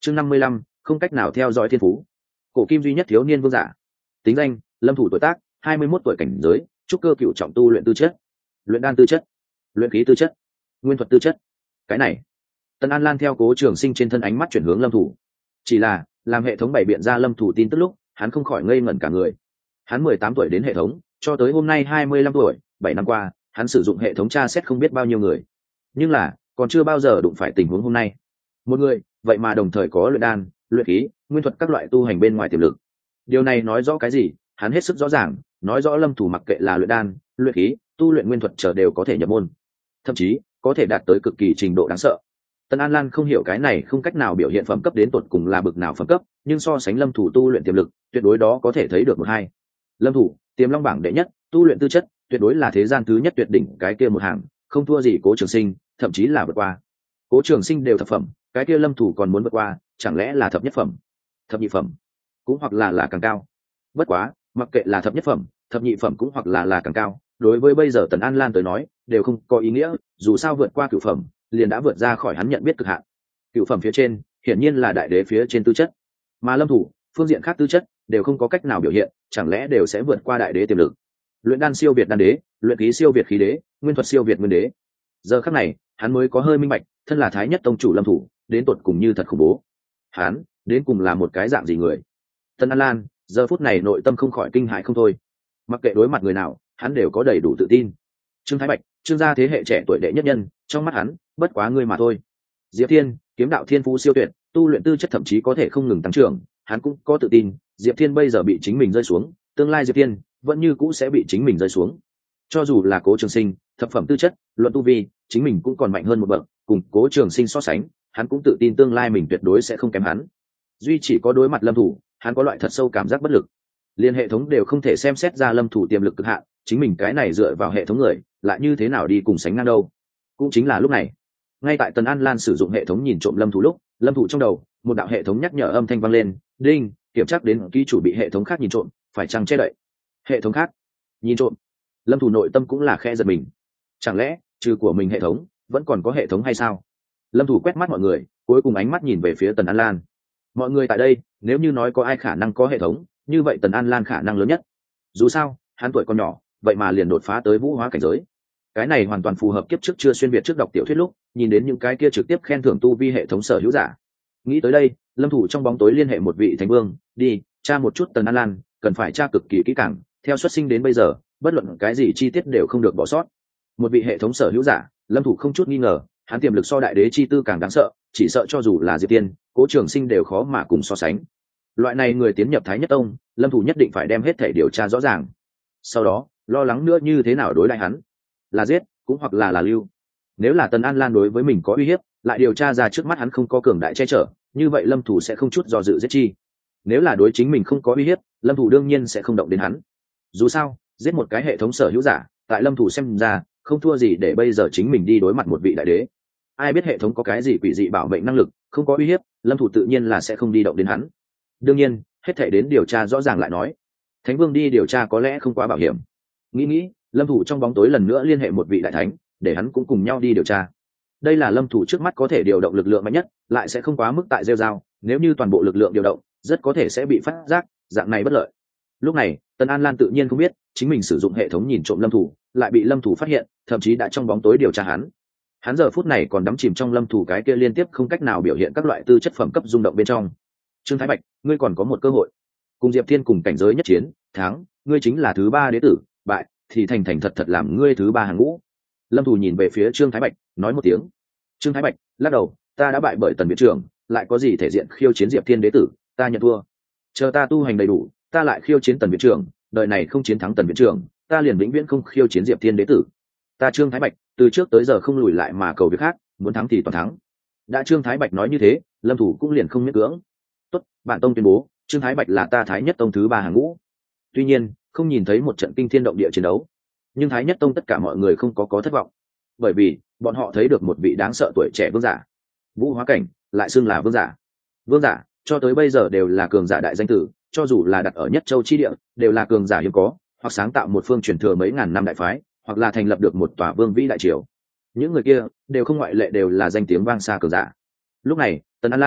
chương 55, không cách nào theo dõi thiên phú. Cổ kim duy nhất thiếu niên vương giả. Tính danh: Lâm Thủ, tuổi tác 21 tuổi, cảnh giới trúc cơ cựu trọng, tu luyện tư chất, luyện đan tư chất, luyện khí tư chất, nguyên thuật tư chất. Cái này, Tần An Lan theo Cố Trường Sinh trên thân ánh mắt chuyển hướng Lâm Thủ. Chỉ là làm hệ thống bày biện ra Lâm Thủ tin tức lúc, hắn không khỏi ngây ngẩn cả người. Hắn 18 tuổi đến hệ thống, cho tới hôm nay 25 tuổi, 7 năm qua, hắn sử dụng hệ thống tra xét không biết bao nhiêu người, nhưng là còn chưa bao giờ đụng phải tình huống hôm nay. Một người vậy mà đồng thời có luyện đan, luyện khí, nguyên thuật các loại tu hành bên ngoài tiềm lực. Điều này nói rõ cái gì? Hắn hết sức rõ ràng, nói rõ Lâm Thủ mặc kệ là luyện đan, luyện khí, tu luyện nguyên thuật chờ đều có thể nhập môn, thậm chí có thể đạt tới cực kỳ trình độ đáng sợ. Tần An Lan không hiểu cái này không cách nào biểu hiện phẩm cấp đến tột cùng là bực nào phẩm cấp, nhưng so sánh Lâm Thủ tu luyện tiềm lực, tuyệt đối đó có thể thấy được một hai. Lâm Thủ, Tiềm Long bảng đệ nhất, tu luyện tư chất, tuyệt đối là thế gian thứ nhất tuyệt đỉnh cái kia một hàng, không thua gì Cố Trường Sinh, thậm chí là vượt qua. Cố Trường Sinh đều thập phẩm, cái kia Lâm Thủ còn muốn vượt qua, chẳng lẽ là thập nhất phẩm, thập nhị phẩm, cũng hoặc là càng cao. Bất quá, mặc kệ là thập nhất phẩm, thập nhị phẩm cũng hoặc là càng cao, đối với bây giờ Tần An Lan tới nói, đều không có ý nghĩa, dù sao vượt qua cửu phẩm, liền đã vượt ra khỏi hắn nhận biết cực hạn. Cửu phẩm phía trên, hiển nhiên là đại đế phía trên tư chất, mà Lâm Thủ, phương diện khác tư chất đều không có cách nào biểu hiện, chẳng lẽ đều sẽ vượt qua đại đế tiềm lực. Luyện đan siêu việt đan đế, luyện khí siêu việt khí đế, nguyên thuật siêu việt nguyên đế. Giờ khắc này, hắn mới có hơi minh bạch, thân là thái nhất tông chủ Lâm Thủ, đến tột cùng như thật khủng bố. Hắn, đến cùng là một cái dạng gì người? Tần An Lan, giờ phút này nội tâm không khỏi kinh hãi không thôi. Mặc kệ đối mặt người nào, hắn đều có đầy đủ tự tin. Trương Thái Bạch, Trương gia thế hệ trẻ tuổi đệ nhất nhân, trong mắt hắn, bất quá ngươi mà thôi. Diệp Thiên, kiếm đạo thiên phú siêu tuyệt, tu luyện tư chất thậm chí có thể không ngừng tăng trưởng, hắn cũng có tự tin, Diệp Thiên bây giờ bị chính mình rơi xuống, tương lai Diệp Thiên vẫn như cũ sẽ bị chính mình rơi xuống. Cho dù là Cố Trường Sinh, thập phẩm tư chất, luận tu vi, chính mình cũng còn mạnh hơn một bậc, cùng Cố Trường Sinh so sánh, hắn cũng tự tin tương lai mình tuyệt đối sẽ không kém hắn. Duy chỉ có đối mặt Lâm Thủ, hắn có loại thật sâu cảm giác bất lực. Liên hệ thống đều không thể xem xét ra Lâm Thủ tiềm lực cực hạn, chính mình cái này dựa vào hệ thống người, lại như thế nào đi cùng sánh ngang đâu. Cũng chính là lúc này, ngay tại Tần An Lan sử dụng hệ thống nhìn trộm Lâm Thủ lúc, Lâm Thủ trong đầu, một đạo hệ thống nhắc nhở âm thanh vang lên, đinh, kiểm tra đến ký chủ bị hệ thống khác nhìn trộm, phải chăng che đậy. Hệ thống khác nhìn trộm? Lâm Thủ nội tâm cũng là khẽ giật mình. Chẳng lẽ trừ của mình hệ thống, vẫn còn có hệ thống hay sao? Lâm Thủ quét mắt mọi người, cuối cùng ánh mắt nhìn về phía Tần An Lan. Mọi người tại đây, nếu như nói có ai khả năng có hệ thống, như vậy Tần An Lan khả năng lớn nhất. Dù sao, hắn tuổi còn nhỏ, vậy mà liền đột phá tới vũ hóa cảnh giới. Cái này hoàn toàn phù hợp kiếp trước chưa xuyên việt trước đọc tiểu thuyết lúc, nhìn đến những cái kia trực tiếp khen thưởng tu vi hệ thống sở hữu giả. Nghĩ tới đây, Lâm Thủ trong bóng tối liên hệ một vị thánh vương, đi tra một chút Tần An Lan, cần phải tra cực kỳ kỹ càng, theo xuất sinh đến bây giờ, bất luận cái gì chi tiết đều không được bỏ sót. Một vị hệ thống sở hữu giả, Lâm Thủ không chút nghi ngờ, hắn tiềm lực so đại đế chi tư càng đáng sợ, chỉ sợ cho dù là Diệp Tiên, Cố Trường Sinh đều khó mà cùng so sánh. Loại này người tiến nhập Thái Nhất Tông, Lâm Thủ nhất định phải đem hết thể điều tra rõ ràng. Sau đó, lo lắng nữa như thế nào đối lại hắn, là giết, cũng hoặc là lưu. Nếu là Tần An Lan đối với mình có uy hiếp, lại điều tra ra trước mắt hắn không có cường đại che chở, như vậy Lâm Thủ sẽ không chút do dự giết chi. Nếu là đối chính mình không có uy hiếp, Lâm Thủ đương nhiên sẽ không động đến hắn. Dù sao, giết một cái hệ thống sở hữu giả, tại Lâm Thủ xem ra, không thua gì để bây giờ chính mình đi đối mặt một vị đại đế. Ai biết hệ thống có cái gì quỷ dị bảo mệnh năng lực, không có uy hiếp, Lâm Thủ tự nhiên là sẽ không đi động đến hắn. Đương nhiên, hết thảy đến điều tra rõ ràng lại nói. Thánh Vương đi điều tra có lẽ không quá bảo hiểm. Nghĩ, Lâm Thủ trong bóng tối lần nữa liên hệ một vị đại thánh, để hắn cũng cùng nhau đi điều tra. Đây là Lâm Thủ trước mắt có thể điều động lực lượng mạnh nhất, lại sẽ không quá mức tại rêu rao, nếu như toàn bộ lực lượng điều động, rất có thể sẽ bị phát giác, dạng này bất lợi. Lúc này, Tần An Lan tự nhiên không biết, chính mình sử dụng hệ thống nhìn trộm Lâm Thủ, lại bị Lâm Thủ phát hiện, thậm chí đã trong bóng tối điều tra hắn. Hắn giờ phút này còn đắm chìm trong Lâm Thủ cái kia liên tiếp không cách nào biểu hiện các loại tư chất phẩm cấp rung động bên trong. Trương Thái Bạch, ngươi còn có một cơ hội. Cùng Diệp Thiên cùng cảnh giới nhất chiến, thắng, ngươi chính là thứ 3 đế tử, bại thì thành thật làm ngươi thứ 3 hàng ngũ. Lâm Thủ nhìn về phía Trương Thái Bạch, nói một tiếng. Trương Thái Bạch lắc đầu, ta đã bại bởi Tần viện trưởng, lại có gì thể diện khiêu chiến Diệp Thiên đế tử, ta nhận thua. Chờ ta tu hành đầy đủ, ta lại khiêu chiến Tần viện trưởng, đời này không chiến thắng Tần viện trưởng, ta liền vĩnh viễn không khiêu chiến Diệp Thiên đế tử. Ta Trương Thái Bạch, từ trước tới giờ không lùi lại mà cầu việc khác, muốn thắng thì toàn thắng. Đã Trương Thái Bạch nói như thế, Lâm Thủ cũng liền không miễn cưỡng. Tốt, bản tông tuyên bố, Trương Thái Bạch là ta Thái Nhất Tông thứ 3 hàng ngũ. Tuy nhiên, không nhìn thấy một trận kinh thiên động địa chiến đấu, nhưng Thái Nhất Tông tất cả mọi người không có thất vọng, bởi vì bọn họ thấy được một vị đáng sợ tuổi trẻ vương giả, vũ hóa cảnh, lại xưng là vương giả. Vương giả cho tới bây giờ đều là cường giả đại danh tử, cho dù là đặt ở Nhất Châu chi địa, đều là cường giả hiếm có, hoặc sáng tạo một phương truyền thừa mấy ngàn năm đại phái, hoặc là thành lập được một tòa vương vĩ đại triều. Những người kia đều không ngoại lệ đều là danh tiếng vang xa cường giả. Lúc này, Tần An Lan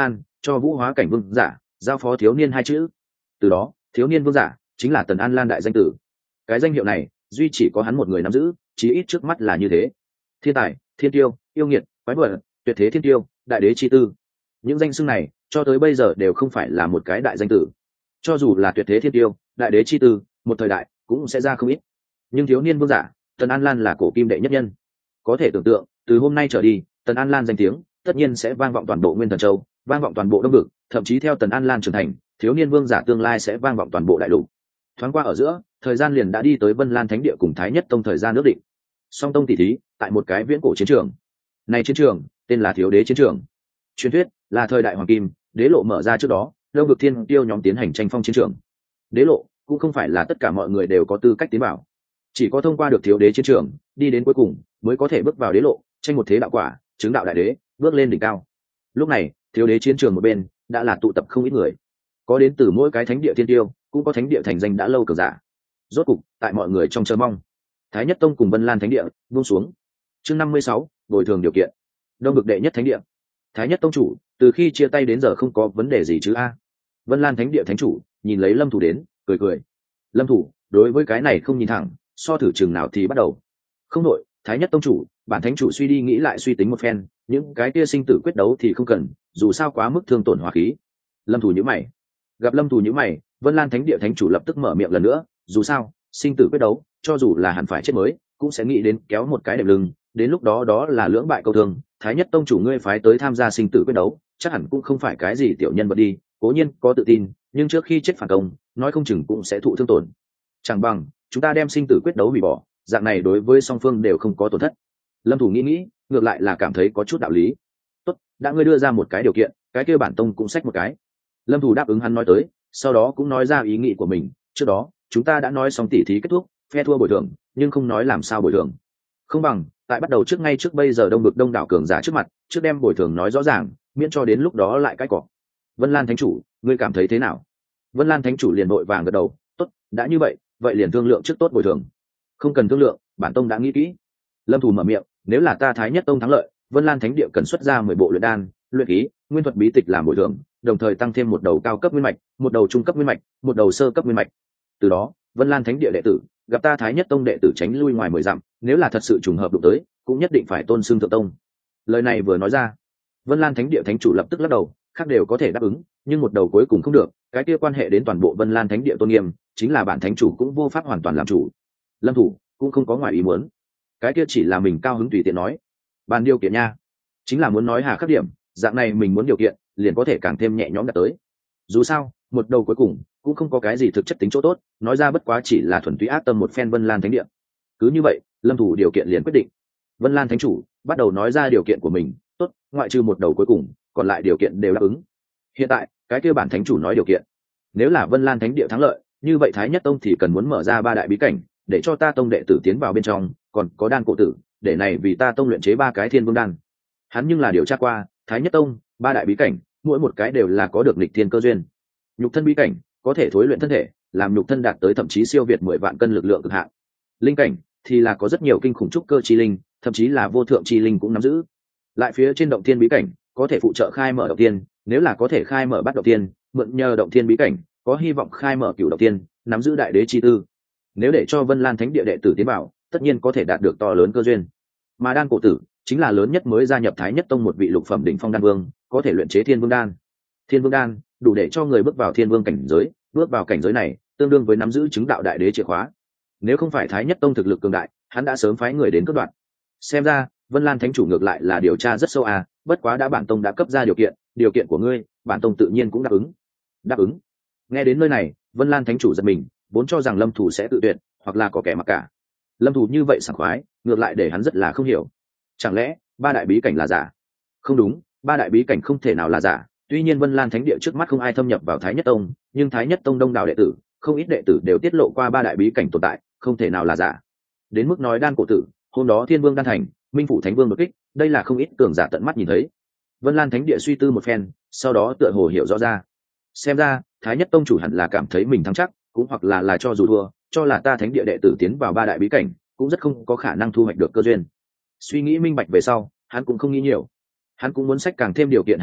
cho vũ hóa cảnh vương giả giao phó thiếu niên hai chữ. Từ đó thiếu niên vương giả chính là Tần An Lan đại danh tử. Cái danh hiệu này duy chỉ có hắn một người nắm giữ, chí ít trước mắt là như thế. Thiên tài, thiên tiêu, yêu nghiệt, quái vật, tuyệt thế thiên tiêu, đại đế chi tư, những danh xưng này cho tới bây giờ đều không phải là một cái đại danh tử. Cho dù là tuyệt thế thiên tiêu, đại đế chi tư, một thời đại cũng sẽ ra không ít, nhưng thiếu niên vương giả Tần An Lan là cổ kim đệ nhất nhân. Có thể tưởng tượng từ hôm nay trở đi, Tần An Lan danh tiếng tất nhiên sẽ vang vọng toàn bộ Nguyên Thần Châu, vang vọng toàn bộ Đông Vực, thậm chí theo Tần An Lan trưởng thành, thiếu niên vương giả tương lai sẽ vang vọng toàn bộ đại lục. Thoáng qua ở giữa, thời gian liền đã đi tới Vân Lan Thánh Địa cùng Thái Nhất Tông thời gian ước định. Song tông tỷ thí tại một cái viễn cổ chiến trường. Này chiến trường tên là Thiếu Đế chiến trường. Truyền thuyết là thời đại hoàng kim, đế lộ mở ra trước đó, Đông Vực thiên tiêu nhóm tiến hành tranh phong chiến trường. Đế lộ cũng không phải là tất cả mọi người đều có tư cách tiến vào, chỉ có thông qua được Thiếu Đế chiến trường, đi đến cuối cùng mới có thể bước vào đế lộ, tranh một thế đạo quả, chứng đạo đại đế, bước lên đỉnh cao. Lúc này, Thiếu Đế chiến trường một bên đã là tụ tập không ít người, có đến từ mỗi cái thánh địa thiên tiêu, cũng có thánh địa thành danh đã lâu cường giả. Rốt cục, tại mọi người trong chờ mong, Thái Nhất Tông cùng Vân Lan Thánh Địa buông xuống. Chương 56, bồi thường điều kiện. Đông Vực đệ nhất thánh địa. Thái Nhất Tông chủ, từ khi chia tay đến giờ không có vấn đề gì chứ a? Vân Lan Thánh Địa thánh chủ nhìn lấy Lâm Thủ đến, cười cười. Lâm Thủ, đối với cái này không nhìn thẳng, so thử chừng nào thì bắt đầu. Không nội, Thái Nhất Tông chủ, bản thánh chủ suy đi nghĩ lại suy tính một phen, những cái kia sinh tử quyết đấu thì không cần, dù sao quá mức thương tổn hỏa khí. Lâm Thủ nhíu mày. Gặp Lâm Thủ nhíu mày, Vân Lan Thánh Địa thánh chủ lập tức mở miệng lần nữa, dù sao, sinh tử quyết đấu, cho dù là hẳn phải chết mới, cũng sẽ nghĩ đến kéo một cái đệm lưng, đến lúc đó đó là lưỡng bại câu thương. Thái Nhất Tông chủ ngươi phái tới tham gia sinh tử quyết đấu, chắc hẳn cũng không phải cái gì tiểu nhân vật đi, cố nhiên có tự tin, nhưng trước khi chết phản công, nói không chừng cũng sẽ thụ thương tổn. Chẳng bằng chúng ta đem sinh tử quyết đấu hủy bỏ, dạng này đối với song phương đều không có tổn thất. Lâm Thủ nghĩ, ngược lại là cảm thấy có chút đạo lý. Tốt, đã ngươi đưa ra một cái điều kiện, cái kia bản tông cũng xách một cái. Lâm Thủ đáp ứng hắn nói tới, sau đó cũng nói ra ý nghĩ của mình. Trước đó chúng ta đã nói xong tỉ thí kết thúc, phe thua bồi thường, nhưng không nói làm sao bồi thường. Không bằng tại bắt đầu trước, ngay trước bây giờ Đông Vực đông đảo cường giả trước mặt, trước đem bồi thường nói rõ ràng, miễn cho đến lúc đó lại cãi cọ. Vân Lan thánh chủ, ngươi cảm thấy thế nào? Vân Lan thánh chủ liền vội vàng gật đầu. Tốt, đã như vậy, vậy liền thương lượng trước tốt bồi thường. Không cần thương lượng, bản tông đã nghĩ kỹ. Lâm Thủ mở miệng, nếu là ta Thái Nhất Tông thắng lợi, Vân Lan thánh địa cần xuất ra 10 bộ luyện đan, luyện khí, nguyên thuật bí tịch làm bồi thường, đồng thời tăng thêm một đầu cao cấp nguyên mạch, một đầu trung cấp nguyên mạch, một đầu sơ cấp nguyên mạch. Từ đó, Vân Lan thánh địa đệ tử gặp ta Thái Nhất Tông đệ tử tránh lui ngoài 10 dặm, nếu là thật sự trùng hợp đụng tới, cũng nhất định phải tôn xưng thượng tông. Lời này vừa nói ra, Vân Lan thánh địa thánh chủ lập tức lắc đầu, khác đều có thể đáp ứng, nhưng một đầu cuối cùng không được, cái kia quan hệ đến toàn bộ Vân Lan thánh địa tôn nghiêm, chính là bản thánh chủ cũng vô pháp hoàn toàn làm chủ. Lâm Thủ cũng không có ngoài ý muốn, cái kia chỉ là mình cao hứng tùy tiện nói. Bàn điều kiện nha, chính là muốn nói hà khắc điểm, dạng này mình muốn điều kiện, liền có thể càng thêm nhẹ nhõm đạt tới. Dù sao, một đầu cuối cùng cũng không có cái gì thực chất tính chỗ tốt, nói ra bất quá chỉ là thuần túy ác tâm một phen Vân Lan thánh địa. Cứ như vậy, Lâm Thủ điều kiện liền quyết định. Vân Lan thánh chủ bắt đầu nói ra điều kiện của mình. Tốt, ngoại trừ một đầu cuối cùng, còn lại điều kiện đều đáp ứng. Hiện tại, cái kia bản thánh chủ nói điều kiện, nếu là Vân Lan thánh địa thắng lợi, như vậy Thái Nhất Tông thì cần muốn mở ra 3 đại bí cảnh, để cho ta tông đệ tử tiến vào bên trong, còn có đan cổ tử, để này vì ta tông luyện chế 3 cái thiên vương đan. Hắn nhưng là điều tra qua, Thái Nhất Tông 3 đại bí cảnh, mỗi một cái đều là có được nghịch thiên cơ duyên. Nhục thân bí cảnh có thể thối luyện thân thể, làm nhục thân đạt tới thậm chí siêu việt 10 vạn cân lực lượng cực hạn. Linh cảnh thì là có rất nhiều kinh khủng trúc cơ chi linh, thậm chí là vô thượng chi linh cũng nắm giữ. Lại phía trên động thiên bí cảnh có thể phụ trợ khai mở động thiên, nếu là có thể khai mở bát động thiên, mượn nhờ động thiên bí cảnh có hy vọng khai mở cửu động thiên, nắm giữ đại đế chi tư. Nếu để cho Vân Lan thánh địa đệ tử tiến vào, tất nhiên có thể đạt được to lớn cơ duyên. Mà đan cổ tử chính là lớn nhất mới gia nhập Thái Nhất Tông một vị lục phẩm đỉnh phong đan vương, có thể luyện chế thiên vương đan. Thiên vương đan đủ để cho người bước vào thiên vương cảnh giới, bước vào cảnh giới này tương đương với nắm giữ chứng đạo đại đế chìa khóa. Nếu không phải Thái Nhất Tông thực lực cường đại, hắn đã sớm phái người đến cướp đoạt. Xem ra Vân Lan thánh chủ ngược lại là điều tra rất sâu à, bất quá đã bản tông đã cấp ra điều kiện của ngươi, bản tông tự nhiên cũng đáp ứng. Đáp ứng? Nghe đến nơi này, Vân Lan thánh chủ giật mình, vốn cho rằng Lâm Thủ sẽ tự tuyệt, hoặc là có kẻ mặc cả. Lâm Thủ như vậy sảng khoái, ngược lại để hắn rất là không hiểu. Chẳng lẽ 3 đại bí cảnh là giả? Không đúng, 3 đại bí cảnh không thể nào là giả. Tuy nhiên Vân Lan thánh địa trước mắt không ai thâm nhập vào Thái Nhất Tông, nhưng Thái Nhất Tông đông đảo đệ tử, không ít đệ tử đều tiết lộ qua 3 đại bí cảnh tồn tại, không thể nào là giả. Đến mức nói đan cổ tử, hôm đó Thiên Vương đan thành, Minh phủ Thánh Vương đột kích, đây là không ít cường giả tận mắt nhìn thấy. Vân Lan thánh địa suy tư một phen, sau đó tựa hồ hiểu rõ ra. Xem ra, Thái Nhất Tông chủ hẳn là cảm thấy mình thắng chắc, cũng hoặc là cho dù thua, cho là ta thánh địa đệ tử tiến vào 3 đại bí cảnh, cũng rất không có khả năng thu hoạch được cơ duyên. Suy nghĩ minh bạch về sau, hắn cũng không nghĩ nhiều. Hắn cũng muốn sách càng thêm điều kiện hà khắc,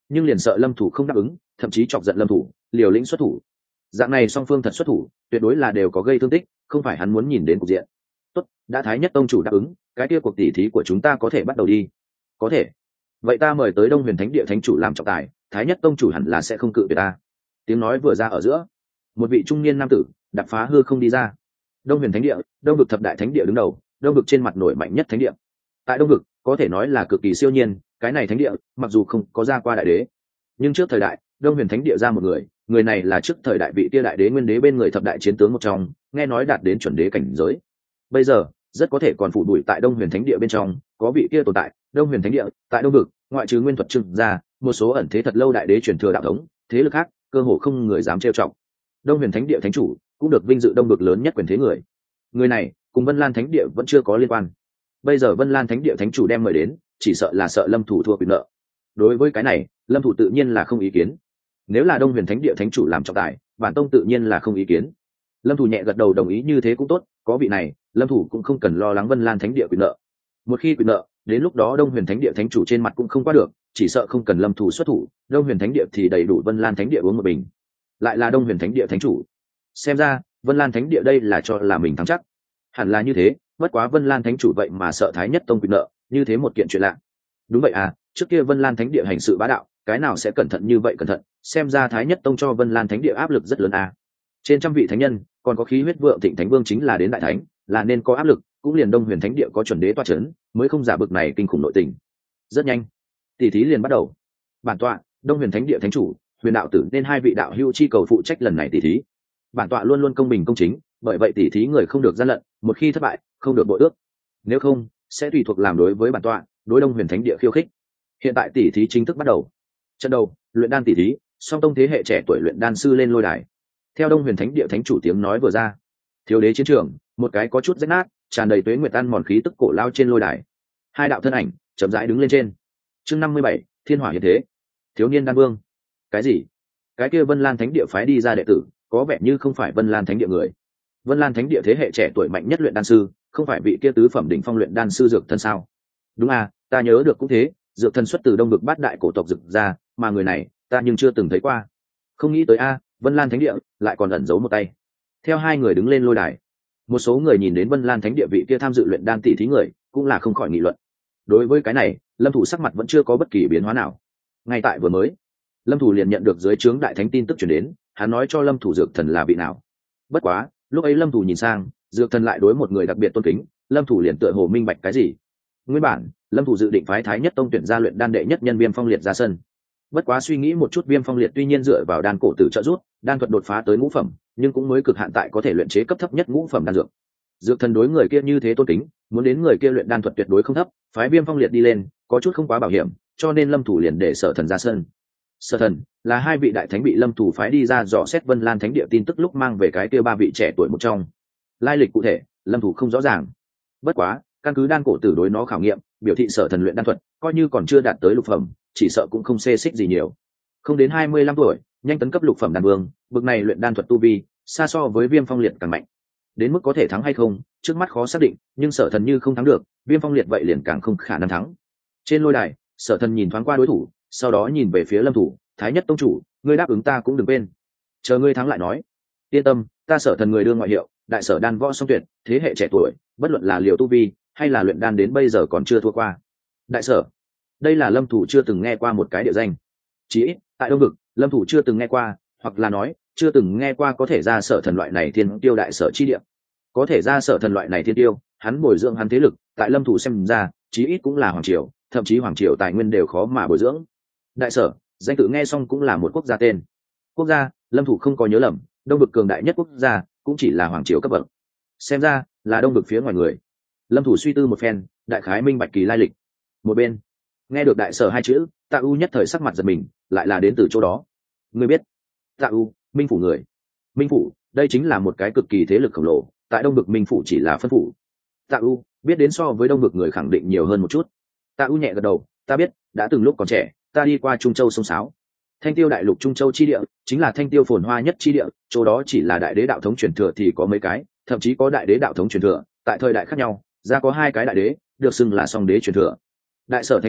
nhưng liền sợ lâm thủ không đáp ứng, thậm chí chọc giận lâm thủ liều lĩnh xuất thủ. Dạng này song phương thật xuất thủ tuyệt đối là đều có gây thương tích, không phải hắn muốn nhìn đến cục diện. Tốt, đã Thái Nhất tông chủ đáp ứng, cái kia cuộc tỉ thí của chúng ta có thể bắt đầu đi. Có thể. Vậy ta mời tới Đông Huyền Thánh Địa thánh chủ làm trọng tài, Thái Nhất tông chủ hẳn là sẽ không cự tuyệt ta. Tiếng nói vừa ra ở giữa, một vị trung niên nam tử đạp phá hư không đi ra. Đông Huyền Thánh Địa, Đông vực thập đại thánh địa đứng đầu, Đông vực trên mặt nổi mạnh nhất thánh địa. Tại Đông vực có thể nói là cực kỳ siêu nhiên, cái này thánh địa mặc dù không có ra qua đại đế, nhưng trước thời đại Đông Huyền Thánh Địa ra một người, người này là trước thời đại vị tia đại đế nguyên đế bên người thập đại chiến tướng một trong, nghe nói đạt đến chuẩn đế cảnh giới. Bây giờ rất có thể còn phụ đuổi tại Đông Huyền Thánh Địa bên trong, có vị kia tồn tại. Đông Huyền Thánh Địa tại Đông vực, ngoại trừ Nguyên Thuật Trừng ra, một số ẩn thế thật lâu đại đế truyền thừa đạo thống, thế lực khác cơ hồ không người dám trêu chọc. Đông Huyền Thánh Địa thánh chủ cũng được vinh dự Đông vực lớn nhất quyền thế người. Người này cùng Vân Lan Thánh Địa vẫn chưa có liên quan. Bây giờ Vân Lan Thánh Địa thánh chủ đem mời đến, chỉ sợ là sợ Lâm thủ thua quyền nợ. Đối với cái này, Lâm thủ tự nhiên là không ý kiến. Nếu là Đông Huyền Thánh Địa thánh chủ làm trọng tài, bản tông tự nhiên là không ý kiến. Lâm thủ nhẹ gật đầu đồng ý, như thế cũng tốt, có vị này, Lâm thủ cũng không cần lo lắng Vân Lan Thánh Địa quyền nợ. Một khi quyền nợ, đến lúc đó Đông Huyền Thánh Địa thánh chủ trên mặt cũng không qua được, chỉ sợ không cần Lâm thủ xuất thủ, Đông Huyền Thánh Địa thì đầy đủ Vân Lan Thánh Địa uống một bình. Lại là Đông Huyền Thánh Địa thánh chủ. Xem ra, Vân Lan Thánh Địa đây là cho là mình thắng chắc. Hẳn là như thế, bất quá Vân Lan thánh chủ vậy mà sợ Thái Nhất tông quyền nợ, như thế một kiện chuyện lạ. Đúng vậy à, trước kia Vân Lan Thánh Địa hành sự bá đạo, cái nào sẽ cẩn thận như vậy cẩn thận, xem ra Thái Nhất tông cho Vân Lan Thánh Địa áp lực rất lớn à. Trên trăm vị thánh nhân, còn có khí huyết vượng thịnh thánh vương chính là đến đại thánh, là nên có áp lực, cũng liền Đông Huyền Thánh Địa có chuẩn đế toa chấn, mới không giả bực này kinh khủng nội tình. Rất nhanh, tỷ thí liền bắt đầu. Bản tọa, Đông Huyền Thánh Địa thánh chủ, Huyền đạo tử nên hai vị đạo hữu chi cầu phụ trách lần này tỷ thí. Bản tọa luôn luôn công bình công chính, bởi vậy tỷ thí người không được gian lận, một khi thất bại, không được bội ước. Nếu không, sẽ tùy thuộc làm đối với bản tọa, đối Đông Huyền Thánh Địa khiêu khích. Hiện tại tỷ thí chính thức bắt đầu. Trận đầu, luyện đan tỷ thí, song tông thế hệ trẻ tuổi luyện đan sư lên lôi đài. Theo Đông Huyền Thánh Địa thánh chủ tiếng nói vừa ra, thiếu đế chiến trường, một cái có chút rách nát, tràn đầy tuế nguyệt ăn mòn khí tức cổ lao trên lôi đài. Hai đạo thân ảnh chậm rãi đứng lên trên. Chương 57, Thiên Hỏa hiện thế. Thiếu niên đan vương. Cái gì? Cái kia Vân Lan Thánh Địa phái đi ra đệ tử, có vẻ như không phải Vân Lan Thánh Địa người. Vân Lan Thánh Địa thế hệ trẻ tuổi mạnh nhất luyện đan sư, không phải vị kia tứ phẩm đỉnh phong luyện đan sư Dược Thần sao? Đúng à, ta nhớ được cũng thế, Dược Thần xuất từ Đông vực bát đại cổ tộc Dực ra, mà người này, ta nhưng chưa từng thấy qua. Không nghĩ tới a, Vân Lan Thánh Địa lại còn ẩn giấu một tay. Theo hai người đứng lên lôi đài, một số người nhìn đến Vân Lan Thánh Địa vị kia tham dự luyện đan tỷ thí người, cũng là không khỏi nghị luận. Đối với cái này, Lâm Thủ sắc mặt vẫn chưa có bất kỳ biến hóa nào. Ngay tại vừa mới, Lâm Thủ liền nhận được dưới trướng đại thánh tin tức truyền đến, hắn nói cho Lâm Thủ Dược Thần là vị nào. Bất quá, lúc ấy Lâm Thủ nhìn sang, Dược Thần lại đối một người đặc biệt tôn kính, Lâm Thủ liền tựa hồ minh bạch cái gì. Nguyên bản, Lâm Thủ dự định phái Thái Nhất tông tuyển ra luyện đan đệ nhất nhân Viêm Phong Liệt ra sân. Bất quá suy nghĩ một chút, Viêm Phong Liệt tuy nhiên dựa vào đan cổ tử trợ giúp, đan thuật đột phá tới ngũ phẩm, nhưng cũng mới cực hạn tại có thể luyện chế cấp thấp nhất ngũ phẩm đan dược. Dược Thần đối người kia như thế tôn kính, muốn đến người kia luyện đan thuật tuyệt đối không thấp, phái Viêm Phong Liệt đi lên, có chút không quá bảo hiểm, cho nên Lâm Thủ liền để Sở Thần ra sân. Sở Thần là hai vị đại thánh bị Lâm Thủ phái đi ra dò xét Vân Lan Thánh Địa tin tức lúc mang về cái kia ba vị trẻ tuổi một trong. Lai lịch cụ thể, Lâm Thủ không rõ ràng. Bất quá, căn cứ đan cổ tử đối nó khảo nghiệm, biểu thị Sở Thần luyện đan thuật, coi như còn chưa đạt tới lục phẩm, chỉ sợ cũng không xê xích gì nhiều. Không đến 25 tuổi, nhanh tấn cấp lục phẩm đan vương, bực này luyện đan thuật tu vi, xa so với Viêm Phong Liệt càng mạnh. Đến mức có thể thắng hay không, trước mắt khó xác định, nhưng Sở Thần như không thắng được, Viêm Phong Liệt vậy liền càng không khả năng thắng. Trên lôi đài, Sở Thần nhìn thoáng qua đối thủ, sau đó nhìn về phía Lâm Thủ, Thái Nhất tông chủ, ngươi đáp ứng ta cũng đừng quên, chờ ngươi thắng lại nói. Yên tâm, ta Sở Thần người đưa ngoại hiệu, đại sở đan võ song tuyệt, thế hệ trẻ tuổi, bất luận là liều tu vi hay là luyện đan đến bây giờ còn chưa thua qua. Đại sở, đây là Lâm Thủ chưa từng nghe qua một cái địa danh. Chỉ ít tại Đông vực, Lâm Thủ chưa từng nghe qua, hoặc là nói chưa từng nghe qua có thể ra Sở Thần loại này thiên tiêu đại sở chi địa. Có thể ra Sở Thần loại này thiên tiêu, hắn bồi dưỡng hắn thế lực, tại Lâm Thủ xem ra, chí ít cũng là hoàng triều, thậm chí hoàng triều tài nguyên đều khó mà bồi dưỡng. Đại sở, danh tự nghe xong cũng là một quốc gia tên. Quốc gia, Lâm Thủ không có nhớ lầm, Đông vực cường đại nhất quốc gia cũng chỉ là hoàng triều cấp bậc. Xem ra là Đông vực phía ngoài người. Lâm Thủ suy tư một phen, đại khái minh bạch kỳ lai lịch. Một bên, nghe được đại sở hai chữ, Tạ U nhất thời sắc mặt giật mình, lại là đến từ chỗ đó. Ngươi biết? Tạ U, Minh phủ người. Minh phủ, đây chính là một cái cực kỳ thế lực khổng lồ, tại Đông vực Minh phủ chỉ là phân phủ. Tạ U biết đến so với Đông vực người khẳng định nhiều hơn một chút. Tạ U nhẹ gật đầu, ta biết, đã từng lúc còn trẻ, ta đi qua Trung Châu sông Sáo. Thanh Tiêu đại lục Trung Châu chi địa, chính là thanh tiêu phồn hoa nhất chi địa, chỗ đó chỉ là đại đế đạo thống truyền thừa thì có mấy cái, thậm chí có đại đế đạo thống truyền thừa, tại thời đại khác nhau, ra có hai cái đại đế, được xưng là song đế truyền thừa. Đại sở thánh đỉnh,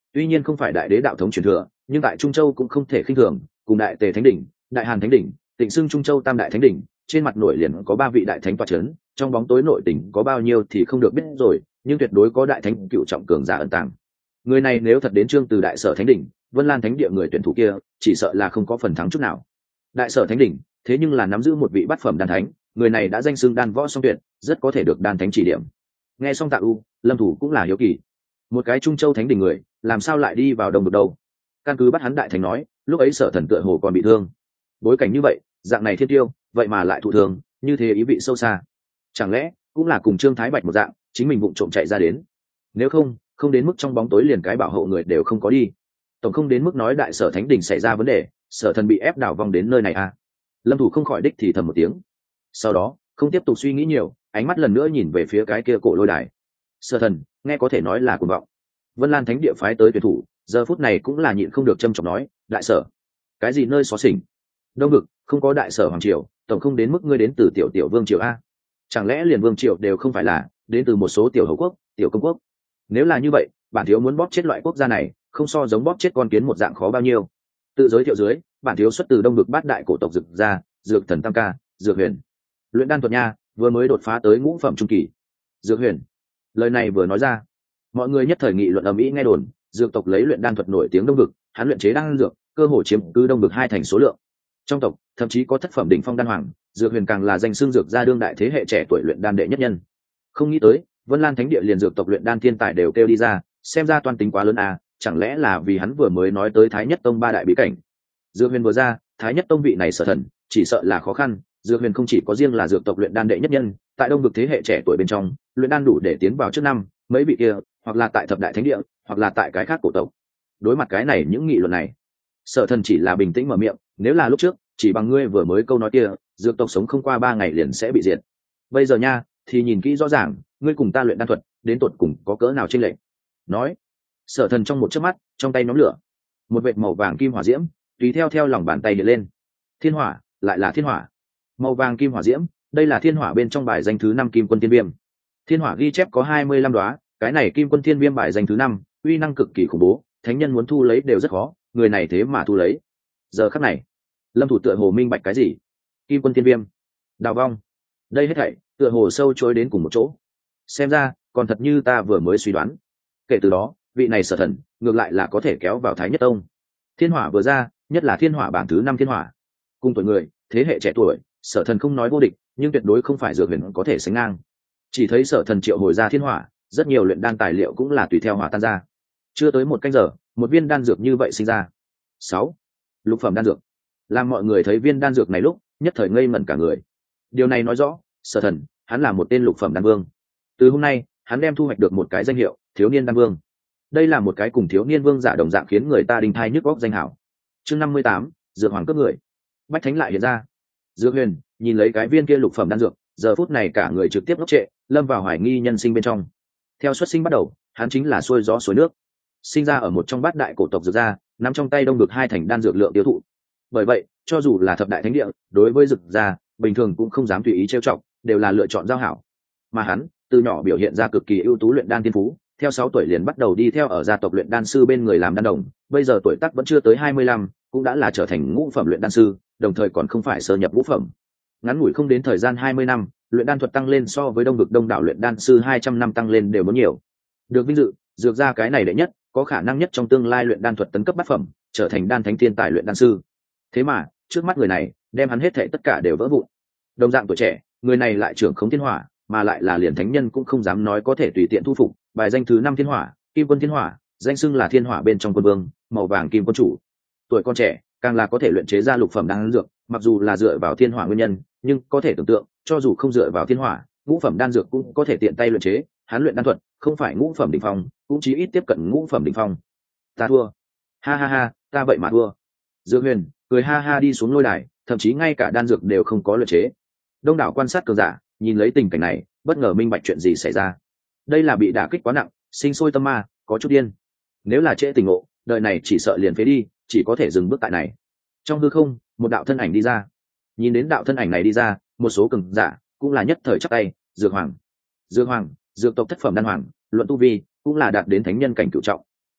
tuy nhiên không phải đại đế đạo thống truyền thừa, nhưng tại Trung Châu cũng không thể khinh thường, cùng Đại Tề Thánh đỉnh, Đại Hàn Thánh đỉnh, Tịnh xưng Trung Châu Tam Đại Thánh đỉnh, trên mặt nổi liền có 3 vị đại thánh tọa chấn, trong bóng tối nội tỉnh có bao nhiêu thì không được biết rồi, nhưng tuyệt đối có đại thánh cựu trọng cường giả ẩn tàng. Người này nếu thật đến Trương Từ Đại Sở Thánh đỉnh, Vân Lan Thánh địa người tuyển thủ kia, chỉ sợ là không có phần thắng chút nào. Đại Sở Thánh đỉnh, thế nhưng là nắm giữ một vị bát phẩm đan thánh, người này đã danh xưng đan võ song tuyệt, rất có thể được đan thánh chỉ điểm. Nghe xong Tạ U, Lâm Thủ cũng là hiếu kỳ. Một cái Trung Châu Thánh đỉnh người, làm sao lại đi vào Đông Vực đâu? Căn cứ bắt hắn đại thánh nói, lúc ấy Sở Thần tựa hồ còn bị thương. Bối cảnh như vậy, dạng này thiên tiêu, vậy mà lại thụ thương, như thế ý vị sâu xa. Chẳng lẽ cũng là cùng Trương Thái Bạch một dạng, chính mình vụng trộm chạy ra đến? Nếu không đến mức trong bóng tối liền cái bảo hộ người đều không có đi. Tổng không đến mức nói Đại Sở Thánh đỉnh xảy ra vấn đề, Sở Thần bị ép đảo vòng đến nơi này à? Lâm Thủ không khỏi đích thì thầm một tiếng. Sau đó, không tiếp tục suy nghĩ nhiều, ánh mắt lần nữa nhìn về phía cái kia cổ lôi đài. Sở Thần, nghe có thể nói là cuồng vọng. Vân Lan Thánh địa phái tới tuyển thủ, giờ phút này cũng là nhịn không được châm chọc nói, Đại Sở, cái gì nơi xó xỉnh? Đông Vực không có Đại Sở hoàng triều, tổng không đến mức ngươi đến từ tiểu vương triều a? Chẳng lẽ liền vương triều đều không phải là đến từ một số tiểu hầu quốc, tiểu công quốc? Nếu là như vậy, bản thiếu muốn bóp chết loại quốc gia này, không so giống bóp chết con kiến một dạng khó bao nhiêu. Tự giới thiệu dưới, bản thiếu xuất từ Đông Vực bát đại cổ tộc Dược gia, Dược Thần Tam Ca, Dược Huyền. Luyện đan thuật nha, vừa mới đột phá tới ngũ phẩm trung kỳ. Dược Huyền. Lời này vừa nói ra, mọi người nhất thời nghị luận ầm ĩ nghe đồn, dược tộc lấy luyện đan thuật nổi tiếng Đông Vực, hắn luyện chế đan dược, cơ hồ chiếm cứ Đông Vực 2 thành số lượng. Trong tộc, thậm chí có thất phẩm đỉnh phong đan hoàng, Dược Huyền càng là danh xưng dược gia đương đại thế hệ trẻ tuổi luyện đan đệ nhất nhân. Không nghĩ tới, Vân Lan Thánh địa liền dược tộc luyện đan thiên tài đều kêu đi ra, xem ra toan tính quá lớn à, chẳng lẽ là vì hắn vừa mới nói tới Thái Nhất Tông 3 đại bí cảnh. Dược Huyền vừa ra, Thái Nhất Tông vị này Sở Thần, chỉ sợ là khó khăn, Dược Huyền không chỉ có riêng là dược tộc luyện đan đệ nhất nhân, tại Đông Vực thế hệ trẻ tuổi bên trong, luyện đan đủ để tiến vào trước năm, mấy vị kia, hoặc là tại thập đại thánh địa, hoặc là tại cái khác cổ tộc. Đối mặt cái này những nghị luận này, Sở Thần chỉ là bình tĩnh mở miệng, nếu là lúc trước, chỉ bằng ngươi vừa mới câu nói kia, dược tộc sống không qua 3 ngày liền sẽ bị diệt. Bây giờ nha, thì nhìn kỹ rõ ràng, ngươi cùng ta luyện đan thuật, đến tột cùng có cỡ nào chênh lệch. Nói, Sở Thần trong một chớp mắt, trong tay nhóm lửa, một vệt màu vàng kim hỏa diễm, tùy theo lòng bàn tay hiện lên. Thiên hỏa, lại là thiên hỏa. Màu vàng kim hỏa diễm, đây là thiên hỏa bên trong bài danh thứ 5 Kim Quân Thiên Viêm. Thiên hỏa ghi chép có 25 đóa, cái này Kim Quân Thiên Viêm bài danh thứ 5, uy năng cực kỳ khủng bố, thánh nhân muốn thu lấy đều rất khó, người này thế mà thu lấy. Giờ khắc này, Lâm Thủ tựa hồ minh bạch cái gì? Kim Quân Thiên Viêm, đào vong, đây hết thảy tựa hồ sâu chối đến cùng một chỗ. Xem ra, còn thật như ta vừa mới suy đoán. Kể từ đó, vị này Sở Thần, ngược lại là có thể kéo vào Thái Nhất Tông. Thiên hỏa vừa ra, nhất là thiên hỏa bảng thứ 5 thiên hỏa. Cùng tuổi người, thế hệ trẻ tuổi, Sở Thần không nói vô địch, nhưng tuyệt đối không phải Dược Huyền có thể sánh ngang. Chỉ thấy Sở Thần triệu hồi ra thiên hỏa, rất nhiều luyện đan tài liệu cũng là tùy theo hỏa tan ra. Chưa tới 1 canh giờ, một viên đan dược như vậy sinh ra. 6. Lục phẩm đan dược. Làm mọi người thấy viên đan dược này lúc, nhất thời ngây ngẩn cả người. Điều này nói rõ, Sở Thần, hắn là một tên lục phẩm đan vương. Từ hôm nay, hắn đem thu hoạch được một cái danh hiệu, thiếu niên đan vương. Đây là một cái cùng thiếu niên vương giả đồng dạng khiến người ta đinh thai nhức góc danh hảo. Chương 58, dược hoàng cấp người. Bách Thánh lại hiện ra. Dược Huyền nhìn lấy cái viên kia lục phẩm đan dược, giờ phút này cả người trực tiếp ngốc trệ, lâm vào hoài nghi nhân sinh bên trong. Theo xuất sinh bắt đầu, hắn chính là xuôi gió suối nước, sinh ra ở một trong bát đại cổ tộc dược gia, nắm trong tay Đông Vực 2 thành đan dược lượng tiêu thụ. Bởi vậy, cho dù là thập đại thánh địa, đối với dược gia, bình thường cũng không dám tùy ý trêu chọc, đều là lựa chọn giao hảo. Mà hắn, từ nhỏ biểu hiện ra cực kỳ ưu tú luyện đan thiên phú, theo 6 tuổi liền bắt đầu đi theo ở gia tộc luyện đan sư bên người làm đan đồng, bây giờ tuổi tác vẫn chưa tới 25, cũng đã là trở thành ngũ phẩm luyện đan sư, đồng thời còn không phải sơ nhập ngũ phẩm. Ngắn ngủi không đến thời gian 20 năm, luyện đan thuật tăng lên so với Đông Vực đông đảo luyện đan sư 200 năm tăng lên đều muốn nhiều. Được vinh dự, dược ra cái này đệ nhất, có khả năng nhất trong tương lai luyện đan thuật tấn cấp bát phẩm, trở thành đan thánh thiên tài luyện đan sư. Thế mà, trước mắt người này, đem hắn hết thảy tất cả đều vỡ vụn. Đồng dạng tuổi trẻ, người này lại trưởng khống thiên hỏa, mà lại là liền thánh nhân cũng không dám nói có thể tùy tiện thu phục, bài danh thứ 5 thiên hỏa, Kim Quân Thiên Hỏa, danh xưng là thiên hỏa bên trong quân vương, màu vàng kim quân chủ. Tuổi con trẻ, càng là có thể luyện chế ra lục phẩm đan dược, mặc dù là dựa vào thiên hỏa nguyên nhân, nhưng có thể tưởng tượng, cho dù không dựa vào thiên hỏa, ngũ phẩm đan dược cũng có thể tiện tay luyện chế, hắn luyện đan thuật, không phải ngũ phẩm đỉnh phong, cũng chí ít tiếp cận ngũ phẩm đỉnh phong. Ta thua. Ha ha ha, ta vậy mà thua. Dương Huyền cười ha ha đi xuống lôi đài, thậm chí ngay cả đan dược đều không có luyện chế. Đông đảo quan sát cường giả, nhìn lấy tình cảnh này, bất ngờ minh bạch chuyện gì xảy ra. Đây là bị đả kích quá nặng, sinh sôi tâm ma, có chút điên. Nếu là trễ tình ngộ, đời này chỉ sợ liền phế đi, chỉ có thể dừng bước tại này. Trong hư không, một đạo thân ảnh đi ra. Nhìn đến đạo thân ảnh này đi ra, một số cường giả cũng là nhất thời chắp tay, Dược Hoàng. Dược Hoàng, dược tộc thất phẩm đan hoàng, luận tu vi cũng là đạt đến thánh nhân cảnh cửu trọng.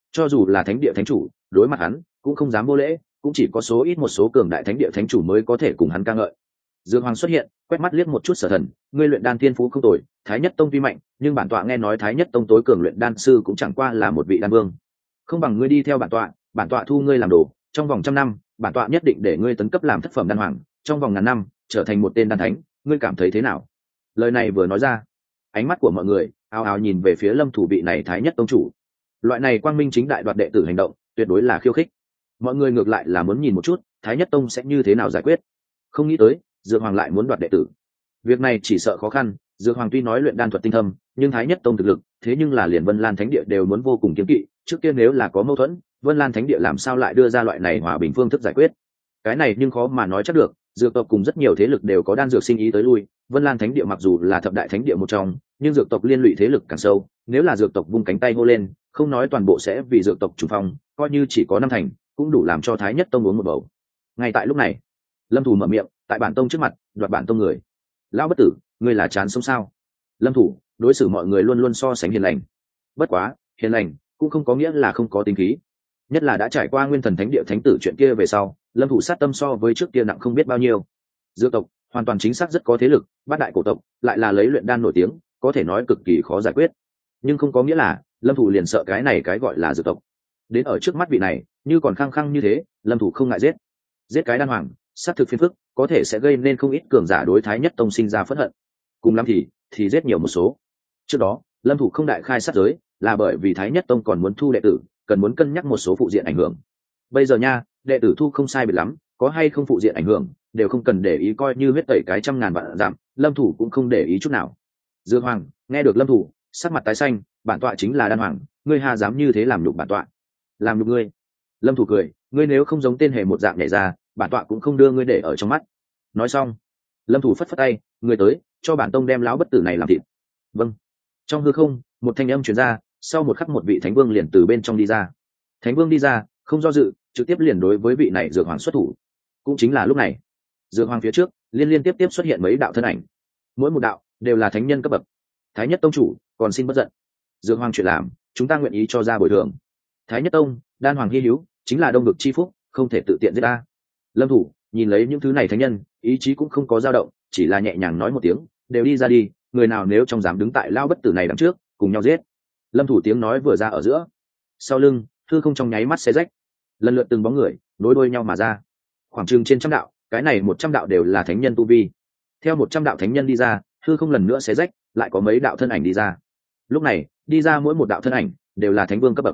cho dù là thánh địa thánh chủ đối mặt hắn cũng không dám vô lễ, cũng chỉ có số ít một số cường đại thánh địa thánh chủ mới có thể cùng hắn ca ngợi. Dương Hoàng xuất hiện, quét mắt liếc một chút Sở Thần, ngươi luyện đan thiên phú không tồi, Thái Nhất Tông tuy mạnh, nhưng bản tọa nghe nói Thái Nhất Tông tối cường luyện đan sư cũng chẳng qua là một vị đan vương. Không bằng ngươi đi theo bản tọa thu ngươi làm đồ, trong vòng 100 năm, bản tọa nhất định để ngươi tấn cấp làm thất phẩm đan hoàng, trong vòng ngàn năm, trở thành một tên đan thánh, ngươi cảm thấy thế nào? Lời này vừa nói ra, ánh mắt của mọi người ào ào nhìn về phía Lâm Thủ vị này Thái Nhất Tông chủ. Loại này quang minh chính đại đoạt đệ tử hành động, tuyệt đối là khiêu khích. Mọi người ngược lại là muốn nhìn một chút, Thái Nhất Tông sẽ như thế nào giải quyết. Không nghĩ tới, Dược Hoàng lại muốn đoạt đệ tử. Việc này chỉ sợ khó khăn, Dược Hoàng tuy nói luyện đan thuật tinh thâm, nhưng Thái Nhất Tông thực lực, thế nhưng là liền Vân Lan Thánh Địa đều muốn vô cùng kiêng kỵ, trước kia nếu là có mâu thuẫn, Vân Lan Thánh Địa làm sao lại đưa ra loại này hòa bình phương thức giải quyết. Cái này nhưng khó mà nói chắc được, dược tộc cùng rất nhiều thế lực đều có đan dược sinh ý tới lui, Vân Lan Thánh Địa mặc dù là thập đại thánh địa một trong, nhưng dược tộc liên lụy thế lực càng sâu, nếu là dược tộc vung cánh tay hô lên, không nói toàn bộ sẽ vì dược tộc chủ phong, coi như chỉ có năm thành, cũng đủ làm cho Thái Nhất Tông uống một bầu. Ngay tại lúc này, Lâm Thủ mở miệng, tại bản tông trước mặt, đoạt bản tông người. Lão bất tử, ngươi là chán sống sao? Lâm Thủ đối xử mọi người luôn luôn so sánh hiền lành. Bất quá, hiền lành cũng không có nghĩa là không có tính khí. Nhất là đã trải qua Nguyên Thần Thánh Địa thánh tử chuyện kia về sau, Lâm Thủ sát tâm so với trước kia nặng không biết bao nhiêu. Dược tộc hoàn toàn chính xác rất có thế lực, bát đại cổ tộc lại là lấy luyện đan nổi tiếng, có thể nói cực kỳ khó giải quyết. Nhưng không có nghĩa là Lâm Thủ liền sợ cái này cái gọi là dược tộc. Đến ở trước mắt vị này, như còn khăng khăng như thế, Lâm Thủ không ngại giết cái đan hoàng, sát thực phiền phức, có thể sẽ gây nên không ít cường giả đối Thái Nhất Tông sinh ra phẫn hận. Cùng lắm thì giết nhiều một số. Trước đó, Lâm Thủ không đại khai sát giới, là bởi vì Thái Nhất Tông còn muốn thu đệ tử, cần muốn cân nhắc một số phụ diện ảnh hưởng. Bây giờ nha, đệ tử thu không sai biệt lắm, có hay không phụ diện ảnh hưởng, đều không cần để ý, coi như huyết tẩy cái 100.000 vạn giảm, Lâm Thủ cũng không để ý chút nào. Dương Hoàng nghe được Lâm Thủ, sắc mặt tái xanh, bản tọa chính là đan hoàng, ngươi hà dám như thế làm nhục bản tọa? Làm nhục ngươi? Lâm Thủ cười, ngươi nếu không giống tên hề một dạng nhảy ra, bản tọa cũng không đưa ngươi để ở trong mắt. Nói xong, Lâm Thủ phất phất tay, người tới, cho bản tông đem lão bất tử này làm thịt. Vâng. Trong hư không, một thanh âm truyền ra, sau một khắc một vị thánh vương liền từ bên trong đi ra. Thánh vương đi ra, không do dự, trực tiếp liền đối với vị này Dược Hoàng xuất thủ. Cũng chính là lúc này, Dược Hoàng phía trước liên tiếp xuất hiện mấy đạo thân ảnh, mỗi một đạo đều là thánh nhân cấp bậc. Thái Nhất Tông chủ, còn xin bất giận. Dược Hoàng chuyện làm, chúng ta nguyện ý cho ra bồi thường. Thái Nhất Tông, đan hoàng hi hữu, chính là đông vực chi phúc, không thể tự tiện giết ta. Lâm Thủ nhìn lấy những thứ này thánh nhân, ý chí cũng không có dao động, chỉ là nhẹ nhàng nói một tiếng, đều đi ra đi, người nào nếu trong dám đứng tại lao bất tử này đằng trước, cùng nhau giết. Lâm Thủ tiếng nói vừa ra ở giữa, sau lưng hư không trong nháy mắt xé rách, lần lượt từng bóng người nối đuôi nhau mà ra, khoảng chừng trên 100 đạo, cái này 100 đạo đều là thánh nhân tu vi. Theo 100 đạo thánh nhân đi ra, hư không lần nữa xé rách, lại có mấy đạo thân ảnh đi ra. Lúc này đi ra mỗi một đạo thân ảnh đều là thánh vương cấp bậc.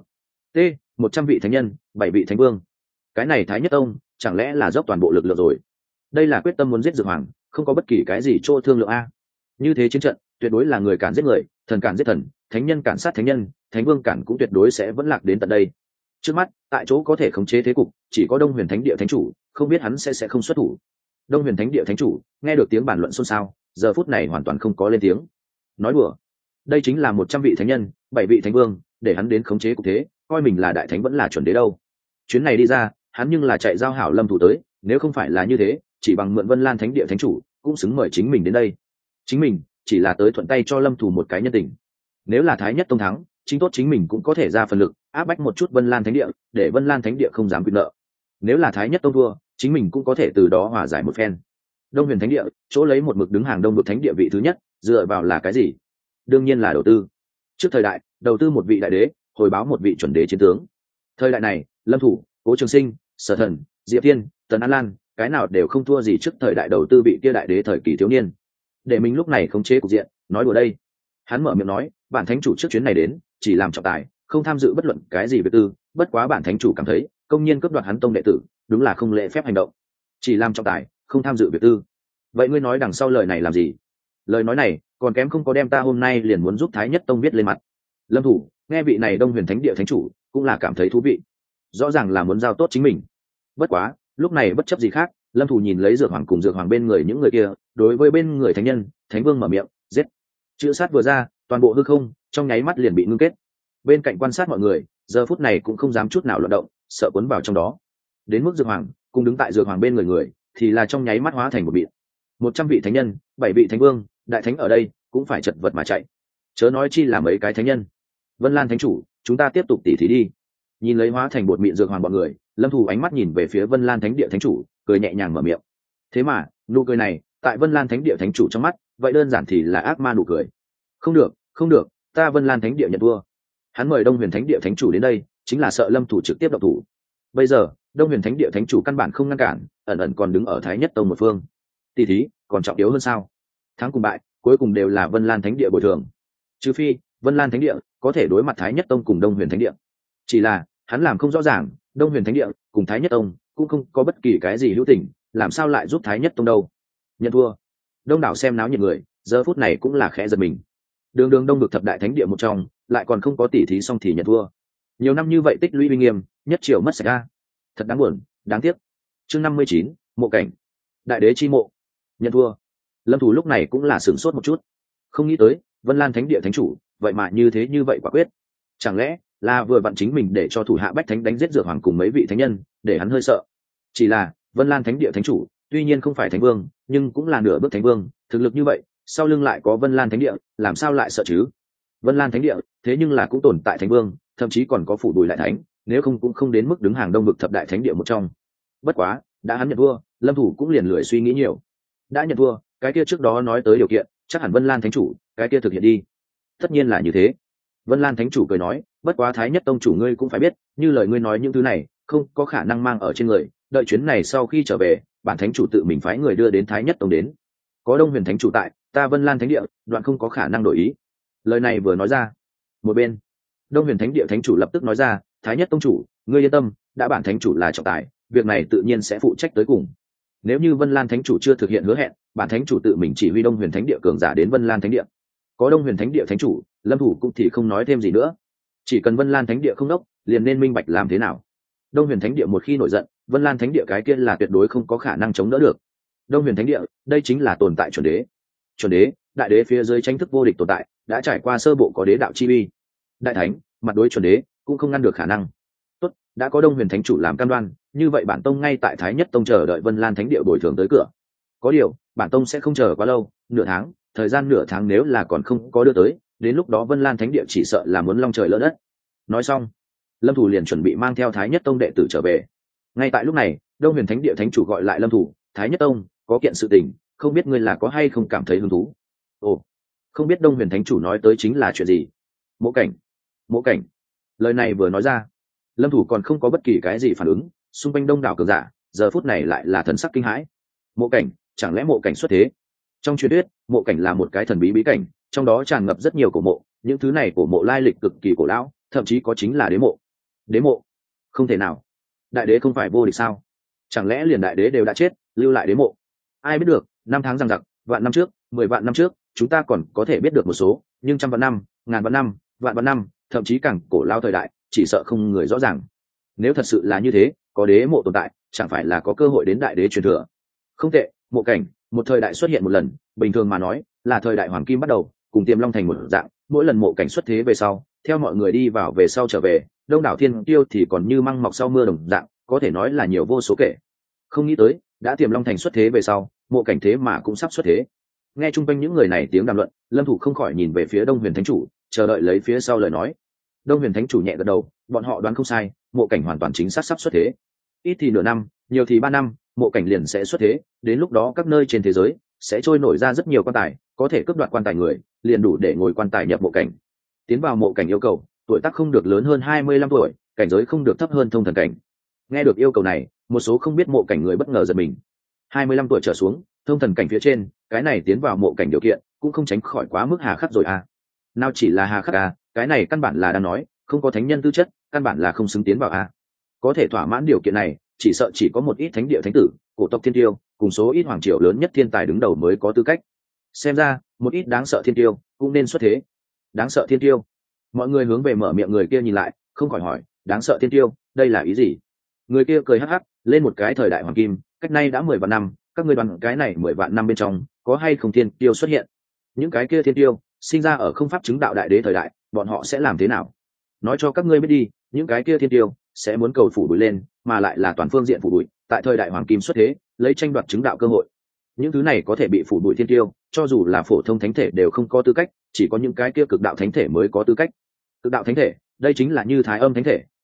100 vị thánh nhân, 7 vị thánh vương. Cái này Thái Nhất Tông chẳng lẽ là dốc toàn bộ lực lượng rồi? Đây là quyết tâm muốn giết Dược Hoàng, không có bất kỳ cái gì chỗ thương lượng a. Như thế chiến trận tuyệt đối là người cản giết người, thần cản giết thần, thánh nhân cản sát thánh nhân, thánh vương cản cũng tuyệt đối sẽ vẫn lạc đến tận đây. Trước mắt tại chỗ có thể khống chế thế cục chỉ có Đông Huyền Thánh Địa thánh chủ, không biết hắn sẽ không xuất thủ. Đông Huyền Thánh Địa thánh chủ nghe được tiếng bàn luận xôn xao, giờ phút này hoàn toàn không có lên tiếng. Nói đùa, đây chính là 100 vị thánh nhân, 7 vị thánh vương, để hắn đến khống chế cục thế, coi mình là đại thánh vẫn là chuẩn đế đâu. Chuyến này đi ra, hắn nhưng là chạy giao hảo Lâm Thủ tới, nếu không phải là như thế, chỉ bằng mượn Vân Lan Thánh Địa thánh chủ, cũng xứng mời chính mình đến đây. Chính mình chỉ là tới thuận tay cho Lâm Thủ một cái nhân tình. Nếu là Thái Nhất Tông thắng, chính tốt chính mình cũng có thể ra phần lực, áp bách một chút Vân Lan Thánh Địa, để Vân Lan Thánh Địa không dám quy nợ. Nếu là Thái Nhất Tông thua, chính mình cũng có thể từ đó hòa giải một phen. Đông Huyền Thánh Địa, chỗ lấy một mực đứng hàng Đông vực Thánh Địa vị thứ nhất, dựa vào là cái gì? Đương nhiên là đầu tư. Trước thời đại, đầu tư một vị đại đế, hồi báo một vị chuẩn đế chiến tướng. Thời đại này, Lâm Thủ, Cố Trường Sinh, Sở Thần, Diệp Thiên, Tần An Lan, cái nào đều không thua gì trước thời đại đầu tư vị kia đại đế thời kỳ thiếu niên. Để mình lúc này khống chế cục diện, nói đùa đây. Hắn mở miệng nói, bản thánh chủ trước chuyến này đến, chỉ làm trọng tài, không tham dự bất luận cái gì việc tư, bất quá bản thánh chủ cảm thấy, công nhiên cướp đoạt hắn tông đệ tử, đúng là không lễ phép hành động. Chỉ làm trọng tài, không tham dự việc tư. Vậy ngươi nói đằng sau lời này làm gì? Lời nói này, còn kém không có đem ta hôm nay liền muốn giúp Thái Nhất Tông viết lên mặt. Lâm Thủ, nghe vị này Đông Huyền Thánh Địa thánh chủ, cũng là cảm thấy thú vị. Rõ ràng là muốn giao tốt chính mình. Bất quá, lúc này bất chấp gì khác, Lâm Thủ nhìn lấy Dược Hoàng cùng Dược Hoàng bên người những người kia, đối với bên người thánh nhân, thánh vương mở miệng, giết. Chữ sát vừa ra, toàn bộ hư không trong nháy mắt liền bị ngưng kết. Bên cạnh quan sát mọi người, giờ phút này cũng không dám chút nào luận động, sợ cuốn vào trong đó. Đến mức Dược Hoàng, cùng đứng tại Dược Hoàng bên người, thì là trong nháy mắt hóa thành một bịt. 100 vị thánh nhân, 7 vị thánh vương, đại thánh ở đây cũng phải chật vật mà chạy. Chớ nói chi là mấy cái thánh nhân. Vân Lan thánh chủ, chúng ta tiếp tục tỉ thí đi. Nhìn lấy hóa thành bột mịn dược hoàng bọn người, lâm thủ ánh mắt nhìn về phía Vân Lan Thánh Địa thánh chủ, cười nhẹ nhàng mở miệng. Thế mà nụ cười này tại Vân Lan Thánh Địa thánh chủ trong mắt vậy đơn giản thì là ác ma nụ cười. Không được, không được, ta Vân Lan Thánh Địa nhận thua. Hắn mời Đông Huyền Thánh Địa thánh chủ đến đây chính là sợ lâm thủ trực tiếp động thủ. Bây giờ Đông Huyền Thánh Địa thánh chủ căn bản không ngăn cản, ẩn ẩn còn đứng ở Thái Nhất Tông một phương. Tỷ thí còn trọng yếu hơn sao? Thắng cùng bại cuối cùng đều là Vân Lan Thánh Địa bồi thường, trừ phi Vân Lan Thánh Địa có thể đối mặt Thái Nhất Tông cùng Đông Huyền Thánh Địa. Chỉ là hắn làm không rõ ràng, Đông Huyền Thánh Địa cùng Thái Nhất Tông cũng không có bất kỳ cái gì hữu tình, làm sao lại giúp Thái Nhất Tông đâu? Nhận thua. Đông đảo xem náo nhiệt người giờ phút này cũng là khẽ giật mình. Đường đường Đông vực thập đại thánh địa một trong, lại còn không có tỷ thí xong thì nhận thua. Nhiều năm như vậy tích lũy uy nghiêm, nhất triều mất sạch ra. Thật đáng buồn, đáng tiếc. Chương 59, mộ cảnh. Đại đế chi mộ. Nhận thua. Lâm thủ lúc này cũng là sửng sốt một chút. Không nghĩ tới, Vân Lan Thánh Địa thánh chủ, vậy mà như thế như vậy quả quyết. Chẳng lẽ là vừa vặn chính mình để cho thủ hạ bách thánh đánh giết dược hoàng cùng mấy vị thánh nhân, để hắn hơi sợ. Chỉ là Vân Lan Thánh Địa thánh chủ, tuy nhiên không phải thánh vương, nhưng cũng là nửa bước thánh vương, thực lực như vậy, sau lưng lại có Vân Lan Thánh Địa, làm sao lại sợ chứ? Vân Lan Thánh Địa, thế nhưng là cũng tồn tại thánh vương, thậm chí còn có phủ đùi lại thánh, nếu không cũng không đến mức đứng hàng Đông vực thập đại thánh địa một trong. Bất quá, đã hắn nhận thua, Lâm thủ cũng liền lười suy nghĩ nhiều. Đã nhận thua, cái kia trước đó nói tới điều kiện, chắc hẳn Vân Lan thánh chủ, cái kia thực hiện đi. Tất nhiên là như thế. Vân Lan thánh chủ cười nói, bất quá Thái Nhất Tông chủ ngươi cũng phải biết, như lời ngươi nói những thứ này, không có khả năng mang ở trên người, đợi chuyến này sau khi trở về, bản thánh chủ tự mình phái người đưa đến Thái Nhất Tông đến. Có Đông Huyền thánh chủ tại, ta Vân Lan thánh địa, đoạn không có khả năng đổi ý. Lời này vừa nói ra, một bên Đông Huyền Thánh Địa thánh chủ lập tức nói ra, Thái Nhất Tông chủ, ngươi yên tâm, đã bản thánh chủ là trọng tài, việc này tự nhiên sẽ phụ trách tới cùng. Nếu như Vân Lan thánh chủ chưa thực hiện hứa hẹn, bản thánh chủ tự mình chỉ huy Đông Huyền Thánh Địa cường giả đến Vân Lan Thánh Địa. Có Đông Huyền Thánh Địa thánh chủ, Lâm thủ cũng thì không nói thêm gì nữa. Chỉ cần Vân Lan Thánh Địa không đốc, liền nên minh bạch làm thế nào. Đông Huyền Thánh Địa một khi nổi giận, Vân Lan Thánh Địa cái kia là tuyệt đối không có khả năng chống đỡ được. Đông Huyền Thánh Địa, đây chính là tồn tại chuẩn đế. Chuẩn đế, đại đế phía dưới tranh thức vô địch tồn tại, đã trải qua sơ bộ có đế đạo chi uy. Đại thánh, mặt đối chuẩn đế, cũng không ngăn được khả năng. Tốt, đã có Đông Huyền thánh chủ làm cam đoan, như vậy bản tông ngay tại Thái Nhất Tông chờ đợi Vân Lan Thánh Địa bồi thường tới cửa. Có điều, bản tông sẽ không chờ quá lâu, nửa tháng, thời gian nửa tháng nếu là còn không có đưa tới, đến lúc đó Vân Lan Thánh Địa chỉ sợ là muốn long trời lỡ đất. Nói xong, Lâm thủ liền chuẩn bị mang theo Thái Nhất Tông đệ tử trở về. Ngay tại lúc này, Đông Huyền Thánh Địa thánh chủ gọi lại Lâm thủ, Thái Nhất Tông, có kiện sự tình, không biết ngươi là có hay không cảm thấy hứng thú. Ồ, không biết Đông Huyền thánh chủ nói tới chính là chuyện gì? Mộ cảnh. Mộ cảnh. Lời này vừa nói ra, Lâm thủ còn không có bất kỳ cái gì phản ứng, xung quanh đông đảo cường giả giờ phút này lại là thần sắc kinh hãi. Mộ cảnh, chẳng lẽ mộ cảnh xuất thế? Trong truyền thuyết, mộ cảnh là một cái thần bí bí cảnh, trong đó tràn ngập rất nhiều cổ mộ, những thứ này cổ mộ lai lịch cực kỳ cổ lão, thậm chí có chính là đế mộ. Đế mộ? Không thể nào. Đại đế không phải vô địch sao? Chẳng lẽ liền đại đế đều đã chết, lưu lại đế mộ? Ai biết được, năm tháng giằng giặc, vạn năm trước, 10 vạn năm trước, chúng ta còn có thể biết được một số, nhưng trăm vạn năm, ngàn vạn năm, vạn vạn năm, thậm chí càng cổ lao thời đại, chỉ sợ không người rõ ràng. Nếu thật sự là như thế, có đế mộ tồn tại, chẳng phải là có cơ hội đến đại đế truyền thừa? Không tệ, mộ cảnh, một thời đại xuất hiện một lần, bình thường mà nói, là thời đại hoàng kim bắt đầu, cùng Tiềm Long thành một dạng, mỗi lần mộ cảnh xuất thế về sau, theo mọi người đi vào về sau trở về, đông đảo thiên tiêu thì còn như măng mọc sau mưa đồng dạng, có thể nói là nhiều vô số kể. Không nghĩ tới, đã Tiềm Long thành xuất thế về sau, mộ cảnh thế mà cũng sắp xuất thế. Nghe chung quanh những người này tiếng đàm luận, Lâm thủ không khỏi nhìn về phía Đông Huyền thánh chủ, chờ đợi lấy phía sau lời nói. Đông Huyền thánh chủ nhẹ gật đầu, bọn họ đoán không sai, mộ cảnh hoàn toàn chính xác sắp xuất thế. Ít thì nửa năm, nhiều thì 3 năm, mộ cảnh liền sẽ xuất thế, đến lúc đó các nơi trên thế giới sẽ trôi nổi ra rất nhiều quan tài, có thể cướp đoạt quan tài người, liền đủ để ngồi quan tài nhập mộ cảnh. Tiến vào mộ cảnh yêu cầu, tuổi tác không được lớn hơn 25 tuổi, cảnh giới không được thấp hơn thông thần cảnh. Nghe được yêu cầu này, một số không biết mộ cảnh người bất ngờ giật mình. 25 tuổi trở xuống, thông thần cảnh phía trên, cái này tiến vào mộ cảnh điều kiện cũng không tránh khỏi quá mức hà khắc rồi à. Nào chỉ là hà khắc à, cái này căn bản là đang nói không có thánh nhân tư chất, căn bản là không xứng tiến vào à. Có thể thỏa mãn điều kiện này, chỉ sợ chỉ có một ít thánh địa thánh tử, cổ tộc thiên tiêu, cùng số ít hoàng triều lớn nhất thiên tài đứng đầu mới có tư cách. Xem ra một ít đáng sợ thiên tiêu cũng nên xuất thế. Đáng sợ thiên tiêu? Mọi người hướng về mở miệng người kia nhìn lại, không khỏi hỏi, đáng sợ thiên tiêu, đây là ý gì? Người kia cười hắc hắc, lên một cái thời đại hoàng kim, cách nay đã 10 vạn năm, các ngươi đoán cái này 10 vạn năm bên trong có hay không thiên tiêu xuất hiện? Những cái kia thiên tiêu sinh ra ở không pháp chứng đạo đại đế thời đại, bọn họ sẽ làm thế nào? Nói cho các ngươi biết đi, những cái kia thiên tiêu sẽ muốn cầu phủ đuổi lên, mà lại là toàn phương diện phủ đuổi, tại thời đại hoàng kim xuất thế, lấy tranh đoạt chứng đạo cơ hội. Những thứ này có thể bị phủ đuổi thiên tiêu, cho dù là phổ thông thánh thể đều không có tư cách, chỉ có những cái kia cực đạo thánh thể mới có tư cách. Cực đạo thánh thể, đây chính là như Thái Âm thánh thể,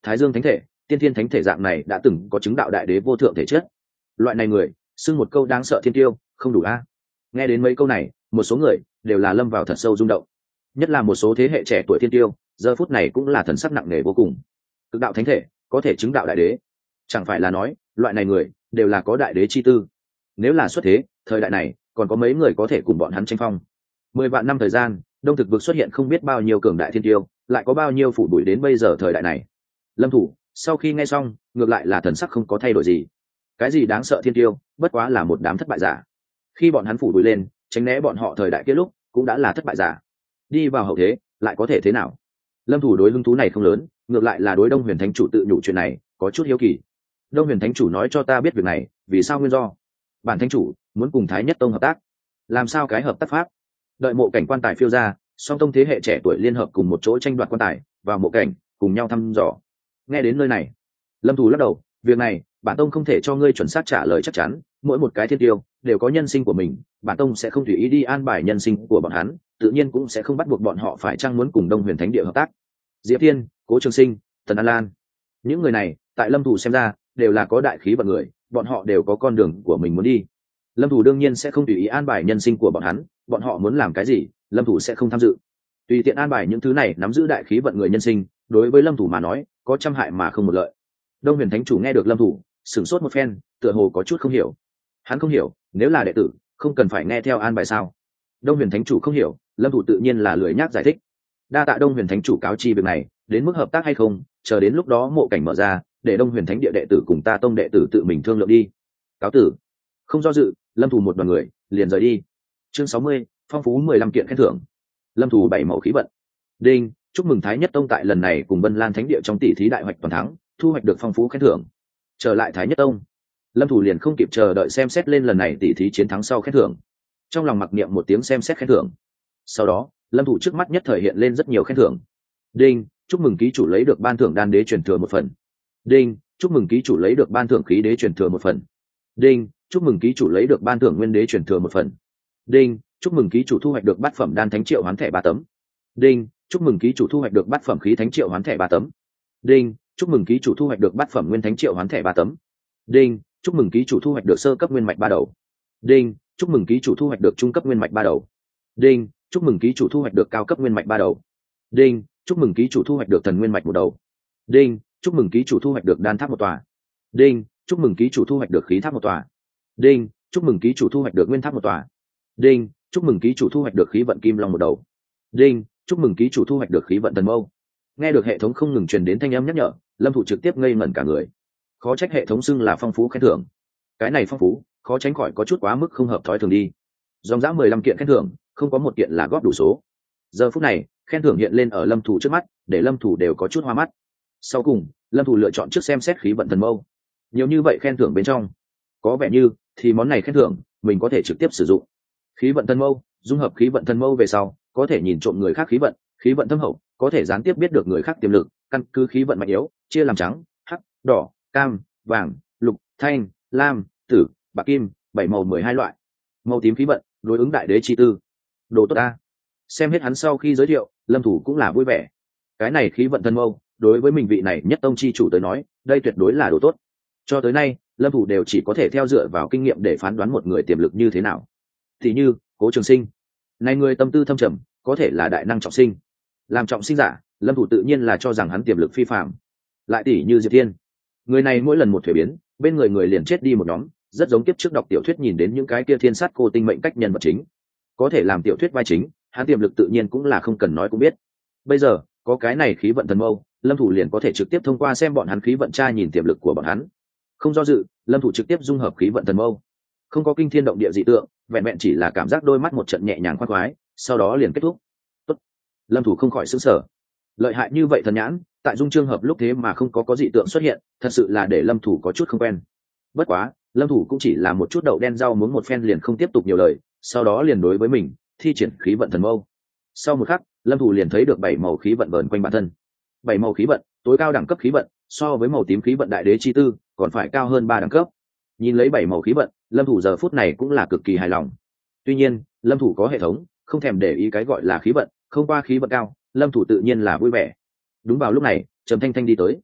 Thái Dương thánh thể, Tiên Thiên thánh thể dạng này đã từng có chứng đạo đại đế vô thượng thể chất. Loại này người xưng một câu đáng sợ thiên tiêu không đủ a. Nghe đến mấy câu này, một số người đều là lâm vào thật sâu rung động, nhất là một số thế hệ trẻ tuổi thiên tiêu giờ phút này cũng là thần sắc nặng nề vô cùng. Cực đạo thánh thể có thể chứng đạo đại đế, chẳng phải là nói loại này người đều là có đại đế chi tư. Nếu là xuất thế thời đại này còn có mấy người có thể cùng bọn hắn tranh phong. 10 vạn năm thời gian, đông thực vực xuất hiện không biết bao nhiêu cường đại thiên tiêu, lại có bao nhiêu phủ bụi đến bây giờ thời đại này. Lâm Thủ sau khi nghe xong ngược lại là thần sắc không có thay đổi gì. Cái gì đáng sợ thiên tiêu bất quá là một đám thất bại giả. Khi bọn hắn phủ bụi lên tránh né bọn họ thời đại kia lúc cũng đã là thất bại giả, đi vào hậu thế lại có thể thế nào. Lâm Thủ đối hứng thú này không lớn, ngược lại là đối Đông Huyền Thánh chủ tự nhủ chuyện này có chút hiếu kỳ. Đông Huyền Thánh chủ nói cho ta biết việc này, vì sao nguyên do? Bản thánh chủ muốn cùng Thái Nhất Tông hợp tác. Làm sao cái hợp tác pháp? Đợi mộ cảnh quan tài phiêu ra, song tông thế hệ trẻ tuổi liên hợp cùng một chỗ tranh đoạt quan tài, vào mộ cảnh cùng nhau thăm dò. Nghe đến nơi này, Lâm Thủ lắc đầu, việc này bản tông không thể cho ngươi chuẩn xác trả lời chắc chắn, mỗi một cái thiên tiêu đều có nhân sinh của mình, bản tông sẽ không tùy ý đi an bài nhân sinh của bọn hắn, tự nhiên cũng sẽ không bắt buộc bọn họ phải chăng muốn cùng Đông Huyền Thánh địa hợp tác. Diệp Thiên, Cố Trường Sinh, Tần An Lan, những người này tại Lâm Thủ xem ra đều là có đại khí vận người, bọn họ đều có con đường của mình muốn đi. Lâm Thủ đương nhiên sẽ không tùy ý an bài nhân sinh của bọn họ muốn làm cái gì Lâm Thủ sẽ không tham dự. Tùy tiện an bài những thứ này nắm giữ đại khí vận người nhân sinh, đối với Lâm Thủ mà nói có trăm hại mà không một lợi. Đông Huyền Thánh chủ nghe được Lâm Thủ sửng sốt một phen, tựa hồ có chút không hiểu. Hắn không hiểu, nếu là đệ tử không cần phải nghe theo an bài sao? Đông Huyền Thánh chủ không hiểu, Lâm Thủ tự nhiên là lười nhác giải thích. Đa tạ Đông Huyền Thánh chủ cáo chi việc này, đến mức hợp tác hay không chờ đến lúc đó mộ cảnh mở ra, để Đông Huyền Thánh địa đệ tử cùng ta tông đệ tử tự mình thương lượng đi. Cáo tử. Không do dự, Lâm Thủ một đoàn người liền rời đi. Chương 60, phong phú 15 kiện khen thưởng. Lâm Thủ 7 mẫu khí vận. Đinh, chúc mừng Thái Nhất Tông tại lần này cùng Vân Lan Thánh địa trong tỷ thí đại hoạch toàn thắng, thu hoạch được phong phú khen thưởng. Trở lại Thái Nhất Tông, Lâm Thủ liền không kịp chờ đợi xem xét lên lần này tỷ thí chiến thắng sau khen thưởng. Trong lòng mặc niệm một tiếng xem xét khen thưởng. Sau đó, Lâm Thủ trước mắt nhất thời hiện lên rất nhiều khen thưởng. Đinh, chúc mừng ký chủ lấy được ban thưởng đan đế truyền thừa 1 phần. Đinh, chúc mừng ký chủ lấy được ban thưởng khí đế truyền thừa 1 phần. Đinh, chúc mừng ký chủ lấy được ban thưởng nguyên đế truyền thừa 1 phần. Đinh, chúc mừng ký chủ thu hoạch được bát phẩm đan thánh triệu hoán thẻ 3 tấm. Đinh, chúc mừng ký chủ thu hoạch được bát phẩm khí thánh triệu hoán thẻ 3 tấm. Đinh, chúc mừng ký chủ thu hoạch được bát phẩm nguyên thánh triệu hoán thẻ 3 tấm. Đinh, chúc mừng ký chủ thu hoạch được sơ cấp nguyên mạch 3 đầu. Đinh, chúc mừng ký chủ thu hoạch được trung cấp nguyên mạch 3 đầu. Đinh, chúc mừng ký chủ thu hoạch được cao cấp nguyên mạch 3 đầu. Đinh, chúc mừng ký chủ thu hoạch được thần nguyên mạch 1 đầu. Đinh, chúc mừng ký chủ thu hoạch được đan tháp 1 tòa. Đinh, chúc mừng ký chủ thu hoạch được khí tháp 1 tòa. Đinh, chúc mừng ký chủ thu hoạch được nguyên tháp 1 tòa. Đinh, chúc mừng ký chủ thu hoạch được khí vận kim long 1 đầu. Đinh, chúc mừng ký chủ thu hoạch được khí vận thần mâu. Nghe được hệ thống không ngừng truyền đến thanh âm nhắc nhở, Lâm Thủ trực tiếp ngây ngẩn cả người. Khó trách hệ thống xưng là phong phú khen thưởng. Cái này phong phú, khó tránh khỏi có chút quá mức không hợp thói thường đi. Dòng dã 15 kiện khen thưởng, không có một kiện là góp đủ số. Giờ phút này, khen thưởng hiện lên ở Lâm Thủ trước mắt, để Lâm Thủ đều có chút hoa mắt. Sau cùng, Lâm Thủ lựa chọn trước xem xét khí vận thần mâu. Nhiều như vậy khen thưởng bên trong, có vẻ như thì món này khen thưởng mình có thể trực tiếp sử dụng. Khí vận thần mâu, dung hợp khí vận thần mâu về sau, có thể nhìn trộm người khác khí vận thâm hậu, có thể gián tiếp biết được người khác tiềm lực, căn cứ khí vận mạnh yếu, chia làm trắng, hắc, đỏ, cam, vàng, lục, thanh, lam, tử, bạc kim, 7 màu 12 loại. Màu tím khí vận, đối ứng đại đế chi tư. Đồ tốt a. Xem hết hắn sau khi giới thiệu, Lâm Thủ cũng là vui vẻ. Cái này khí vận thần mâu, đối với mình vị này nhất tông chi chủ tới nói, đây tuyệt đối là đồ tốt. Cho tới nay, Lâm Thủ đều chỉ có thể theo dựa vào kinh nghiệm để phán đoán một người tiềm lực như thế nào. Thì như Cố Trường Sinh, này người tâm tư thâm trầm, có thể là đại năng trọng sinh. Làm trọng sinh giả, Lâm Thủ tự nhiên là cho rằng hắn tiềm lực phi phàm. Lại tỷ như Diệp Thiên, người này mỗi lần một thuế biến, bên người liền chết đi một nhóm, rất giống kiếp trước đọc tiểu thuyết nhìn đến những cái kia thiên sát cô tinh mệnh cách nhân vật chính. Có thể làm tiểu thuyết vai chính, hắn tiềm lực tự nhiên cũng là không cần nói cũng biết. Bây giờ, có cái này khí vận thần mâu, Lâm Thủ liền có thể trực tiếp thông qua xem bọn hắn khí vận tra nhìn tiềm lực của bọn hắn. Không do dự, Lâm Thủ trực tiếp dung hợp khí vận thần mâu. Không có kinh thiên động địa dị tượng, vẹn vẹn chỉ là cảm giác đôi mắt một trận nhẹ nhàng khoan khoái, sau đó liền kết thúc. Tốt. Lâm Thủ không khỏi sửng sở. Lợi hại như vậy thần nhãn, tại dung trường hợp lúc thế mà không có dị tượng xuất hiện, thật sự là để Lâm Thủ có chút không quen. Bất quá, Lâm Thủ cũng chỉ là một chút đậu đen rau muốn một phen liền không tiếp tục nhiều lời, sau đó liền đối với mình thi triển khí vận thần mâu. Sau một khắc, Lâm Thủ liền thấy được 7 màu khí vận vờn quanh bản thân. 7 màu khí vận, tối cao đẳng cấp khí vận, so với màu tím khí vận đại đế chi tư, còn phải cao hơn 3 đẳng cấp. Nhìn lấy 7 màu khí vận, Lâm Thủ giờ phút này cũng là cực kỳ hài lòng. Tuy nhiên, Lâm Thủ có hệ thống, không thèm để ý cái gọi là khí vận, không qua khí vận cao, Lâm Thủ tự nhiên là vui vẻ. Đúng vào lúc này, Trầm Thanh Thanh đi tới.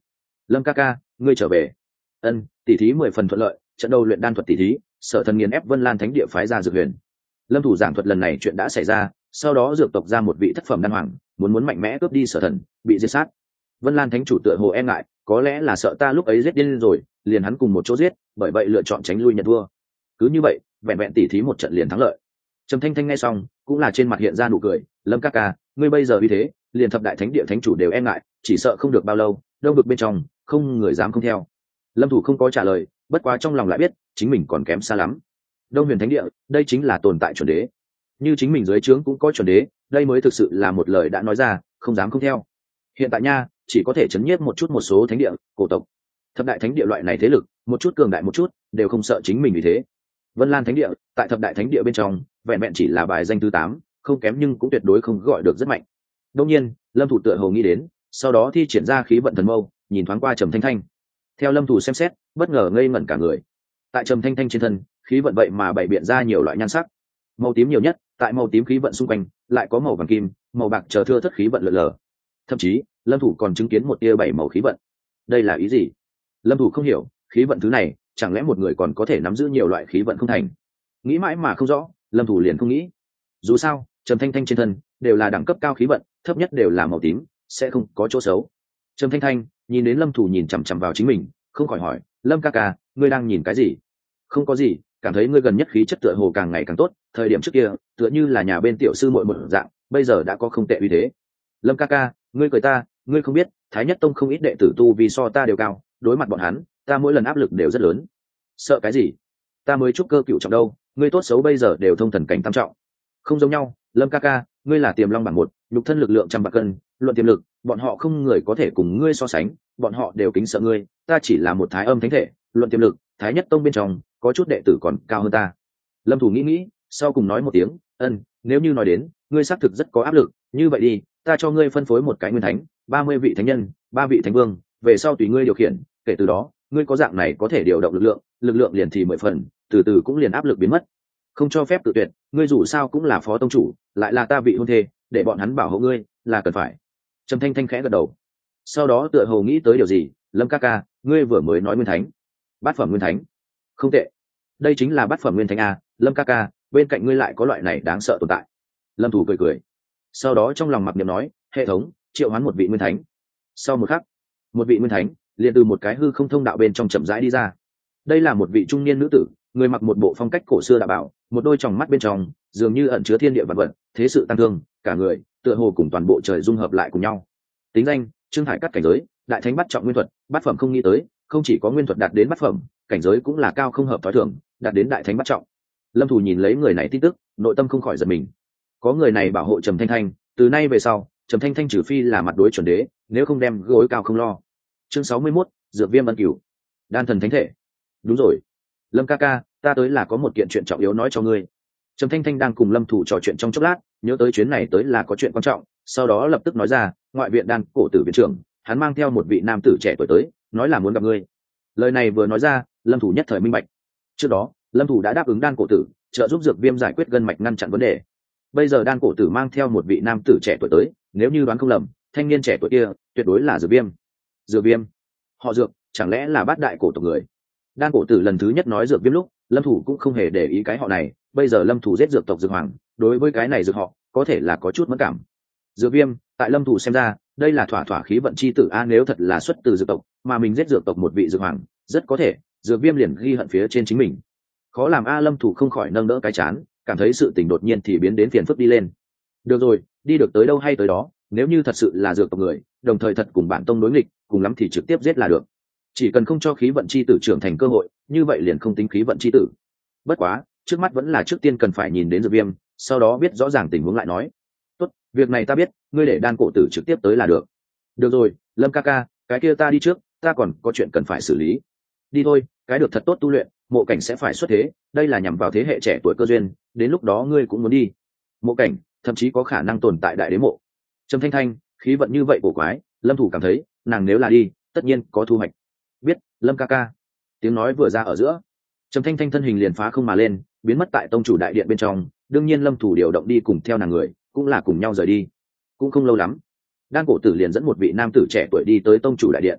Lâm ca ca, ngươi trở về. Ân, tỷ thí 10 phần thuận lợi, trận đầu luyện đan thuật tỷ thí, Sở Thần nghiền ép Vân Lan Thánh địa phái ra Dược Huyền. Lâm thủ giảng thuật lần này chuyện đã xảy ra, sau đó dược tộc ra một vị thất phẩm đan hoàng, muốn mạnh mẽ cướp đi Sở Thần, bị giết sát. Vân Lan Thánh chủ tựa hồ e ngại, có lẽ là sợ ta lúc ấy giết điên rồi, liền hắn cùng một chỗ giết, bởi vậy lựa chọn tránh lui nhận thua. Cứ như vậy, vẹn vẹn tỷ thí một trận liền thắng lợi. Trầm Thanh Thanh nghe xong, cũng là trên mặt hiện ra nụ cười, Lâm ca ca, ngươi bây giờ như thế, liền thập đại thánh địa thánh chủ đều e ngại, chỉ sợ không được bao lâu, đông vực bên trong, không người dám không theo. Lâm thủ không có trả lời, bất quá trong lòng lại biết, chính mình còn kém xa lắm. Đông Huyền Thánh địa, đây chính là tồn tại chuẩn đế. Như chính mình dưới trướng cũng có chuẩn đế, đây mới thực sự là một lời đã nói ra, không dám không theo. Hiện tại nha, chỉ có thể chấn nhiếp một số thánh địa, cổ tộc. Thập đại thánh địa loại này thế lực, một chút cường đại một chút, đều không sợ chính mình vì thế. Vân Lan Thánh địa, tại thập đại thánh địa bên trong, vẹn vẹn chỉ là bài danh thứ 8, không kém nhưng cũng tuyệt đối không gọi được rất mạnh. Đương nhiên, Lâm thủ tựa hồ nghĩ đến, sau đó thi triển ra khí vận thần mâu, nhìn thoáng qua Trầm Thanh Thanh. Theo Lâm thủ xem xét, bất ngờ ngây ngẩn cả người. Tại Trầm Thanh Thanh trên thân, khí vận vậy mà bày biện ra nhiều loại nhan sắc. Màu tím nhiều nhất, tại màu tím khí vận xung quanh, lại có màu vàng kim, màu bạc chờ thưa thất khí vận lượn lờ. Thậm chí, Lâm thủ còn chứng kiến một tia 7 màu khí vận. Đây là ý gì? Lâm thủ không hiểu, khí vận thứ này, chẳng lẽ một người còn có thể nắm giữ nhiều loại khí vận không thành? Nghĩ mãi mà không rõ, Lâm thủ liền không nghĩ. Dù sao, Trầm Thanh Thanh trên thân đều là đẳng cấp cao khí vận, thấp nhất đều là màu tím, sẽ không có chỗ xấu. Trầm Thanh Thanh nhìn đến Lâm thủ nhìn chằm chằm vào chính mình, không khỏi hỏi, Lâm ca ca, ngươi đang nhìn cái gì? Không có gì, cảm thấy ngươi gần nhất khí chất tựa hồ càng ngày càng tốt, thời điểm trước kia tựa như là nhà bên tiểu sư muội một dạng, bây giờ đã có không tệ uy thế. Lâm ca ca, ngươi cười ta, ngươi không biết, Thái Nhất Tông không ít đệ tử tu vì so ta đều cao, đối mặt bọn hắn, ta mỗi lần áp lực đều rất lớn. Sợ cái gì? Ta mới trúc cơ cựu trọng đâu, ngươi tốt xấu bây giờ đều thông thần cảnh tam trọng. Không giống nhau, Lâm ca ca, ngươi là tiềm long bảng 1, nhục thân lực lượng trăm bạc cân, luận tiềm lực, bọn họ không người có thể cùng ngươi so sánh, bọn họ đều kính sợ ngươi, ta chỉ là một thái âm thánh thể, luận tiềm lực, Thái Nhất Tông bên trong có chút đệ tử còn cao hơn ta. Lâm thủ nghĩ, sau cùng nói một tiếng, nếu như nói đến, ngươi xác thực rất có áp lực, như vậy đi, ta cho ngươi phân phối một cái nguyên thánh, 30 vị thánh nhân, 3 vị thánh vương, về sau tùy ngươi điều khiển, kể từ đó, ngươi có dạng này có thể điều động lực lượng liền thì 10 phần, từ từ cũng liền áp lực biến mất. Không cho phép tự tuyệt, ngươi dù sao cũng là phó tông chủ, lại là ta vị hôn thê, để bọn hắn bảo hộ ngươi, là cần phải. Trầm Thanh Thanh khẽ gật đầu. Sau đó tựa hồ nghĩ tới điều gì, Lâm ca ca, ngươi vừa mới nói nguyên thánh, bát phẩm nguyên thánh, không tệ, đây chính là bát phẩm nguyên thánh a. Lâm ca ca, bên cạnh ngươi lại có loại này đáng sợ tồn tại. Lâm thủ cười, sau đó trong lòng mặc niệm nói, hệ thống triệu hoán một vị nguyên thánh. Sau một khắc, một vị nguyên thánh liền từ một cái hư không thông đạo bên trong chậm rãi đi ra. Đây là một vị trung niên nữ tử, người mặc một bộ phong cách cổ xưa đạo bảo, một đôi tròng mắt bên trong dường như ẩn chứa thiên địa vạn vật, thế sự tăng thương, cả người tựa hồ cùng toàn bộ trời dung hợp lại cùng nhau. Tính danh: Trương Thải Cắt, cảnh giới đại thánh bắt trọng nguyên thuật, bát phẩm. Không nghĩ tới, không chỉ có nguyên thuật đạt đến bát phẩm, cảnh giới cũng là cao không hợp thói thường, đạt đến đại thánh bắt trọng. Lâm thủ nhìn lấy người này tin tức, nội tâm không khỏi giật mình. Có người này bảo hộ Trầm Thanh Thanh, từ nay về sau, Trầm Thanh Thanh trừ phi là mặt đối chuẩn đế, nếu không đem gối cao không lo. Chương 61, dược viêm ân cửu, đan thần thánh thể. Đúng rồi, Lâm ca ca, ta tới là có một kiện chuyện trọng yếu nói cho ngươi. Trầm Thanh Thanh đang cùng Lâm thủ trò chuyện trong chốc lát, nhớ tới chuyến này tới là có chuyện quan trọng, sau đó lập tức nói ra, ngoại viện đan cổ tử viện trưởng, hắn mang theo một vị nam tử trẻ tuổi tới, nói là muốn gặp ngươi. Lời này vừa nói ra, Lâm thủ nhất thời minh bạch. Trước đó, Lâm thủ đã đáp ứng đan cổ tử trợ giúp dược viêm giải quyết gân mạch, ngăn chặn vấn đề. Bây giờ đan cổ tử mang theo một vị nam tử trẻ tuổi tới, nếu như đoán không lầm, thanh niên trẻ tuổi kia tuyệt đối là dược viêm. Dược viêm, họ dược, chẳng lẽ là bát đại cổ tộc người? Đan cổ tử lần thứ nhất nói dược viêm lúc, Lâm thủ cũng không hề để ý cái họ này, bây giờ Lâm thủ giết dược tộc dược hoàng, đối với cái này dược họ có thể là có chút mẫn cảm. Dược viêm, tại Lâm thủ xem ra, đây là thỏa khí vận chi tử a, nếu thật là xuất từ dược tộc, mà mình giết dược tộc một vị dược hoàng, rất có thể dược viêm liền ghi hận phía trên chính mình. Khó làm a. Lâm thủ không khỏi nâng đỡ cái chán, cảm thấy sự tình đột nhiên thì biến đến phiền phức đi lên. Được rồi, đi được tới đâu hay tới đó, nếu như thật sự là dược tộc người, đồng thời thật cùng bản tông đối nghịch, cùng lắm thì trực tiếp giết là được. Chỉ cần không cho khí vận chi tử trưởng thành cơ hội, như vậy liền không tính khí vận chi tử. Bất quá, trước mắt vẫn là trước tiên cần phải nhìn đến dược viêm, sau đó biết rõ ràng tình huống lại nói. Tốt, việc này ta biết, ngươi để đan cổ tử trực tiếp tới là được. Được rồi, Lâm ca ca, cái kia ta đi trước, ta còn có chuyện cần phải xử lý. Đi thôi, cái được thật tốt tu luyện, Mộ Cảnh sẽ phải xuất thế, đây là nhằm vào thế hệ trẻ tuổi cơ duyên, đến lúc đó ngươi cũng muốn đi. Mộ Cảnh thậm chí có khả năng tồn tại đại đế mộ. Trầm Thanh Thanh, khí vận như vậy cổ quái, Lâm thủ cảm thấy, nàng nếu là đi, tất nhiên có thu hoạch. Biết, Lâm ca ca. Tiếng nói vừa ra ở giữa, Trầm Thanh Thanh thân hình liền phá không mà lên, biến mất tại tông chủ đại điện bên trong, đương nhiên Lâm thủ điều động đi cùng theo nàng người, cũng là cùng nhau rời đi. Cũng không lâu lắm, đan cổ tử liền dẫn một vị nam tử trẻ tuổi đi tới tông chủ đại điện.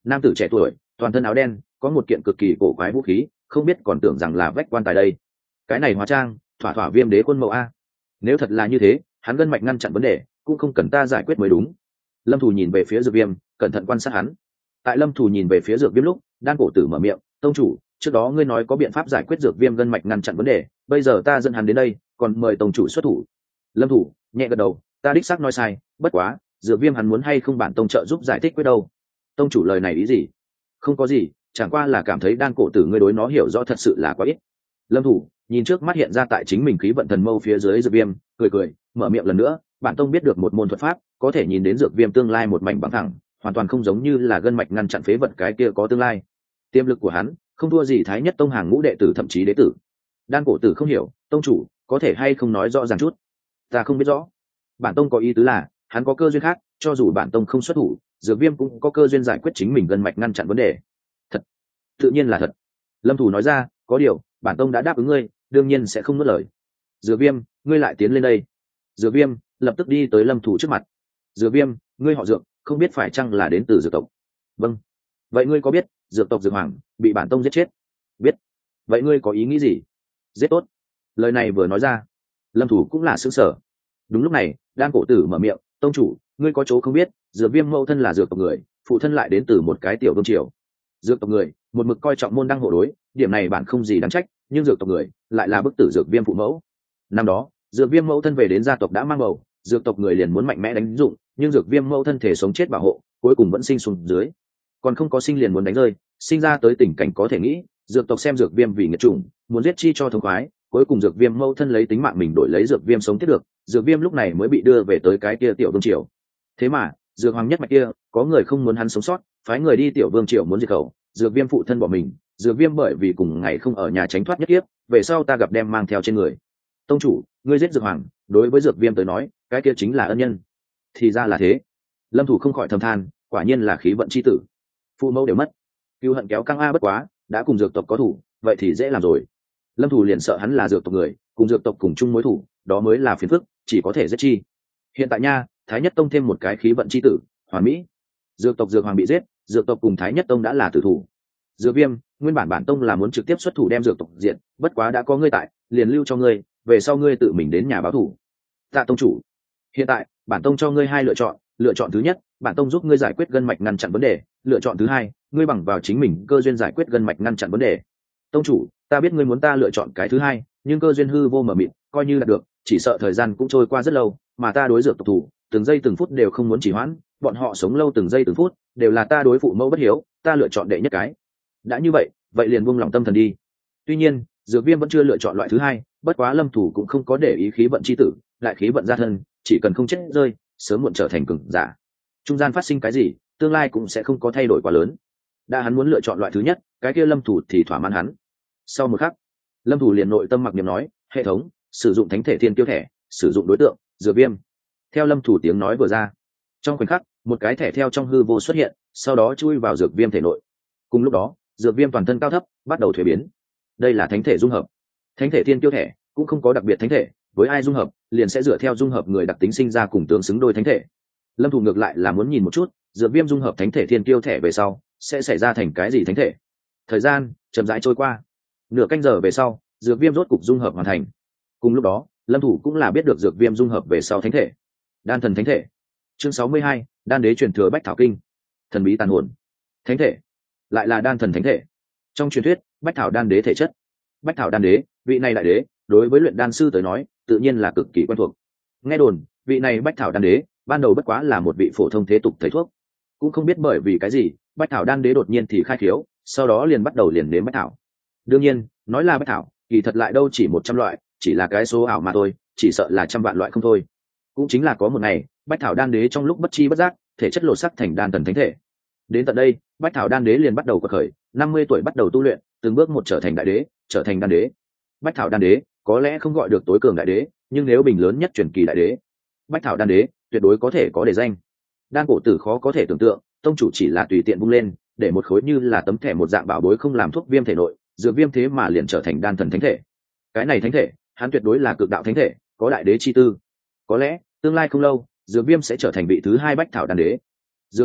Nam tử trẻ tuổi, toàn thân áo đen, có một kiện cực kỳ cổ quái vũ khí, không biết còn tưởng rằng là vách quan tài đây. Cái này hóa trang, thỏa thỏa Viêm Đế quân mẫu a. Nếu thật là như thế, hắn gân mạch ngăn chặn vấn đề, cũng không cần ta giải quyết mới đúng. Lâm Thủ nhìn về phía Dược Viêm, cẩn thận quan sát hắn. Tại Lâm Thủ nhìn về phía Dược Viêm lúc, Đan cổ tử mở miệng, tông chủ, trước đó ngươi nói có biện pháp giải quyết Dược Viêm gân mạch ngăn chặn vấn đề, bây giờ ta dẫn hắn đến đây, còn mời tông chủ xuất thủ. Lâm Thủ nhẹ gật đầu, ta đích xác nói sai, bất quá Dược Viêm hắn muốn hay không bản tông trợ giúp giải thích quyết đâu. Tông chủ lời này ý gì? Không có gì, chẳng qua là cảm thấy Đan cổ tử ngươi đối nó hiểu rõ thật sự là quá ít. Lâm Thủ nhìn trước mắt hiện ra tại chính mình khí vận thần mâu phía dưới Dược Viêm, cười cười, mở miệng lần nữa, bản tông biết được một môn thuật pháp, có thể nhìn đến Dược Viêm tương lai một mảnh bằng thẳng, hoàn toàn không giống như là gân mạch ngăn chặn phế vật cái kia có tương lai. Tiềm lực của hắn không thua gì Thái Nhất tông hàng ngũ đệ tử thậm chí đế tử. Đan cổ tử không hiểu, tông chủ có thể hay không nói rõ ràng chút? Ta không biết rõ. Bản tông có ý tứ là hắn có cơ duyên khác, cho dù bản tông không xuất thủ, Dược Viêm cũng có cơ duyên giải quyết chính mình gân mạch ngăn chặn vấn đề. Thật, tự nhiên là thật. Lâm Thủ nói ra, có điều bản tông đã đáp ứng ngươi, đương nhiên sẽ không nuốt lời. Dược Viêm, ngươi lại tiến lên đây. Dược Viêm lập tức đi tới Lâm Thủ trước mặt. Dược Viêm, ngươi họ Dược, không biết phải chăng là đến từ Dược tộc? Vâng. Vậy ngươi có biết Dược tộc Dược Hoàng bị bản tông giết chết? Biết. Vậy ngươi có ý nghĩ gì? Giết tốt. Lời này vừa nói ra, Lâm Thủ cũng là sững sờ. Đúng lúc này, Đan cổ tử mở miệng, tông chủ, ngươi có chỗ không biết, Dược Viêm mẫu thân là Dược tộc người, phụ thân lại đến từ một cái tiểu vương triều. Dược tộc người một mực coi trọng môn đăng hộ đối, điểm này bản không gì đáng trách, nhưng Dược tộc người lại là bức tử Dược Viêm phụ mẫu. Năm đó Dược Viêm mẫu thân về đến gia tộc đã mang bầu, Dược tộc người liền muốn mạnh mẽ đánh dụng, nhưng Dược Viêm mẫu thân thể sống chết bảo hộ, cuối cùng vẫn sinh xuống dưới. Còn không có sinh liền muốn đánh rơi, sinh ra tới tình cảnh có thể nghĩ, Dược tộc xem Dược Viêm vì nghiệt chủng, muốn giết chi cho thống khoái, cuối cùng Dược Viêm mẫu thân lấy tính mạng mình đổi lấy Dược Viêm sống tiếp được, Dược Viêm lúc này mới bị đưa về tới cái kia tiểu vương triều. Thế mà Dược Hoàng nhất mạch kia có người không muốn hắn sống sót, phái người đi tiểu vương triều muốn diệt khẩu, Dược Viêm phụ thân bỏ mình, Dược Viêm bởi vì cùng ngày không ở nhà tránh thoát nhất kiếp, về sau ta gặp đem mang theo trên người. Tông chủ, ngươi giết Dược Hoàng, đối với Dược Viêm tới nói, cái kia chính là ân nhân. Thì ra là thế. Lâm Thủ không khỏi thầm than, quả nhiên là khí vận chi tử. Phụ mẫu đều mất, cừu hận kéo căng a, bất quá đã cùng Dược tộc có thủ, vậy thì dễ làm rồi. Lâm Thủ liền sợ hắn là Dược tộc người, cùng Dược tộc cùng chung mối thủ, đó mới là phiền phức, chỉ có thể giết chi. Hiện tại nha, Thái Nhất tông thêm một cái khí vận chi tử, hoàn mỹ. Dược tộc Dược Hoàng bị giết, Dược tộc cùng Thái Nhất tông đã là tử thủ. Dược Viêm, nguyên bản bản tông là muốn trực tiếp xuất thủ đem Dược tộc diện, bất quá đã có ngươi tại, liền lưu cho ngươi, về sau ngươi tự mình đến nhà báo thủ. Tạ tông chủ, hiện tại bản tông cho ngươi hai lựa chọn thứ nhất, bản tông giúp ngươi giải quyết gân mạch ngăn chặn vấn đề, lựa chọn thứ hai, ngươi bằng vào chính mình cơ duyên giải quyết gân mạch ngăn chặn vấn đề. Tông chủ, ta biết ngươi muốn ta lựa chọn cái thứ hai, nhưng cơ duyên hư vô mờ mịt, coi như là được, chỉ sợ thời gian cũng trôi qua rất lâu, mà ta đối Dược tộc thủ, từng giây từng phút đều không muốn trì hoãn, bọn họ sống lâu từng giây từng phút, đều là ta đối phụ mẫu bất hiếu, ta lựa chọn đệ nhất cái. Đã như vậy, vậy liền buông lòng tâm thần đi. Tuy nhiên, Dược Viêm vẫn chưa lựa chọn loại thứ hai, bất quá Lâm Thủ cũng không có để ý khí vận chi tử, lại khí vận gia thân, chỉ cần không chết rơi, sớm muộn trở thành cường giả. Trung gian phát sinh cái gì, tương lai cũng sẽ không có thay đổi quá lớn. Đã hắn muốn lựa chọn loại thứ nhất, cái kia Lâm Thủ thì thỏa mãn hắn. Sau một khắc, Lâm Thủ liền nội tâm mặc niệm nói, hệ thống, sử dụng thánh thể thiên kiêu thẻ, sử dụng đối tượng, Dược Viêm. Theo Lâm Thủ tiếng nói vừa ra, trong khoảnh khắc, một cái thẻ theo trong hư vô xuất hiện, sau đó chui vào Dược Viêm thể nội. Cùng lúc đó, Dược Viêm toàn thân cao thấp bắt đầu thuế biến. Đây là thánh thể dung hợp. Thánh thể thiên kiêu thẻ cũng không có đặc biệt thánh thể, với ai dung hợp liền sẽ dựa theo dung hợp người đặc tính sinh ra cùng tương xứng đôi thánh thể. Lâm Thủ ngược lại là muốn nhìn một chút, Dược Viêm dung hợp thánh thể thiên kiêu thẻ về sau sẽ xảy ra thành cái gì thánh thể. Thời gian chậm rãi trôi qua, nửa canh giờ về sau, Dược Viêm rốt cục dung hợp hoàn thành. Cùng lúc đó, Lâm Thủ cũng là biết được Dược Viêm dung hợp về sau thánh thể. Đan thần thánh thể. Chương 62, Đan đế truyền thừa Bách Thảo Kinh. Thần bí tàn hồn. Thánh thể, lại là đan thần thánh thể. Trong truyền thuyết, Bách Thảo đan đế thể chất. Bách Thảo đan đế, vị này đại đế, đối với luyện đan sư tới nói, tự nhiên là cực kỳ quen thuộc. Nghe đồn, vị này Bách Thảo đan đế, ban đầu bất quá là một vị phổ thông thế tục thầy thuốc, cũng không biết bởi vì cái gì, Bách Thảo đan đế đột nhiên thì khai khiếu, sau đó liền bắt đầu liền đến Bách Thảo. Đương nhiên, nói là Bách Thảo, kỳ thật lại đâu chỉ 100 loại, chỉ là cái số ảo mà thôi, chỉ sợ là trăm vạn loại không thôi. Cũng chính là có một ngày, Bách Thảo đan đế trong lúc bất chi bất giác, thể chất lột sắc thành đan thần thánh thể. Đến tận đây, Bách Thảo đan đế liền bắt đầu quật khởi, 50 tuổi bắt đầu tu luyện, từng bước một trở thành đại đế, trở thành đan đế. Bách Thảo đan đế có lẽ không gọi được tối cường đại đế, nhưng nếu bình lớn nhất truyền kỳ đại đế, Bách Thảo đan đế tuyệt đối có thể có đề danh. Đan cổ tử khó có thể tưởng tượng, tông chủ chỉ là tùy tiện vung lên, để một khối như là tấm thẻ một dạng bảo bối không làm thuốc viêm thể nội, Dược Viêm thế mà liền trở thành đan thần thánh thể. Cái này thánh thể, hắn tuyệt đối là cực đạo thánh thể, có đại đế chi tư. Có lẽ tương lai không lâu, Dược Viêm sẽ trở thành vị thứ hai Bách Thảo đan đế. Dược Viêm,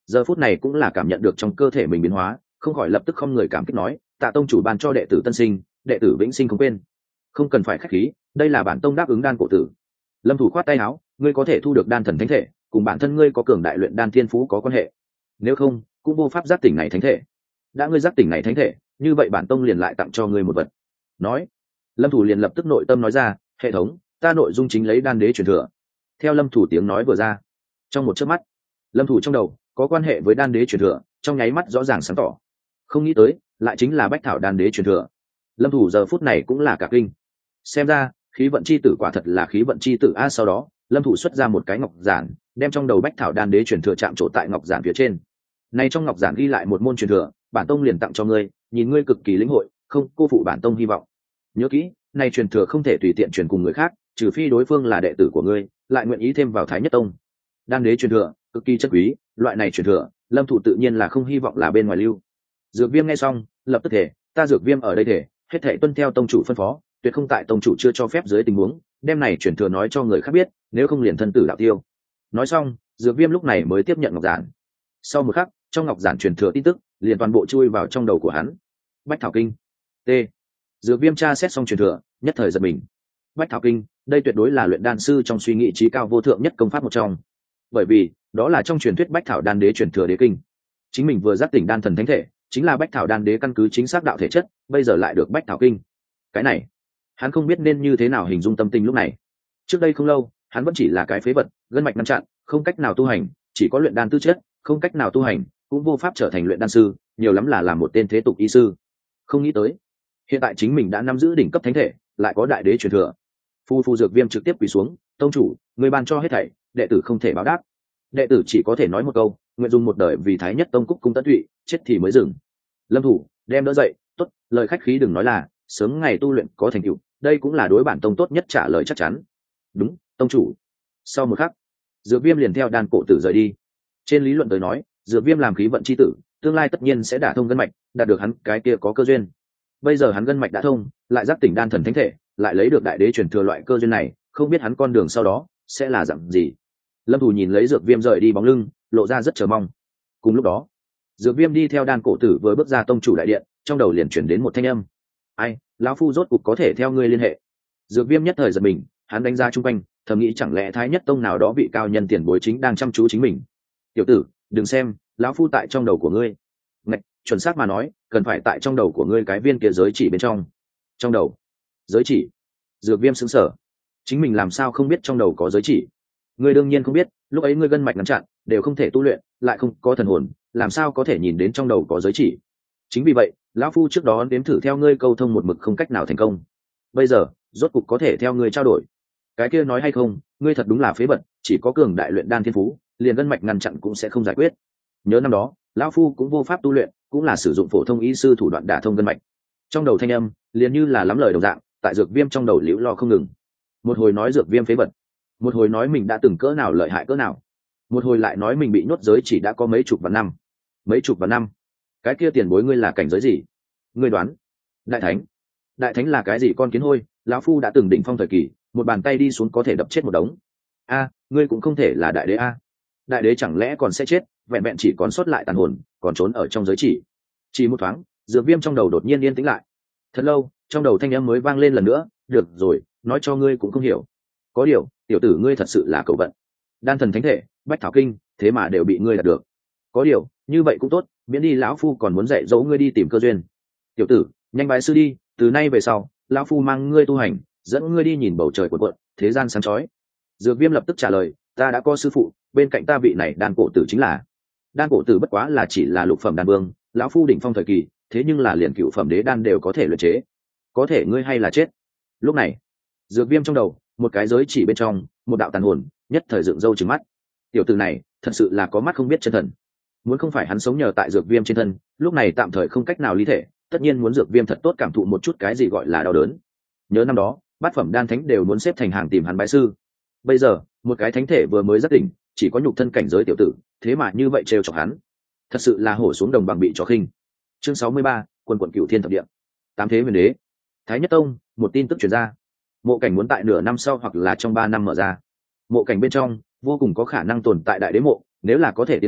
giờ phút này cũng là cảm nhận được trong cơ thể mình biến hóa, không khỏi lập tức không người cảm kích nói, tạ tông chủ ban cho đệ tử tân sinh, đệ tử vĩnh sinh không quên. Không cần phải khách khí, đây là bản tông đáp ứng đan cổ tử. Lâm thủ khoát tay áo, ngươi có thể thu được đan thần thánh thể, cùng bản thân ngươi có cường đại luyện đan thiên phú có quan hệ, nếu không cũng vô pháp giác tỉnh này thánh thể. Đã ngươi giác tỉnh này thánh thể, như vậy bản tông liền lại tặng cho ngươi một vật. Nói, Lâm thủ liền lập tức nội tâm nói ra, hệ thống, ta nội dung chính lấy đan đế truyền thừa. Theo Lâm thủ tiếng nói vừa ra, trong một chớp mắt, Lâm thủ trong đầu có quan hệ với đan đế truyền thừa trong nháy mắt rõ ràng sáng tỏ. Không nghĩ tới lại chính là bách thảo đan đế truyền thừa. Lâm thủ giờ phút này cũng là cả kinh, xem ra khí vận chi tử quả thật là khí vận chi tử a. Sau đó Lâm thủ xuất ra một cái ngọc giản, đem trong đầu bách thảo đan đế truyền thừa chạm trổ tại ngọc giản phía trên. Này trong ngọc giản ghi lại một môn truyền thừa, bản tông liền tặng cho ngươi, nhìn ngươi cực kỳ lĩnh hội, không cô phụ bản tông hy vọng. Nhớ kỹ, này truyền thừa không thể tùy tiện truyền cùng người khác, trừ phi đối phương là đệ tử của ngươi, lại nguyện ý thêm vào Thái Nhất Tông. Đan đế truyền thừa cực kỳ chất quý, loại này truyền thừa Lâm thủ tự nhiên là không hy vọng là bên ngoài lưu. Dược Viêm nghe xong lập tức thể, ta Dược Viêm ở đây thể hết thảy tuân theo tông chủ phân phó, tuyệt không tại tông chủ chưa cho phép dưới tình huống đem này truyền thừa nói cho người khác biết, nếu không liền thân tử đạo tiêu. Nói xong, Dược Viêm lúc này mới tiếp nhận ngọc giản. Sau một khắc, trong ngọc giản truyền thừa tin tức liền toàn bộ chui vào trong đầu của hắn. Bách Thảo Kinh. T. Dược Viêm tra xét xong truyền thừa, nhất thời giật mình. Bách Thảo Kinh, đây tuyệt đối là luyện đan sư trong suy nghĩ trí cao vô thượng nhất công pháp một trong. Bởi vì, đó là trong truyền thuyết Bách Thảo đan đế truyền thừa đế kinh. Chính mình vừa giác tỉnh đan thần thánh thể, chính là Bách Thảo đan đế căn cứ chính xác đạo thể chất, bây giờ lại được Bách Thảo Kinh. Cái này, hắn không biết nên như thế nào hình dung tâm tình lúc này. Trước đây không lâu, hắn vẫn chỉ là cái phế vật, gân mạch ngăn chặn, không cách nào tu hành, chỉ có luyện đan tư chất, không cách nào tu hành, cũng vô pháp trở thành luyện đan sư, nhiều lắm là làm một tên thế tục y sư. Không nghĩ tới, hiện tại chính mình đã nắm giữ đỉnh cấp thánh thể, lại có đại đế truyền thừa. Phu Dược Viêm trực tiếp quỳ xuống, tông chủ, người ban cho hết thảy, đệ tử không thể báo đáp. Đệ tử chỉ có thể nói một câu, nguyện dùng một đời vì Thái Nhất Tông cúc cung tận tụy, chết thì mới dừng. Lâm thủ đem đỡ dậy, tốt, lời khách khí đừng nói là sớm ngày tu luyện có thành tựu, đây cũng là đối bản tông tốt nhất trả lời chắc chắn. Đúng, tông chủ. Sau một khắc, Dược Viêm liền theo đan cổ tử rời đi. Trên lý luận tới nói, Dược Viêm làm khí vận chi tử, tương lai tất nhiên sẽ đả thông gân mạch, đạt được hắn cái kia có cơ duyên. Bây giờ hắn gân mạch đã thông, lại giác tỉnh đan thần thánh thể, lại lấy được đại đế truyền thừa loại cơ duyên này, không biết hắn con đường sau đó sẽ là dạng gì. Lâm thủ nhìn lấy Dược Viêm rời đi bóng lưng, lộ ra rất chờ mong. Cùng lúc đó, Dược Viêm đi theo đan cổ tử vừa bước ra tông chủ đại điện, trong đầu liền chuyển đến một thanh âm. Ai, lão phu rốt cục có thể theo ngươi liên hệ. Dược Viêm nhất thời giật mình, hắn đánh ra trung quanh, thầm nghĩ chẳng lẽ Thái Nhất Tông nào đó vị cao nhân tiền bối chính đang chăm chú chính mình. Tiểu tử, đừng xem, lão phu tại trong đầu của ngươi. Ngạch, chuẩn xác mà nói, cần phải tại trong đầu của ngươi cái viên kia giới chỉ bên trong. Trong đầu? Giới chỉ? Dược Viêm sững sờ. Chính mình làm sao không biết trong đầu có giới chỉ? Ngươi đương nhiên không biết, lúc ấy ngươi gân mạch ngăn chặn, đều không thể tu luyện, lại không có thần hồn, làm sao có thể nhìn đến trong đầu có giới chỉ? Chính vì vậy, lão phu trước đó đếm thử theo ngươi câu thông một mực không cách nào thành công. Bây giờ, rốt cục có thể theo ngươi trao đổi. Cái kia nói hay không, ngươi thật đúng là phế vật, chỉ có cường đại luyện đan thiên phú, liền gân mạch ngăn chặn cũng sẽ không giải quyết. Nhớ năm đó, lão phu cũng vô pháp tu luyện, cũng là sử dụng phổ thông y sư thủ đoạn đả thông gân mạch. Trong đầu thanh âm, liền như là lắm lời đồng dạng, tại Dược Viêm trong đầu liễu lo không ngừng. Một hồi nói Dược Viêm phế vật, một hồi nói mình đã từng cỡ nào lợi hại cỡ nào, một hồi lại nói mình bị nhốt giới chỉ đã có mấy chục vạn năm. Mấy chục vạn năm? Cái kia tiền bối ngươi là cảnh giới gì? Ngươi đoán? Đại thánh. Đại thánh là cái gì con kiến hôi, lão phu đã từng đỉnh phong thời kỳ, một bàn tay đi xuống có thể đập chết một đống. A, ngươi cũng không thể là đại đế a. Đại đế chẳng lẽ còn sẽ chết, vẹn vẹn chỉ còn sót lại tàn hồn, còn trốn ở trong giới chỉ. Chỉ một thoáng, Dược Viêm trong đầu đột nhiên yên tĩnh lại. Thật lâu, trong đầu thanh âm mới vang lên lần nữa, được rồi, nói cho ngươi cũng không hiểu. Có điều, tiểu tử ngươi thật sự là cậu vận. Đan thần thánh thể, Bách Thảo Kinh, thế mà đều bị ngươi đạt được. Có điều, như vậy cũng tốt, miễn đi lão phu còn muốn dạy dỗ ngươi đi tìm cơ duyên. Tiểu tử, nhanh bái sư đi, từ nay về sau, lão phu mang ngươi tu hành, dẫn ngươi đi nhìn bầu trời cuộn cuộn, thế gian sáng chói. Dược Viêm lập tức trả lời, ta đã có sư phụ, bên cạnh ta vị này đan cổ tử chính là. Đan cổ tử bất quá là chỉ là lục phẩm đan vương, lão phu đỉnh phong thời kỳ, thế nhưng là liền cựu phẩm đế đan đều có thể luyện chế. Có thể ngươi hay là chết. Lúc này, Dược Viêm trong đầu, một cái giới chỉ bên trong, một đạo tàn hồn, nhất thời dựng râu trừng mắt. Tiểu tử này, thật sự là có mắt không biết chân thần. Muốn không phải hắn sống nhờ tại Dược Viêm trên thân, lúc này tạm thời không cách nào ly thể, tất nhiên muốn Dược Viêm thật tốt cảm thụ một chút cái gì gọi là đau đớn. Nhớ năm đó, bát phẩm đan thánh đều muốn xếp thành hàng tìm hắn bái sư. Bây giờ, một cái thánh thể vừa mới giác tỉnh, chỉ có nhục thân cảnh giới tiểu tử, thế mà như vậy trêu chọc hắn. Thật sự là hổ xuống đồng bằng bị chó khinh. Chương 63, Quân quận Cửu Thiên thập địa. Tám thế huyền đế. Thái Nhất Tông, một tin tức truyền ra. Mộ cảnh muốn tại nửa năm sau hoặc là trong 3 năm mở ra. Mộ cảnh bên trong, vô cùng có khả năng tồn tại đại đế mộ, nếu là có thể tiến vào,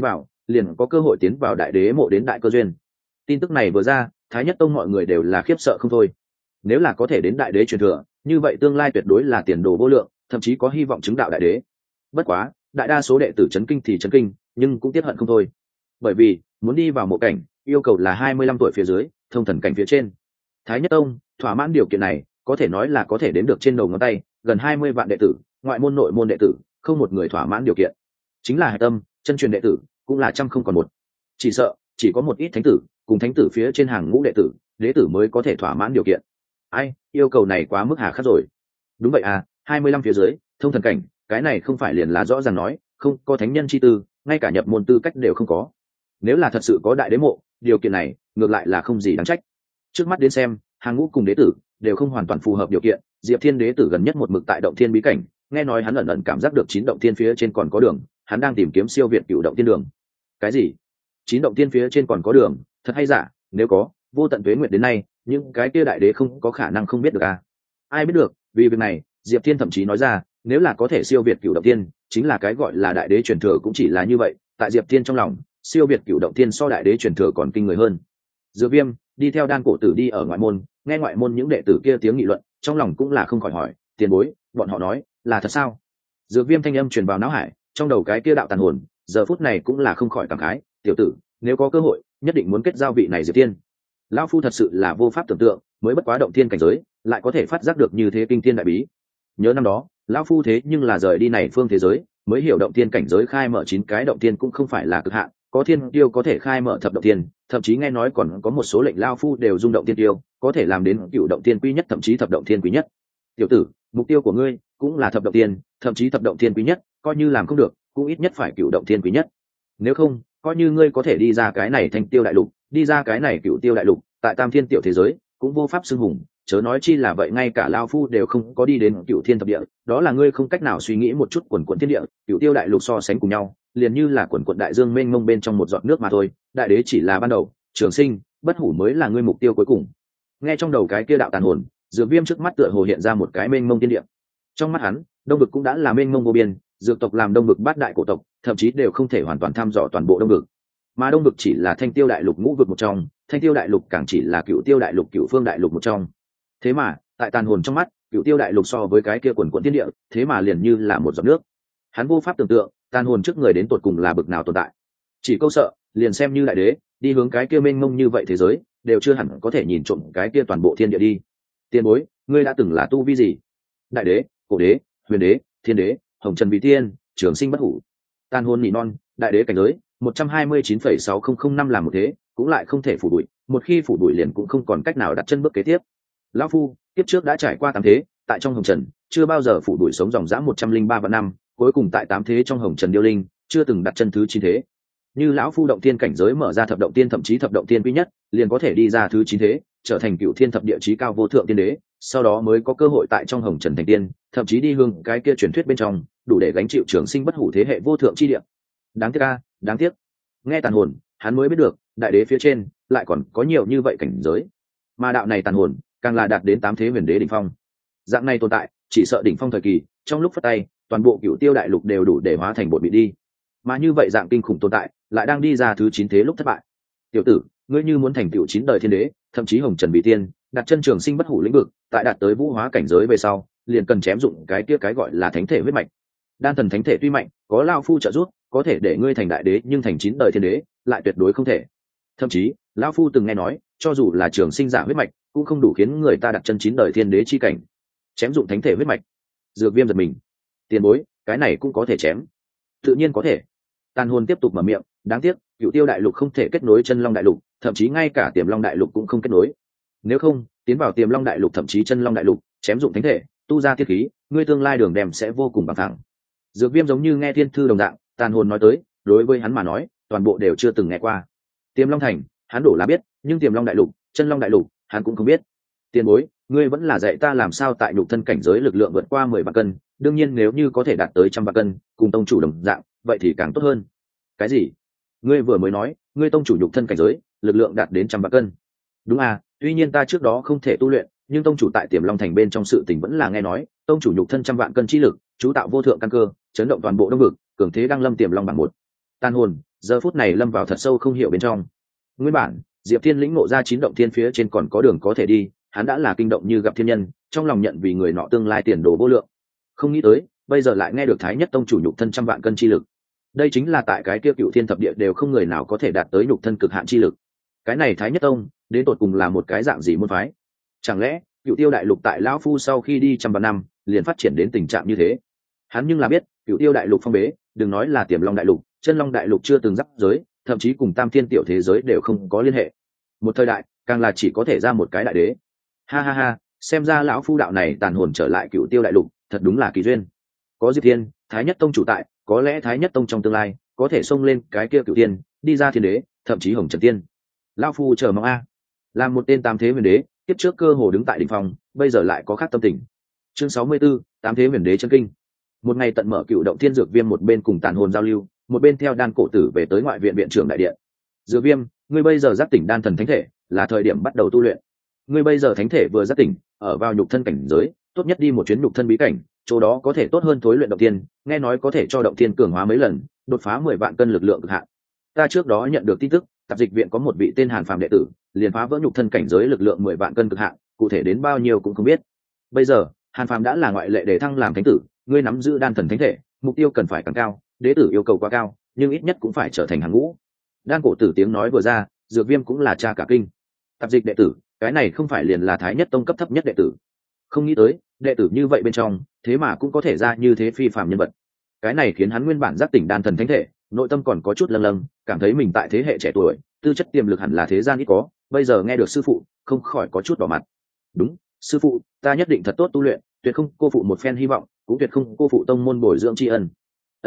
liền có cơ hội tiến vào đại đế mộ đến đại cơ duyên. Tin tức này vừa ra, Thái Nhất Tông mọi người đều là khiếp sợ không thôi. Nếu là có thể đến đại đế truyền thừa, như vậy tương lai tuyệt đối là tiền đồ vô lượng, thậm chí có hy vọng chứng đạo đại đế. Bất quá, đại đa số đệ tử chấn kinh thì chấn kinh, nhưng cũng tiếc hận không thôi. Bởi vì, muốn đi vào mộ cảnh, yêu cầu là 25 tuổi phía dưới, thông thần cảnh phía trên. Thái Nhất Tông thỏa mãn điều kiện này, có thể nói là có thể đếm được trên đầu ngón tay, gần 20 vạn đệ tử, ngoại môn nội môn đệ tử, không một người thỏa mãn điều kiện. Chính là Hải Tâm, chân truyền đệ tử, cũng là trăm không còn một. Chỉ sợ, chỉ có một ít thánh tử, cùng thánh tử phía trên hàng ngũ đệ tử, đế tử mới có thể thỏa mãn điều kiện. Ai, yêu cầu này quá mức hà khắc rồi. Đúng vậy à, 25 phía dưới, thông thần cảnh, cái này không phải liền là rõ ràng nói, không có thánh nhân chi tư, ngay cả nhập môn tư cách đều không có. Nếu là thật sự có đại đế mộ, điều kiện này ngược lại là không gì đáng trách. Trước mắt đến xem, hàng ngũ cùng đế tử đều không hoàn toàn phù hợp điều kiện. Diệp Thiên đế tử gần nhất một mực tại động thiên bí cảnh, nghe nói hắn ẩn ẩn cảm giác được 9 động thiên phía trên còn có đường, hắn đang tìm kiếm siêu việt cựu động thiên đường. Cái gì? 9 động thiên phía trên còn có đường, thật hay giả? Nếu có, vô tận tuế nguyệt đến nay, những cái kia đại đế không có khả năng không biết được à? Ai biết được? Vì việc này, Diệp Thiên thậm chí nói ra, nếu là có thể siêu việt cựu động thiên, chính là cái gọi là đại đế truyền thừa cũng chỉ là như vậy. Tại Diệp Thiên trong lòng, siêu việt cựu động thiên so đại đế truyền thừa còn kinh người hơn. Dược Viêm đi theo Đan Cổ Tử đi ở ngoại môn, nghe ngoại môn những đệ tử kia tiếng nghị luận, trong lòng cũng là không khỏi hỏi, tiền bối, bọn họ nói là thật sao? Dược Viêm thanh âm truyền vào não hải, trong đầu cái kia đạo tàn hồn, giờ phút này cũng là không khỏi cảm khái, tiểu tử, nếu có cơ hội, nhất định muốn kết giao vị này Diệp Thiên. Lão phu thật sự là vô pháp tưởng tượng, mới bất quá động thiên cảnh giới, lại có thể phát giác được như thế kinh thiên đại bí. Nhớ năm đó, lão phu thế nhưng là rời đi này phương thế giới, mới hiểu động thiên cảnh giới khai mở 9 cái động thiên cũng không phải là cực hạn, có thiên tiêu có thể khai mở thập động thiên, thậm chí nghe nói còn có một số lệnh lao phu đều rung động thiên tiêu, có thể làm đến cựu động thiên quý nhất, thậm chí thập động thiên quý nhất. Tiểu tử, mục tiêu của ngươi cũng là thập động thiên, thậm chí thập động thiên quý nhất, coi như làm không được, cũng ít nhất phải cựu động thiên quý nhất. Nếu không, coi như ngươi có thể đi ra cái này thanh tiêu đại lục, đi ra cái này cựu tiêu đại lục, tại tam thiên tiểu thế giới cũng vô pháp xưng hùng, chớ nói chi là vậy, ngay cả lao phu đều không có đi đến cựu thiên thập địa, đó là ngươi không cách nào suy nghĩ một chút quần quận thiên địa, cựu tiêu đại lục so sánh cùng nhau, liền như là quần quận đại dương mênh mông bên trong một giọt nước mà thôi, đại đế chỉ là ban đầu, trường sinh bất hủ mới là ngươi mục tiêu cuối cùng. Nghe trong đầu cái kia đạo tàn hồn, Dược Viêm trước mắt tựa hồ hiện ra một cái mênh mông thiên địa. Trong mắt hắn, đông vực cũng đã là mênh mông vô biên, dược tộc làm đông vực bát đại cổ tộc, thậm chí đều không thể hoàn toàn thăm dò toàn bộ đông vực, mà đông vực chỉ là thanh tiêu đại lục ngũ vực một trong, thanh tiêu đại lục càng chỉ là cựu tiêu đại lục cựu phương đại lục một trong. Thế mà tại tàn hồn trong mắt, cựu tiêu đại lục so với cái kia quần quận thiên địa, thế mà liền như là một giọt nước. Hắn vô pháp tưởng tượng tàn hồn trước người đến tột cùng là bực nào tồn tại. Chỉ câu sợ, liền xem như đại đế đi hướng cái kia mênh mông như vậy thế giới, đều chưa hẳn có thể nhìn trộm cái kia toàn bộ thiên địa đi. Tiền bối, ngươi đã từng là tu vi gì? Đại đế, cổ đế, huyền đế, thiên đế, hồng trần vị tiên, trường sinh bất hủ. Tàn hồn nỉ non, đại đế cảnh giới 129,6005 làm một thế, cũng lại không thể phủ đuổi, một khi phủ đuổi liền cũng không còn cách nào đặt chân bước kế tiếp. Lão phu tiếp trước đã trải qua 8 thế, tại trong hồng trần chưa bao giờ phủ đuổi sống dòng dã 103 vạn năm, cuối cùng tại 8 thế trong hồng trần điêu linh, chưa từng đặt chân thứ 9 thế. Như lão phu động tiên cảnh giới mở ra thập động tiên, thậm chí thập động tiên quý nhất, liền có thể đi ra thứ 9 thế, trở thành cựu thiên thập địa chí cao vô thượng tiên đế, sau đó mới có cơ hội tại trong hồng trần thành tiên, thậm chí đi hương cái kia truyền thuyết bên trong, đủ để gánh chịu trường sinh bất hủ thế hệ vô thượng chi địa. Đáng tiếc a, đáng tiếc. Nghe tàn hồn, hắn mới biết được, đại đế phía trên lại còn có nhiều như vậy cảnh giới, mà đạo này tàn hồn càng là đạt đến 8 thế huyền đế đỉnh phong. Dạng này tồn tại, chỉ sợ đỉnh phong thời kỳ, trong lúc phất tay, toàn bộ cựu tiêu đại lục đều đủ để hóa thành bột bị đi. Mà như vậy dạng kinh khủng tồn tại, lại đang đi ra thứ 9 thế lúc thất bại. Tiểu tử, ngươi như muốn thành tựu 9 đời thiên đế, thậm chí hồng trần vị tiên, đặt chân trường sinh bất hủ lĩnh vực, tại đạt tới vũ hóa cảnh giới về sau, liền cần chém dụng cái kia cái gọi là thánh thể huyết mạch. Đan thần thánh thể tuy mạnh, có lão phu trợ giúp, có thể để ngươi thành đại đế, nhưng thành 9 đời thiên đế lại tuyệt đối không thể. Thậm chí, lão phu từng nghe nói, cho dù là trường sinh giả huyết mạch, cũng không đủ khiến người ta đặt chân 9 đời thiên đế chi cảnh. Chém dụng thánh thể huyết mạch. Dược Viêm giật mình. Tiền bối, cái này cũng có thể chém? Tự nhiên có thể. Tàn hồn tiếp tục mở miệng, đáng tiếc, cựu tiêu đại lục không thể kết nối chân long đại lục, thậm chí ngay cả tiềm long đại lục cũng không kết nối. Nếu không, tiến vào tiềm long đại lục thậm chí chân long đại lục, chém dụng thánh thể, tu ra thiết khí, ngươi tương lai đường đem sẽ vô cùng bằng thẳng. Dược Viêm giống như nghe thiên thư đồng dạng, tàn hồn nói tới, đối với hắn mà nói, toàn bộ đều chưa từng nghe qua. Tiềm long thành, hắn đổ là biết, nhưng tiềm long đại lục, chân long đại lục, hắn cũng không biết. Tiền bối, ngươi vẫn là dạy ta làm sao tại nhục thân cảnh giới lực lượng vượt qua 10 vạn cân, đương nhiên nếu như có thể đạt tới 100 vạn cân, cùng tông chủ đồng dạng, vậy thì càng tốt hơn. Cái gì? Ngươi vừa mới nói, ngươi tông chủ nhục thân cảnh giới, lực lượng đạt đến 100 vạn cân. Đúng à, tuy nhiên ta trước đó không thể tu luyện, nhưng tông chủ tại Tiềm Long thành bên trong sự tình vẫn là nghe nói, tông chủ nhục thân 100 vạn cân chi lực, chú tạo vô thượng căn cơ, chấn động toàn bộ đông vực, cường thế đăng lâm Tiềm Long bảng 1. Tàn hồn, giờ phút này lâm vào thật sâu không hiểu bên trong. Nguyên bản Diệp Thiên lĩnh ngộ ra 9 động thiên phía trên còn có đường có thể đi, hắn đã là kinh động như gặp thiên nhân, trong lòng nhận vì người nọ tương lai tiền đồ vô lượng. Không nghĩ tới bây giờ lại nghe được Thái Nhất Tông chủ nhục thân trăm vạn cân chi lực. Đây chính là tại cái kia Cựu Thiên thập địa đều không người nào có thể đạt tới nhục thân cực hạn chi lực. Cái này Thái Nhất Tông đến tột cùng là một cái dạng gì môn phái? Chẳng lẽ Cựu Tiêu đại lục tại lão phu sau khi đi trăm vạn năm liền phát triển đến tình trạng như thế? Hắn nhưng là biết Cựu Tiêu đại lục phong bế, đừng nói là Tiềm Long đại lục, Chân Long đại lục chưa từng giáp giới, thậm chí cùng Tam Thiên tiểu thế giới đều không có liên hệ. Một thời đại càng là chỉ có thể ra một cái đại đế. Ha ha ha, xem ra lão phu đạo này tàn hồn trở lại Cựu Tiêu đại lục, thật đúng là kỳ duyên. Có Diệp Thiên, Thái Nhất Tông chủ tại, có lẽ Thái Nhất Tông trong tương lai có thể xông lên cái kia Cựu Tiên, đi ra thiên đế, thậm chí Hồng Trần Tiên. Lão phu chờ mong a. Làm một tên tam thế huyền đế, kiếp trước cơ hồ đứng tại đỉnh phong, bây giờ lại có khác tâm tình. Chương 64, tám thế huyền đế chân kinh. Một ngày tận mở Cựu Động Thiên Dược Viêm một bên cùng tàn hồn giao lưu, một bên theo đan cổ tử về tới ngoại viện viện trưởng đại điện. Dược Viêm, ngươi bây giờ giác tỉnh đan thần thánh thể, là thời điểm bắt đầu tu luyện. Ngươi bây giờ thánh thể vừa giác tỉnh, ở vào nhục thân cảnh giới, tốt nhất đi một chuyến nhục thân bí cảnh, chỗ đó có thể tốt hơn thối luyện động tiên, nghe nói có thể cho động tiên cường hóa mấy lần, đột phá 10 vạn cân lực lượng cực hạn. Ta trước đó nhận được tin tức, tạp dịch viện có một vị tên Hàn Phàm đệ tử, liền phá vỡ nhục thân cảnh giới lực lượng 10 vạn cân cực hạn, cụ thể đến bao nhiêu cũng không biết. Bây giờ, Hàn Phàm đã là ngoại lệ để thăng làm thánh tử, ngươi nắm giữ đan thần thánh thể, mục tiêu cần phải càng cao, đệ tử yêu cầu quá cao, nhưng ít nhất cũng phải trở thành hàng ngũ. Đan cổ tử tiếng nói vừa ra, Dược Viêm cũng là cha cả kinh. Tạp dịch đệ tử, cái này không phải liền là Thái Nhất Tông cấp thấp nhất đệ tử? Không nghĩ tới, đệ tử như vậy bên trong, thế mà cũng có thể ra như thế phi phàm nhân vật. Cái này khiến hắn nguyên bản giác tỉnh đan thần thánh thể, nội tâm còn có chút lâng lâng, cảm thấy mình tại thế hệ trẻ tuổi, tư chất tiềm lực hẳn là thế gian ít có, bây giờ nghe được sư phụ, không khỏi có chút đỏ mặt. Đúng, sư phụ, ta nhất định thật tốt tu luyện, tuyệt không cô phụ một phen hy vọng, cũng tuyệt không cô phụ tông môn bồi dưỡng tri ân.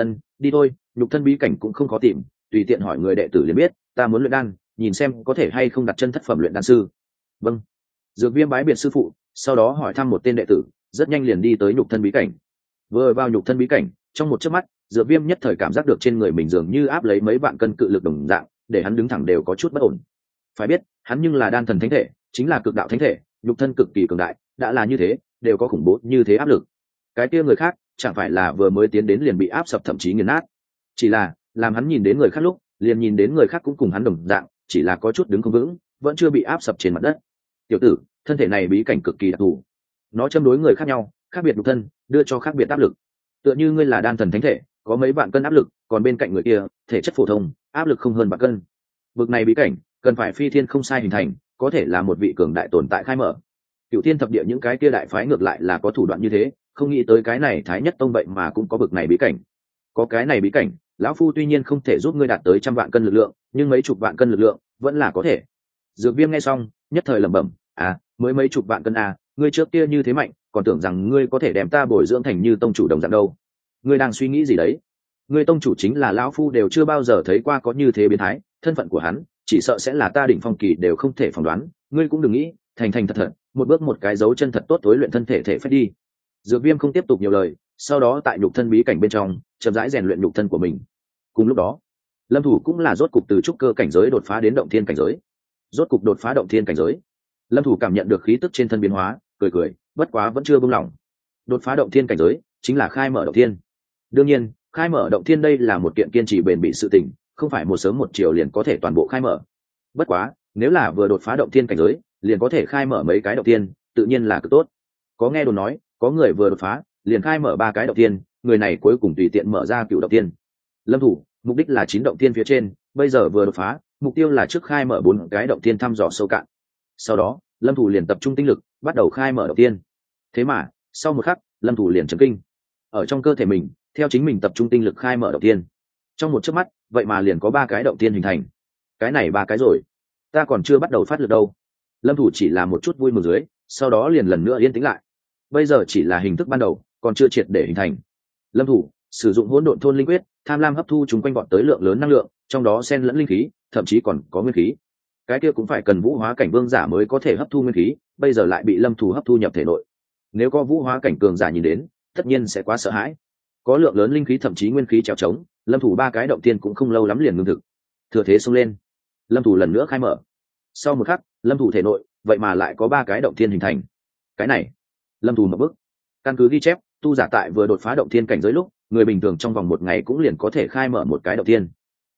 Đi thôi, nhục thân bí cảnh cũng không khó tìm, tùy tiện hỏi người đệ tử liền biết, ta muốn luyện đan, nhìn xem có thể hay không đặt chân thất phẩm luyện đan sư. Vâng. Dược Viêm bái biệt sư phụ, sau đó hỏi thăm một tên đệ tử, rất nhanh liền đi tới nhục thân bí cảnh. Vừa vào nhục thân bí cảnh, trong một chớp mắt, Dược Viêm nhất thời cảm giác được trên người mình dường như áp lấy mấy vạn cân cự lực đồng dạng, để hắn đứng thẳng đều có chút bất ổn. Phải biết, hắn nhưng là đan thần thánh thể, chính là cực đạo thánh thể, nhục thân cực kỳ cường đại, đã là như thế, đều có khủng bố như thế áp lực. Cái kia người khác, chẳng phải là vừa mới tiến đến liền bị áp sập thậm chí nghiền nát. Chỉ là, làm hắn nhìn đến người khác lúc, liền nhìn đến người khác cũng cùng hắn đồng dạng, chỉ là có chút đứng không vững, vẫn chưa bị áp sập trên mặt đất. Tiểu tử, thân thể này bí cảnh cực kỳ đặc thù, nó châm đối người khác nhau, khác biệt nhục thân, đưa cho khác biệt áp lực. Tựa như ngươi là đan thần thánh thể, có mấy vạn cân áp lực, còn bên cạnh người kia, thể chất phổ thông, áp lực không hơn vạn cân. Vực này bí cảnh, cần phải phi thiên không sai hình thành, có thể là một vị cường đại tồn tại khai mở. Cựu Thiên thập địa những cái kia đại phái ngược lại là có thủ đoạn như thế, không nghĩ tới cái này Thái Nhất Tông vậy mà cũng có vực này bí cảnh. Có cái này bí cảnh, lão phu tuy nhiên không thể giúp ngươi đạt tới trăm vạn cân lực lượng, nhưng mấy chục vạn cân lực lượng vẫn là có thể. Dược Viêm nghe xong, nhất thời lẩm bẩm, mới mấy chục vạn cân ngươi trước kia như thế mạnh, còn tưởng rằng ngươi có thể đem ta bồi dưỡng thành như tông chủ đồng dạng đâu. Ngươi đang suy nghĩ gì đấy? Ngươi tông chủ chính là lão phu đều chưa bao giờ thấy qua có như thế biến thái, thân phận của hắn, chỉ sợ sẽ là ta đỉnh phong kỳ đều không thể phỏng đoán, ngươi cũng đừng nghĩ, thành thật thật, một bước một cái dấu chân thật tốt tối luyện thân thể thể phép đi. Dược Viêm không tiếp tục nhiều lời, sau đó tại nhục thân bí cảnh bên trong, chậm rãi rèn luyện nhục thân của mình. Cùng lúc đó, Lâm Thủ cũng là rốt cục từ trúc cơ cảnh giới đột phá đến động thiên cảnh giới. Rốt cục đột phá động thiên cảnh giới. Lâm Thủ cảm nhận được khí tức trên thân biến hóa, cười, bất quá vẫn chưa buông lỏng. Đột phá động thiên cảnh giới, chính là khai mở động thiên. Đương nhiên, khai mở động thiên đây là một kiện kiên trì bền bỉ sự tình, không phải một sớm một chiều liền có thể toàn bộ khai mở. Bất quá, nếu là vừa đột phá động thiên cảnh giới, liền có thể khai mở mấy cái động thiên, tự nhiên là cực tốt. Có nghe đồn nói, có người vừa đột phá, liền khai mở 3 cái động thiên, người này cuối cùng tùy tiện mở ra cựu động thiên. Lâm Thủ, mục đích là 9 động thiên phía trên, bây giờ vừa đột phá, mục tiêu là trước khai mở 4 cái động thiên thăm dò sâu cạn. Sau đó, Lâm Thủ liền tập trung tinh lực, bắt đầu khai mở động thiên. Thế mà, sau một khắc, Lâm Thủ liền chấn kinh. Ở trong cơ thể mình, theo chính mình tập trung tinh lực khai mở động thiên. Trong một chớp mắt, vậy mà liền có 3 cái động thiên hình thành. Cái này 3 cái rồi, ta còn chưa bắt đầu phát lực đâu. Lâm Thủ chỉ là một chút vui mừng dưới, sau đó liền lần nữa yên tĩnh lại. Bây giờ chỉ là hình thức ban đầu, còn chưa triệt để hình thành. Lâm Thủ sử dụng hỗn độn thôn linh quyết, tham lam hấp thu chúng quanh bọn tới lượng lớn năng lượng, trong đó xen lẫn linh khí, thậm chí còn có nguyên khí. Cái kia cũng phải cần vũ hóa cảnh vương giả mới có thể hấp thu nguyên khí, bây giờ lại bị Lâm Thủ hấp thu nhập thể nội. Nếu có vũ hóa cảnh cường giả nhìn đến, tất nhiên sẽ quá sợ hãi. Có lượng lớn linh khí thậm chí nguyên khí trèo trống, Lâm Thủ 3 cái động tiên cũng không lâu lắm liền ngưng thực. Thừa thế xông lên, Lâm Thủ lần nữa khai mở. Sau một khắc, Lâm Thủ thể nội vậy mà lại có 3 cái động thiên hình thành. Cái này, Lâm Thủ một bước. Căn cứ ghi chép, tu giả tại vừa đột phá động thiên cảnh giới lúc, người bình thường trong vòng 1 ngày cũng liền có thể khai mở 1 cái động thiên.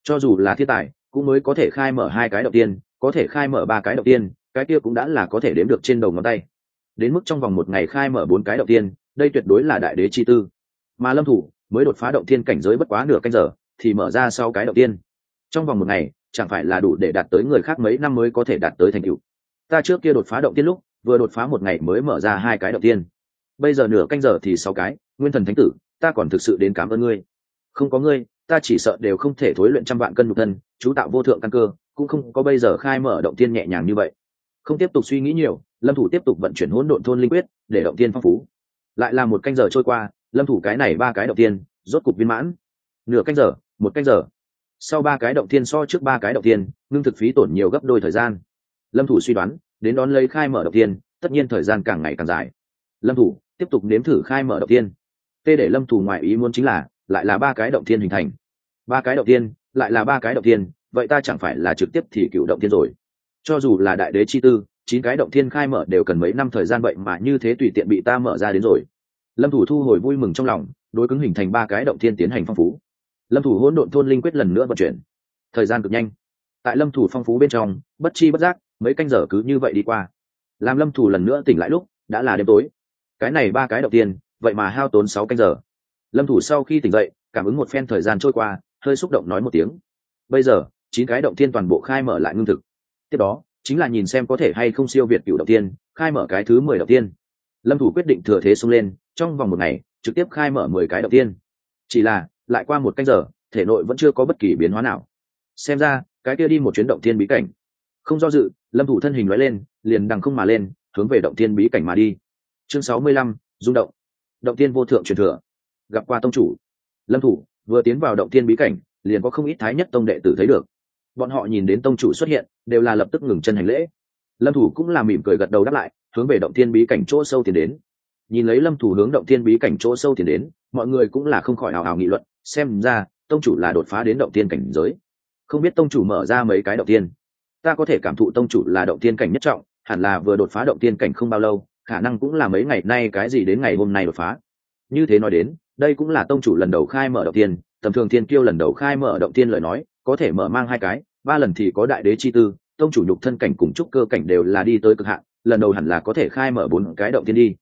cho dù là thiên tài cũng mới có thể khai mở 2 cái động tiên, có thể khai mở 3 cái động tiên, cái kia cũng đã là có thể đếm được trên đầu ngón tay. Đến mức trong vòng một ngày khai mở 4 cái động tiên, đây tuyệt đối là đại đế chi tư. Mà lâm thủ mới đột phá động tiên cảnh giới bất quá nửa canh giờ thì mở ra 6 cái động tiên, trong vòng một ngày chẳng phải là đủ để đạt tới người khác mấy năm mới có thể đạt tới thành tựu. Ta trước kia đột phá động tiên lúc vừa đột phá một ngày mới mở ra 2 cái động tiên, bây giờ nửa canh giờ thì 6 cái. Nguyên thần thánh tử, ta còn thực sự đến cảm ơn ngươi. Không có ngươi, ta chỉ sợ đều không thể thối luyện trăm vạn cân nhục thân, chú tạo vô thượng căn cơ, cũng không có bây giờ khai mở động tiên nhẹ nhàng như vậy. Không tiếp tục suy nghĩ nhiều, lâm thủ tiếp tục vận chuyển hỗn độn thôn linh quyết để động tiên phong phú. Lại là một canh giờ trôi qua, lâm thủ cái này 3 cái động tiên rốt cục viên mãn. Nửa canh giờ, một canh giờ, sau 3 cái động tiên so trước 3 cái động tiên ngưng thực phí tổn nhiều gấp đôi thời gian. Lâm thủ suy đoán đến đón lấy khai mở động tiên tất nhiên thời gian càng ngày càng dài. Lâm thủ tiếp tục nếm thử khai mở động tiên. Tê để lâm thủ ngoài ý muốn chính là lại là 3 cái động tiên hình thành. 3 cái động tiên lại là 3 cái động tiên, vậy ta chẳng phải là trực tiếp thì cựu động tiên rồi. Cho dù là đại đế chi tư, 9 cái động tiên khai mở đều cần mấy năm thời gian, vậy mà như thế tùy tiện bị ta mở ra đến rồi. Lâm thủ thu hồi vui mừng trong lòng, đối cứng hình thành 3 cái động tiên tiến hành phong phú. Lâm thủ hỗn độn thôn linh quyết lần nữa vận chuyển, thời gian cực nhanh. Tại lâm thủ phong phú bên trong, bất chi bất giác mấy canh giờ cứ như vậy đi qua. Làm lâm thủ lần nữa tỉnh lại lúc đã là đêm tối. Cái này 3 cái động tiên vậy mà hao tốn 6 canh giờ. Lâm thủ sau khi tỉnh dậy cảm ứng một phen thời gian trôi qua, hơi xúc động nói một tiếng. Bây giờ 9 cái động tiên toàn bộ khai mở lại ngưng thực. Tiếp đó chính là nhìn xem có thể hay không siêu việt cửu động tiên, khai mở cái thứ 10 động tiên. Lâm thủ quyết định thừa thế xông lên, trong vòng một ngày trực tiếp khai mở 10 cái động tiên. Chỉ là lại qua một canh giờ, thể nội vẫn chưa có bất kỳ biến hóa nào. Xem ra cái kia đi một chuyến động tiên bí cảnh. Không do dự, lâm thủ thân hình lóe lên, liền đằng không mà lên, hướng về động tiên bí cảnh mà đi. Chương 65, rung động. Động tiên vô thượng truyền thừa. Gặp qua tông chủ. Lâm thủ vừa tiến vào động tiên bí cảnh, liền có không ít thái nhất tông đệ tử thấy được. Bọn họ nhìn đến tông chủ xuất hiện, đều là lập tức ngừng chân hành lễ. Lâm thủ cũng là mỉm cười gật đầu đáp lại, hướng về động tiên bí cảnh chỗ sâu tiến đến. Nhìn lấy lâm thủ hướng động tiên bí cảnh chỗ sâu tiến đến, mọi người cũng là không khỏi hào hào nghị luận, xem ra tông chủ là đột phá đến động tiên cảnh giới. Không biết tông chủ mở ra mấy cái động tiên. Ta có thể cảm thụ tông chủ là động tiên cảnh nhất trọng, hẳn là vừa đột phá động tiên cảnh không bao lâu, khả năng cũng là mấy ngày nay cái gì đến ngày hôm nay đột phá. Như thế nói đến, đây cũng là tông chủ lần đầu khai mở động tiên, tầm thường thiên kiêu lần đầu khai mở động tiên lời nói, có thể mở mang 2 cái, 3 lần thì có đại đế chi tư, tông chủ nhục thân cảnh cùng trúc cơ cảnh đều là đi tới cực hạn, lần đầu hẳn là có thể khai mở 4 cái động tiên đi.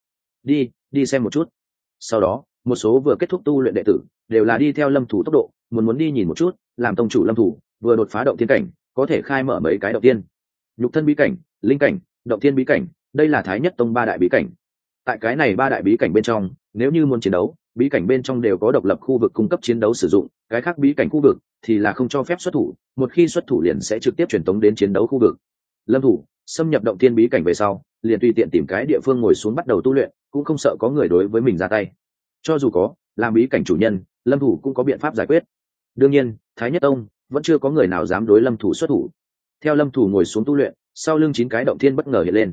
Đi xem một chút. Sau đó, một số vừa kết thúc tu luyện đệ tử, đều là đi theo lâm thủ tốc độ, muốn đi nhìn một chút, làm tông chủ lâm thủ vừa đột phá động tiên cảnh, có thể khai mở mấy cái động tiên. Nhục thân bí cảnh, linh cảnh, động tiên bí cảnh, đây là thái nhất tông 3 đại bí cảnh. Tại cái này 3 đại bí cảnh bên trong, nếu như muốn chiến đấu, bí cảnh bên trong đều có độc lập khu vực cung cấp chiến đấu sử dụng, cái khác bí cảnh khu vực thì là không cho phép xuất thủ, một khi xuất thủ liền sẽ trực tiếp truyền tống đến chiến đấu khu vực. Lâm thủ xâm nhập động tiên bí cảnh về sau, liền tùy tiện tìm cái địa phương ngồi xuống bắt đầu tu luyện, cũng không sợ có người đối với mình ra tay. Cho dù có, làm bí cảnh chủ nhân, lâm thủ cũng có biện pháp giải quyết. Đương nhiên, thái nhất tông vẫn chưa có người nào dám đối lâm thủ xuất thủ. Theo lâm thủ ngồi xuống tu luyện, sau lưng 9 cái động tiên bất ngờ hiện lên.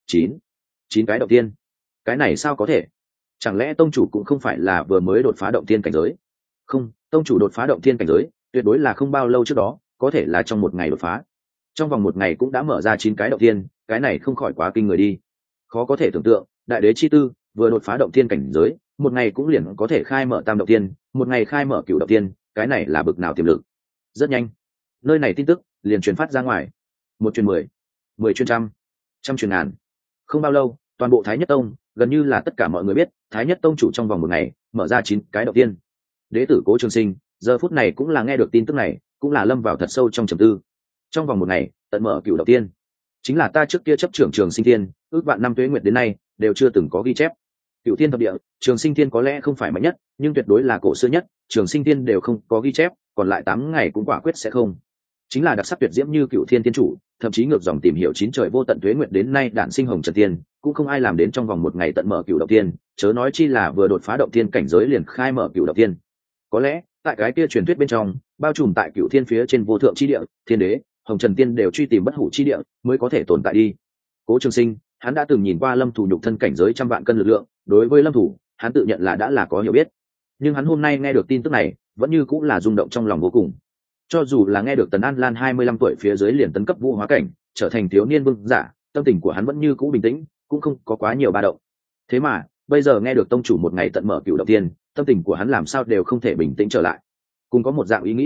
9 cái động tiên, cái này sao có thể? Chẳng lẽ tông chủ cũng không phải là vừa mới đột phá động tiên cảnh giới? Không, tông chủ đột phá động tiên cảnh giới tuyệt đối là không bao lâu trước đó, có thể là trong một ngày đột phá. Trong vòng một ngày cũng đã mở ra 9 cái động tiên, cái này không khỏi quá kinh người đi. Khó có thể tưởng tượng, đại đế chi tư vừa đột phá động tiên cảnh giới, một ngày cũng liền có thể khai mở tam động tiên, một ngày khai mở cửu động tiên, cái này là bực nào tiềm lực. Rất nhanh, nơi này tin tức liền truyền phát ra ngoài. 1 truyền 10, 10 truyền trăm, trăm truyền ngàn. Không bao lâu, toàn bộ thái nhất tông, gần như là tất cả mọi người biết, thái nhất tông chủ trong vòng một ngày mở ra 9 cái động tiên. Đệ tử Cố Trường Sinh giờ phút này cũng là nghe được tin tức này, cũng là lâm vào thật sâu trong trầm tư. Trong vòng một ngày tận mở cửu động tiên, chính là ta trước kia chấp trưởng Trường Sinh Thiên, ước vạn năm tuế nguyệt đến nay đều chưa từng có ghi chép. Cửu thiên thập địa, Trường Sinh Thiên có lẽ không phải mạnh nhất, nhưng tuyệt đối là cổ xưa nhất, Trường Sinh Thiên đều không có ghi chép, còn lại 8 ngày cũng quả quyết sẽ không. Chính là đặc sắc tuyệt diễm như Cửu Thiên Tiên chủ, thậm chí ngược dòng tìm hiểu 9 trời vô tận tuế nguyệt đến nay đản sinh hồng trần tiên, cũng không ai làm đến trong vòng một ngày tận mở cửu động tiên, chớ nói chi là vừa đột phá động tiên cảnh giới liền khai mở cửu động tiên. Có lẽ tại cái kia truyền thuyết bên trong, bao trùm tại Cửu Thiên phía trên vô thượng chi địa, thiên đế, hồng trần tiên đều truy tìm bất hủ chi địa mới có thể tồn tại đi. Cố Trường Sinh, hắn đã từng nhìn qua lâm thủ nhục thân cảnh giới trăm vạn cân lực lượng, đối với lâm thủ, hắn tự nhận là đã là có hiểu biết. Nhưng hắn hôm nay nghe được tin tức này, vẫn như cũng là rung động trong lòng vô cùng. Cho dù là nghe được Tần An Lan 25 tuổi phía dưới liền tấn cấp vũ hóa cảnh, trở thành thiếu niên vương giả, tâm tình của hắn vẫn như cũ bình tĩnh, cũng không có quá nhiều ba động. Thế mà, bây giờ nghe được tông chủ một ngày tận mở cửu động tiên, tâm tình của hắn làm sao đều không thể bình tĩnh trở lại. Cùng có một dạng ý nghĩ,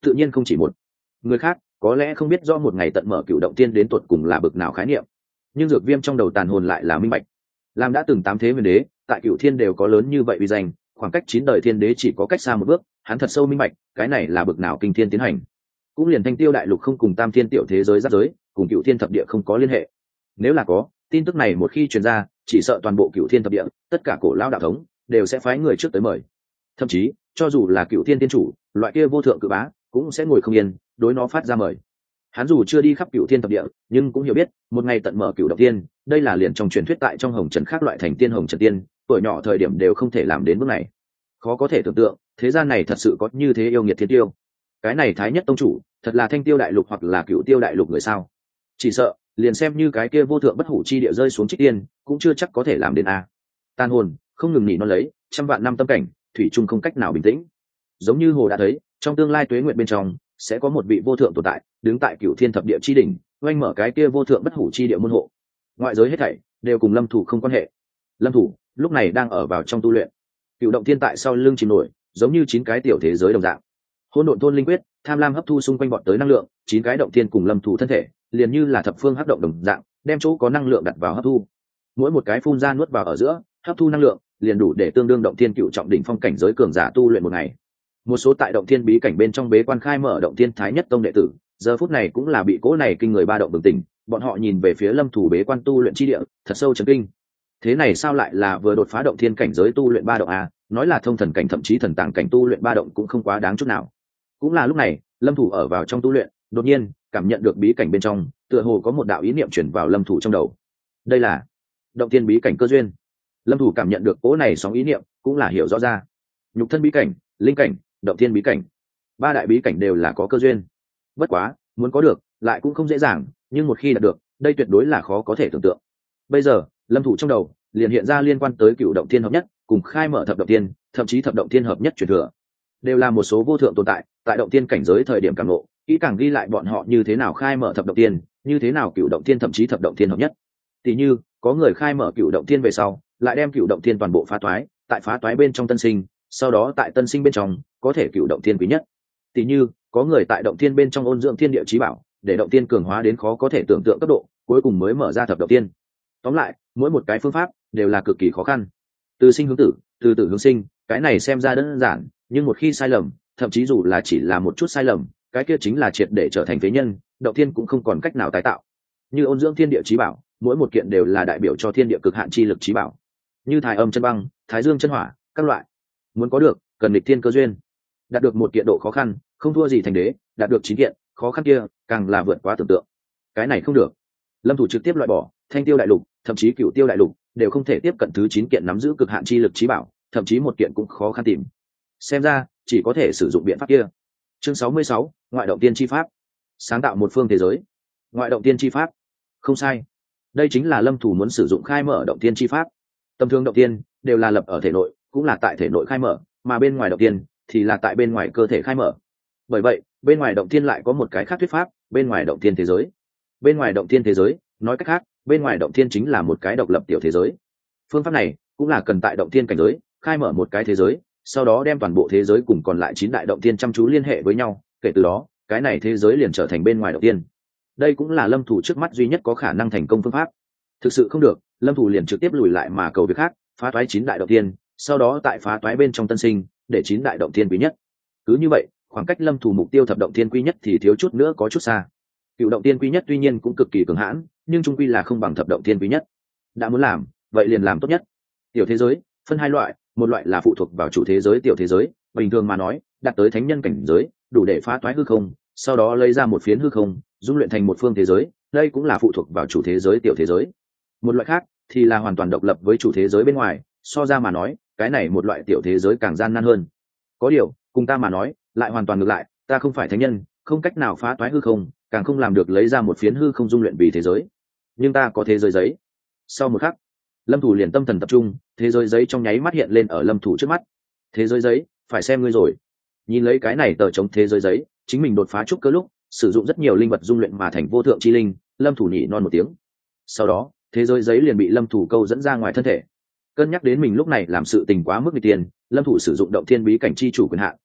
tự nhiên không chỉ một người khác có lẽ không biết do một ngày tận mở cựu động tiên đến tột cùng là bực nào khái niệm, nhưng Dược Viêm trong đầu tàn hồn lại là minh bạch. Làm đã từng 8 thế huyền đế, tại cựu thiên đều có lớn như vậy uy danh, khoảng cách 9 đời thiên đế chỉ có cách xa một bước, hắn thật sâu minh bạch cái này là bực nào kinh thiên tiến hành. Cũng liền Thanh Tiêu đại lục không cùng tam thiên tiểu thế giới giáp giới, cùng cựu thiên thập địa không có liên hệ. Nếu là có, tin tức này một khi truyền ra, chỉ sợ toàn bộ cựu thiên thập địa, tất cả cổ lao đạo thống đều sẽ phái người trước tới mời. Thậm chí cho dù là cựu thiên tiên chủ, loại kia vô thượng cự bá cũng sẽ ngồi không yên, đối nó phát ra mời. Hắn dù chưa đi khắp cựu thiên thập địa, nhưng cũng hiểu biết một ngày tận mở cựu động tiên, đây là liền trong truyền thuyết tại trong hồng trần khác loại thành tiên hồng trần tiên, tuổi nhỏ thời điểm đều không thể làm đến bước này. Khó có thể tưởng tượng thế gian này thật sự có như thế yêu nghiệt thiên tiêu. Cái này Thái Nhất tông chủ thật là Thanh Tiêu đại lục hoặc là Cựu Tiêu đại lục người sao? Chỉ sợ liền xem như cái kia vô thượng bất hủ chi địa rơi xuống trích tiên, cũng chưa chắc có thể làm đến a. Tàn hồn không ngừng nhị nó lấy trăm vạn năm tâm cảnh, thủy chung không cách nào bình tĩnh. Giống như Hồ đã thấy, trong tương lai tuế nguyện bên trong sẽ có một vị vô thượng tồn tại đứng tại Cựu Thiên thập địa chi đỉnh, oanh mở cái kia vô thượng bất hủ chi địa môn hộ. Ngoại giới hết thảy đều cùng Lâm Thủ không quan hệ. Lâm Thủ lúc này đang ở vào trong tu luyện. Cựu động thiên tại sau lưng chìm nổi, giống như 9 cái tiểu thế giới đồng dạng. Hỗn độn thôn linh quyết tham lam hấp thu xung quanh bọn tới năng lượng, 9 cái động thiên cùng Lâm Thủ thân thể liền như là thập phương hấp động đồng dạng, đem chỗ có năng lượng đặt vào hấp thu. Mỗi một cái phun ra nuốt vào ở giữa, hấp thu năng lượng liền đủ để tương đương động thiên cựu trọng đỉnh phong cảnh giới cường giả tu luyện một ngày. Một số tại động thiên bí cảnh bên trong bế quan khai mở động thiên Thái Nhất tông đệ tử, giờ phút này cũng là bị cỗ này kinh người ba động bừng tỉnh, bọn họ nhìn về phía Lâm Thủ bế quan tu luyện chi địa, thật sâu chấn kinh. Thế này sao lại là vừa đột phá động thiên cảnh giới tu luyện ba động a, nói là thông thần cảnh thậm chí thần tàng cảnh tu luyện ba động cũng không quá đáng chút nào. Cũng là lúc này, Lâm Thủ ở vào trong tu luyện, đột nhiên cảm nhận được bí cảnh bên trong tựa hồ có một đạo ý niệm chuyển vào Lâm Thủ trong đầu. Đây là động thiên bí cảnh cơ duyên. Lâm Thủ cảm nhận được cỗ này sóng ý niệm, cũng là hiểu rõ ra. Nhục thân bí cảnh, linh cảnh, động thiên bí cảnh, 3 đại bí cảnh đều là có cơ duyên. Bất quá muốn có được lại cũng không dễ dàng, nhưng một khi đạt được, đây tuyệt đối là khó có thể tưởng tượng. Bây giờ Lâm Thủ trong đầu liền hiện ra liên quan tới cựu động thiên hợp nhất cùng khai mở thập động thiên, thậm chí thập động thiên hợp nhất truyền thừa, đều là một số vô thượng tồn tại tại động thiên cảnh giới thời điểm cảm ngộ, kỹ càng ghi lại bọn họ như thế nào khai mở thập động thiên, như thế nào cựu động thiên thậm chí thập động thiên hợp nhất. Tỷ như có người khai mở cựu động thiên về sau lại đem cựu động thiên toàn bộ phá toái, tại phá toái bên trong tân sinh, sau đó tại tân sinh bên trong có thể cựu động thiên quý nhất. Tỷ như có người tại động thiên bên trong ôn dưỡng thiên địa chí bảo, để động thiên cường hóa đến khó có thể tưởng tượng cấp độ, cuối cùng mới mở ra thập động thiên. Tóm lại mỗi một cái phương pháp đều là cực kỳ khó khăn. Từ sinh hướng tử, từ tử hướng sinh, cái này xem ra đơn giản, nhưng một khi sai lầm, thậm chí dù là chỉ là một chút sai lầm, cái kia chính là triệt để trở thành phế nhân, động thiên cũng không còn cách nào tái tạo. Như ôn dưỡng thiên địa chí bảo, mỗi một kiện đều là đại biểu cho thiên địa cực hạn chi lực chí bảo, như thái âm chân băng, thái dương chân hỏa, các loại. Muốn có được, cần nghịch thiên cơ duyên. Đạt được một kiện độ khó khăn, không thua gì thành đế, đạt được 9 kiện, khó khăn kia càng là vượt quá tưởng tượng. Cái này không được. Lâm Thủ trực tiếp loại bỏ Thanh Tiêu đại lục, thậm chí Cựu Tiêu đại lục đều không thể tiếp cận thứ 9 kiện nắm giữ cực hạn chi lực chí bảo, thậm chí một kiện cũng khó khăn tìm. Xem ra chỉ có thể sử dụng biện pháp kia. Chương 66, ngoại động tiên chi pháp. Sáng tạo một phương thế giới. Ngoại động tiên chi pháp. Không sai. Đây chính là Lâm Thủ muốn sử dụng khai mở động tiên chi pháp. Tầm thường động tiên đều là lập ở thể nội, cũng là tại thể nội khai mở, mà bên ngoài động tiên thì là tại bên ngoài cơ thể khai mở. Bởi vậy, bên ngoài động tiên lại có một cái khác thuyết pháp, bên ngoài động tiên thế giới. Bên ngoài động tiên thế giới, nói cách khác, bên ngoài động tiên chính là một cái độc lập tiểu thế giới. Phương pháp này cũng là cần tại động tiên cảnh giới khai mở một cái thế giới, sau đó đem toàn bộ thế giới cùng còn lại 9 đại động tiên chăm chú liên hệ với nhau, kể từ đó cái này thế giới liền trở thành bên ngoài động tiên. Đây cũng là Lâm Thủ trước mắt duy nhất có khả năng thành công phương pháp. Thực sự không được, Lâm Thủ liền trực tiếp lùi lại mà cầu việc khác, phá toái 9 đại động tiên, sau đó tại phá toái bên trong tân sinh, để 9 đại động tiên quý nhất. Cứ như vậy, khoảng cách Lâm Thủ mục tiêu thập động tiên quý nhất thì thiếu chút nữa có chút xa. Cựu động tiên quý nhất tuy nhiên cũng cực kỳ cường hãn, nhưng chung quy là không bằng thập động tiên quý nhất. Đã muốn làm, vậy liền làm tốt nhất. Tiểu thế giới phân 2 loại, một loại là phụ thuộc vào chủ thế giới tiểu thế giới, bình thường mà nói, đạt tới thánh nhân cảnh giới, đủ để phá toái hư không, sau đó lấy ra một phiến hư không, dung luyện thành một phương thế giới, đây cũng là phụ thuộc vào chủ thế giới tiểu thế giới. Một loại khác thì là hoàn toàn độc lập với chủ thế giới bên ngoài, so ra mà nói, cái này một loại tiểu thế giới càng gian nan hơn. Có điều, cùng ta mà nói, lại hoàn toàn ngược lại, ta không phải thánh nhân, không cách nào phá toái hư không, càng không làm được lấy ra một phiến hư không dung luyện vì thế giới. Nhưng ta có thế giới giấy. Sau một khắc, Lâm Thủ liền tâm thần tập trung, thế giới giấy trong nháy mắt hiện lên ở Lâm Thủ trước mắt. Thế giới giấy, phải xem ngươi rồi. Nhìn lấy cái này tờ chống thế giới giấy, chính mình đột phá trúc cơ lúc, sử dụng rất nhiều linh vật dung luyện mà thành vô thượng chi linh, Lâm Thủ nhỉ non một tiếng. Sau đó, thế giới giấy liền bị Lâm Thủ câu dẫn ra ngoài thân thể. Cân nhắc đến mình lúc này làm sự tình quá mức nghịch tiền, Lâm Thủ sử dụng động thiên bí cảnh chi chủ quyền hạn,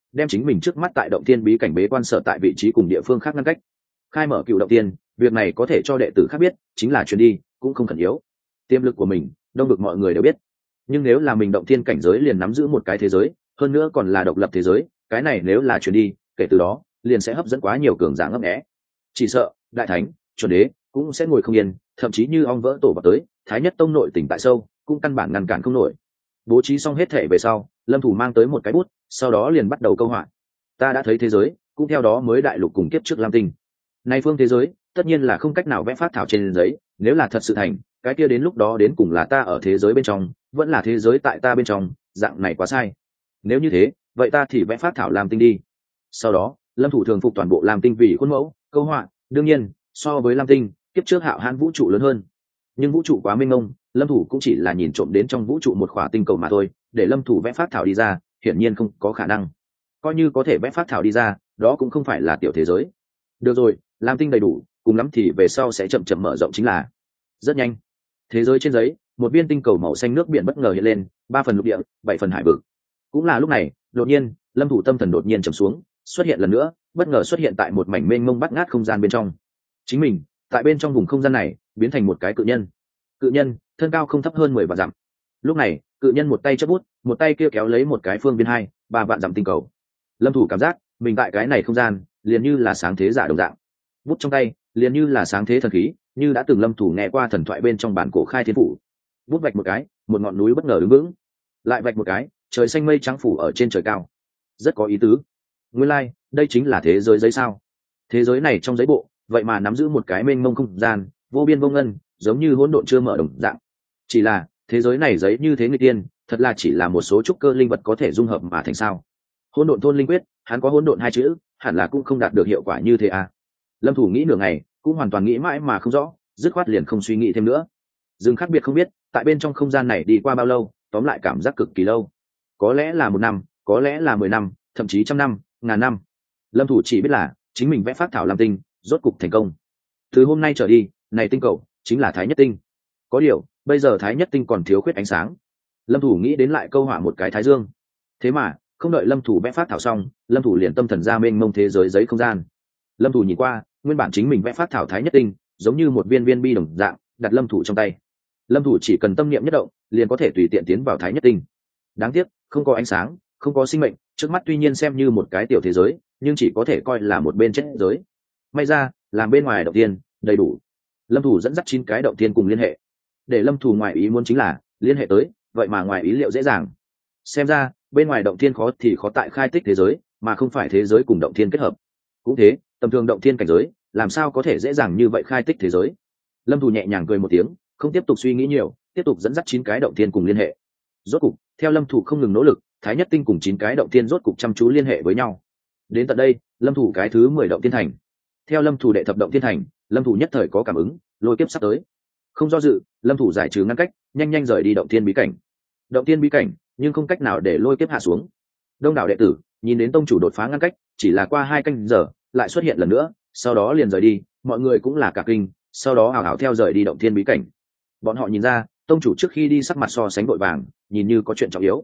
đem chính mình trước mắt tại động thiên bí cảnh bế quan sở tại vị trí cùng địa phương khác ngăn cách. Khai mở cựu động tiên, việc này có thể cho đệ tử khác biết, chính là truyền đi cũng không khẩn yếu. Tiềm lực của mình đông vực mọi người đều biết, nhưng nếu là mình động thiên cảnh giới liền nắm giữ một cái thế giới, hơn nữa còn là độc lập thế giới, cái này nếu là truyền đi, kể từ đó liền sẽ hấp dẫn quá nhiều cường giả ngấp nghé. Chỉ sợ đại thánh, chuẩn đế cũng sẽ ngồi không yên, thậm chí như ong vỡ tổ vào tới, thái nhất tông nội tỉnh tại sâu cũng căn bản ngăn cản không nổi. Bố trí xong hết thể về sau, Lâm Thủ mang tới một cái bút, sau đó liền bắt đầu câu họa. Ta đã thấy thế giới, cũng theo đó mới đại lục cùng kiếp trước Lam Tinh. Nay phương thế giới, tất nhiên là không cách nào vẽ phác thảo trên giấy, nếu là thật sự thành, cái kia đến lúc đó đến cùng là ta ở thế giới bên trong, vẫn là thế giới tại ta bên trong, dạng này quá sai. Nếu như thế, vậy ta thì vẽ phác thảo Lam Tinh đi. Sau đó, Lâm Thủ thường phục toàn bộ Lam Tinh vì khuôn mẫu, câu họa, đương nhiên, so với Lam Tinh, kiếp trước Hạo Hãn vũ trụ lớn hơn. Nhưng vũ trụ quá mênh mông, Lâm Thủ cũng chỉ là nhìn trộm đến trong vũ trụ một khỏa tinh cầu mà thôi, để Lâm Thủ vẽ phác thảo đi ra, hiển nhiên không có khả năng. Coi như có thể vẽ phác thảo đi ra, đó cũng không phải là tiểu thế giới. Được rồi, Lam Tinh đầy đủ, cùng lắm thì về sau sẽ chậm chậm mở rộng chính là. Rất nhanh, thế giới trên giấy, một viên tinh cầu màu xanh nước biển bất ngờ hiện lên, 3 phần lục địa, 7 phần hải vực. Cũng là lúc này, đột nhiên, Lâm Thủ tâm thần đột nhiên trầm xuống, xuất hiện lần nữa, bất ngờ xuất hiện tại một mảnh mênh mông bát ngát không gian bên trong. Chính mình, tại bên trong vùng không gian này, biến thành một cái cự nhân. Cự nhân, thân cao không thấp hơn 10 vạn dặm. Lúc này, cự nhân một tay chấp bút, một tay kia kéo lấy một cái phương viên 2-3 vạn dặm tinh cầu. Lâm Thủ cảm giác, mình tại cái này không gian, liền như là sáng thế giả đồng dạng. Bút trong tay, liền như là sáng thế thần khí, như đã từng Lâm Thủ nghe qua thần thoại bên trong bản cổ khai thiên phủ. Bút vạch một cái, một ngọn núi bất ngờ đứng vững. Lại vạch một cái, trời xanh mây trắng phủ ở trên trời cao. Rất có ý tứ. Nguyên lai, đây chính là thế giới giấy sao? Thế giới này trong giấy bộ, vậy mà nắm giữ một cái mênh mông không gian, vô biên vô ngân, giống như hỗn độn chưa mở đồng dạng. Chỉ là, thế giới này giấy như thế người tiên, thật là chỉ là một số trúc cơ linh vật có thể dung hợp mà thành sao? Hỗn độn thôn linh quyết, hắn có hỗn độn 2 chữ, hẳn là cũng không đạt được hiệu quả như thế à? Lâm Thủ nghĩ nửa ngày, cũng hoàn toàn nghĩ mãi mà không rõ, dứt khoát liền không suy nghĩ thêm nữa. Dừng khác biệt không biết, tại bên trong không gian này đi qua bao lâu, tóm lại cảm giác cực kỳ lâu. Có lẽ là 1 năm, có lẽ là 10 năm, thậm chí 100 năm, ngàn năm. Lâm Thủ chỉ biết là chính mình vẽ phác thảo Lam Tinh, rốt cục thành công. Từ hôm nay trở đi, này tinh cầu chính là Thái Nhất Tinh. Có điều, bây giờ Thái Nhất Tinh còn thiếu khuyết ánh sáng. Lâm Thủ nghĩ đến lại câu họa một cái thái dương. Thế mà, không đợi Lâm Thủ vẽ phác thảo xong, Lâm Thủ liền tâm thần ra mênh mông thế giới giấy không gian. Lâm Thủ nhìn qua, nguyên bản chính mình vẽ phác thảo Thái Nhất Tinh, giống như một viên viên bi đồng dạng, đặt Lâm Thủ trong tay. Lâm Thủ chỉ cần tâm niệm nhất động, liền có thể tùy tiện tiến vào Thái Nhất Tinh. Đáng tiếc, không có ánh sáng, không có sinh mệnh, trước mắt tuy nhiên xem như một cái tiểu thế giới, nhưng chỉ có thể coi là một bên chết giới. May ra, làm bên ngoài động tiên, đầy đủ. Lâm Thủ dẫn dắt 9 cái động tiên cùng liên hệ. Để Lâm Thủ ngoài ý muốn chính là, liên hệ tới, vậy mà ngoài ý liệu dễ dàng. Xem ra, bên ngoài động tiên khó thì khó tại khai tích thế giới, mà không phải thế giới cùng động tiên kết hợp. Cũng thế, tầm thường động tiên cảnh giới, làm sao có thể dễ dàng như vậy khai tích thế giới. Lâm Thủ nhẹ nhàng cười một tiếng, không tiếp tục suy nghĩ nhiều, tiếp tục dẫn dắt 9 cái động tiên cùng liên hệ. Rốt cục, theo Lâm Thủ không ngừng nỗ lực, Thái Nhất Tinh cùng 9 cái động tiên rốt cục chăm chú liên hệ với nhau. Đến tận đây, Lâm Thủ cái thứ 10 động tiên thành. Theo Lâm Thủ đệ thập động tiên thành, Lâm Thủ nhất thời có cảm ứng, lôi kiếp sắp tới. Không do dự, Lâm Thủ giải trừ ngăn cách, nhanh nhanh rời đi động tiên bí cảnh. Động tiên bí cảnh, nhưng không cách nào để lôi kiếp hạ xuống. Đông đảo đệ tử nhìn đến tông chủ đột phá ngăn cách, chỉ là qua 2 canh giờ, lại xuất hiện lần nữa, sau đó liền rời đi, mọi người cũng là cả kinh, sau đó hào hào theo rời đi động tiên bí cảnh. Bọn họ nhìn ra, tông chủ trước khi đi sắc mặt so sánh vội vàng, nhìn như có chuyện trọng yếu.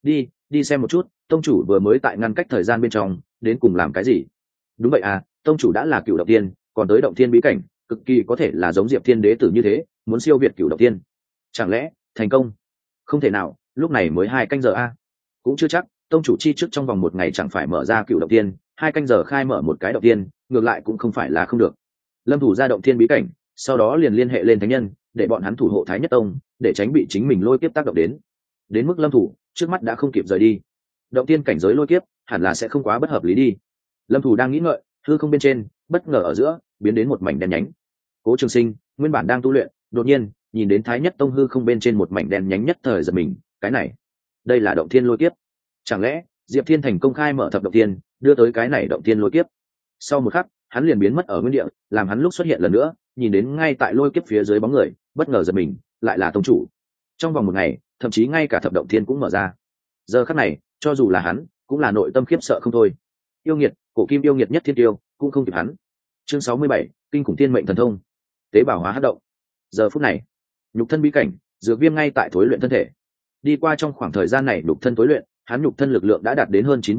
Đi xem một chút, tông chủ vừa mới tại ngăn cách thời gian bên trong, đến cùng làm cái gì? Đúng vậy à, tông chủ đã là cựu động tiên, còn tới động tiên bí cảnh, cực kỳ có thể là giống Diệp Thiên đế tử như thế, muốn siêu việt cựu động tiên. Chẳng lẽ thành công? Không thể nào, lúc này mới 2 canh giờ a. Cũng chưa chắc, tông chủ chi trước trong vòng 1 ngày chẳng phải mở ra cựu động tiên, 2 canh giờ khai mở một cái động tiên, ngược lại cũng không phải là không được. Lâm Thủ ra động tiên bí cảnh, sau đó liền liên hệ lên thánh nhân, để bọn hắn thủ hộ Thái Nhất Tông, để tránh bị chính mình lôi kiếp tác động đến. Đến mức Lâm Thủ trước mắt đã không kịp rời đi. Động tiên cảnh giới lôi kiếp, hẳn là sẽ không quá bất hợp lý đi. Lâm Thủ đang nghĩ ngợi, hư không bên trên, bất ngờ ở giữa, biến đến một mảnh đen nhánh. Cố Trường Sinh nguyên bản đang tu luyện, đột nhiên nhìn đến Thái Nhất Tông hư không bên trên một mảnh đen nhánh nhất thời giật mình, cái này, đây là động thiên lôi kiếp. Chẳng lẽ Diệp Thiên thành công khai mở thập động tiên, đưa tới cái này động tiên lôi kiếp? Sau một khắc, hắn liền biến mất ở nguyên địa, làm hắn lúc xuất hiện lần nữa, nhìn đến ngay tại lôi kiếp phía dưới bóng người, bất ngờ giật mình, lại là tông chủ. Trong vòng 1 ngày, thậm chí ngay cả thập động thiên cũng mở ra. Giờ khắc này, cho dù là hắn, cũng là nội tâm khiếp sợ không thôi. Yêu nghiệt, cổ kim yêu nghiệt nhất thiên tiêu, cũng không kịp hắn. Chương 67, kinh khủng thiên mệnh thần thông. Tế bào hóa hấp động. Giờ phút này, nhục thân bí cảnh, Dược Viêm ngay tại thối luyện thân thể. Đi qua trong khoảng thời gian này nhục thân thối luyện, hắn nhục thân lực lượng đã đạt đến hơn 9 vạn cân,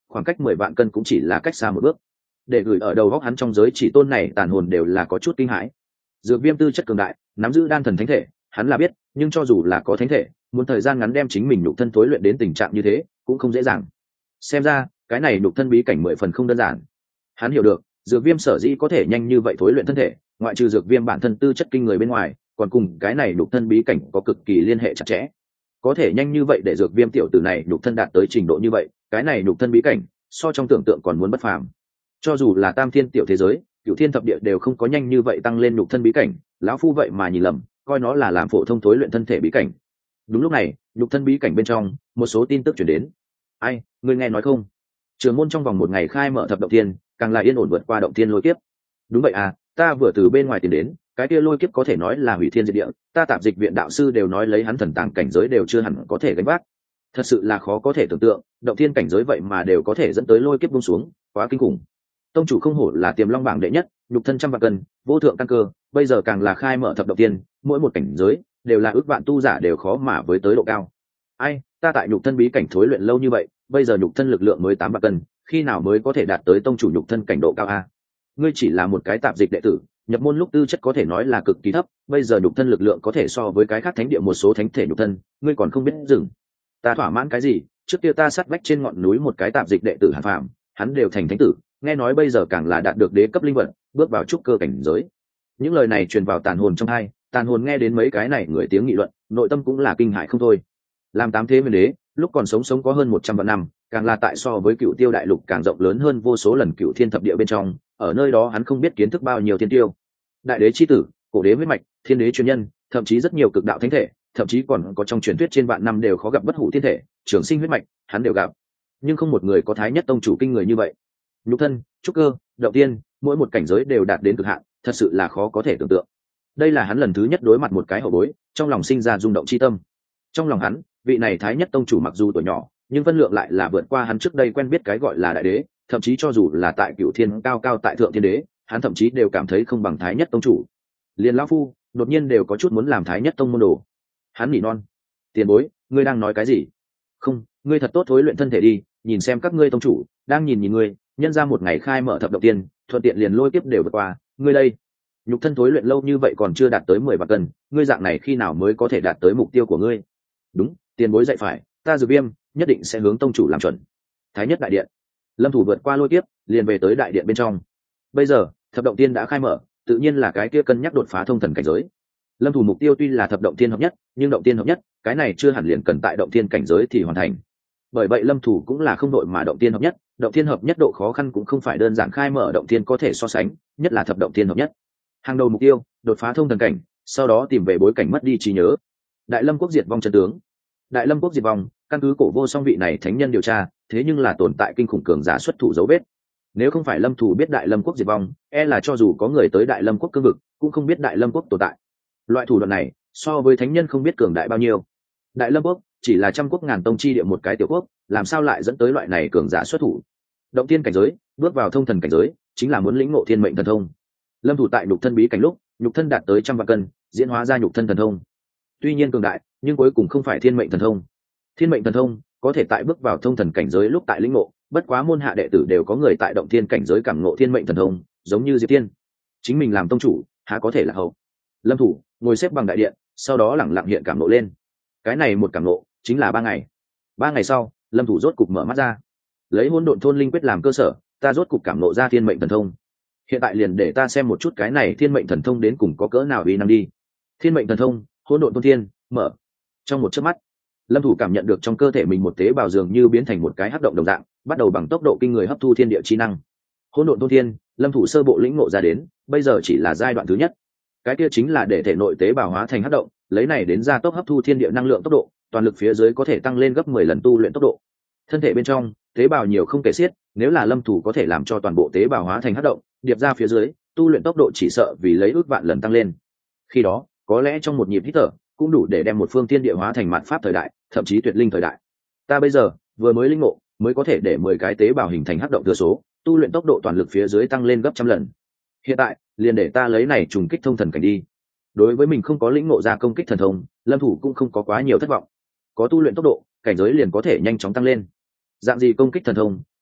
khoảng cách 10 vạn cân cũng chỉ là cách xa một bước. Để gửi ở đầu góc hắn trong giới chỉ tôn này tàn hồn đều là có chút kinh hãi. Dược Viêm tư chất cường đại, nắm giữ đan thần thánh thể, hắn là biết, nhưng cho dù là có thánh thể, muốn thời gian ngắn đem chính mình nhục thân tối luyện đến tình trạng như thế, cũng không dễ dàng. Xem ra, cái này nhục thân bí cảnh 10 phần không đơn giản. Hắn hiểu được, Dược Viêm sở dĩ có thể nhanh như vậy tối luyện thân thể, ngoại trừ Dược Viêm bản thân tư chất kinh người bên ngoài, còn cùng cái này nhục thân bí cảnh có cực kỳ liên hệ chặt chẽ. Có thể nhanh như vậy để Dược Viêm tiểu tử này nhục thân đạt tới trình độ như vậy, cái này nhục thân bí cảnh, so trong tưởng tượng còn muốn bất phàm. Cho dù là tam thiên tiểu thế giới, cửu thiên thập địa đều không có nhanh như vậy tăng lên nhục thân bí cảnh, lão phu vậy mà nhìn lầm, coi nó là làm phổ thông tối luyện thân thể bí cảnh. Đúng lúc này, nhục thân bí cảnh bên trong, một số tin tức truyền đến. Ai, ngươi nghe nói không? Trường môn trong vòng 1 ngày khai mở thập động thiên, càng là yên ổn vượt qua động thiên lôi kiếp. Đúng vậy à, ta vừa từ bên ngoài tìm đến, cái kia lôi kiếp có thể nói là hủy thiên diệt địa, ta tạp dịch viện đạo sư đều nói lấy hắn thần tàng cảnh giới đều chưa hẳn có thể gánh vác. Thật sự là khó có thể tưởng tượng, động thiên cảnh giới vậy mà đều có thể dẫn tới lôi kiếp buông xuống, quá kinh khủng. Tông chủ không hổ là Tiềm Long bảng đệ nhất, nhục thân trăm vạn cân, vô thượng căn cơ, bây giờ càng là khai mở thập động thiên, mỗi một cảnh giới đều là ước vạn tu giả đều khó mà với tới độ cao. Ai, ta tại nhục thân bí cảnh thối luyện lâu như vậy, bây giờ nhục thân lực lượng mới 8 vạn cân, khi nào mới có thể đạt tới tông chủ nhục thân cảnh độ cao a? Ngươi chỉ là một cái tạp dịch đệ tử, nhập môn lúc tư chất có thể nói là cực kỳ thấp, bây giờ nhục thân lực lượng có thể so với cái khác thánh địa một số thánh thể nhục thân, ngươi còn không biết dừng. Ta thỏa mãn cái gì? Trước kia ta sát vách trên ngọn núi một cái tạp dịch đệ tử Hàn Phàm, hắn đều thành thánh tử, nghe nói bây giờ càng là đạt được đế cấp linh vật, bước vào trúc cơ cảnh giới. Những lời này truyền vào tàn hồn trong tai, tàn hồn nghe đến mấy cái này người tiếng nghị luận, nội tâm cũng là kinh hãi không thôi. Làm tám thế nguyên đế, lúc còn sống có hơn 100 vạn năm, càng là tại so với Cựu Tiêu đại lục càng rộng lớn hơn vô số lần Cựu Thiên thập địa bên trong, ở nơi đó hắn không biết kiến thức bao nhiêu thiên tiêu. Đại đế chi tử, cổ đế huyết mạch, thiên đế truyền nhân, thậm chí rất nhiều cực đạo thánh thể, thậm chí còn có trong truyền thuyết trên vạn năm đều khó gặp bất hủ thiên thể, trường sinh huyết mạch, hắn đều gặp. Nhưng không một người có Thái Nhất tông chủ kinh người như vậy. Nhục thân, trúc cơ, động tiên, mỗi một cảnh giới đều đạt đến cực hạn, thật sự là khó có thể tưởng tượng. Đây là hắn lần thứ nhất đối mặt một cái hậu bối, trong lòng sinh ra rung động chi tâm. Trong lòng hắn, vị này Thái Nhất tông chủ mặc dù tuổi nhỏ, nhưng phân lượng lại là vượt qua hắn trước đây quen biết cái gọi là đại đế, thậm chí cho dù là tại Cửu Thiên cao cao tại thượng thiên đế, hắn thậm chí đều cảm thấy không bằng Thái Nhất tông chủ. Liên lão phu, đột nhiên đều có chút muốn làm Thái Nhất tông môn đồ. Hắn nỉ non: "Tiền bối, ngươi đang nói cái gì?" "Không, ngươi thật tốt thối luyện thân thể đi, nhìn xem các ngươi tông chủ đang nhìn ngươi, nhân ra một ngày khai mở thập động tiên, thuận tiện liền lôi kiếp đều vượt qua, ngươi đây, nhục thân thối luyện lâu như vậy còn chưa đạt tới 10 vạn cân, ngươi dạng này khi nào mới có thể đạt tới mục tiêu của ngươi?" "Đúng, tiền bối dạy phải, ta Dược Viêm nhất định sẽ hướng tông chủ làm chuẩn." Thái Nhất đại điện, Lâm Thủ vượt qua lôi kiếp, liền về tới đại điện bên trong. Bây giờ, thập động tiên đã khai mở, tự nhiên là cái kia cân nhắc đột phá thông thần cảnh giới. Lâm Thủ mục tiêu tuy là thập động tiên hợp nhất, nhưng động tiên hợp nhất, cái này chưa hẳn liền cần tại động tiên cảnh giới thì hoàn thành. Bởi vậy Lâm Thủ cũng là không đội mà động tiên hợp nhất, động tiên hợp nhất độ khó khăn cũng không phải đơn giản khai mở động tiên có thể so sánh, nhất là thập động tiên hợp nhất. Hàng đầu mục tiêu, đột phá thông thần cảnh, sau đó tìm về bối cảnh mất đi trí nhớ. Đại Lâm quốc diệt vong chân tướng. Đại Lâm quốc diệt vong, căn cứ cổ vô song vị này thánh nhân điều tra, thế nhưng là tồn tại kinh khủng cường giả xuất thủ dấu vết. Nếu không phải Lâm Thủ biết Đại Lâm quốc diệt vong, e là cho dù có người tới Đại Lâm quốc cương vực, cũng không biết Đại Lâm quốc tồn tại. Loại thủ đoạn này, so với thánh nhân không biết cường đại bao nhiêu. Đại Lâm quốc chỉ là trăm quốc ngàn tông chi địa một cái tiểu quốc, làm sao lại dẫn tới loại này cường giả xuất thủ? Động tiên cảnh giới, bước vào thông thần cảnh giới, chính là muốn lĩnh ngộ thiên mệnh thần thông. Lâm Thủ tại nhục thân bí cảnh lúc, nhục thân đạt tới 100 vạn cân, diễn hóa ra nhục thân thần thông. Tuy nhiên cường đại, nhưng cuối cùng không phải thiên mệnh thần thông. Thiên mệnh thần thông có thể tại bước vào thông thần cảnh giới lúc tại lĩnh ngộ, bất quá môn hạ đệ tử đều có người tại động thiên cảnh giới cảm ngộ thiên mệnh thần thông, giống như Diệp Tiên. Chính mình làm tông chủ, há có thể là hậu. Lâm Thủ ngồi xếp bằng đại điện, sau đó lẳng lặng hiện cảm ngộ lên. Cái này một cảm ngộ chính là 3 ngày. 3 ngày sau, Lâm Thủ rốt cục mở mắt ra. Lấy Hỗn Độn Thôn linh quyết làm cơ sở, ta rốt cục cảm ngộ ra thiên mệnh thần thông. Hiện tại liền để ta xem một chút cái này thiên mệnh thần thông đến cùng có cỡ nào uy năng đi. Thiên mệnh thần thông, Hỗn Độn Thôn Thiên, mở. Trong một chớp mắt, Lâm Thủ cảm nhận được trong cơ thể mình một tế bào dường như biến thành một cái hắc động đồng dạng, bắt đầu bằng tốc độ kinh người hấp thu thiên địa chi năng. Hỗn Độn Thôn Thiên, Lâm Thủ sơ bộ lĩnh ngộ ra đến, bây giờ chỉ là giai đoạn thứ nhất. Cái kia chính là để thể nội tế bào hóa thành hắc động, lấy này đến gia tốc hấp thu thiên địa năng lượng tốc độ, toàn lực phía dưới có thể tăng lên gấp 10 lần tu luyện tốc độ. Thân thể bên trong, tế bào nhiều không kể xiết, nếu là Lâm Thủ có thể làm cho toàn bộ tế bào hóa thành hắc động, điệp ra phía dưới, tu luyện tốc độ chỉ sợ vì lấy ước vạn lần tăng lên. Khi đó, có lẽ trong một nhịp hít thở, cũng đủ để đem một phương thiên địa hóa thành mạt pháp thời đại, thậm chí tuyệt linh thời đại. Ta bây giờ vừa mới linh ngộ, mới có thể để 10 cái tế bào hình thành hắc động thừa số, tu luyện tốc độ toàn lực phía dưới tăng lên gấp trăm lần. Hiện tại, liền để ta lấy này trùng kích thông thần cảnh đi. Đối với mình không có lĩnh ngộ ra công kích thần thông, Lâm Thủ cũng không có quá nhiều thất vọng. Có tu luyện tốc độ, cảnh giới liền có thể nhanh chóng tăng lên. Dạng gì công kích thần thông,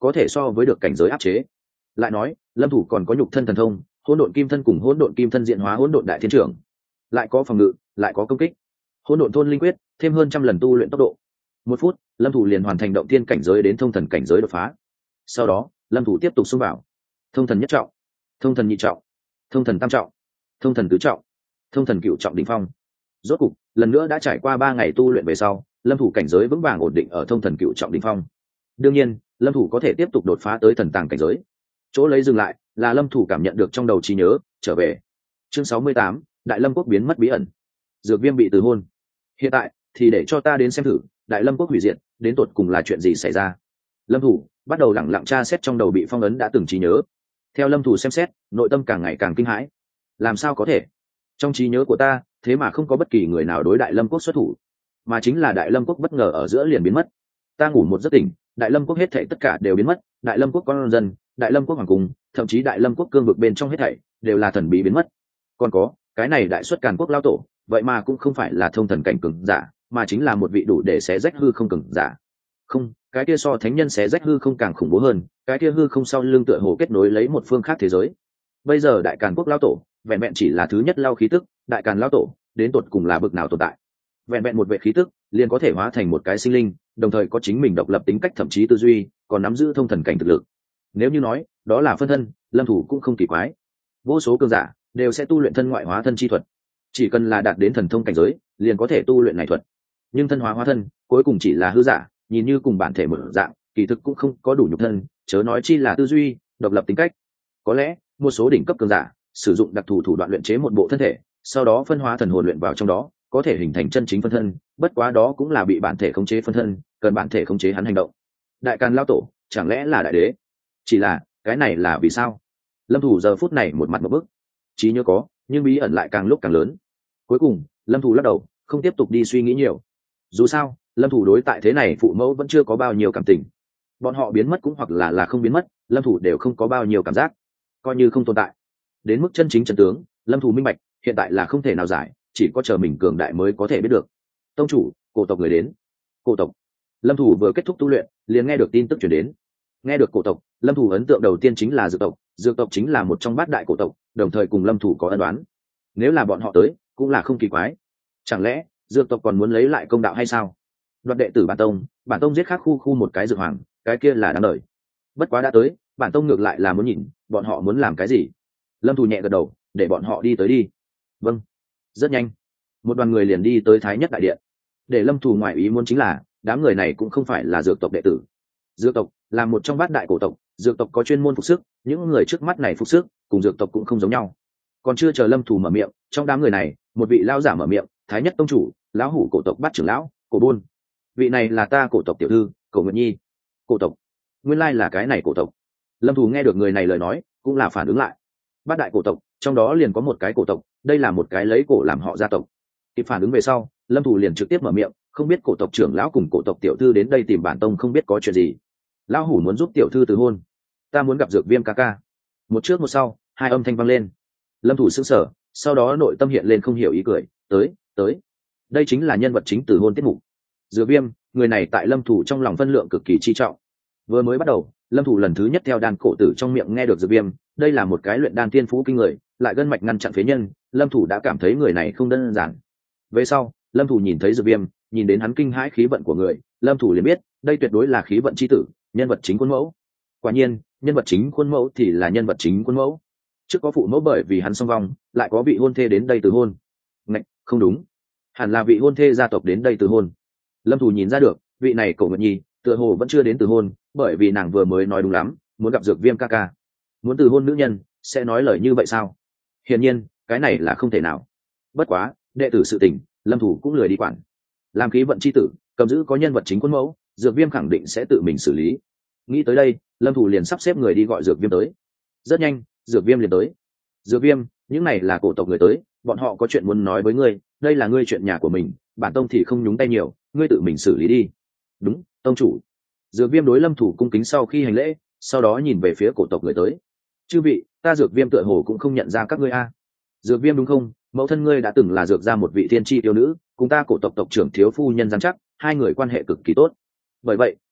có thể so với được cảnh giới áp chế. Lại nói lâm thủ còn có nhục thân thần thông, hỗn độn kim thân cùng hỗn độn kim thân diện hóa hỗn độn đại thiên trưởng, lại có phòng ngự, lại có công kích, hỗn độn thôn linh quyết thêm hơn 100 lần tu luyện tốc độ. 1 phút lâm thủ liền hoàn thành động thiên cảnh giới đến thông thần cảnh giới đột phá. Sau đó lâm thủ tiếp tục xông vào thông thần nhất trọng, thông thần nhị trọng, thông thần tam trọng, thông thần tứ trọng, thông thần cửu trọng đỉnh phong. Rốt cục lần nữa đã trải qua 3 ngày tu luyện về sau, lâm thủ cảnh giới vững vàng ổn định ở thông thần cửu trọng đỉnh phong. Đương nhiên lâm thủ có thể tiếp tục đột phá tới thần tàng cảnh giới, chỗ lấy dừng lại là lâm thủ cảm nhận được trong đầu trí nhớ trở về. Chương 68, Đại Lâm quốc biến mất bí ẩn. Dược Viêm bị từ hôn. Hiện tại thì để cho ta đến xem thử Đại Lâm quốc hủy diệt đến tột cùng là chuyện gì xảy ra. Lâm thủ bắt đầu lẳng lặng tra xét trong đầu bị phong ấn đã từng trí nhớ. Theo lâm thủ xem xét, nội tâm càng ngày càng kinh hãi. Làm sao có thể? Trong trí nhớ của ta thế mà không có bất kỳ người nào đối Đại Lâm quốc xuất thủ, mà chính là Đại Lâm quốc bất ngờ ở giữa liền biến mất. Ta ngủ một giấc tỉnh, Đại Lâm quốc hết thảy tất cả đều biến mất, Đại Lâm quốc con dân, Đại Lâm quốc hoàng cung, thậm chí Đại Lâm quốc cương vực bên trong hết thảy đều là thần bí biến mất. Còn có cái này Đại Xuất Càn quốc lao tổ, vậy mà cũng không phải là thông thần cảnh cường giả, mà chính là một vị đủ để xé rách hư không cường giả. Không, cái kia so thánh nhân xé rách hư không càng khủng bố hơn, cái kia hư không sau lưng tựa hồ kết nối lấy một phương khác thế giới. Bây giờ Đại Càn quốc lao tổ vẹn vẹn chỉ là thứ nhất lao khí tức, Đại Càn lao tổ đến tột cùng là bực nào tồn tại? Vẹn vẹn một vệ khí tức liền có thể hóa thành một cái sinh linh, đồng thời có chính mình độc lập tính cách, thậm chí tư duy còn nắm giữ thông thần cảnh thực lực. Nếu như nói đó là phân thân, lâm thủ cũng không kỳ quái. Vô số cường giả đều sẽ tu luyện thân ngoại hóa thân chi thuật, chỉ cần là đạt đến thần thông cảnh giới liền có thể tu luyện này thuật. Nhưng thân hóa hóa thân cuối cùng chỉ là hư giả, nhìn như cùng bản thể mở dạng, kỳ thực cũng không có đủ nhục thân, chớ nói chi là tư duy độc lập tính cách. Có lẽ một số đỉnh cấp cường giả sử dụng đặc thù thủ đoạn luyện chế một bộ thân thể, sau đó phân hóa thần hồn luyện vào trong đó, có thể hình thành chân chính phân thân, bất quá đó cũng là bị bản thể khống chế phân thân, cần bản thể khống chế hắn hành động. Đại Càn lao tổ chẳng lẽ là đại đế? Chỉ là cái này là vì sao? Lâm thủ giờ phút này một mặt một bức, trí nhớ có nhưng bí ẩn lại càng lúc càng lớn. Cuối cùng lâm thủ lắc đầu, không tiếp tục đi suy nghĩ nhiều. Dù sao lâm thủ đối tại thế này phụ mẫu vẫn chưa có bao nhiêu cảm tình, bọn họ biến mất cũng hoặc là không biến mất, lâm thủ đều không có bao nhiêu cảm giác, coi như không tồn tại. Đến mức chân chính chân tướng lâm thủ minh bạch hiện tại là không thể nào giải, chỉ có chờ mình cường đại mới có thể biết được. Tông chủ, cổ tộc người đến. Cổ tộc. Lâm thủ vừa kết thúc tu luyện liền nghe được tin tức chuyển đến. Nghe được cổ tộc, lâm thủ ấn tượng đầu tiên chính là dược tộc. Dược tộc chính là một trong bát đại cổ tộc, đồng thời cùng lâm thủ có ân đoán. Nếu là bọn họ tới cũng là không kỳ quái. Chẳng lẽ dược tộc còn muốn lấy lại công đạo hay sao? Đoạt đệ tử bản tông giết khác khu một cái dược hoàng, cái kia là đáng đời. Bất quá đã tới, bản tông ngược lại là muốn nhìn bọn họ muốn làm cái gì. Lâm thủ nhẹ gật đầu, để bọn họ đi tới đi. Vâng. Rất nhanh một đoàn người liền đi tới Thái Nhất đại điện. Để lâm thủ ngoại ý muốn chính là đám người này cũng không phải là dược tộc đệ tử. Dược tộc là một trong bát đại cổ tộc, dược tộc có chuyên môn phục sức, những người trước mắt này phục sức cùng dược tộc cũng không giống nhau. Còn chưa chờ lâm thủ mở miệng, trong đám người này một vị lão giả mở miệng: Thái Nhất tông chủ, lão hủ cổ tộc bát trưởng lão Cổ Bôn. Vị này là ta cổ tộc tiểu thư Cổ Nguyệt Nhi. Cổ tộc? Nguyên lai là cái này cổ tộc. Lâm thủ nghe được người này lời nói cũng là phản ứng lại. Bát đại cổ tộc trong đó liền có một cái cổ tộc, đây là một cái lấy cổ làm họ gia tộc. Kịp phản ứng về sau, lâm thủ liền trực tiếp mở miệng: không biết cổ tộc trưởng lão cùng cổ tộc tiểu thư đến đây tìm bản tông không biết có chuyện gì. Lão hủ muốn giúp tiểu thư từ hôn, ta muốn gặp Dược Viêm ca ca. Một trước một sau, hai âm thanh vang lên. Lâm thủ sững sờ, sau đó nội tâm hiện lên không hiểu ý cười. Tới, đây chính là nhân vật chính từ hôn tiết mục. Dược Viêm, người này tại lâm thủ trong lòng phân lượng cực kỳ chi trọng. Vừa mới bắt đầu, lâm thủ lần thứ nhất theo đan cổ tử trong miệng nghe được Dược Viêm, đây là một cái luyện đan tiên phú kinh người, lại gân mạch ngăn chặn phế nhân, lâm thủ đã cảm thấy người này không đơn giản. Về sau lâm thủ nhìn thấy Dược Viêm, nhìn đến hắn kinh hãi khí vận của người, lâm thủ liền biết đây tuyệt đối là khí vận chi tử, nhân vật chính khuôn mẫu. Quả nhiên nhân vật chính khuôn mẫu thì là nhân vật chính khuôn mẫu. Trước có phụ mẫu bởi vì hắn song vong, lại có vị hôn thê đến đây từ hôn. Ngạch, không đúng, hẳn là vị hôn thê gia tộc đến đây từ hôn. Lâm thủ nhìn ra được vị này Cổ Nguyệt Nhi tựa hồ vẫn chưa đến từ hôn, bởi vì nàng vừa mới nói đúng lắm, muốn gặp Dược Viêm ca ca. Muốn từ hôn nữ nhân sẽ nói lời như vậy sao? Hiển nhiên cái này là không thể nào. Bất quá đệ tử sự tình lâm thủ cũng lười đi quản. Làm khí vận chi tử, cầm giữ có nhân vật chính khuôn mẫu, Dược Viêm khẳng định sẽ tự mình xử lý. Nghĩ tới đây, lâm thủ liền sắp xếp người đi gọi Dược Viêm tới. Rất nhanh Dược Viêm liền tới. Dược Viêm, những này là cổ tộc người tới, bọn họ có chuyện muốn nói với ngươi, đây là ngươi chuyện nhà của mình, bản tông thì không nhúng tay nhiều, ngươi tự mình xử lý đi. Đúng, tông chủ. Dược Viêm đối lâm thủ cung kính sau khi hành lễ, sau đó nhìn về phía cổ tộc người tới. Chư vị, ta Dược Viêm tựa hồ cũng không nhận ra các ngươi a. Dược Viêm đúng không? Mẫu thân ngươi đã từng là dược ra một vị thiên tri yêu nữ, cùng ta cổ tộc tộc trưởng thiếu phu nhân giám chắc, hai người quan hệ cực kỳ tốt. Bởi vậy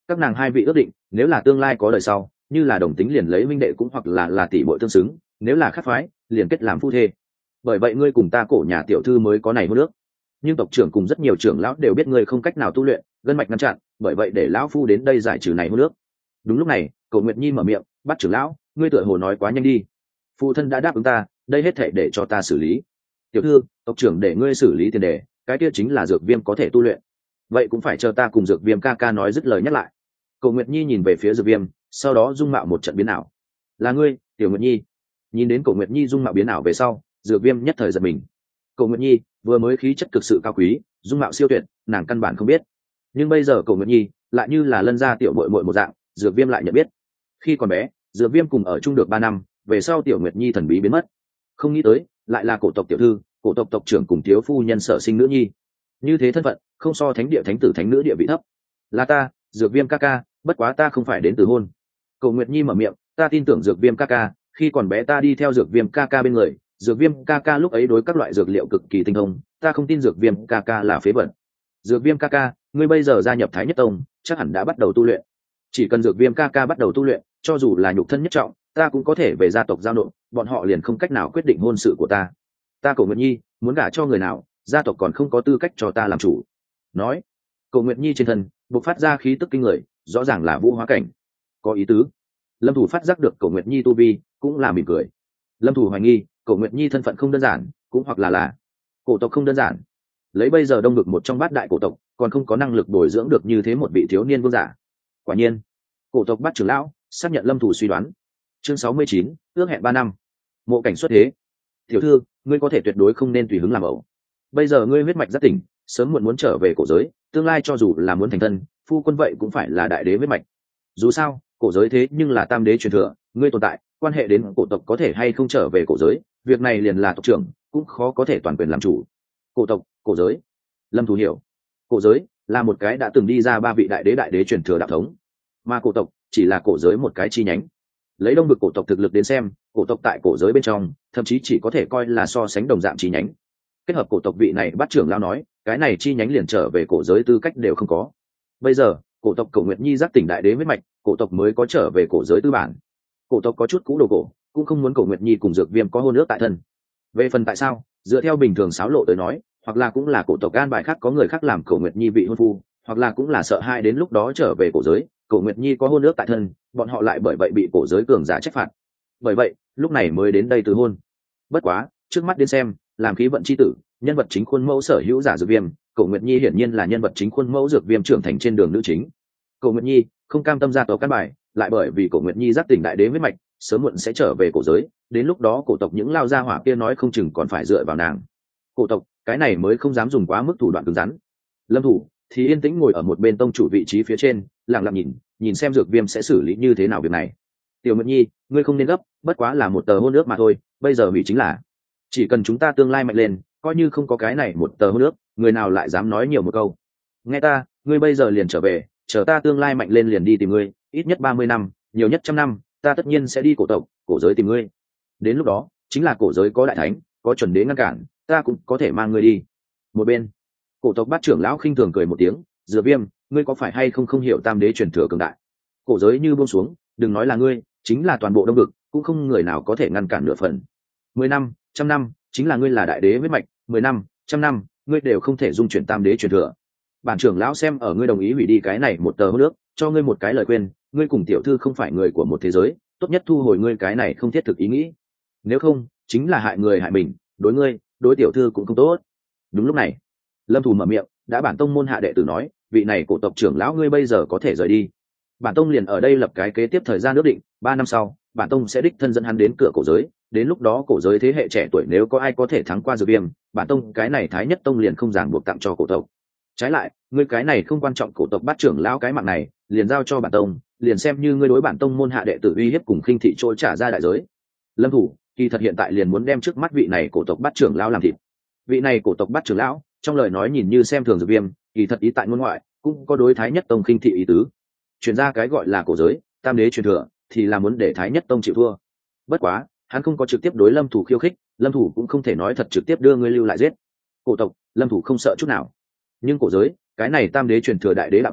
các nàng hai vị ước định nếu là tương lai có đời sau như là đồng tính liền lấy minh đệ cũng hoặc là tỷ bội tương xứng, nếu là khác phái liền kết làm phu thê. Bởi vậy ngươi cùng ta cổ nhà tiểu thư mới có này hôn nước. Nhưng tộc trưởng cùng rất nhiều trưởng lão đều biết ngươi không cách nào tu luyện, gân mạch ngăn chặn, bởi vậy để lão phu đến đây giải trừ này hôn nước. Đúng lúc này Cổ Nguyệt Nhi mở miệng, bắt trưởng lão, ngươi tựa hồ nói quá nhanh đi, phụ thân đã đáp ứng ta, đây hết thảy để cho ta xử lý. Tiểu thư, tộc trưởng để ngươi xử lý tiền đề, cái kia chính là dược viêm có thể tu luyện, vậy cũng phải chờ ta cùng dược viêm ca ca nói dứt lời nhắc lại. Cổ Nguyệt Nhi nhìn về phía dược viêm, sau đó dung mạo một trận biến ảo. Là ngươi, Tiểu Nguyệt Nhi? Nhìn đến Cổ Nguyệt Nhi dung mạo biến ảo về sau, dược viêm nhất thời giật mình. Cổ Nguyệt Nhi vừa mới khí chất cực sự cao quý, dung mạo siêu tuyệt, nàng căn bản không biết, nhưng bây giờ Cổ Nguyệt Nhi lại như là lân gia tiểu muội muội một dạng, dược viêm lại nhận biết. Khi còn bé dược viêm cùng ở chung được 3 năm, về sau Tiểu Nguyệt Nhi thần bí biến mất, không nghĩ tới lại là cổ tộc tiểu thư, cổ tộc tộc trưởng cùng thiếu phu nhân sở sinh nữ nhi. Như thế thân phận không so thánh địa thánh tử thánh nữ địa vị thấp. Là ta, dược viêm ca ca, bất quá ta không phải đến từ hôn. Cổ Nguyệt Nhi mở miệng, ta tin tưởng dược viêm ca ca, khi còn bé ta đi theo dược viêm ca ca bên người, dược viêm ca ca lúc ấy đối các loại dược liệu cực kỳ tinh thông, ta không tin dược viêm ca ca là phế vật. Dược viêm ca ca, ngươi bây giờ gia nhập Thái Nhất Tông, chắc hẳn đã bắt đầu tu luyện. Chỉ cần dược viêm ca ca bắt đầu tu luyện, cho dù là nhục thân nhất trọng, ta cũng có thể về gia tộc giao nộp, bọn họ liền không cách nào quyết định hôn sự của ta. Ta Cổ Nguyệt Nhi muốn gả cho người nào, gia tộc còn không có tư cách cho ta làm chủ. Nói, Cổ Nguyệt Nhi trên thân bộc phát ra khí tức kinh người, rõ ràng là vũ hóa cảnh. Có ý tứ. Lâm Thủ phát giác được Cổ Nguyệt Nhi tu vi, cũng là mỉm cười. Lâm Thủ hoài nghi Cổ Nguyệt Nhi thân phận không đơn giản, cũng hoặc là cổ tộc không đơn giản. Lấy bây giờ đông vực một trong bát đại cổ tộc, còn không có năng lực bồi dưỡng được như thế một vị thiếu niên vương giả. Quả nhiên, cổ tộc bát trưởng lão xác nhận Lâm Thủ suy đoán. Chương 69, ước hẹn 3 năm. Mộ cảnh xuất thế. Tiểu thư, ngươi có thể tuyệt đối không nên tùy hứng làm ẩu. Bây giờ ngươi huyết mạch rất tỉnh, sớm muộn muốn trở về cổ giới, tương lai cho dù là muốn thành thân, phu quân vậy cũng phải là đại đế huyết mạch. Dù sao cổ giới thế nhưng là tam đế truyền thừa, ngươi tồn tại quan hệ đến cổ tộc có thể hay không trở về cổ giới, việc này liền là tộc trưởng cũng khó có thể toàn quyền làm chủ. Cổ tộc, cổ giới. Lâm Thủ hiểu, cổ giới là một cái đã từng đi ra 3 vị đại đế truyền thừa đạo thống, mà cổ tộc chỉ là cổ giới một cái chi nhánh. Lấy đông vực cổ tộc thực lực đến xem, cổ tộc tại cổ giới bên trong thậm chí chỉ có thể coi là so sánh đồng dạng chi nhánh. Kết hợp cổ tộc vị này bắt trưởng lao nói, cái này chi nhánh liền trở về cổ giới tư cách đều không có. Bây giờ cổ tộc Cổ Nguyệt Nhi giác tỉnh đại đế huyết mạch, cổ tộc mới có trở về cổ giới tư bản. Cổ tộc có chút cũ đồ cổ, cũng không muốn Cổ Nguyệt Nhi cùng dược viêm có hôn ước tại thân. Về phần tại sao, dựa theo bình thường xáo lộ tới nói, hoặc là cũng là cổ tộc an bài khác có người khác làm Cổ Nguyệt Nhi vị hôn phu, hoặc là cũng là sợ hai đến lúc đó trở về cổ giới, Cổ Nguyệt Nhi có hôn ước tại thân, bọn họ lại bởi vậy bị cổ giới cường giả trách phạt. Bởi vậy lúc này mới đến đây từ hôn. Bất quá trước mắt đến xem, làm khí vận chi tử, nhân vật chính khuôn mẫu sở hữu giả dược viêm, Cổ Nguyệt Nhi hiển nhiên là nhân vật chính khuôn mẫu dược viêm trưởng thành trên đường nữ chính. Cổ Nguyệt Nhi không cam tâm gia tộc căn bài, lại bởi vì Cổ Nguyệt Nhi giác tỉnh đại đế huyết mạch, sớm muộn sẽ trở về cổ giới, đến lúc đó cổ tộc những lao gia hỏa kia nói không chừng còn phải dựa vào nàng. Cổ tộc cái này mới không dám dùng quá mức thủ đoạn cứng rắn. Lâm Thủ thì yên tĩnh ngồi ở một bên tông chủ vị trí phía trên, lặng lặng nhìn xem dược viêm sẽ xử lý như thế nào việc này. Tiểu Nguyệt Nhi, ngươi không nên gấp, bất quá là một tờ hôn ước mà thôi, bây giờ hủy chính là. Chỉ cần chúng ta tương lai mạnh lên, coi như không có cái này một tờ hôn ước, người nào lại dám nói nhiều một câu. Nghe ta, ngươi bây giờ liền trở về, chờ ta tương lai mạnh lên liền đi tìm ngươi, ít nhất 30 năm, nhiều nhất 100 năm, ta tất nhiên sẽ đi cổ tộc, cổ giới tìm ngươi. Đến lúc đó, chính là cổ giới có đại thánh, có chuẩn đế ngăn cản, ta cũng có thể mang ngươi đi. Một bên, cổ tộc bát trưởng lão khinh thường cười một tiếng, Dược Viêm, ngươi có phải hay không hiểu tam đế truyền thừa cường đại. Cổ giới như buông xuống, đừng nói là ngươi, chính là toàn bộ đông vực, cũng không người nào có thể ngăn cản nửa phần. 10 năm, 100 năm, chính là ngươi là đại đế huyết mạch, 10 năm, 100 năm, ngươi đều không thể dung chuyển tam đế truyền thừa. Bản trưởng lão xem ở ngươi đồng ý hủy đi cái này một tờ hôn ước, cho ngươi một cái lời khuyên, ngươi cùng tiểu thư không phải người của một thế giới, tốt nhất thu hồi ngươi cái này không thiết thực ý nghĩ. Nếu không, chính là hại người hại mình, đối ngươi, đối tiểu thư cũng không tốt. Đúng lúc này, Lâm Thủ mở miệng, đã bản tông môn hạ đệ tử nói, vị này cổ tộc trưởng lão ngươi bây giờ có thể rời đi. Bản tông liền ở đây lập cái kế tiếp thời gian ước định, 3 năm sau, bản tông sẽ đích thân dẫn hắn đến cửa cổ giới, đến lúc đó cổ giới thế hệ trẻ tuổi nếu có ai có thể thắng qua Dược Viêm, bản tông cái này Thái Nhất Tông liền không ràng buộc tặng cho cổ tộc. Trái lại, ngươi cái này không quan trọng cổ tộc bát trưởng lão cái mạng này, liền giao cho bản tông, liền xem như ngươi đối bản tông môn hạ đệ tử uy hiếp cùng khinh thị trôi trả ra đại giới. Lâm Thủ, kỳ thật hiện tại liền muốn đem trước mắt vị này cổ tộc bát trưởng lão làm thịt. Vị này cổ tộc bát trưởng lão, trong lời nói nhìn như xem thường Dược Viêm, kỳ thật ý tại ngôn ngoại, cũng có đối Thái Nhất Tông khinh thị ý tứ. Truyền ra cái gọi là cổ giới, tam đế truyền thừa, thì là muốn để Thái Nhất Tông chịu thua. Bất quá, hắn không có trực tiếp đối Lâm Thủ khiêu khích, Lâm Thủ cũng không thể nói thật trực tiếp đưa ngươi lưu lại giết. Cổ tộc, Lâm Thủ không sợ chút nào. Nhưng cổ giới, cái này tam đế truyền thừa đại đế đạo thống,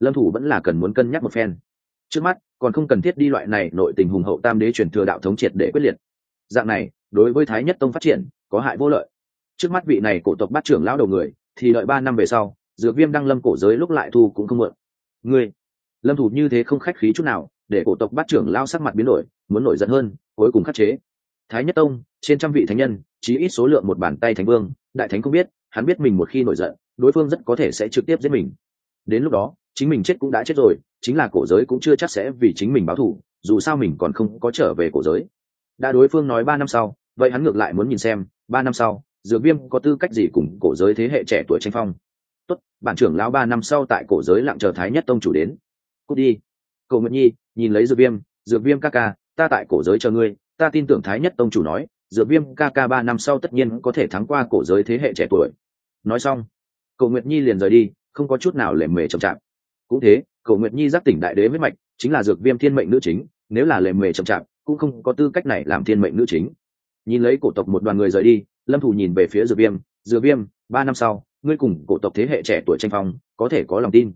lâm thủ vẫn là cần muốn cân nhắc một phen. Trước mắt còn không cần thiết đi loại này nội tình hùng hậu tam đế truyền thừa đạo thống triệt để quyết liệt, dạng này đối với Thái Nhất Tông phát triển có hại vô lợi. Trước mắt vị này cổ tộc bát trưởng lão đầu người thì đợi 3 năm về sau, Dược Viêm đăng lâm cổ giới lúc lại thu cũng không muộn. Ngươi, lâm thủ như thế không khách khí chút nào, để cổ tộc bát trưởng lão sắc mặt biến đổi, muốn nổi giận hơn, cuối cùng khắc chế. Thái Nhất Tông trên trăm vị thánh nhân, chí ít số lượng một bàn tay thánh vương, đại thánh không biết, hắn biết mình một khi nổi giận, đối phương rất có thể sẽ trực tiếp giết mình. Đến lúc đó, chính mình chết cũng đã chết rồi, chính là cổ giới cũng chưa chắc sẽ vì chính mình báo thù, dù sao mình còn không có trở về cổ giới. Đã đối phương nói 3 năm sau, vậy hắn ngược lại muốn nhìn xem 3 năm sau Dược Viêm có tư cách gì cùng cổ giới thế hệ trẻ tuổi tranh phong. Tốt, bản trưởng lão 3 năm sau tại cổ giới lặng chờ Thái Nhất Tông chủ đến. Cút đi. Cổ Nguyệt Nhi nhìn lấy Dược Viêm ca ca, ta tại cổ giới chờ ngươi, ta tin tưởng Thái Nhất Tông chủ nói, Dược Viêm ca ca 3 năm sau tất nhiên có thể thắng qua cổ giới thế hệ trẻ tuổi. Nói xong, Cổ Nguyệt Nhi liền rời đi, không có chút nào lề mề chậm chạp. Cũng thế, Cổ Nguyệt Nhi giác tỉnh đại đế huyết mạch, chính là Dược Viêm thiên mệnh nữ chính, nếu là lề mề chậm chạp, cũng không có tư cách này làm thiên mệnh nữ chính. Nhìn lấy cổ tộc một đoàn người rời đi, lâm thủ nhìn về phía Dược Viêm 3 năm sau ngươi cùng cổ tộc thế hệ trẻ tuổi tranh phong, có thể có lòng tin.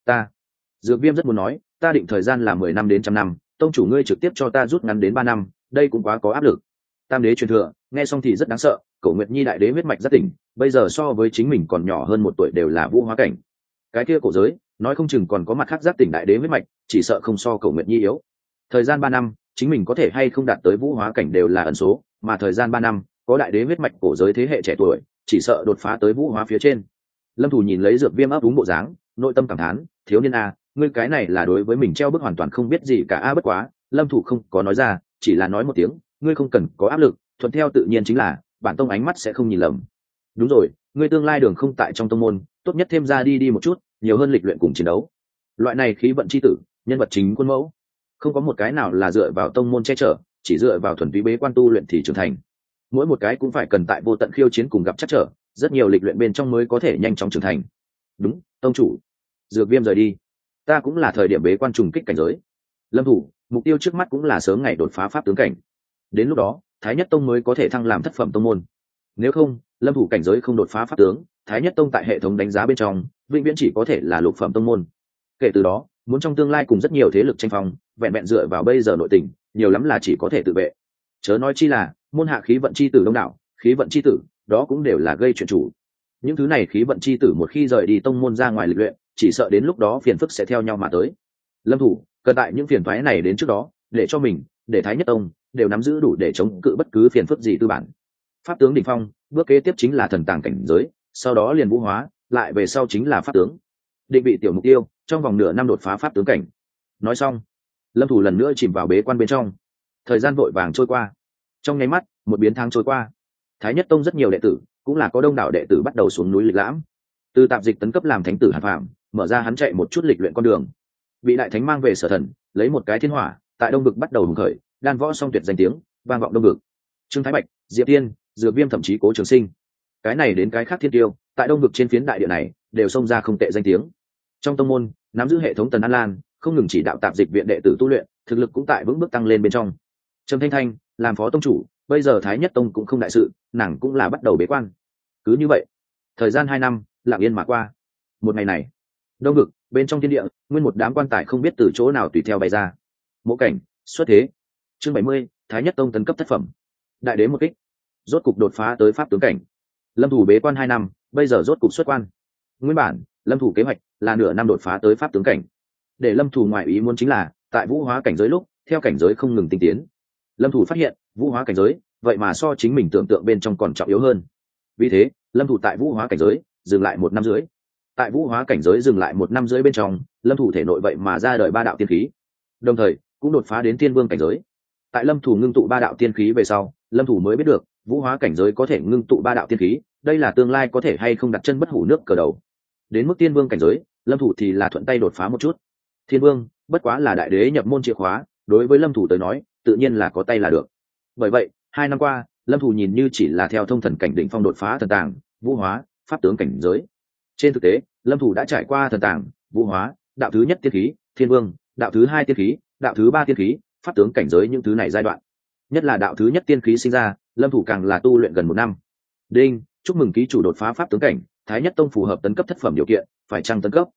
Dược Viêm rất muốn nói, ta định thời gian là 10 năm đến 100 năm, tông chủ ngươi trực tiếp cho ta rút ngắn đến 3 năm, đây cũng quá có áp lực. Tam đế truyền thừa, nghe xong thì rất đáng sợ, Cổ Nguyệt Nhi đại đế huyết mạch rất tỉnh, bây giờ so với chính mình còn nhỏ hơn 1 tuổi đều là vũ hóa cảnh. Cái kia cổ giới, nói không chừng còn có mặt khác giác tỉnh đại đế huyết mạch, chỉ sợ không so Cổ Nguyệt Nhi yếu. Thời gian 3 năm, chính mình có thể hay không đạt tới vũ hóa cảnh đều là ẩn số, mà thời gian 3 năm, có đại đế huyết mạch cổ giới thế hệ trẻ tuổi, chỉ sợ đột phá tới vũ hóa phía trên. Lâm thủ nhìn lấy Dược Viêm ấp úng bộ dáng, nội tâm cảm thán, thiếu niên a, ngươi cái này là đối với mình treo bức hoàn toàn không biết gì cả a. Bất quá lâm thủ không có nói ra, chỉ là nói một tiếng, ngươi không cần có áp lực, thuận theo tự nhiên chính là, bản tông ánh mắt sẽ không nhìn lầm. Đúng rồi, ngươi tương lai đường không tại trong tông môn, tốt nhất thêm ra đi một chút, nhiều hơn lịch luyện cùng chiến đấu. Loại này khí vận chi tử, nhân vật chính quân mẫu, không có một cái nào là dựa vào tông môn che chở, chỉ dựa vào thuần túy bế quan tu luyện thì trưởng thành. Mỗi một cái cũng phải cần tại vô tận khiêu chiến cùng gặp chắc trở, rất nhiều lịch luyện bên trong mới có thể nhanh chóng trưởng thành. Đúng, tông chủ. Dược Viêm rời đi, ta cũng là thời điểm bế quan trùng kích cảnh giới. Lâm thủ, mục tiêu trước mắt cũng là sớm ngày đột phá pháp tướng cảnh. Đến lúc đó, Thái Nhất Tông mới có thể thăng làm thất phẩm tông môn. Nếu không, lâm thủ cảnh giới không đột phá pháp tướng, Thái Nhất Tông tại hệ thống đánh giá bên trong, vĩnh viễn chỉ có thể là lục phẩm tông môn. Kể từ đó, muốn trong tương lai cùng rất nhiều thế lực tranh phong, vẹn vẹn dựa vào bây giờ nội tình, nhiều lắm là chỉ có thể tự vệ. Chớ nói chi là môn hạ khí vận chi tử đông đảo, khí vận chi tử, đó cũng đều là gây chuyện chủ. Những thứ này khí vận chi tử một khi rời đi tông môn ra ngoài lịch luyện, chỉ sợ đến lúc đó phiền phức sẽ theo nhau mà tới. Lâm thủ, cần tại những phiền toái này đến trước đó, để cho mình, để Thái Nhất Tông đều nắm giữ đủ để chống cự bất cứ phiền phức gì tư bản. Pháp tướng đỉnh phong, bước kế tiếp chính là thần tàng cảnh giới, sau đó liền vũ hóa, lại về sau chính là pháp tướng. Định vị tiểu mục tiêu, trong vòng nửa năm đột phá pháp tướng cảnh. Nói xong, lâm thủ lần nữa chìm vào bế quan bên trong. Thời gian vội vàng trôi qua, trong nháy mắt một biến tháng trôi qua. Thái Nhất Tông rất nhiều đệ tử, cũng là có đông đảo đệ tử bắt đầu xuống núi lịch lãm. Từ tạp dịch tấn cấp làm thánh tử Hàn Phạm, mở ra hắn chạy một chút lịch luyện con đường. Bị đại thánh mang về Sở Thần, lấy một cái thiên hỏa, tại Đông Vực bắt đầu hùng khởi, đan võ song tuyệt danh tiếng, vang vọng Đông Vực. Trương Thái Bạch, Diệp Tiên, Dược Viêm thậm chí Cố Trường Sinh, cái này đến cái khác thiên tiêu, tại Đông Vực trên phiến đại địa này đều xông ra không tệ danh tiếng. Trong tông môn, nắm giữ hệ thống Tần An Lan, không ngừng chỉ đạo tạp dịch viện đệ tử tu luyện, thực lực cũng tại vững bước tăng lên bên trong. Trầm Thanh Thanh làm phó tông chủ, bây giờ Thái Nhất Tông cũng không đại sự, nàng cũng là bắt đầu bế quan. Cứ như vậy, thời gian 2 năm lặng yên mà qua. Một ngày này, Đông Vực bên trong thiên địa, nguyên một đám quan tài không biết từ chỗ nào tùy theo bay ra. Mộ Cảnh xuất thế. Chương 70, Thái Nhất Tông tấn cấp thất phẩm. Đại đế một kích, rốt cục đột phá tới pháp tướng cảnh. Lâm thủ bế quan 2 năm, bây giờ rốt cục xuất quan. Nguyên bản, Lâm thủ kế hoạch là nửa năm đột phá tới pháp tướng cảnh. Để Lâm thủ ngoại ý muốn chính là, tại vũ hóa cảnh giới lúc, theo cảnh giới không ngừng tinh tiến, Lâm thủ phát hiện, vũ hóa cảnh giới, vậy mà so chính mình tưởng tượng bên trong còn trọng yếu hơn. Vì thế, Lâm thủ tại vũ hóa cảnh giới dừng lại 1 năm rưỡi. Tại vũ hóa cảnh giới dừng lại 1 năm rưỡi bên trong, Lâm thủ thể nội vậy mà ra đời 3 đạo tiên khí, đồng thời cũng đột phá đến thiên vương cảnh giới. Tại Lâm thủ ngưng tụ 3 đạo tiên khí về sau, Lâm thủ mới biết được, vũ hóa cảnh giới có thể ngưng tụ 3 đạo tiên khí, đây là tương lai có thể hay không đặt chân bất hủ nước cờ đầu. Đến mức thiên vương cảnh giới, Lâm thủ thì là thuận tay đột phá một chút. Thiên vương bất quá là đại đế nhập môn chìa khóa, đối với Lâm thủ tới nói, tự nhiên là có tay là được. Bởi vậy, 2 năm qua, Lâm thủ nhìn như chỉ là theo thông thần cảnh đỉnh phong đột phá thần tàng, vũ hóa, pháp tướng cảnh giới. Trên thực tế, Lâm thủ đã trải qua thần tàng, vũ hóa, đạo thứ nhất tiên khí, thiên vương, đạo thứ 2 tiên khí, đạo thứ 3 tiên khí, pháp tướng cảnh giới những thứ này giai đoạn. Nhất là đạo thứ nhất tiên khí sinh ra, Lâm thủ càng là tu luyện gần 1 năm. Đinh, chúc mừng ký chủ đột phá pháp tướng cảnh, Thái Nhất Tông phù hợp tấn cấp thất phẩm điều kiện, phải chăng tấn cấp?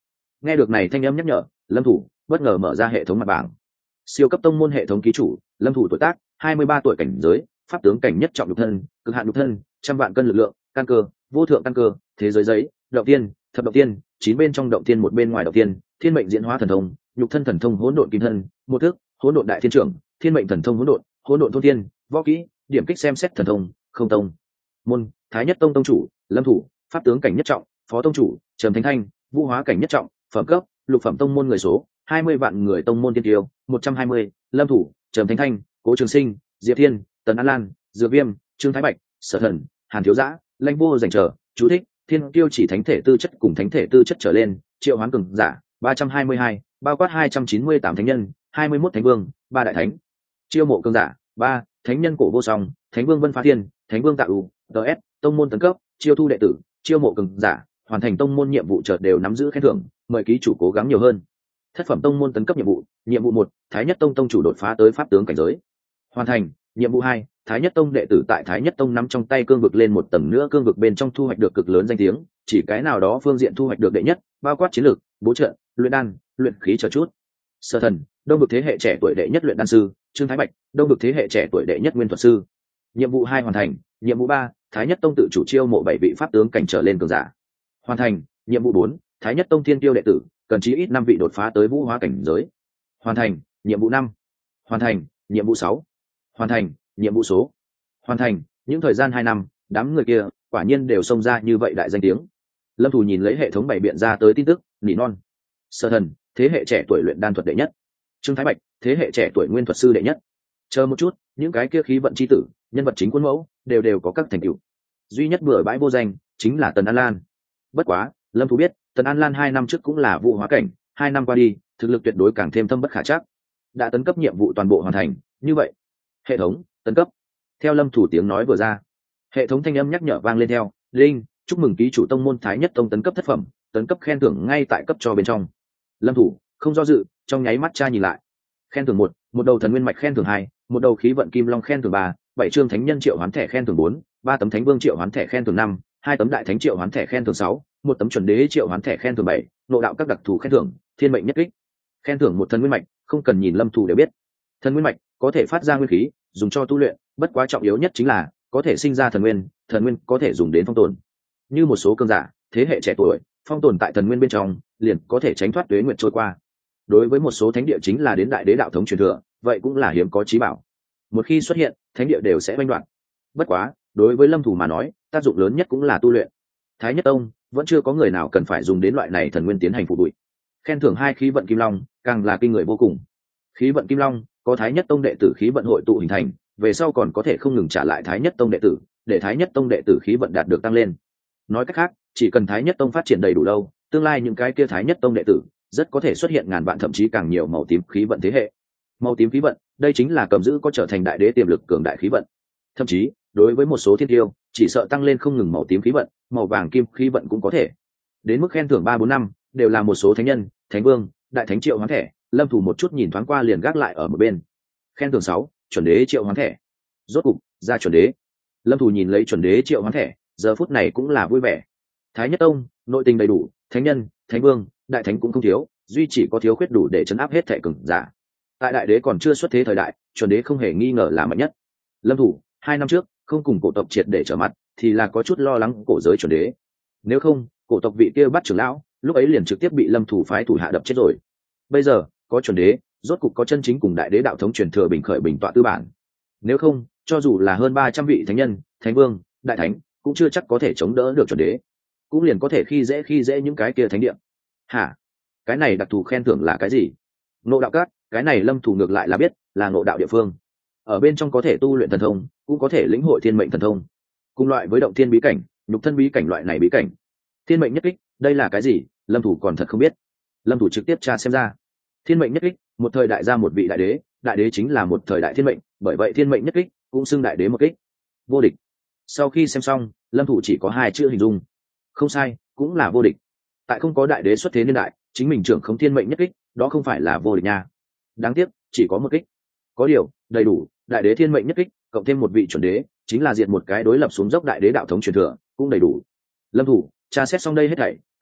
Nghe được này thanh âm nhắc nhở, lâm thủ bất ngờ mở ra hệ thống mặt bảng. Siêu cấp tông môn hệ thống ký chủ, lâm thủ tuổi tác 23 tuổi, cảnh giới pháp tướng cảnh nhất trọng, nhục thân cực hạn nhục thân, 100 vạn cân lực lượng, căn cơ vô thượng căn cơ, thế giới giấy, động tiên thập động tiên, 9 bên trong động tiên, một bên ngoài động tiên, thiên mệnh diễn hóa thần thông, nhục thân thần thông hỗn độn kim thân, một thước hỗn độn đại thiên trưởng, thiên mệnh thần thông hỗn độn thôn thiên, võ kỹ điểm kích xem xét thần thông, không tông môn thái nhất tông tông chủ lâm thủ, pháp tướng cảnh nhất trọng, phó tông chủ trầm thánh thanh, vũ hóa cảnh nhất trọng, phẩm cấp lục phẩm tông môn, người số 20 vạn người, tông môn tiên tiêu 120, lâm thủ trầm thánh thanh, cố trường sinh, diệp thiên, tần an lan, dược viêm, trương thái bạch, sở thần, hàn thiếu giã, lãnh vô dành trở. Chú thích: thiên tiêu chỉ thánh thể tư chất cùng thánh thể tư chất trở lên, triệu hoán cường giả 322, bao quát 298 thánh nhân, 21 thánh vương, 3 đại thánh. Chiêu mộ cường giả 3, thánh nhân cổ vô song, thánh vương vân phá thiên, thánh vương tạ u. DS tông môn tấn cấp, chiêu thu đệ tử, chiêu mộ cường giả, hoàn thành tông môn nhiệm vụ chợt đều nắm giữ khen thưởng, mời ký chủ cố gắng nhiều hơn. Thất phẩm tông môn tấn cấp nhiệm vụ 1, thái nhất tông tông chủ đột phá tới pháp tướng cảnh giới. Hoàn thành. Nhiệm vụ 2, thái nhất tông đệ tử tại thái nhất tông nắm trong tay cương vực lên một tầng nữa, cương vực bên trong thu hoạch được cực lớn danh tiếng, chỉ cái nào đó phương diện thu hoạch được đệ nhất, bao quát chiến lược, bố trận, luyện đan, luyện khí chờ chút. Sở thần, đông vực thế hệ trẻ tuổi đệ nhất luyện đan sư, trương thái bạch, đông vực thế hệ trẻ tuổi đệ nhất nguyên thuật sư. Nhiệm vụ 2 hoàn thành. Nhiệm vụ 3, thái nhất tông tự chủ chiêu mộ 7 vị pháp tướng cảnh trở lên cường giả. Hoàn thành. Nhiệm vụ 4, thái nhất tông thiên tiêu đệ tử, cần chí ít 5 vị đột phá tới vũ hóa cảnh giới. Hoàn thành. Nhiệm vụ 5. Hoàn thành. Nhiệm vụ 6. Hoàn thành. Nhiệm vụ số. Hoàn thành. Những thời gian 2 năm, đám người kia quả nhiên đều xông ra như vậy đại danh tiếng. Lâm thủ nhìn lấy hệ thống bày biện ra tới tin tức, nỉ non. Sở thần, thế hệ trẻ tuổi luyện đan thuật đệ nhất. Trương thái bạch, thế hệ trẻ tuổi nguyên thuật sư đệ nhất. Chờ một chút, những cái kia khí vận chi tử, nhân vật chính quân mẫu đều có các thành tựu. Duy nhất bừa bãi vô danh chính là Tần An Lan. Bất quá, Lâm thủ biết, Tần An Lan 2 năm trước cũng là vũ hóa cảnh, 2 năm qua đi, thực lực tuyệt đối càng thêm thâm bất khả trắc. Đã tấn cấp nhiệm vụ toàn bộ hoàn thành, như vậy, hệ thống tấn cấp. Theo Lâm thủ tiếng nói vừa ra, hệ thống thanh âm nhắc nhở vang lên theo: linh, chúc mừng ký chủ tông môn thái nhất tông tấn cấp thất phẩm, tấn cấp khen thưởng ngay tại cấp cho bên trong. Lâm thủ không do dự, trong nháy mắt tra nhìn lại. Khen thưởng 1, một đầu thần nguyên mạch khen thưởng 2, một đầu khí vận kim long khen thưởng 3, 7 chương thánh nhân triệu hoán thẻ khen thưởng 4, 3 tấm thánh vương triệu hoán thẻ khen thưởng 5, 2 tấm đại thánh triệu hoán thẻ khen thưởng 6, 1 tấm chuẩn đế triệu hoán thẻ khen thưởng 7, nội đạo các đặc thù khen thưởng, thiên mệnh nhất kích. Khen thưởng 1 thần nguyên mạch, không cần nhìn Lâm thủ đều biết. Thần nguyên mạch có thể phát ra nguyên khí, dùng cho tu luyện, bất quá trọng yếu nhất chính là có thể sinh ra thần nguyên có thể dùng đến phong tồn. Như một số cường giả thế hệ trẻ tuổi, phong tồn tại thần nguyên bên trong, liền có thể tránh thoát tuế nguyệt trôi qua. Đối với một số thánh địa chính là đến đại đế đạo thống truyền thừa, vậy cũng là hiếm có chí bảo. Một khi xuất hiện, thánh địa đều sẽ oanh đoạn. Bất quá, đối với Lâm thủ mà nói, tác dụng lớn nhất cũng là tu luyện. Thái nhất tông vẫn chưa có người nào cần phải dùng đến loại này thần nguyên tiến hành phụ bụi. Khen thưởng 2 khí vận kim long, càng là kinh người vô cùng. Khí vận kim long có thái nhất tông đệ tử khí vận hội tụ hình thành, về sau còn có thể không ngừng trả lại thái nhất tông đệ tử, để thái nhất tông đệ tử khí vận đạt được tăng lên. Nói cách khác, chỉ cần thái nhất tông phát triển đầy đủ lâu, tương lai những cái kia thái nhất tông đệ tử rất có thể xuất hiện ngàn vạn thậm chí càng nhiều màu tím khí vận thế hệ. Màu tím khí vận, đây chính là cầm giữ có trở thành đại đế tiềm lực cường đại khí vận. Thậm chí, đối với một số thiên tiêu, chỉ sợ tăng lên không ngừng màu tím khí vận, màu vàng kim khí vận cũng có thể. Đến mức khen thưởng 3, 4, 5, đều là một số thánh nhân, thánh vương, đại thánh triệu hoán thẻ. Lâm thủ một chút nhìn thoáng qua liền gác lại ở một bên. Khen thưởng 6, chuẩn đế triệu hoán thẻ. Rốt cục ra chuẩn đế. Lâm thủ nhìn lấy chuẩn đế triệu hoán thẻ, giờ phút này cũng là vui vẻ. Thái nhất tông nội tình đầy đủ, thánh nhân, thánh vương, đại thánh cũng không thiếu, duy chỉ có thiếu khuyết đủ để chấn áp hết thệ cường giả. Tại đại đế còn chưa xuất thế thời đại, chuẩn đế không hề nghi ngờ là mạnh nhất. Lâm thủ 2 năm trước không cùng cổ tộc triệt để trở mặt, thì là có chút lo lắng cổ giới chuẩn đế. Nếu không, cổ tộc vị kia bắt trưởng lão, lúc ấy liền trực tiếp bị Lâm thủ phái thủ hạ đập chết rồi. Bây giờ có chuẩn đế, rốt cục có chân chính cùng đại đế đạo thống truyền thừa bình khởi bình tọa tư bản. Nếu không, cho dù là hơn 300 vị thánh nhân, thánh vương, đại thánh, cũng chưa chắc có thể chống đỡ được chuẩn đế, cũng liền có thể khi dễ những cái kia thánh địa. Hả? Cái này đặc thù khen thưởng là cái gì? Ngộ đạo các, cái này Lâm thủ ngược lại là biết, là ngộ đạo địa phương. Ở bên trong có thể tu luyện thần thông, cũng có thể lĩnh hội thiên mệnh thần thông. Cùng loại với động thiên bí cảnh, nhục thân bí cảnh loại này bí cảnh. Thiên mệnh nhất kích, đây là cái gì? Lâm thủ còn thật không biết. Lâm thủ trực tiếp tra xem ra. Thiên mệnh nhất kích, một thời đại ra một vị đại đế chính là một thời đại thiên mệnh, bởi vậy thiên mệnh nhất kích cũng xưng đại đế một kích. Vô địch. Sau khi xem xong, Lâm thủ chỉ có 2 chữ hình dung. Không sai, cũng là vô địch. Tại không có đại đế xuất thế niên đại, chính mình trưởng không thiên mệnh nhất kích, đó không phải là vô địch nha. Đáng tiếc, chỉ có một kích. Có điều, đầy đủ, đại đế thiên mệnh nhất kích, cộng thêm một vị chuẩn đế, chính là diệt một cái đối lập xuống dốc đại đế đạo thống truyền thừa, cũng đầy đủ. Lâm thủ tra xét xong đây hết thảy,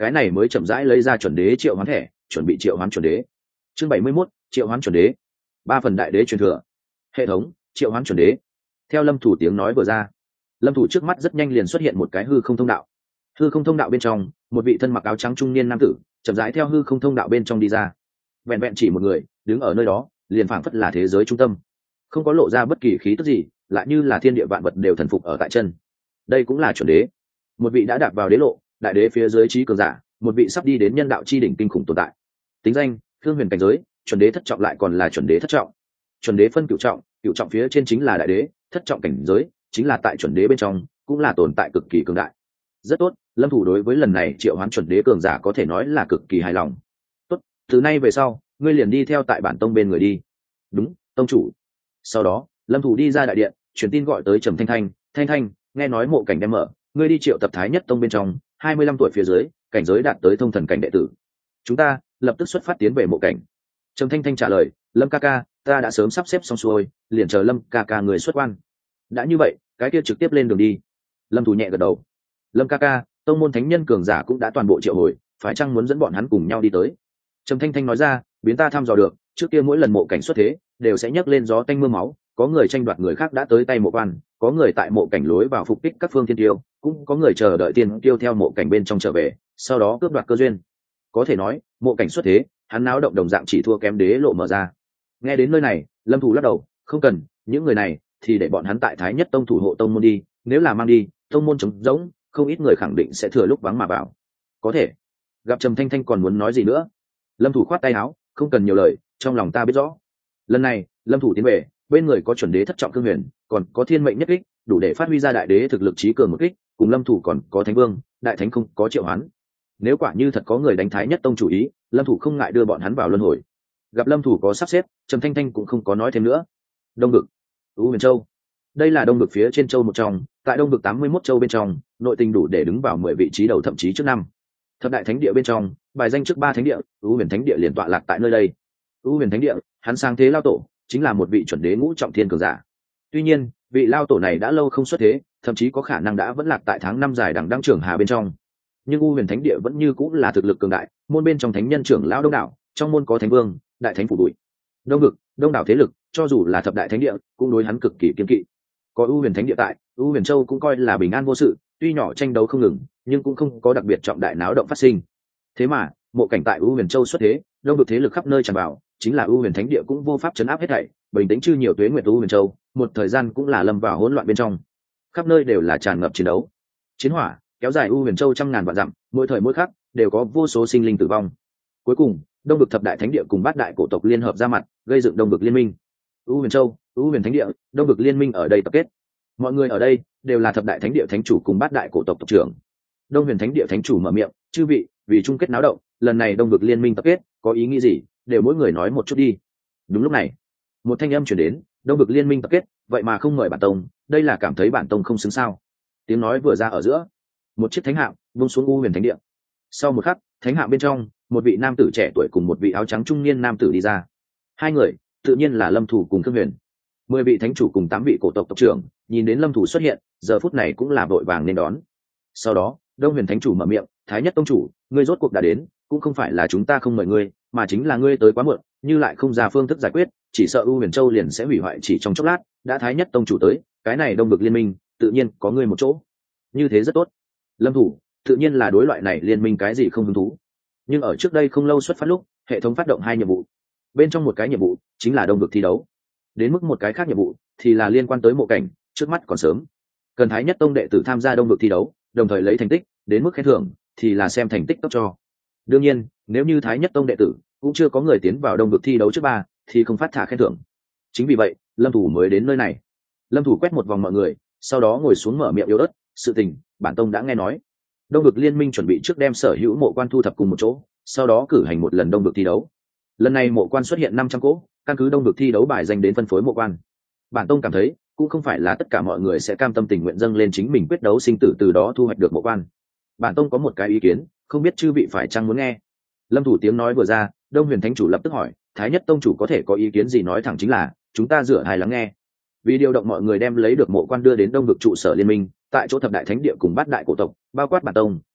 cái này mới chậm rãi lấy ra chuẩn đế triệu hoán thẻ, chuẩn bị triệu hoán chuẩn đế. Chương 71, triệu hoán chuẩn đế. 3 phần đại đế truyền thừa. Hệ thống, triệu hoán chuẩn đế. Theo Lâm Thủ tiếng nói vừa ra, Lâm Thủ trước mắt rất nhanh liền xuất hiện một cái hư không thông đạo. Hư không thông đạo bên trong, một vị thân mặc áo trắng trung niên nam tử, chậm rãi theo hư không thông đạo bên trong đi ra. Vẹn vẹn chỉ một người, đứng ở nơi đó, liền phảng phất là thế giới trung tâm. Không có lộ ra bất kỳ khí tức gì, lại như là thiên địa vạn vật đều thần phục ở tại chân. Đây cũng là chuẩn đế. Một vị đã đạp vào đế lộ, đại đế phía dưới trí cường giả, một vị sắp đi đến nhân đạo chi đỉnh kinh khủng tồn tại. Tính danh: Thương Huyền cảnh giới, chuẩn đế thất trọng lại còn là chuẩn đế thất trọng. Chuẩn đế phân cửu trọng phía trên chính là đại đế, thất trọng cảnh giới chính là tại chuẩn đế bên trong, cũng là tồn tại cực kỳ cường đại. Rất tốt, Lâm Thủ đối với lần này triệu hoán chuẩn đế cường giả có thể nói là cực kỳ hài lòng. Tốt, từ nay về sau, ngươi liền đi theo tại bản tông bên người đi. Đúng, tông chủ. Sau đó, Lâm Thủ đi ra đại điện, truyền tin gọi tới Trầm Thanh Thanh, Thanh Thanh, nghe nói mộ cảnh đem mở, ngươi đi triệu tập Thái Nhất tông bên trong 25 tuổi phía dưới, cảnh giới đạt tới thông thần cảnh đệ tử. Chúng ta lập tức xuất phát tiến về mộ cảnh. Trầm Thanh Thanh trả lời, Lâm ca ca, ta đã sớm sắp xếp xong xuôi, liền chờ Lâm ca ca người xuất quan. Đã như vậy, cái kia trực tiếp lên đường đi. Lâm Thủ nhẹ gật đầu. Lâm ca ca, tông môn thánh nhân cường giả cũng đã toàn bộ triệu hồi, phải chăng muốn dẫn bọn hắn cùng nhau đi tới? Trầm Thanh Thanh nói ra, biến ta thăm dò được, trước kia mỗi lần mộ cảnh xuất thế, đều sẽ nhấc lên gió tanh mưa máu, có người tranh đoạt người khác đã tới tay mộ quan, có người tại mộ cảnh lối vào phục kích các phương thiên tiêu, cũng có người chờ đợi tiên tiêu theo mộ cảnh bên trong trở về, sau đó cướp đoạt cơ duyên. Có thể nói, mộ cảnh xuất thế, hắn náo động đồng dạng chỉ thua kém đế lộ mở ra. Nghe đến nơi này, Lâm Thủ lắc đầu, không cần, những người này thì để bọn hắn tại Thái Nhất tông thủ hộ tông môn đi, nếu là mang đi, tông môn trống rỗng, không ít người khẳng định sẽ thừa lúc vắng mà vào. Có thể. Gặp Trầm Thanh Thanh còn muốn nói gì nữa, Lâm Thủ khoát tay áo, không cần nhiều lời, trong lòng ta biết rõ. Lần này, Lâm Thủ tiến về, bên người có chuẩn đế thất trọng Thương Huyền, còn có thiên mệnh nhất kích, đủ để phát huy ra đại đế thực lực trí cường một kích, cùng Lâm Thủ còn có thánh vương, đại thánh không có triệu hoán. Nếu quả như thật có người đánh Thái Nhất tông chủ ý, Lâm Thủ không ngại đưa bọn hắn vào luân hồi. Gặp Lâm Thủ có sắp xếp, Trầm Thanh Thanh cũng không có nói thêm nữa. Đông Vực, U Huyền Châu. Đây là Đông Vực phía trên châu một trong, tại Đông Vực 81 châu bên trong, nội tình đủ để đứng vào 10 vị trí đầu thậm chí trước năm. Thập đại thánh địa bên trong, bài danh trước 3 thánh địa, U Huyền Thánh địa liền tọa lạc tại nơi đây. U Huyền Thánh địa, hắn sang thế lao tổ, chính là một vị chuẩn đế ngũ trọng thiên cường giả. Tuy nhiên, vị lao tổ này đã lâu không xuất thế, thậm chí có khả năng đã vẫn lạc tại tháng 5 dài đằng đăng trưởng hà bên trong. Nhưng U Huyền Thánh địa vẫn như cũng là thực lực cường đại, môn bên trong thánh nhân trưởng lão đông đảo, trong môn có thánh vương, đại thánh phủ đuổi. Đông Vực, đông đảo thế lực, cho dù là thập đại thánh địa, cũng đối hắn cực kỳ kiên kỵ. Có U Huyền Thánh địa tại, U Huyền Châu cũng coi là bình an vô sự, tuy nhỏ tranh đấu không ngừng, nhưng cũng không có đặc biệt trọng đại náo động phát sinh. Thế mà, mộ cảnh tại U Huyền Châu xuất thế, Đông Vực thế lực khắp nơi tràn vào, chính là U Huyền Thánh địa cũng vô pháp chấn áp hết thảy, bình tĩnh chư nhiều tuế nguyệt U Huyền Châu, một thời gian cũng là lâm vào hỗn loạn bên trong. Khắp nơi đều là tràn ngập chiến đấu. Chiến hỏa kéo dài U Huyền Châu trăm ngàn vạn dặm, mỗi thời mỗi khắc đều có vô số sinh linh tử vong. Cuối cùng, Đông Vực thập đại thánh địa cùng bát đại cổ tộc liên hợp ra mặt, gây dựng Đông Vực liên minh. U Huyền Châu, U Huyền Thánh địa, Đông Vực liên minh ở đây tập kết. Mọi người ở đây đều là thập đại thánh địa thánh chủ cùng bát đại cổ tộc tộc trưởng. Đông Huyền Thánh địa thánh chủ mở miệng, chư vị, vì chung kết náo động, lần này Đông Vực liên minh tập kết, có ý nghĩ gì, đều mỗi người nói một chút đi. Đúng lúc này, một thanh âm truyền đến, Đông Vực liên minh tập kết, vậy mà không mời bản tông, đây là cảm thấy bản tông không xứng sao? Tiếng nói vừa ra ở giữa, một chiếc thánh hạm buông xuống U Huyền Thánh địa. Sau một khắc, thánh hạm bên trong, một vị nam tử trẻ tuổi cùng một vị áo trắng trung niên nam tử đi ra. Hai người, tự nhiên là Lâm Thủ cùng Thương Huyền. 10 vị thánh chủ cùng 8 vị cổ tộc tộc trưởng, nhìn đến Lâm Thủ xuất hiện, giờ phút này cũng là vội vàng nên đón. Sau đó, Đông Huyền thánh chủ mở miệng, Thái Nhất tông chủ, ngươi rốt cuộc đã đến, cũng không phải là chúng ta không mời ngươi, mà chính là ngươi tới quá muộn, như lại không ra phương thức giải quyết, chỉ sợ U Huyền Châu liền sẽ hủy hoại chỉ trong chốc lát. Đã Thái Nhất tông chủ tới, cái này Đông Vực liên minh, tự nhiên có ngươi một chỗ. Như thế rất tốt. Lâm Thủ, tự nhiên là đối loại này liên minh cái gì không hứng thú. Nhưng ở trước đây không lâu xuất phát lúc, hệ thống phát động 2 nhiệm vụ. Bên trong một cái nhiệm vụ chính là Đông Vực thi đấu. Đến mức một cái khác nhiệm vụ thì là liên quan tới mộ cảnh, trước mắt còn sớm. Cần Thái Nhất tông đệ tử tham gia Đông Vực thi đấu, đồng thời lấy thành tích, đến mức khen thưởng thì là xem thành tích cấp cho. Đương nhiên, nếu như Thái Nhất tông đệ tử cũng chưa có người tiến vào Đông Vực thi đấu trước 3 thì không phát thả khen thưởng. Chính vì vậy, Lâm Thủ mới đến nơi này. Lâm Thủ quét một vòng mọi người, sau đó ngồi xuống mở miệng yếu ớt, sự tình bản tông đã nghe nói. Đông Vực liên minh chuẩn bị trước đem sở hữu mộ quan thu thập cùng một chỗ, sau đó cử hành một lần Đông Vực thi đấu. Lần này mộ quan xuất hiện 500 cỗ, căn cứ Đông Vực thi đấu bài danh đến phân phối mộ quan. Bản tông cảm thấy, cũng không phải là tất cả mọi người sẽ cam tâm tình nguyện dâng lên chính mình quyết đấu sinh tử từ đó thu hoạch được mộ quan. Bản tông có một cái ý kiến, không biết chư vị phải chăng muốn nghe. Lâm Thủ tiếng nói vừa ra, Đông Huyền thánh chủ lập tức hỏi, Thái Nhất tông chủ có thể có ý kiến gì nói thẳng chính là, chúng ta rửa hài lắng nghe. Vì điều động mọi người đem lấy được mộ quan đưa đến Đông Vực trụ sở liên minh, tại chỗ thập đại thánh địa cùng bát đại cổ tộc, bao quát bản tông,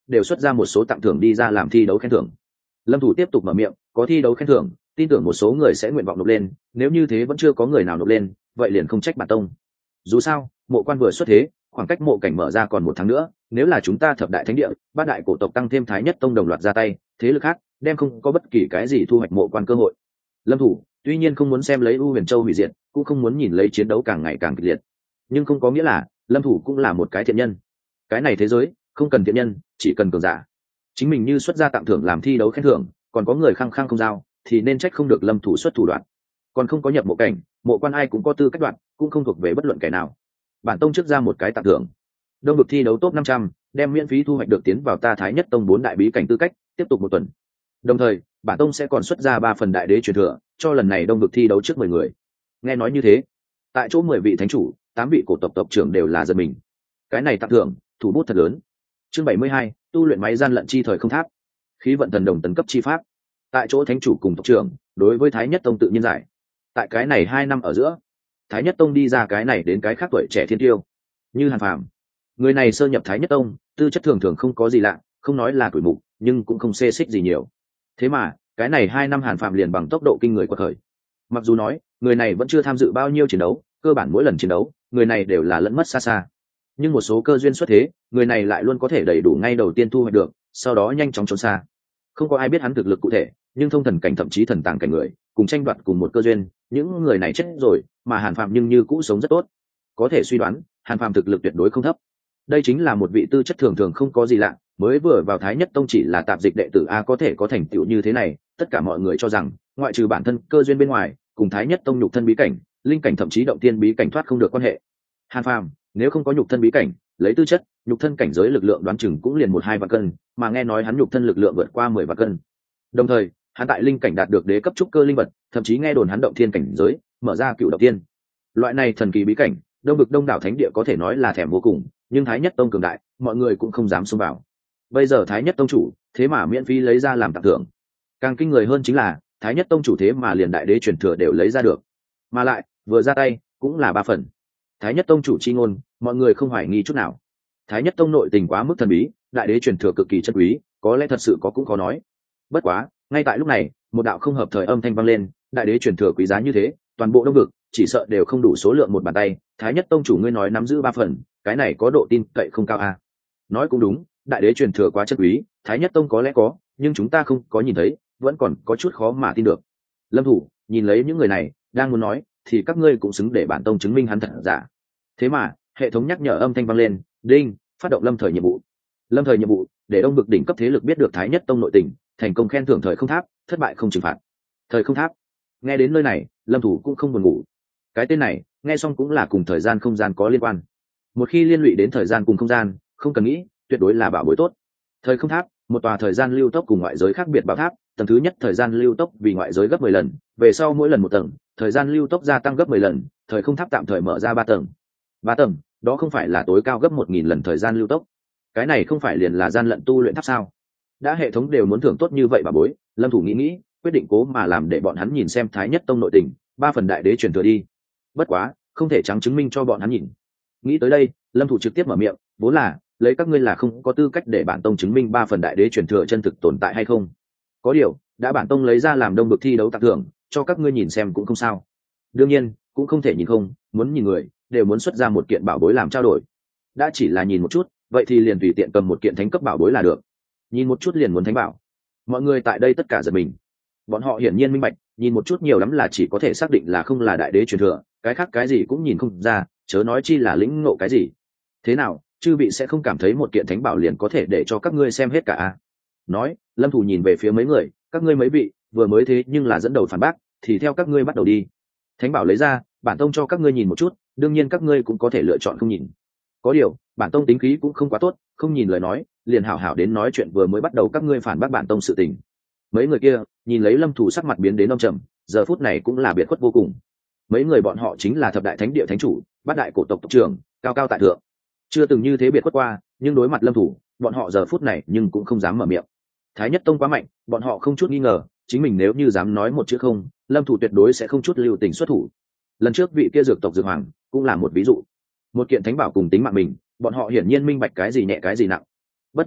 đều xuất ra một số tặng thưởng đi ra làm thi đấu khen thưởng. Lâm thủ tiếp tục mở miệng, có thi đấu khen thưởng, tin tưởng một số người sẽ nguyện vọng nộp lên, nếu như thế vẫn chưa có người nào nộp lên, vậy liền không trách bản tông. Dù sao mộ quan vừa xuất thế, khoảng cách mộ cảnh mở ra còn 1 tháng nữa, nếu là chúng ta thập đại thánh địa, bát đại cổ tộc tăng thêm thái nhất tông đồng loạt ra tay, thế lực khác đem không có bất kỳ cái gì thu hoạch mộ quan cơ hội. Lâm thủ tuy nhiên không muốn xem lấy U Huyền Châu hủy diệt, cũng không muốn nhìn lấy chiến đấu càng ngày càng kịch liệt, nhưng không có nghĩa là Lâm thủ cũng là một cái thiện nhân. Cái này thế giới không cần thiện nhân, chỉ cần cường giả. Chính mình như xuất ra tặng thưởng làm thi đấu khen thưởng, còn có người khăng khăng không giao, thì nên trách không được Lâm thủ xuất thủ đoạn. Còn không có nhập mộ cảnh, mộ quan ai cũng có tư cách đoạn, cũng không thuộc về bất luận kẻ nào. Bản tông trước ra một cái tặng thưởng, đông vực thi đấu top 500, đem miễn phí thu hoạch được tiến vào ta thái nhất tông 4 đại bí cảnh tư cách, tiếp tục 1 tuần. Đồng thời bản tông sẽ còn xuất ra 3 phần đại đế truyền thừa cho lần này đông vực thi đấu trước 10 người. Nghe nói như thế, tại chỗ 10 vị thánh chủ, 8 vị cổ tộc tộc trưởng đều là giật mình. Cái này tặng thưởng thủ bút thật lớn. Chương 72, tu luyện máy gian lận chi thời không tháp, khí vận thần đồng tấn cấp chi pháp. Tại chỗ thánh chủ cùng tộc trưởng đối với thái nhất tông tự nhiên giải. Tại cái này 2 năm ở giữa, thái nhất tông đi ra cái này đến cái khác tuổi trẻ thiên tiêu như Hàn Phàm. Người này sơ nhập thái nhất tông, tư chất thường thường không có gì lạ, không nói là tuổi mục, nhưng cũng không xê xích gì nhiều. Thế mà cái này 2 năm Hàn Phàm liền bằng tốc độ kinh người quật khởi. Mặc dù nói người này vẫn chưa tham dự bao nhiêu chiến đấu, cơ bản mỗi lần chiến đấu người này đều là lẫn mất xa xa, nhưng một số cơ duyên xuất thế, người này lại luôn có thể đầy đủ ngay đầu tiên thu hoạch được, sau đó nhanh chóng trốn xa. Không có ai biết hắn thực lực cụ thể, nhưng thông thần cảnh thậm chí thần tàng cảnh người cùng tranh đoạt cùng một cơ duyên, những người này chết rồi mà Hàn Phàm nhưng như cũ sống rất tốt. Có thể suy đoán Hàn Phàm thực lực tuyệt đối không thấp. Đây chính là một vị tư chất thường thường không có gì lạ, mới vừa vào thái nhất tông chỉ là tạp dịch đệ tử a có thể có thành tựu như thế này. Tất cả mọi người cho rằng ngoại trừ bản thân cơ duyên bên ngoài, cùng thái nhất tông nhục thân bí cảnh, linh cảnh thậm chí động tiên bí cảnh thoát không được quan hệ. Hàn Phàm nếu không có nhục thân bí cảnh, lấy tư chất nhục thân cảnh giới lực lượng đoán chừng cũng liền 1-2 vạn cân, mà nghe nói hắn nhục thân lực lượng vượt qua 10 vạn cân. Đồng thời hắn tại linh cảnh đạt được đế cấp trúc cơ linh vật, thậm chí nghe đồn hắn động thiên cảnh giới mở ra cựu động tiên. Loại này thần kỳ bí cảnh, đông vực đông đảo thánh địa có thể nói là thèm vô cùng, nhưng thái nhất tông cường đại, mọi người cũng không dám xông vào. Bây giờ thái nhất tông chủ thế mà miễn phí lấy ra làm tặng thưởng. Càng kinh người hơn chính là thái nhất tông chủ thế mà liền đại đế truyền thừa đều lấy ra được, mà lại vừa ra tay cũng là 3 phần. Thái nhất tông chủ chi ngôn, mọi người không hoài nghi chút nào. Thái nhất tông nội tình quá mức thần bí, đại đế truyền thừa cực kỳ chân quý, có lẽ thật sự có cũng có nói. Bất quá ngay tại lúc này, một đạo không hợp thời âm thanh vang lên, đại đế truyền thừa quý giá như thế, toàn bộ đông vực chỉ sợ đều không đủ số lượng một bàn tay. Thái nhất tông chủ ngươi nói nắm giữ 3 phần, cái này có độ tin cậy không cao à? Nói cũng đúng, đại đế truyền thừa quá chân quý, thái nhất tông có lẽ có, nhưng chúng ta không có nhìn thấy, vẫn còn có chút khó mà tin được. Lâm thủ nhìn lấy những người này, đang muốn nói thì các ngươi cũng xứng để bản tông chứng minh hắn thật giả. Thế mà hệ thống nhắc nhở âm thanh vang lên, đinh, phát động lâm thời nhiệm vụ. Lâm thời nhiệm vụ để đông vực đỉnh cấp thế lực biết được thái nhất tông nội tình, thành công khen thưởng thời không tháp, thất bại không trừng phạt. Thời không tháp, nghe đến nơi này lâm thủ cũng không buồn ngủ. Cái tên này nghe xong cũng là cùng thời gian không gian có liên quan. Một khi liên lụy đến thời gian cùng không gian, không cần nghĩ, tuyệt đối là bảo bối tốt. Thời không tháp, một tòa thời gian lưu tốc cùng ngoại giới khác biệt bảo tháp, tầng thứ nhất thời gian lưu tốc vì ngoại giới gấp 10 lần, về sau mỗi lần 1 tầng, thời gian lưu tốc gia tăng gấp 10 lần, thời không tháp tạm thời mở ra 3 tầng. 3 tầng, đó không phải là tối cao gấp 1000 lần thời gian lưu tốc. Cái này không phải liền là gian lận tu luyện tháp sao? Đã hệ thống đều muốn thưởng tốt như vậy bà bối, Lâm thủ nghĩ, quyết định cố mà làm để bọn hắn nhìn xem thái nhất tông nội tình, 3 phần đại đế truyền thừa đi. Bất quá, không thể trắng chứng minh cho bọn hắn nhìn. Nghĩ tới đây, Lâm thủ trực tiếp mở miệng, vốn là lấy các ngươi là không có tư cách để bản tông chứng minh 3 phần đại đế truyền thừa chân thực tồn tại hay không. Có điều, đã bản tông lấy ra làm đông vực thi đấu tặng thưởng, cho các ngươi nhìn xem cũng không sao. Đương nhiên, cũng không thể nhìn không, muốn nhìn người, đều muốn xuất ra một kiện bảo bối làm trao đổi. Đã chỉ là nhìn một chút, vậy thì liền tùy tiện cầm một kiện thánh cấp bảo bối là được. Nhìn một chút liền muốn thánh bảo. Mọi người tại đây tất cả giật mình. Bọn họ hiển nhiên minh bạch, nhìn một chút nhiều lắm là chỉ có thể xác định là không là đại đế truyền thừa, cái khác cái gì cũng nhìn không ra, chớ nói chi là lĩnh ngộ cái gì. Thế nào, chư vị sẽ không cảm thấy một kiện thánh bảo liền có thể để cho các ngươi xem hết cả à? Nói, Lâm thủ nhìn về phía mấy người, các ngươi mấy vị vừa mới thế nhưng là dẫn đầu phản bác, thì theo các ngươi bắt đầu đi. Thánh bảo lấy ra, bản tông cho các ngươi nhìn một chút, đương nhiên các ngươi cũng có thể lựa chọn không nhìn. Có điều, bản tông tính khí cũng không quá tốt, không nhìn lời nói, liền hảo hảo đến nói chuyện vừa mới bắt đầu các ngươi phản bác bản tông sự tình. Mấy người kia nhìn lấy Lâm thủ sắc mặt biến đến âm trầm, giờ phút này cũng là biệt khuất vô cùng. Mấy người bọn họ chính là thập đại thánh địa thánh chủ, bát đại cổ tộc tộc trưởng, cao cao tại thượng, chưa từng như thế biệt khuất qua, nhưng đối mặt Lâm thủ, bọn họ giờ phút này nhưng cũng không dám mở miệng. Thái nhất tông quá mạnh, bọn họ không chút nghi ngờ, chính mình nếu như dám nói một chữ không, Lâm thủ tuyệt đối sẽ không chút lưu tình xuất thủ. Lần trước vị kia dược tộc dược hoàng cũng là một ví dụ. Một kiện thánh bảo cùng tính mạng mình, bọn họ hiển nhiên minh bạch cái gì nhẹ cái gì nặng. Bất đắc dĩ,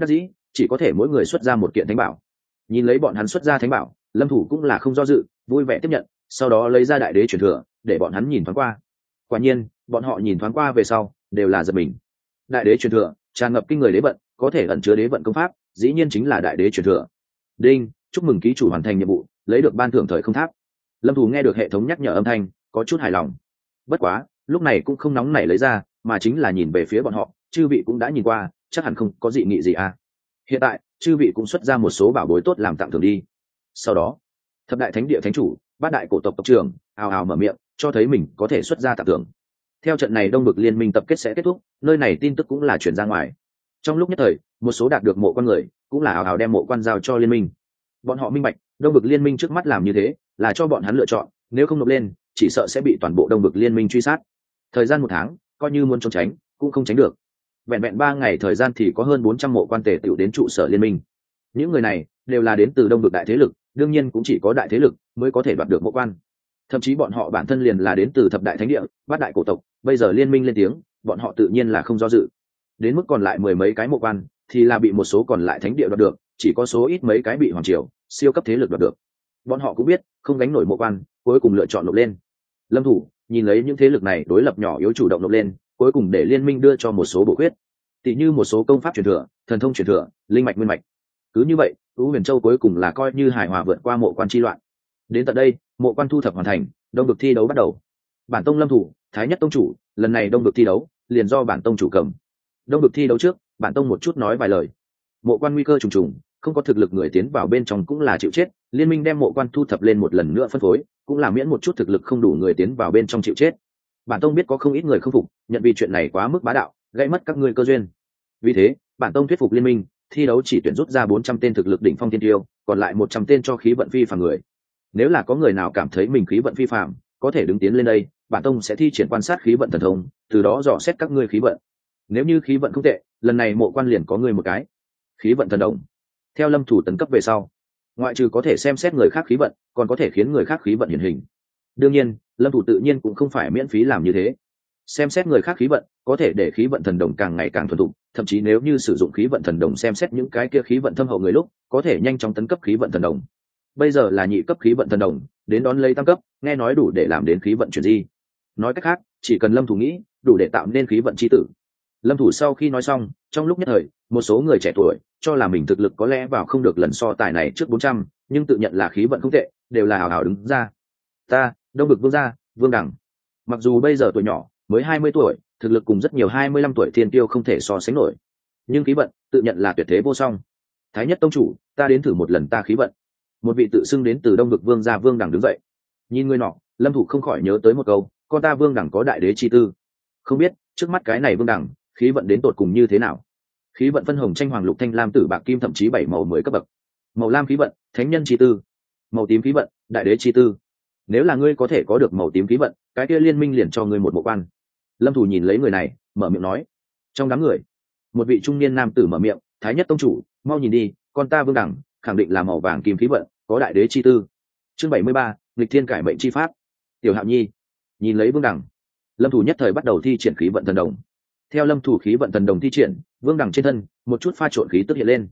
chỉ có thể mỗi người xuất ra một kiện thánh bảo. Nhìn lấy bọn hắn xuất ra thánh bảo, lâm thủ cũng là không do dự, vui vẻ tiếp nhận, sau đó lấy ra đại đế truyền thừa để bọn hắn nhìn thoáng qua. Quả nhiên bọn họ nhìn thoáng qua về sau đều là giật mình. Đại đế truyền thừa tràn ngập kinh người đế vận, có thể ẩn chứa đế vận công pháp, dĩ nhiên chính là đại đế truyền thừa. Đinh, chúc mừng ký chủ hoàn thành nhiệm vụ, lấy được ban thưởng thời không tháp. Lâm thủ nghe được hệ thống nhắc nhở âm thanh, có chút hài lòng. Bất quá lúc này cũng không nóng nảy lấy ra, mà chính là nhìn về phía bọn họ. Chư vị cũng đã nhìn qua, chắc hẳn không có dị nghị gì à. Hiện tại chư vị cũng xuất ra một số bảo bối tốt làm tặng thưởng đi. Sau đó thập đại thánh địa thánh chủ, bát đại cổ tộc tộc trưởng ào ào mở miệng, cho thấy mình có thể xuất ra tặng thưởng. Theo trận này đông bực liên minh tập kết sẽ kết thúc, nơi này tin tức cũng là chuyển ra ngoài. Trong lúc nhất thời, một số đạt được mộ quan người cũng là ào ào đem mộ quan giao cho liên minh. Bọn họ minh bạch đông bực liên minh trước mắt làm như thế là cho bọn hắn lựa chọn, nếu không nộp lên chỉ sợ sẽ bị toàn bộ đông bực liên minh truy sát. Thời gian 1 tháng coi như muốn trốn tránh cũng không tránh được. Vẹn vẹn 3 ngày thời gian thì có hơn 400 mộ quan tề tựu đến trụ sở liên minh. Những người này đều là đến từ đông bực đại thế lực, đương nhiên cũng chỉ có đại thế lực mới có thể đoạt được mộ quan. Thậm chí bọn họ bản thân liền là đến từ thập đại thánh địa, bát đại cổ tộc, bây giờ liên minh lên tiếng, bọn họ tự nhiên là không do dự. Đến mức còn lại 10 mấy cái mộ quan thì là bị một số còn lại thánh địa đoạt được, chỉ có số ít mấy cái bị hoàng triều siêu cấp thế lực đoạt được. Bọn họ cũng biết không gánh nổi mộ quan, cuối cùng lựa chọn nộp lên. Lâm thủ nhìn lấy những thế lực này đối lập nhỏ yếu chủ động nộp lên, cuối cùng để liên minh đưa cho một số bổ khuyết, tỷ như một số công pháp truyền thừa, thần thông truyền thừa, linh mạch nguyên mạch. Cứ như vậy U Huyền Châu cuối cùng là coi như hài hòa vượt qua mộ quan chi loạn. Đến tận đây mộ quan thu thập hoàn thành, đông vực thi đấu bắt đầu. Bản tông lâm thủ thái nhất tông chủ, lần này đông vực thi đấu liền do bản tông chủ cầm. Đông vực thi đấu trước bản tông một chút nói vài lời. Mộ quan nguy cơ trùng trùng, không có thực lực người tiến vào bên trong cũng là chịu chết, liên minh đem mộ quan thu thập lên một lần nữa phân phối, cũng là miễn một chút thực lực không đủ người tiến vào bên trong chịu chết. Bản tông biết có không ít người không phục, nhận vì chuyện này quá mức bá đạo, gây mất các ngươi cơ duyên. Vì thế bản tông thuyết phục liên minh, thi đấu chỉ tuyển rút ra 400 tên thực lực đỉnh phong tiên tiêu, còn lại 100 tên cho khí vận phi phàm người. Nếu là có người nào cảm thấy mình khí vận phi phàm, có thể đứng tiến lên đây, bản tông sẽ thi triển quan sát khí vận thần thông, từ đó dò xét các ngươi khí vận. Nếu như khí vận không tệ, lần này mộ quan liền có người một cái khí vận thần đồng. Theo lâm thủ tấn cấp về sau, ngoại trừ có thể xem xét người khác khí vận, còn có thể khiến người khác khí vận hiển hình. Đương nhiên lâm thủ tự nhiên cũng không phải miễn phí làm như thế. Xem xét người khác khí vận có thể để khí vận thần đồng càng ngày càng thuần thục, thậm chí nếu như sử dụng khí vận thần đồng xem xét những cái kia khí vận thâm hậu người lúc, có thể nhanh chóng tấn cấp khí vận thần đồng. Bây giờ là nhị cấp khí vận thần đồng, đến đón lấy tăng cấp, nghe nói đủ để làm đến khí vận chuyển di. Nói cách khác, chỉ cần lâm thủ nghĩ, đủ để tạo nên khí vận chi tử. Lâm thủ sau khi nói xong, trong lúc nhất thời một số người trẻ tuổi cho là mình thực lực có lẽ vào không được lần so tài này trước 400, nhưng tự nhận là khí vận không tệ, đều là hào hào đứng ra. Ta đông bực vương gia Vương Đẳng, mặc dù bây giờ tuổi nhỏ mới 20 tuổi, thực lực cùng rất nhiều 25 tuổi thiên tiêu không thể so sánh nổi, nhưng khí vận tự nhận là tuyệt thế vô song. Thái nhất tông chủ, ta đến thử một lần ta khí vận. Một vị tự xưng đến từ đông bực vương gia Vương Đẳng đứng dậy. Nhìn người nọ, lâm thủ không khỏi nhớ tới một câu, con ta Vương Đẳng có đại đế chi tư. Không biết trước mắt cái này Vương Đẳng khí vận đến tột cùng như thế nào. Khí vận phân hồng tranh hoàng lục thanh lam tử bạc kim, thậm chí 7 màu 10 cấp bậc. Màu lam khí vận thánh nhân chi tư, màu tím khí vận đại đế chi tư. Nếu là ngươi có thể có được màu tím khí vận, cái kia liên minh liền cho ngươi một bộ quan. Lâm thủ nhìn lấy người này mở miệng nói. Trong đám người một vị trung niên nam tử mở miệng, thái nhất tông chủ, mau nhìn đi, con ta Vương Đẳng khẳng định là màu vàng kim khí vận, có đại đế chi tư. Chương 73, nghịch thiên cải mệnh chi pháp. Tiểu Hạo Nhi nhìn lấy Vương Đẳng, lâm thủ nhất thời bắt đầu thi triển khí vận thần đồng. Theo lâm thủ khí vận thần đồng thi triển, Vương Đẳng trên thân một chút pha trộn khí tức hiện lên.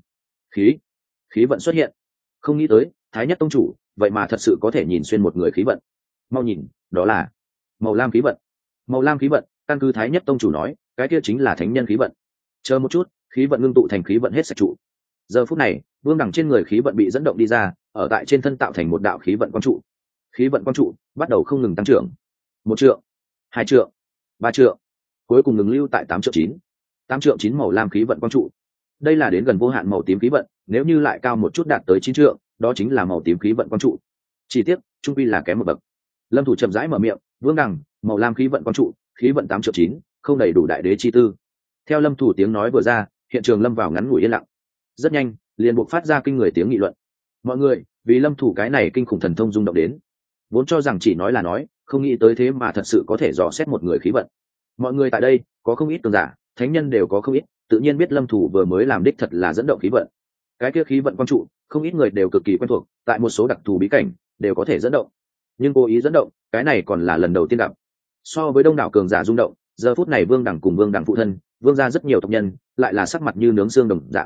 Khí vận xuất hiện. Không nghĩ tới thái nhất tông chủ vậy mà thật sự có thể nhìn xuyên một người khí vận. Mau nhìn, đó là màu lam khí vận. Màu lam khí vận, căn cứ thái nhất tông chủ nói, cái kia chính là thánh nhân khí vận. Chờ một chút, khí vận ngưng tụ thành khí vận hết sạch trụ. Giờ phút này Vương Đẳng trên người khí vận bị dẫn động đi ra, ở tại trên thân tạo thành một đạo khí vận quang trụ. Khí vận quang trụ bắt đầu không ngừng tăng trưởng. 1 trượng, 2 trượng, 3 trượng, cuối cùng ngừng lưu tại 8 trượng 9. 8 trượng 9 màu lam khí vận quang trụ. Đây là đến gần vô hạn màu tím khí vận, nếu như lại cao một chút đạt tới 9 trượng, đó chính là màu tím khí vận quang trụ. Chỉ tiếc trung quy là kém một bậc. Lâm thủ chậm rãi mở miệng, Vương Đẳng màu lam khí vận quang trụ, khí vận 8 trượng 9, không đầy đủ đại đế chi tư. Theo lâm thủ tiếng nói vừa ra, hiện trường lâm vào ngắn ngủi yên lặng. Rất nhanh liền buộc phát ra kinh người tiếng nghị luận. Mọi người vì lâm thủ cái này kinh khủng thần thông rung động đến, vốn cho rằng chỉ nói là nói, không nghĩ tới thế mà thật sự có thể dò xét một người khí vận. Mọi người tại đây có không ít cường giả, thánh nhân đều có không ít, tự nhiên biết lâm thủ vừa mới làm đích thật là dẫn động khí vận. Cái kia khí vận quang trụ, không ít người đều cực kỳ quen thuộc, tại một số đặc thù bí cảnh đều có thể dẫn động, nhưng cố ý dẫn động, cái này còn là lần đầu tiên gặp. So với đông đảo cường giả rung động, giờ phút này Vương Đẳng cùng Vương Đẳng phụ thân, Vương gia rất nhiều tộc nhân, lại là sắc mặt như nướng xương đồng dạng.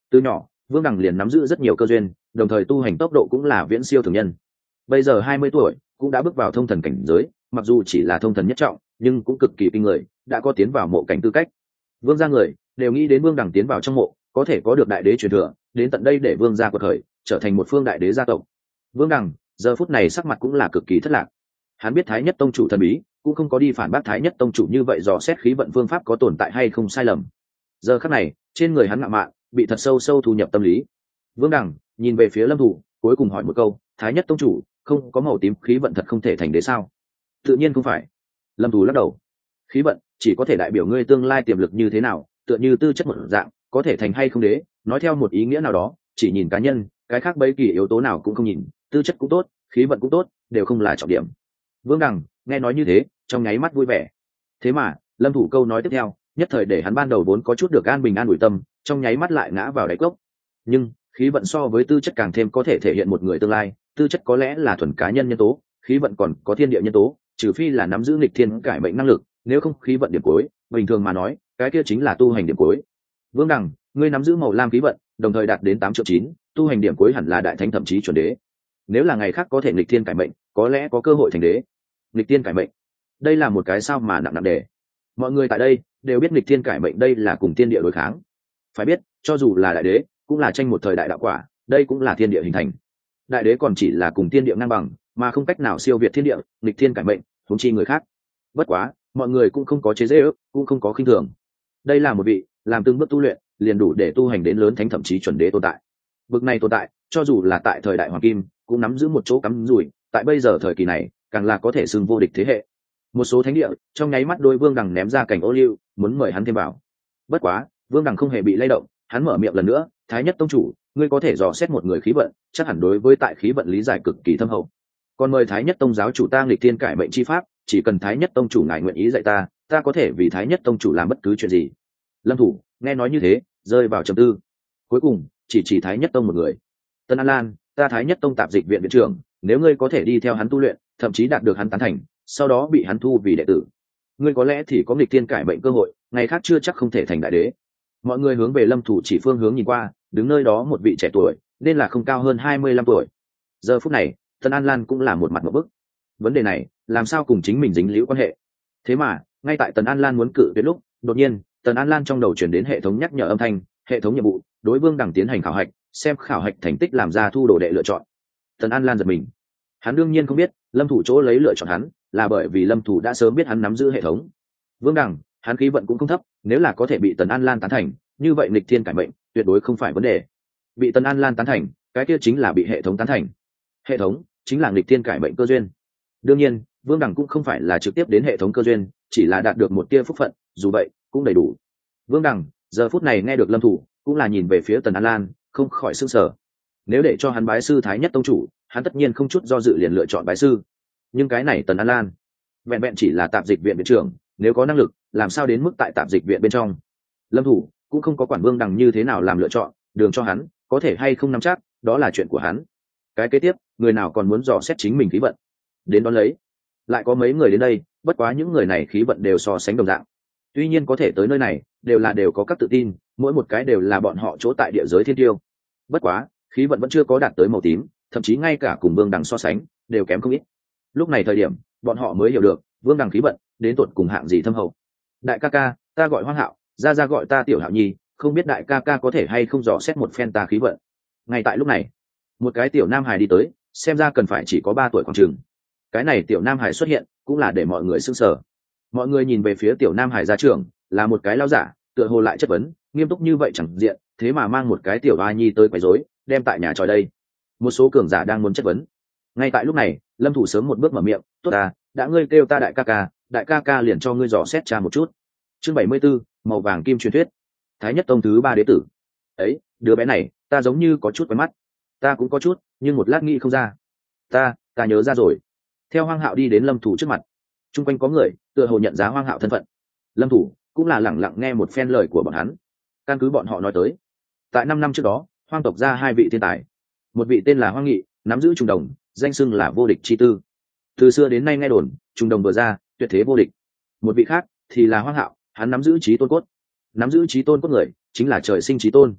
Từ nhỏ Vương Đằng liền nắm giữ rất nhiều cơ duyên, đồng thời tu hành tốc độ cũng là viễn siêu thường nhân. Bây giờ 20 tuổi cũng đã bước vào thông thần cảnh giới, mặc dù chỉ là thông thần nhất trọng nhưng cũng cực kỳ kinh người, đã có tiến vào mộ cảnh tư cách. Vương gia người đều nghĩ đến Vương Đằng tiến vào trong mộ có thể có được đại đế truyền thừa, đến tận đây để Vương gia quật khởi trở thành một phương đại đế gia tộc. Vương Đằng giờ phút này sắc mặt cũng là cực kỳ thất lạc. Hắn biết Thái Nhất tông chủ thần bí, cũng không có đi phản bác Thái Nhất tông chủ như vậy dò xét khí vận phương pháp có tồn tại hay không sai lầm. Giờ khắc này trên người hắn ngạo mạn bị thật sâu sâu thu nhập tâm lý. Vương Đằng nhìn về phía Lâm Thủ, cuối cùng hỏi một câu: Thái Nhất tông chủ, không có màu tím khí vận thật không thể thành đế sao? Tự nhiên không phải. Lâm Thủ lắc đầu. Khí vận chỉ có thể đại biểu ngươi tương lai tiềm lực như thế nào, tựa như tư chất một dạng, có thể thành hay không đế, nói theo một ý nghĩa nào đó, chỉ nhìn cá nhân, cái khác bất kỳ yếu tố nào cũng không nhìn, tư chất cũng tốt, khí vận cũng tốt, đều không là trọng điểm. Vương Đằng nghe nói như thế, trong nháy mắt vui vẻ. Thế mà, Lâm Thủ câu nói tiếp theo, nhất thời để hắn ban đầu vốn có chút được an bình an ủi tâm, trong nháy mắt lại ngã vào đáy cốc. Nhưng khí vận so với tư chất càng thêm có thể thể hiện một người tương lai, tư chất có lẽ là thuần cá nhân nhân tố, khí vận còn có thiên địa nhân tố, trừ phi là nắm giữ nghịch thiên cải mệnh năng lực, nếu không khí vận điểm cuối, bình thường mà nói, cái kia chính là tu hành điểm cuối. Vương Đằng, ngươi nắm giữ màu lam khí vận, đồng thời đạt đến 8.9 triệu, tu hành điểm cuối hẳn là đại thánh thậm chí chuẩn đế. Nếu là ngày khác có thể nghịch thiên cải mệnh, có lẽ có cơ hội thành đế. Nghịch thiên cải mệnh, đây là một cái sao mà nặng đề. Mọi người tại đây đều biết nghịch thiên cải mệnh đây là cùng thiên địa đối kháng. Phải biết, cho dù là đại đế, cũng là tranh một thời đại đạo quả, đây cũng là thiên địa hình thành. Đại đế còn chỉ là cùng thiên địa ngang bằng, mà không cách nào siêu việt thiên địa, nghịch thiên cải mệnh, huống chi người khác. Bất quá, mọi người cũng không có chế giễu, cũng không có khinh thường. Đây là một vị làm từng bước tu luyện, liền đủ để tu hành đến lớn thánh thậm chí chuẩn đế tồn tại. Bực này tồn tại, cho dù là tại thời đại hoàng kim, cũng nắm giữ một chỗ cắm rủi, tại bây giờ thời kỳ này, càng là có thể xưng vô địch thế hệ. Một số thánh địa trong nháy mắt đôi Vương Đằng ném ra cảnh ô liu, muốn mời hắn thêm vào. Bất quá, Vương Đằng không hề bị lay động, hắn mở miệng lần nữa: Thái Nhất tông chủ, ngươi có thể dò xét một người khí vận, chắc hẳn đối với tại khí vận lý giải cực kỳ thâm hậu. Còn mời Thái Nhất tông giáo chủ ta nghịch thiên cải mệnh chi pháp, chỉ cần Thái Nhất tông chủ ngài nguyện ý dạy ta, ta có thể vì Thái Nhất tông chủ làm bất cứ chuyện gì. Lâm Thủ nghe nói như thế, rơi vào trầm tư. Cuối cùng chỉ Thái Nhất tông một người. Tân An Lan, ta Thái Nhất tông tạp dịch viện viện trưởng, nếu ngươi có thể đi theo hắn tu luyện, thậm chí đạt được hắn tán thành, sau đó bị hắn thu vì đệ tử, ngươi có lẽ thì có nghịch thiên cải mệnh cơ hội, ngày khác chưa chắc không thể thành đại đế. Mọi người hướng về Lâm Thủ chỉ phương hướng nhìn qua, đứng nơi đó một vị trẻ tuổi, nên là không cao hơn 25 tuổi. Giờ phút này, Tân An Lan cũng là một mặt ngộp bức. Vấn đề này, làm sao cùng chính mình dính liễu quan hệ? Thế mà, ngay tại Tần An Lan muốn cự tuyệt lúc, đột nhiên, Tần An Lan trong đầu truyền đến hệ thống nhắc nhở âm thanh, hệ thống nhiệm vụ, đối Vương Đằng tiến hành khảo hạch, xem khảo hạch thành tích làm ra thu đồ đệ lựa chọn. Tần An Lan giật mình. Hắn đương nhiên không biết, Lâm Thủ chỗ lấy lựa chọn hắn, là bởi vì Lâm Thủ đã sớm biết hắn nắm giữ hệ thống. Vương Đằng, hắn khí vận cũng không thấp, nếu là có thể bị Tần An Lan tán thành, như vậy nghịch thiên cải mệnh tuyệt đối không phải vấn đề. Bị Tần An Lan tán thành, cái kia chính là bị hệ thống tán thành. Hệ thống chính là nghịch thiên cải mệnh cơ duyên. Đương nhiên, Vương Đằng cũng không phải là trực tiếp đến hệ thống cơ duyên, chỉ là đạt được một tia phúc phận, dù vậy cũng đầy đủ. Vương Đằng giờ phút này nghe được Lâm Thủ, cũng là nhìn về phía Tần An Lan, không khỏi sửng sở. Nếu để cho hắn bái sư Thái Nhất tông chủ, hắn tất nhiên không chút do dự liền lựa chọn bái sư. Nhưng cái này Tần An Lan, vẹn vẹn chỉ là tạp dịch viện viện trưởng, nếu có năng lực, làm sao đến mức tại tạp dịch viện bên trong? Lâm Thủ cũng không có quản Vương Đằng như thế nào làm lựa chọn, đường cho hắn, có thể hay không nắm chắc, đó là chuyện của hắn. Cái kế tiếp, người nào còn muốn dò xét chính mình khí vận, đến đón lấy. Lại có mấy người đến đây, bất quá những người này khí vận đều so sánh đồng dạng. Tuy nhiên có thể tới nơi này, đều có các tự tin, mỗi một cái đều là bọn họ chỗ tại địa giới thiên tiêu. Bất quá, khí vận vẫn chưa có đạt tới màu tím, thậm chí ngay cả cùng Vương Đằng so sánh, đều kém không ít. Lúc này thời điểm, bọn họ mới hiểu được, Vương Đằng khí vận đến tột cùng hạng gì thâm hậu. Đại ca ca, ta gọi Hoang Hạo, ra gọi ta Tiểu Hạo Nhi, không biết đại ca ca có thể hay không dò xét một phen ta khí vận. Ngay tại lúc này, một cái tiểu nam hài đi tới, xem ra cần phải chỉ có 3 tuổi khoảng chừng. Cái này tiểu nam hài xuất hiện, cũng là để mọi người sửng sở. Mọi người nhìn về phía tiểu nam hài gia trưởng, là một cái lão giả, tựa hồ lại chất vấn, nghiêm túc như vậy chẳng diện, thế mà mang một cái tiểu oa nhi tới quấy rối, đem tại nhà tròi đây. Một số cường giả đang muốn chất vấn. Ngay tại lúc này, Lâm Thủ sớm một bước mở miệng, tốt à, đã ngươi kêu ta đại ca ca liền cho ngươi dò xét tra một chút. Chương 74, màu vàng kim truyền thuyết. Thái Nhất tông thứ 3 đế tử. Ấy, đứa bé này, ta giống như có chút quen mắt. Ta cũng có chút, nhưng một lát nghĩ không ra. Ta nhớ ra rồi. Theo Hoang Hạo đi đến Lâm Thủ trước mặt, chung quanh có người tựa hồ nhận ra Hoang Hạo thân phận. Lâm Thủ cũng là lẳng lặng nghe một phen lời của bọn hắn. Căn cứ bọn họ nói tới, tại 5 năm trước đó, Hoang tộc ra 2 vị thiên tài. Một vị tên là Hoang Nghị, nắm giữ trùng đồng, danh xưng là vô địch chi tư. Từ xưa đến nay nghe đồn, trùng đồng vừa ra, tuyệt thế vô địch. Một vị khác thì là Hoang Hạo, hắn nắm giữ trí tôn cốt. Nắm giữ trí tôn cốt người, chính là trời sinh trí tôn.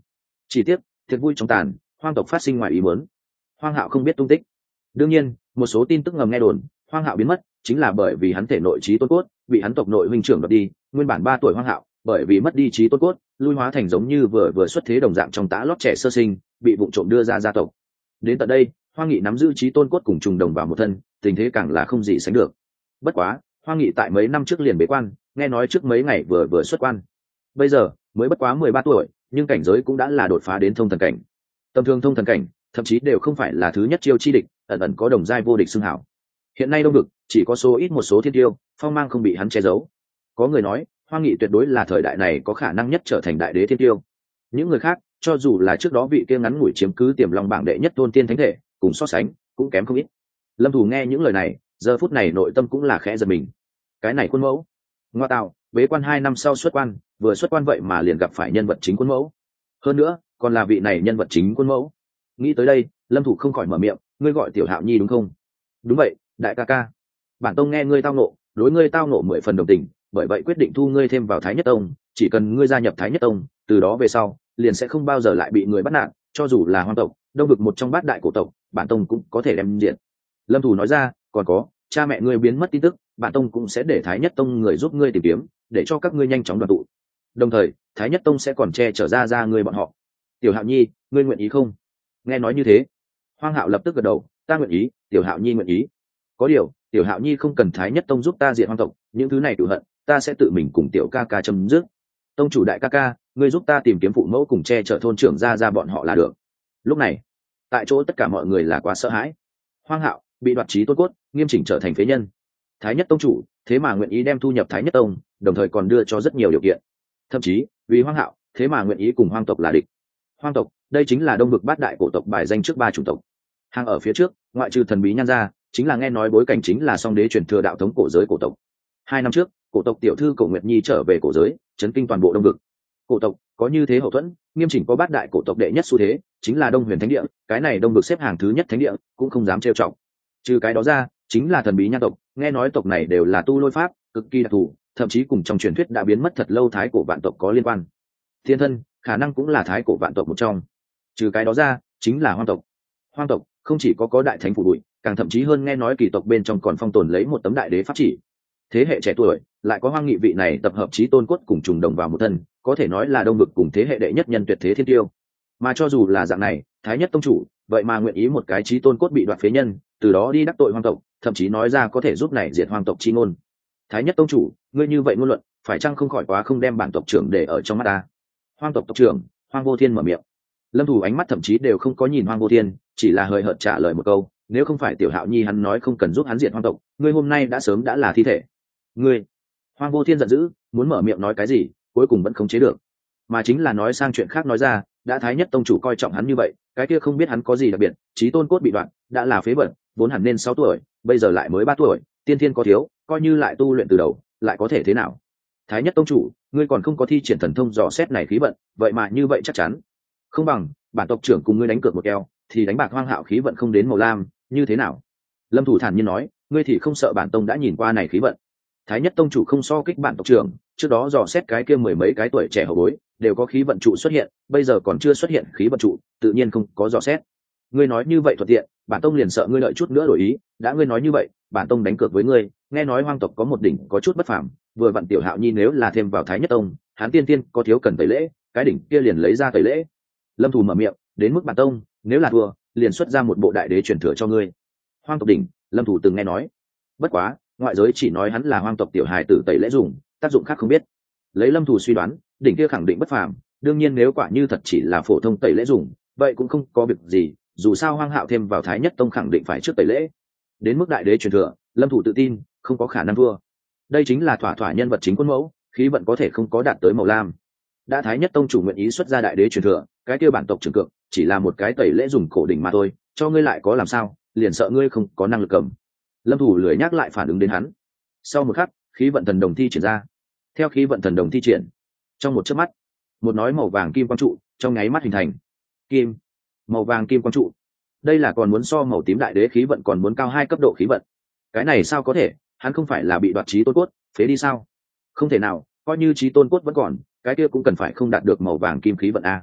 Chỉ tiếc thiệt vui trong tàn, hoang tộc phát sinh ngoài ý muốn, Hoang Hạo không biết tung tích. Đương nhiên một số tin tức ngầm nghe đồn Hoang Hạo biến mất chính là bởi vì hắn thể nội trí tôn cốt bị hắn tộc nội huynh trưởng đoạt đi. Nguyên bản 3 tuổi Hoang Hạo bởi vì mất đi trí tôn cốt lui hóa thành giống như vừa xuất thế đồng dạng trong tã lót trẻ sơ sinh, bị vụng trộm đưa ra gia tộc. Đến tận đây Hoang Nghị nắm giữ trí tôn cốt cùng trùng đồng vào một thân, tình thế càng là không gì sánh được. Bất quá Hoang Nghị tại mấy năm trước liền bế quan, nghe nói trước mấy ngày vừa xuất quan, bây giờ mới bất quá 13 tuổi, nhưng cảnh giới cũng đã là đột phá đến thông thần cảnh. Tầm thường thông thần cảnh thậm chí đều không phải là thứ nhất chiêu chi địch, ẩn ẩn có đồng giai vô địch xưng hảo. Hiện nay đông vực chỉ có số ít một số thiên tiêu phong mang không bị hắn che giấu. Có người nói Hoang Nghị tuyệt đối là thời đại này có khả năng nhất trở thành đại đế thiên tiêu. Những người khác cho dù là trước đó vị kia ngắn ngủi chiếm cứ tiềm long bảng đệ nhất tôn tiên thánh thể cùng so sánh cũng kém không ít. Lâm Thủ nghe những lời này giờ phút này nội tâm cũng là khẽ giật mình. Cái này quân mẫu ngoa tạo, bế quan 2 năm sau xuất quan, vừa xuất quan vậy mà liền gặp phải nhân vật chính quân mẫu, hơn nữa còn là vị này nhân vật chính quân mẫu. Nghĩ tới đây Lâm Thủ không khỏi mở miệng, ngươi gọi Tiểu Hạo Nhi đúng không? Đúng vậy đại ca ca, bản tông nghe ngươi tao nộ, đối ngươi tao nộ 10 phần đồng tình, bởi vậy quyết định thu ngươi thêm vào Thái Nhất Tông. Chỉ cần ngươi gia nhập Thái Nhất Tông, từ đó về sau liền sẽ không bao giờ lại bị người bắt nạt, cho dù là hoang tộc đông vực một trong bát đại cổ tộc, bản tông cũng có thể đem diện. Lâm Thủ nói ra, còn có cha mẹ ngươi biến mất tin tức, bản tông cũng sẽ để Thái Nhất Tông người giúp ngươi tìm kiếm, để cho các ngươi nhanh chóng đoàn tụ. Đồng thời Thái Nhất Tông sẽ còn che chở ra ngươi bọn họ. Tiểu Hạo Nhi, ngươi nguyện ý không? Nghe nói như thế Hoang Hạo lập tức gật đầu, ta nguyện ý, Tiểu Hạo Nhi nguyện ý. Có điều Tiểu Hạo Nhi không cần Thái Nhất Tông giúp ta diệt hoang tộc, những thứ này cửu hận ta sẽ tự mình cùng tiểu ca ca chấm dứt. Tông chủ đại ca ca, ngươi giúp ta tìm kiếm phụ mẫu cùng che chở thôn trưởng ra bọn họ là được. Lúc này tại chỗ tất cả mọi người là quá sợ hãi. Hoang Hạo bị đoạt trí tôn cốt, nghiêm chỉnh trở thành phế nhân. Thái Nhất Tông chủ thế mà nguyện ý đem thu nhập Thái Nhất Tông, đồng thời còn đưa cho rất nhiều điều kiện, thậm chí vì Hoang Hạo thế mà nguyện ý cùng hoang tộc là địch. Hoang tộc đây chính là đông vực bát đại cổ tộc bài danh trước 3 chủng tộc. Hàng ở phía trước ngoại trừ thần bí nhan ra, chính là nghe nói bối cảnh chính là song đế truyền thừa đạo thống cổ giới cổ tộc. 2 năm trước cổ tộc tiểu thư Cổ Nguyệt Nhi trở về cổ giới, chấn kinh toàn bộ đông vực. Cổ tộc có như thế hậu thuẫn, nghiêm chỉnh có bát đại cổ tộc đệ nhất xu thế, chính là Đông Huyền Thánh Địa, cái này đông vực xếp hàng thứ nhất thánh địa cũng không dám trêu chọc. Trừ cái đó ra chính là thần bí nhan tộc, nghe nói tộc này đều là tu lôi pháp cực kỳ đặc thù, thậm chí cùng trong truyền thuyết đã biến mất thật lâu thái cổ vạn tộc có liên quan. Thiên thân khả năng cũng là thái cổ vạn tộc một trong. Trừ cái đó ra chính là hoang tộc. Hoang tộc không chỉ có đại thánh phủ bụi, càng thậm chí hơn nghe nói kỳ tộc bên trong còn phong tồn lấy một tấm đại đế pháp chỉ. Thế hệ trẻ tuổi lại có Hoang Nghị vị này tập hợp chí tôn cốt cùng trùng đồng vào một thân, có thể nói là đông vực cùng thế hệ đệ nhất nhân tuyệt thế thiên tiêu. Mà cho dù là dạng này Thái Nhất Tông chủ vậy mà nguyện ý một cái chí tôn cốt bị đoạt phế nhân, từ đó đi đắc tội hoang tộc, thậm chí nói ra có thể giúp này diệt hoang tộc chi ngôn. Thái Nhất Tông chủ, ngươi như vậy ngôn luận phải chăng không khỏi quá không đem bản tộc trưởng để ở trong mắt ta? Hoang tộc tộc trưởng Hoang Vô Thiên mở miệng. Lâm Thủ ánh mắt thậm chí đều không có nhìn Hoang Vô Thiên, chỉ là hời hợt trả lời một câu, nếu không phải Tiểu Hạo Nhi hắn nói không cần giúp hắn diệt hoang tộc, ngươi hôm nay đã sớm đã là thi thể. Ngươi! Hoang Vô Thiên giận dữ, muốn mở miệng nói cái gì, cuối cùng vẫn không chế được, mà chính là nói sang chuyện khác nói ra, đã Thái Nhất Tông chủ coi trọng hắn như vậy, cái kia không biết hắn có gì đặc biệt, chí tôn cốt bị đoạn, đã là phế vật, vốn hẳn nên 6 tuổi, bây giờ lại mới 3 tuổi, tiên thiên có thiếu, coi như lại tu luyện từ đầu, lại có thể thế nào? Thái Nhất Tông chủ, ngươi còn không có thi triển thần thông dò xét này khí vận, vậy mà như vậy chắc chắn. Không bằng bản tộc trưởng cùng ngươi đánh cược một keo, thì đánh bạc Hoang Hạo khí vận không đến màu lam, như thế nào? Lâm Thủ thản nhiên nói, ngươi thì không sợ bản tông đã nhìn qua này khí vận? Thái Nhất Tông chủ không so kích bản tộc trưởng, trước đó dò xét cái kia 10 mấy cái tuổi trẻ hậu bối, đều có khí vận trụ xuất hiện, bây giờ còn chưa xuất hiện khí vận trụ, tự nhiên không có dò xét. Ngươi nói như vậy thuận tiện, bản tông liền sợ ngươi đợi chút nữa đổi ý, đã ngươi nói như vậy, bản tông đánh cược với ngươi, nghe nói hoang tộc có một đỉnh có chút bất phàm, vừa vặn Tiểu Hạo Nhi nếu là thêm vào Thái Nhất Tông, hắn tiên tiên có thiếu cần tẩy lễ, cái đỉnh kia liền lấy ra tẩy lễ. Lâm Thủ mở miệng, đến mức bản tông, nếu là thua, liền xuất ra một bộ đại đế truyền thừa cho ngươi. Hoang tộc đỉnh, Lâm Thủ từng nghe nói. Bất quá, ngoại giới chỉ nói hắn là hoang tộc tiểu hài tử tẩy lễ dùng, tác dụng khác không biết. Lấy Lâm Thủ suy đoán, đỉnh kia khẳng định bất phàm, đương nhiên nếu quả như thật chỉ là phổ thông tẩy lễ dùng, vậy cũng không có việc gì, dù sao Hoang Hạo thêm vào Thái Nhất Tông khẳng định phải trước tẩy lễ. Đến mức đại đế truyền thừa, Lâm Thủ tự tin không có khả năng thua. Đây chính là thỏa thỏa nhân vật chính quân mẫu, khí vận có thể không có đạt tới màu lam. Đã Thái Nhất Tông chủ nguyện ý xuất ra đại đế truyền thừa, cái kia bản tộc trưởng cược chỉ là một cái tẩy lễ dùng cổ đỉnh mà thôi, cho ngươi lại có làm sao, liền sợ ngươi không có năng lực cầm. Lâm Thủ lười nhắc lại phản ứng đến hắn. Sau một khắc, khí vận thần đồng thi triển ra. Theo khí vận thần đồng thi triển, trong một chớp mắt, một nói màu vàng kim quang trụ trong nháy mắt hình thành. Kim, màu vàng kim quang trụ, đây là còn muốn so màu tím đại đế khí vận còn muốn cao 2 cấp độ khí vận. Cái này sao có thể, hắn không phải là bị đoạt chí tôn cốt phế đi sao? Không thể nào, coi như chí tôn cốt vẫn còn, cái kia cũng cần phải không đạt được màu vàng kim khí vận a.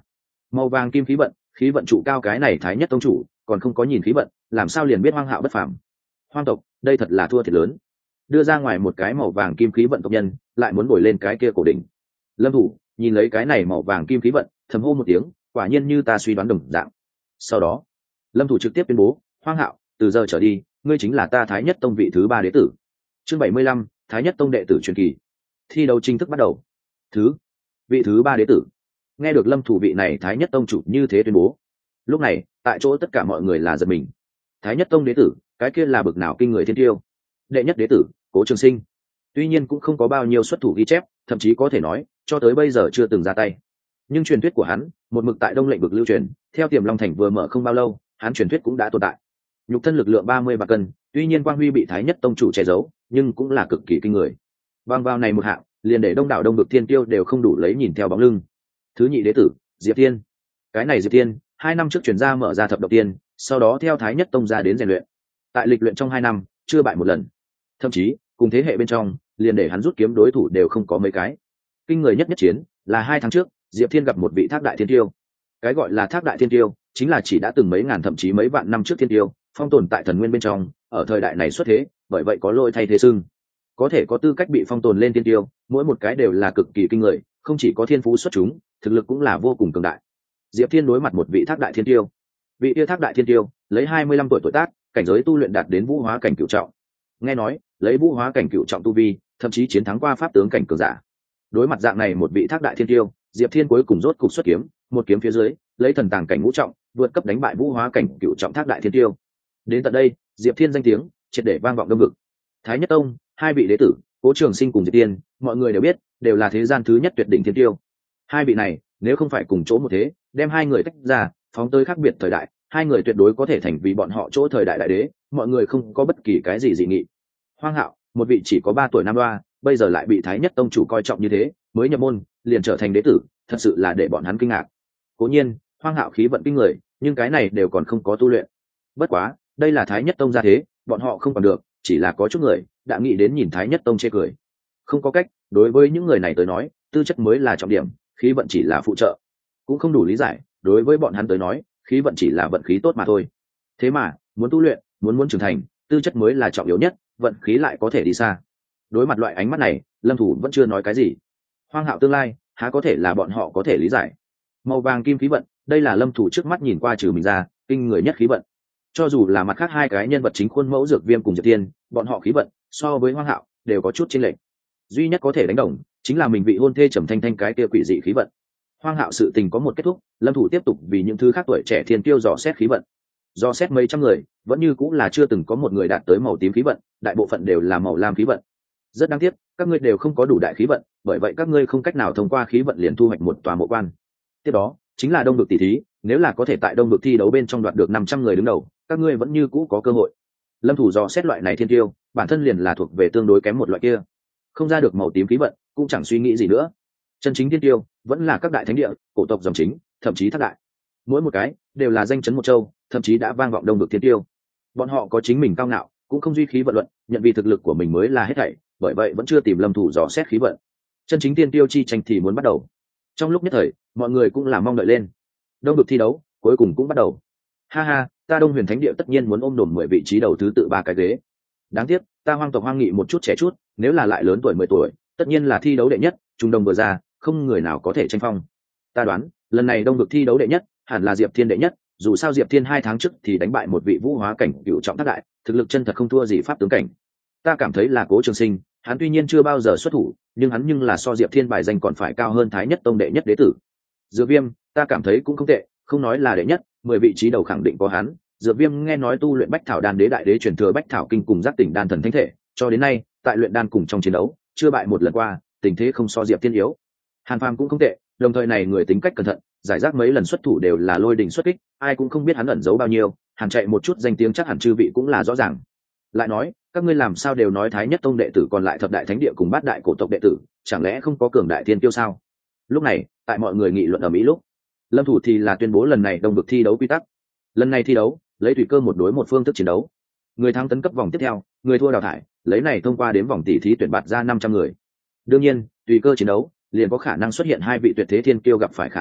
Màu vàng kim khí vận trụ cao cái này thái nhất tông chủ còn không có nhìn khí vận làm sao liền biết hoang hạo bất phàm. Hoang tộc đây thật là thua thiệt lớn, đưa ra ngoài một cái màu vàng kim khí vận tộc nhân lại muốn bồi lên cái kia cổ đỉnh. Lâm thủ nhìn lấy cái này màu vàng kim khí vận thầm hô một tiếng, quả nhiên như ta suy đoán đồng dạng. Sau đó Lâm thủ trực tiếp tuyên bố, hoang hạo từ giờ trở đi ngươi chính là ta thái nhất tông vị thứ 3 đệ tử. Chương 75, thái nhất tông đệ tử truyền kỳ. Thi đấu chính thức bắt đầu. Vị thứ 3 đệ tử. Nghe được Lâm thủ vị này thái nhất tông chủ như thế tuyên bố, lúc này tại chỗ tất cả mọi người là giật mình. Thái nhất tông đệ tử cái kia là bực nào kinh người thiên tiêu. Đệ nhất đệ tử Cố Trường Sinh, tuy nhiên cũng không có bao nhiêu xuất thủ ghi chép, thậm chí có thể nói cho tới bây giờ chưa từng ra tay, nhưng truyền thuyết của hắn một mực tại Đông Lệnh vực lưu truyền. Theo Tiềm Long Thành vừa mở không bao lâu, hắn truyền thuyết cũng đã tồn tại. Nhục thân lực lượng 30 vạn cân, tuy nhiên quang huy bị thái nhất tông chủ che giấu, nhưng cũng là cực kỳ kinh người. Bằng vào này một hạng, liền để đông đảo đông vực thiên tiêu đều không đủ lấy nhìn theo bóng lưng. Thứ nhị đệ tử Diệp Thiên, cái này Diệp Thiên 2 năm trước chuyển ra mở ra thập độc tiên, sau đó theo thái nhất tông ra đến rèn luyện. Tại lịch luyện trong 2 năm chưa bại một lần, thậm chí cùng thế hệ bên trong liền để hắn rút kiếm đối thủ đều không có mấy cái. Kinh người nhất chiến là 2 tháng trước Diệp Thiên gặp một vị thác đại thiên tiêu. Cái gọi là thác đại thiên tiêu chính là chỉ đã từng mấy ngàn thậm chí mấy vạn năm trước thiên tiêu, phong tồn tại thần nguyên bên trong, ở thời đại này xuất thế, bởi vậy có lôi thay thế xưng. Có thể có tư cách bị phong tồn lên thiên tiêu, mỗi một cái đều là cực kỳ kinh người, không chỉ có thiên phú xuất chúng, thực lực cũng là vô cùng cường đại. Diệp Thiên đối mặt một vị thác đại thiên tiêu. Vị tiêu thác đại thiên tiêu lấy 25 tuổi tuổi tác, cảnh giới tu luyện đạt đến vũ hóa cảnh cửu trọng. Nghe nói lấy vũ hóa cảnh cửu trọng tu vi, thậm chí chiến thắng qua pháp tướng cảnh cường giả. Đối mặt dạng này một vị thác đại thiên tiêu, Diệp Thiên cuối cùng rốt cục xuất kiếm, một kiếm phía dưới lấy thần tàng cảnh ngũ trọng vượt cấp đánh bại vũ hóa cảnh cửu trọng thác đại thiên tiêu. Đến tận đây Diệp Thiên danh tiếng triệt để vang vọng đông vực. Thái nhất tông 2 vị đệ tử Cố Trường Sinh cùng Diệp Thiên, mọi người đều biết đều là thế gian thứ nhất tuyệt đỉnh thiên tiêu. 2 vị này nếu không phải cùng chỗ một thế, đem 2 người tách ra phóng tới khác biệt thời đại, 2 người tuyệt đối có thể thành vì bọn họ chỗ thời đại đại đế, mọi người không có bất kỳ cái gì dị nghị. Hoang Hạo một vị chỉ có 3 tuổi nam đoa, bây giờ lại bị thái nhất tông chủ coi trọng như thế, mới nhập môn liền trở thành đệ tử, thật sự là để bọn hắn kinh ngạc. Cố nhiên Hoang Hạo khí vận kinh người, nhưng cái này đều còn không có tu luyện. Bất quá đây là thái nhất tông gia thế, bọn họ không còn được, chỉ là có chút người đã nghĩ đến nhìn thái nhất tông chê cười. Không có cách, đối với những người này tới nói, tư chất mới là trọng điểm, khí vận chỉ là phụ trợ. Cũng không đủ lý giải, đối với bọn hắn tới nói, khí vận chỉ là vận khí tốt mà thôi. Thế mà muốn tu luyện, muốn trưởng thành, tư chất mới là trọng yếu nhất, vận khí lại có thể đi xa. Đối mặt loại ánh mắt này, Lâm thủ vẫn chưa nói cái gì. Hoang Hạo tương lai há có thể là bọn họ có thể lý giải. Màu vàng kim khí vận, đây là Lâm thủ trước mắt nhìn qua trừ mình ra kinh người nhất khí vận. Cho dù là mặt khác 2 cái nhân vật chính khuôn mẫu Dược Viêm cùng Diệp Tiên, bọn họ khí vận so với Hoang Hạo đều có chút chênh lệch. Duy nhất có thể đánh đồng chính là mình vị hôn thê Trầm Thanh Thanh cái kia quỷ dị khí vận. Hoang Hạo sự tình có một kết thúc, Lâm thủ tiếp tục vì những thứ khác tuổi trẻ thiên tiêu dò xét khí vận. Dò xét mấy trăm người, vẫn như cũng là chưa từng có một người đạt tới màu tím khí vận, đại bộ phận đều là màu lam khí vận. Rất đáng tiếc, các ngươi đều không có đủ đại khí vận, bởi vậy các ngươi không cách nào thông qua khí vận liền thu hoạch một tòa mộ quan. Tiếp đó chính là đông vực tỷ thí, nếu là có thể tại đông vực thi đấu bên trong đoạt được 500 người đứng đầu, các ngươi vẫn như cũ có cơ hội. Lâm thủ dò xét loại này thiên tiêu, bản thân liền là thuộc về tương đối kém một loại kia, không ra được màu tím khí vận, cũng chẳng suy nghĩ gì nữa. Chân chính thiên tiêu vẫn là các đại thánh địa, cổ tộc dòng chính, thậm chí thác đại, mỗi một cái đều là danh chấn một châu, thậm chí đã vang vọng đông vực thiên tiêu. Bọn họ có chính mình cao ngạo, cũng không duy khí vận luận, nhận vì thực lực của mình mới là hết thảy, bởi vậy vẫn chưa tìm Lâm thủ dò xét khí vận. Chân chính thiên tiêu chi tranh thì muốn bắt đầu. Trong lúc nhất thời, mọi người cũng là mong đợi lên. Đông vực thi đấu cuối cùng cũng bắt đầu. Ha ha, ta Đông Huyền Thánh địa tất nhiên muốn ôm đồm 10 vị trí đầu thứ tự 3 cái ghế. Đáng tiếc, ta Hoang tộc Hoang Nghị một chút trẻ chút, nếu là lại lớn tuổi 10 tuổi, tất nhiên là thi đấu đệ nhất, trung đông vừa ra, không người nào có thể tranh phong. Ta đoán, lần này đông vực thi đấu đệ nhất, hẳn là Diệp Thiên đệ nhất, dù sao Diệp Thiên 2 tháng trước thì đánh bại một vị vũ hóa cảnh cửu trọng thác đại, thực lực chân thật không thua gì pháp tướng cảnh. Ta cảm thấy là Cố Trường Sinh, hắn tuy nhiên chưa bao giờ xuất thủ, nhưng hắn nhưng là so Diệp Thiên bài danh còn phải cao hơn Thái Nhất Tông đệ nhất đệ tử. Dược Viêm, ta cảm thấy cũng không tệ, không nói là đệ nhất, 10 vị trí đầu khẳng định có hắn. Dược Viêm nghe nói tu luyện Bách Thảo Đan Đế đại đế truyền thừa Bách Thảo Kinh cùng Giác Tỉnh Đan Thần Thánh Thể, cho đến nay, tại luyện đan cùng trong chiến đấu, chưa bại một lần qua, tình thế không so Diệp Thiên yếu. Hàn Phàm cũng không tệ, đồng thời này người tính cách cẩn thận, giải rác mấy lần xuất thủ đều là lôi đình xuất kích, ai cũng không biết hắn ẩn giấu bao nhiêu, Hàn chạy một chút danh tiếng chắc hẳn chư vị cũng là rõ ràng. Lại nói, các ngươi làm sao đều nói Thái Nhất Tông đệ tử còn lại thập đại thánh địa cùng bát đại cổ tộc đệ tử, chẳng lẽ không có cường đại thiên tiêu sao? Lúc này, tại mọi người nghị luận ở Mỹ lúc, Lâm thủ thì là tuyên bố lần này đông vực thi đấu quy tắc. Lần này thi đấu, lấy tùy cơ một đối một phương thức chiến đấu. Người thắng tấn cấp vòng tiếp theo, người thua đào thải, lấy này thông qua đến vòng tỷ thí tuyển bạt ra 500 người. Đương nhiên, tùy cơ chiến đấu, liền có khả năng xuất hiện 2 vị tuyệt thế thiên kiêu gặp phải khả năng,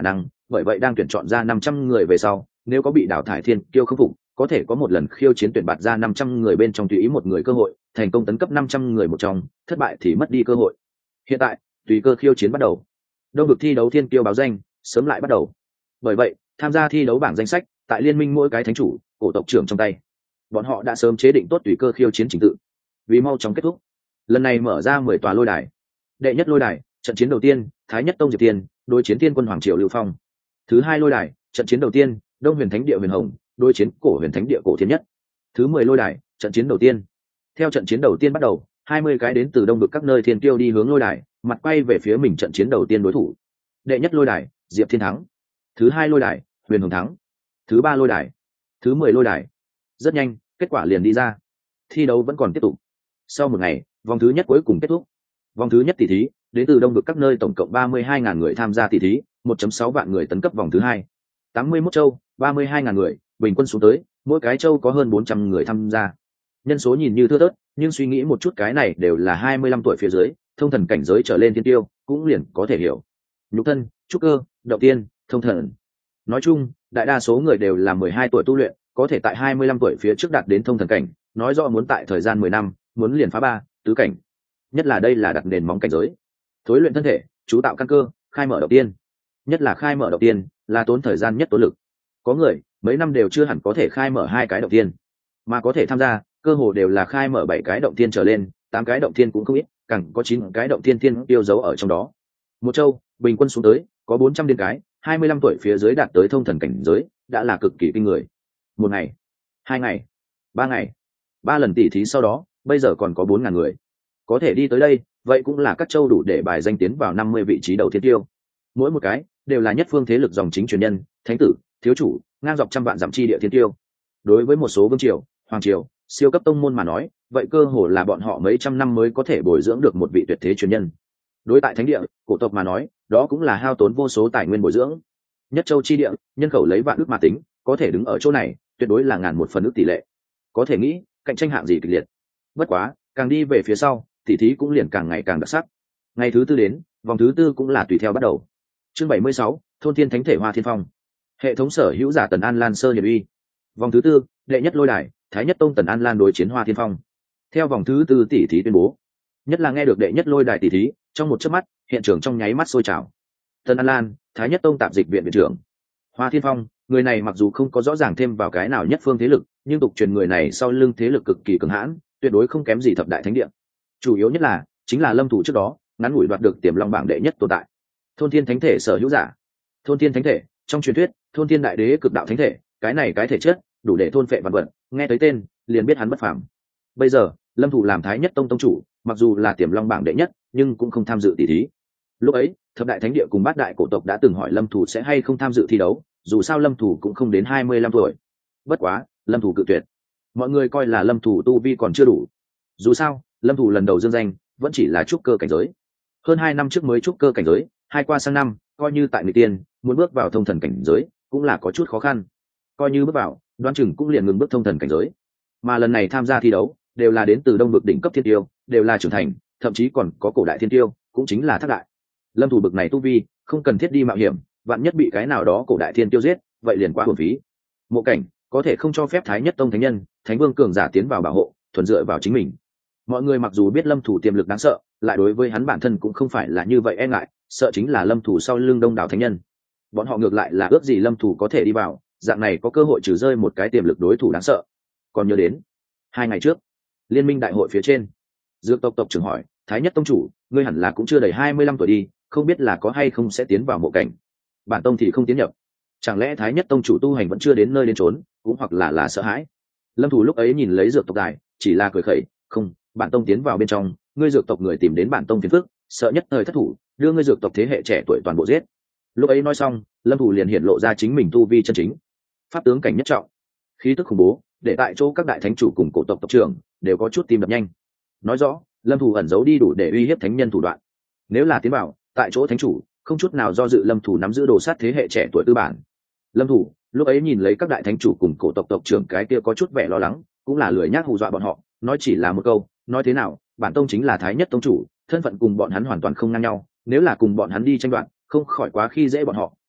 bởi vậy đang tuyển chọn ra 500 người về sau, nếu có bị đào thải thiên kiêu không phục, có thể có một lần khiêu chiến tuyển bạt ra 500 người bên trong tùy ý một người cơ hội, thành công tấn cấp 500 người một trong, thất bại thì mất đi cơ hội. Hiện tại, tùy cơ khiêu chiến bắt đầu. Đông vực thi đấu thiên kiêu báo danh, sớm lại bắt đầu. Bởi vậy, tham gia thi đấu bảng danh sách, tại liên minh mỗi cái thánh chủ, cổ tộc trưởng trong tay. Bọn họ đã sớm chế định tốt tùy cơ khiêu chiến trình tự. Vì mau chóng kết thúc, lần này mở ra 10 tòa lôi đài. Đệ nhất lôi đài, trận chiến đầu tiên, Thái Nhất Tông Diệp Tiên đối chiến Tiên Quân Hoàng Triều Lưu Phong. Thứ hai lôi đài, trận chiến đầu tiên, Đông Huyền Thánh Địa Huyền Hồng đối chiến Cổ Huyền Thánh Địa Cổ Thiên Nhất. Thứ 10 lôi đài, trận chiến đầu tiên. Theo trận chiến đầu tiên bắt đầu, 20 cái đến từ đông vực các nơi thiên tiêu đi hướng lôi đài, mặt quay về phía mình trận chiến đầu tiên đối thủ. Đệ nhất lôi đài, Diệp Thiên thắng. Thứ hai lôi đài, Huyền Hồng thắng. Thứ ba lôi đài. Thứ 10 lôi đài. Rất nhanh, kết quả liền đi ra. Thi đấu vẫn còn tiếp tục. Sau một ngày, vòng thứ nhất cuối cùng kết thúc. Vòng thứ nhất tỷ thí, đến từ đông vực các nơi tổng cộng 32.000 người tham gia tỷ thí, 1.6 vạn người tấn cấp vòng thứ hai. 81 châu, 32.000 người, bình quân xuống tới, mỗi cái châu có hơn 400 người tham gia. Nhân số nhìn như thưa thớt, nhưng suy nghĩ một chút cái này đều là 25 tuổi phía dưới, thông thần cảnh giới trở lên thiên tiêu, cũng liền có thể hiểu. Nhục thân, trúc cơ, động tiên, thông thần. Nói chung, đại đa số người đều là 12 tuổi tu luyện, có thể tại 25 tuổi phía trước đạt đến thông thần cảnh, nói rõ muốn tại thời gian 10 năm, muốn liền phá 3, tứ cảnh. Nhất là đây là đặt nền móng cảnh giới. Thối luyện thân thể, chú tạo căn cơ, khai mở động tiên. Nhất là khai mở động tiên, là tốn thời gian nhất tốn lực. Có người, mấy năm đều chưa hẳn có thể khai mở 2 cái động tiên, mà có thể tham gia, cơ hồ đều là khai mở 7 cái động tiên trở lên, 8 cái động tiên cũng không ít, càng có 9 cái động tiên thiên tiêu giấu ở trong đó. Một châu, bình quân xuống tới, có 400 điên cái, 25 tuổi phía dưới đạt tới thông thần cảnh giới, đã là cực kỳ kinh người. Một ngày, 2 ngày, 3 ngày, 3 lần tỉ thí sau đó, bây giờ còn có 4.000 người. Có thể đi tới đây, vậy cũng là các châu đủ để bài danh tiến vào 50 vị trí đầu thiên tiêu. Mỗi một cái đều là nhất phương thế lực dòng chính truyền nhân, thánh tử, thiếu chủ, ngang dọc trăm vạn dặm chi địa thiên tiêu. Đối với một số vương triều, hoàng triều, siêu cấp tông môn mà nói, vậy cơ hồ là bọn họ mấy trăm năm mới có thể bồi dưỡng được một vị tuyệt thế truyền nhân. Đối tại thánh địa, cổ tộc mà nói, đó cũng là hao tốn vô số tài nguyên bồi dưỡng. Nhất châu chi địa, nhân khẩu lấy vạn ước mà tính, có thể đứng ở chỗ này, tuyệt đối là ngàn một phần ước tỷ lệ. Có thể nghĩ, cạnh tranh hạng gì kịch liệt. Bất quá, càng đi về phía sau, tỉ thí cũng liền càng ngày càng đặc sắc. Ngày thứ tư đến, vòng thứ tư cũng là tùy theo bắt đầu. Chương 76, thôn thiên thánh thể Hoa Thiên Phong. Hệ thống sở hữu giả Tần An Lan Sơ Nhật Uy. Vòng thứ tư, đệ nhất lôi đài, Thái Nhất Tông Tần An Lan đối chiến Hoa Thiên Phong. Theo vòng thứ tư tỉ thí tuyên bố, nhất là nghe được đệ nhất lôi đài tỉ thí, trong một chớp mắt, hiện trường trong nháy mắt sôi trào. Tần An Lan, Thái Nhất Tông tạp dịch viện viện trưởng. Hoa Thiên Phong, người này mặc dù không có rõ ràng thêm vào cái nào nhất phương thế lực, nhưng tục truyền người này sau lưng thế lực cực kỳ cường hãn, tuyệt đối không kém gì thập đại thánh địa. Chủ yếu nhất là, chính là lâm thủ trước đó, ngắn ngủi đoạt được tiềm long bảng đệ nhất tồn tại. Thôn thiên thánh thể sở hữu giả. Thôn thiên thánh thể, trong truyền thuyết, thôn thiên đại đế cực đạo thánh thể, cái này cái thể chất, đủ để thôn phệ vạn vật, nghe tới tên, liền biết hắn bất phàm. Bây giờ, lâm thủ làm Thái Nhất Tông tông chủ, mặc dù là tiềm long bảng đệ nhất, nhưng cũng không tham dự tỷ thí. Lúc ấy, thập đại thánh địa cùng bát đại cổ tộc đã từng hỏi lâm thủ sẽ hay không tham dự thi đấu, dù sao lâm thủ cũng không đến 25 tuổi. Bất quá, lâm thủ cự tuyệt. Mọi người coi là lâm thủ tu vi còn chưa đủ. Dù sao, lâm thủ lần đầu dương danh, vẫn chỉ là trúc cơ cảnh giới. Hơn 2 năm trước mới trúc cơ cảnh giới, hai qua sang năm, coi như tại người tiên, muốn bước vào thông thần cảnh giới, cũng là có chút khó khăn. Coi như bước vào, đoán chừng cũng liền ngừng bước thông thần cảnh giới. Mà lần này tham gia thi đấu, đều là đến từ đông vực đỉnh cấp thiên tiêu, đều là trưởng thành, thậm chí còn có cổ đại thiên tiêu, cũng chính là thác đại. Lâm thủ bực này tu vi, không cần thiết đi mạo hiểm, vạn nhất bị cái nào đó cổ đại thiên tiêu giết, vậy liền quá uổng phí. Mộ cảnh có thể không cho phép Thái Nhất Tông thánh nhân, thánh vương cường giả tiến vào bảo hộ, thuần dựa vào chính mình. Mọi người mặc dù biết lâm thủ tiềm lực đáng sợ, lại đối với hắn bản thân cũng không phải là như vậy e ngại, sợ chính là lâm thủ sau lưng đông đảo thánh nhân. Bọn họ ngược lại là ước gì lâm thủ có thể đi vào, dạng này có cơ hội trừ rơi một cái tiềm lực đối thủ đáng sợ. Còn nhớ đến 2 ngày trước, liên minh đại hội phía trên, dược tộc tộc trưởng hỏi, Thái Nhất Tông chủ, ngươi hẳn là cũng chưa đầy 25 tuổi đi, không biết là có hay không sẽ tiến vào mộ cảnh. Bản tông thì không tiến nhập. Chẳng lẽ Thái Nhất Tông chủ tu hành vẫn chưa đến nơi đến chốn, cũng hoặc là sợ hãi. Lâm thủ lúc ấy nhìn lấy dược tộc đài, chỉ là cười khẩy, không, bản tông tiến vào bên trong, ngươi dược tộc người tìm đến bản tông phiền phức, sợ nhất thời thất thủ, đưa ngươi dược tộc thế hệ trẻ tuổi toàn bộ giết. Lúc ấy nói xong, lâm thủ liền hiện lộ ra chính mình tu vi chân chính, pháp tướng cảnh nhất trọng, khí tức khủng bố, để tại chỗ các đại thánh chủ cùng cổ tộc tộc trưởng đều có chút tim đập nhanh. Nói rõ, lâm thủ ẩn giấu đi đủ để uy hiếp thánh nhân thủ đoạn. Nếu là tiến bảo, tại chỗ thánh chủ không chút nào do dự, lâm thủ nắm giữ đồ sát thế hệ trẻ tuổi tư bản. Lâm thủ lúc ấy nhìn lấy các đại thánh chủ cùng cổ tộc tộc trưởng cái kia có chút vẻ lo lắng, cũng là lười nhác hù dọa bọn họ, nói chỉ là một câu, nói thế nào, bản tông chính là Thái Nhất Tông chủ, thân phận cùng bọn hắn hoàn toàn không ngang nhau, nếu là cùng bọn hắn đi tranh đoạt, không khỏi quá khi dễ bọn họ,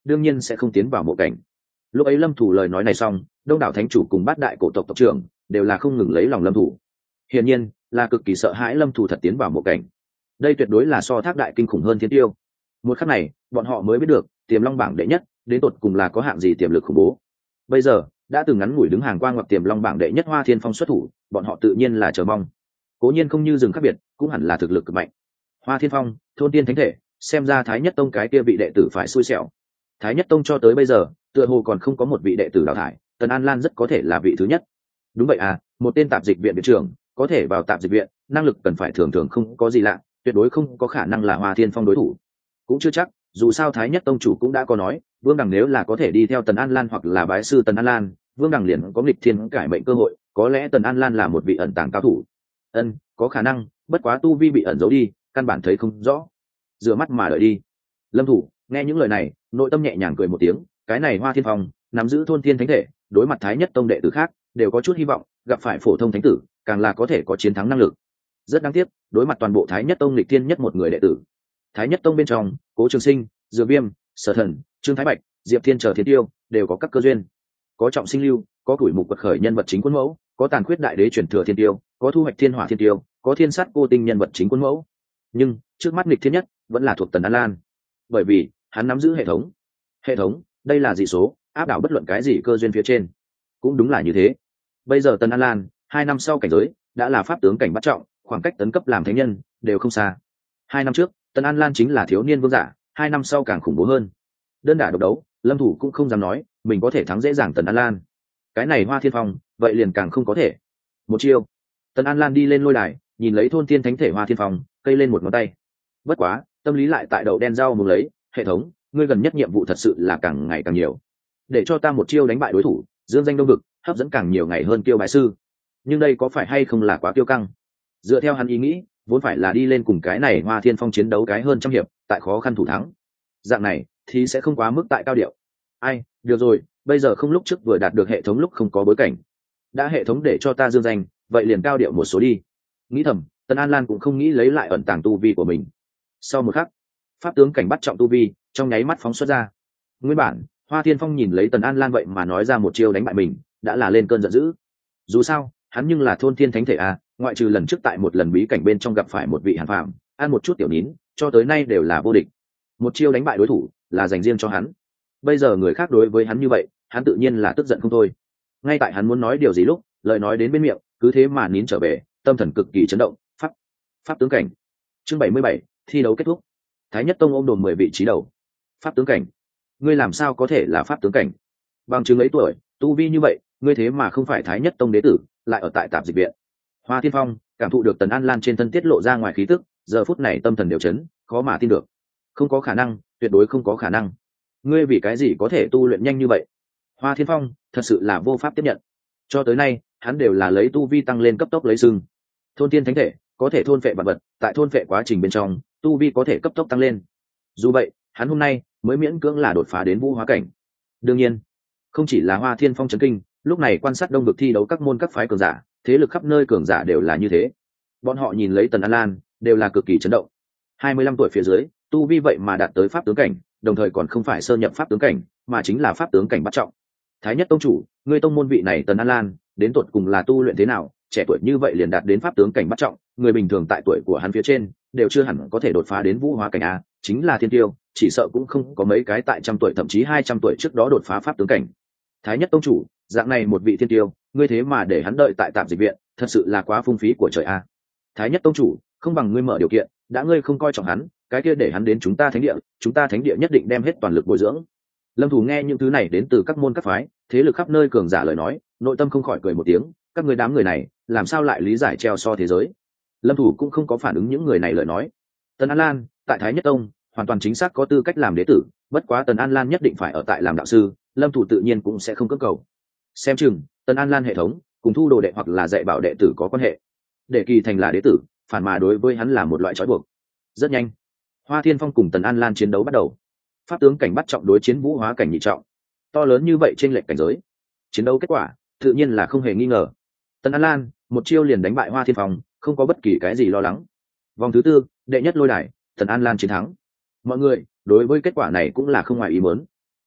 đương nhiên sẽ không tiến vào mộ cảnh. Lúc ấy Lâm Thủ lời nói này xong, đông đảo thánh chủ cùng bát đại cổ tộc tộc trưởng đều là không ngừng lấy lòng Lâm Thủ, hiển nhiên là cực kỳ sợ hãi Lâm Thủ thật tiến vào mộ cảnh. Đây tuyệt đối là so thác đại kinh khủng hơn thiên tiêu. Một khắc này bọn họ mới biết được tiềm long bảng đệ nhất đến tột cùng là có hạng gì tiềm lực khủng bố. Bây giờ đã từng ngắn ngủi đứng hàng qua ngoặc tiềm long bảng đệ nhất Hoa Thiên Phong xuất thủ, bọn họ tự nhiên là chờ mong. Cố nhiên không như rừng khác biệt, cũng hẳn là thực lực cực mạnh. Hoa Thiên Phong, thôn tiên thánh thể, xem ra Thái Nhất Tông cái kia vị đệ tử phải xui xẻo. Thái Nhất Tông cho tới bây giờ tựa hồ còn không có một vị đệ tử đào thải, Tần An Lan rất có thể là vị thứ nhất. Đúng vậy à, một tên tạp dịch viện viện trưởng có thể vào tạp dịch viện, năng lực cần phải thường thường không có gì lạ, tuyệt đối không có khả năng là Hoa Thiên Phong đối thủ. Cũng chưa chắc, dù sao Thái Nhất Tông chủ cũng đã có nói, Vương Đằng nếu là có thể đi theo Tần An Lan hoặc là bái sư Tần An Lan, Vương Đằng liền có nghịch thiên cải mệnh cơ hội, có lẽ Tần An Lan là một vị ẩn tàng cao thủ. Có khả năng, bất quá tu vi bị ẩn giấu đi, căn bản thấy không rõ. Rửa mắt mà đợi đi. Lâm Thủ nghe những lời này, nội tâm nhẹ nhàng cười một tiếng, cái này Hoa Thiên Phong nắm giữ thôn thiên thánh thể, đối mặt Thái Nhất Tông đệ tử khác đều có chút hy vọng, gặp phải phổ thông thánh tử càng là có thể có chiến thắng năng lực. Rất đáng tiếc, đối mặt toàn bộ Thái Nhất Tông nghịch thiên nhất một người đệ tử. Thái Nhất Tông bên trong, Cố Trường Sinh, Dược Viêm, Sở Thần, Trương Thái Bạch, Diệp Thiên chờ thiên tiêu đều có các cơ duyên. Có trọng sinh lưu, có tuổi mục quật khởi nhân vật chính quân mẫu, có tàn khuyết đại đế chuyển thừa thiên tiêu, có thu hoạch thiên hỏa thiên tiêu, có thiên sát cô tinh nhân vật chính quân mẫu. Nhưng trước mắt nghịch thiên nhất vẫn là thuộc Tần An Lan, bởi vì hắn nắm giữ hệ thống. Hệ thống, đây là dị số, áp đảo bất luận cái gì cơ duyên phía trên. Cũng đúng là như thế. Bây giờ Tần An Lan 2 năm sau cảnh giới đã là pháp tướng cảnh bắt trọng, khoảng cách tấn cấp làm thánh nhân đều không xa. 2 năm trước Tần An Lan chính là thiếu niên vương giả, 2 năm sau càng khủng bố hơn. Đơn đả độc đấu, Lâm Thủ cũng không dám nói mình có thể thắng dễ dàng Tần An Lan. Cái này Hoa Thiên Phong vậy liền càng không có thể. Một chiêu, Tần An Lan đi lên lôi đài, nhìn lấy thôn tiên thánh thể Hoa Thiên Phong, cây lên một ngón tay. Bất quá tâm lý lại tại đậu đen rau muống lấy, hệ thống, ngươi gần nhất nhiệm vụ thật sự là càng ngày càng nhiều, để cho ta một chiêu đánh bại đối thủ, dương danh đông vực, hấp dẫn càng nhiều ngày hơn kiêu bái sư. Nhưng đây có phải hay không là quá tiêu căng? Dựa theo hắn ý nghĩ, vốn phải là đi lên cùng cái này Hoa Thiên Phong chiến đấu cái hơn trăm hiệp, tại khó khăn thủ thắng. Dạng này thì sẽ không quá mức tại cao điệu. Ai, được rồi, bây giờ không lúc trước vừa đạt được hệ thống lúc không có bối cảnh. Đã hệ thống để cho ta dương danh, vậy liền cao điệu một số đi. Nghĩ thầm, Tần An Lan cũng không nghĩ lấy lại ẩn tàng tu vi của mình. Sau một khắc, pháp tướng cảnh bắt trọng tu vi trong nháy mắt phóng xuất ra. Nguyên bản Hoa Thiên Phong nhìn lấy Tần An Lan vậy mà nói ra một chiêu đánh bại mình, đã là lên cơn giận dữ. Dù sao hắn nhưng là thôn thiên thánh thể à, ngoại trừ lần trước tại một lần bí cảnh bên trong gặp phải một vị hàn phạm, ăn một chút tiểu nín, cho tới nay đều là vô địch. Một chiêu đánh bại đối thủ là dành riêng cho hắn. Bây giờ người khác đối với hắn như vậy, hắn tự nhiên là tức giận không thôi. Ngay tại hắn muốn nói điều gì lúc, lời nói đến bên miệng, cứ thế mà nín trở về, tâm thần cực kỳ chấn động. Pháp tướng cảnh. Chương 77, thi đấu kết thúc. Thái Nhất Tông ôm đồm 10 vị trí đầu. Pháp tướng cảnh, ngươi làm sao có thể là pháp tướng cảnh? Bằng chứng ấy tuổi, tu vi như vậy, ngươi thế mà không phải Thái Nhất Tông đế tử, lại ở tại tạp dịch viện. Hoa Thiên Phong cảm thụ được Tần An Lan trên thân tiết lộ ra ngoài khí tức, giờ phút này tâm thần đều chấn, khó mà tin được. Không có khả năng, tuyệt đối không có khả năng. Ngươi vì cái gì có thể tu luyện nhanh như vậy? Hoa Thiên Phong thật sự là vô pháp tiếp nhận. Cho tới nay, hắn đều là lấy tu vi tăng lên cấp tốc lấy sừng. Thôn tiên thánh thể có thể thôn phệ vạn vật, tại thôn phệ quá trình bên trong, tu vi có thể cấp tốc tăng lên. Dù vậy, hắn hôm nay mới miễn cưỡng là đột phá đến vũ hóa cảnh. Đương nhiên, không chỉ là Hoa Thiên Phong chấn kinh, lúc này quan sát đông vực thi đấu các môn các phái cường giả, thế lực khắp nơi cường giả đều là như thế. Bọn họ nhìn lấy Tần An Lan, đều là cực kỳ chấn động. 25 tuổi phía dưới, tu vi vậy mà đạt tới pháp tướng cảnh, đồng thời còn không phải sơ nhập pháp tướng cảnh, mà chính là pháp tướng cảnh bắt trọng. Thái Nhất Tông chủ, ngươi tông môn vị này Tần An Lan, đến tột cùng là tu luyện thế nào, trẻ tuổi như vậy liền đạt đến pháp tướng cảnh bắt trọng, người bình thường tại tuổi của hắn phía trên, đều chưa hẳn có thể đột phá đến vũ hóa cảnh a, chính là thiên tiêu, chỉ sợ cũng không có mấy cái tại 100 tuổi thậm chí 200 tuổi trước đó đột phá pháp tướng cảnh. Thái Nhất Tông chủ, dạng này một vị thiên tiêu, ngươi thế mà để hắn đợi tại tạp dịch viện, thật sự là quá phung phí của trời a. Thái Nhất Tông chủ, không bằng ngươi mở điều kiện, đã ngươi không coi trọng hắn, cái kia để hắn đến chúng ta thánh địa nhất định đem hết toàn lực bồi dưỡng. Lâm Thủ nghe những thứ này đến từ các môn các phái, thế lực khắp nơi cường giả lời nói, nội tâm không khỏi cười một tiếng, các ngươi đám người này, làm sao lại lý giải treo so thế giới? Lâm Thủ cũng không có phản ứng những người này lời nói. Tần An Lan, tại Thái Nhất Tông, hoàn toàn chính xác có tư cách làm đế tử, bất quá Tần An Lan nhất định phải ở tại làm đạo sư, Lâm Thủ tự nhiên cũng sẽ không cưỡng cầu. Xem chừng, Tần An Lan hệ thống, cùng thu đồ đệ hoặc là dạy bảo đệ tử có quan hệ. Để kỳ thành là đế tử, phản mà đối với hắn là một loại trói buộc. Rất nhanh, Hoa Thiên Phong cùng Tần An Lan chiến đấu bắt đầu. Pháp tướng cảnh bắt trọng đối chiến vũ hóa cảnh nhị trọng, to lớn như vậy trên lệch cảnh giới, chiến đấu kết quả tự nhiên là không hề nghi ngờ. Tần An Lan một chiêu liền đánh bại Hoa Thiên Phong, không có bất kỳ cái gì lo lắng. Vòng thứ tư, đệ nhất lôi đài, Tần An Lan chiến thắng. Mọi người đối với kết quả này cũng là không ngoài ý muốn.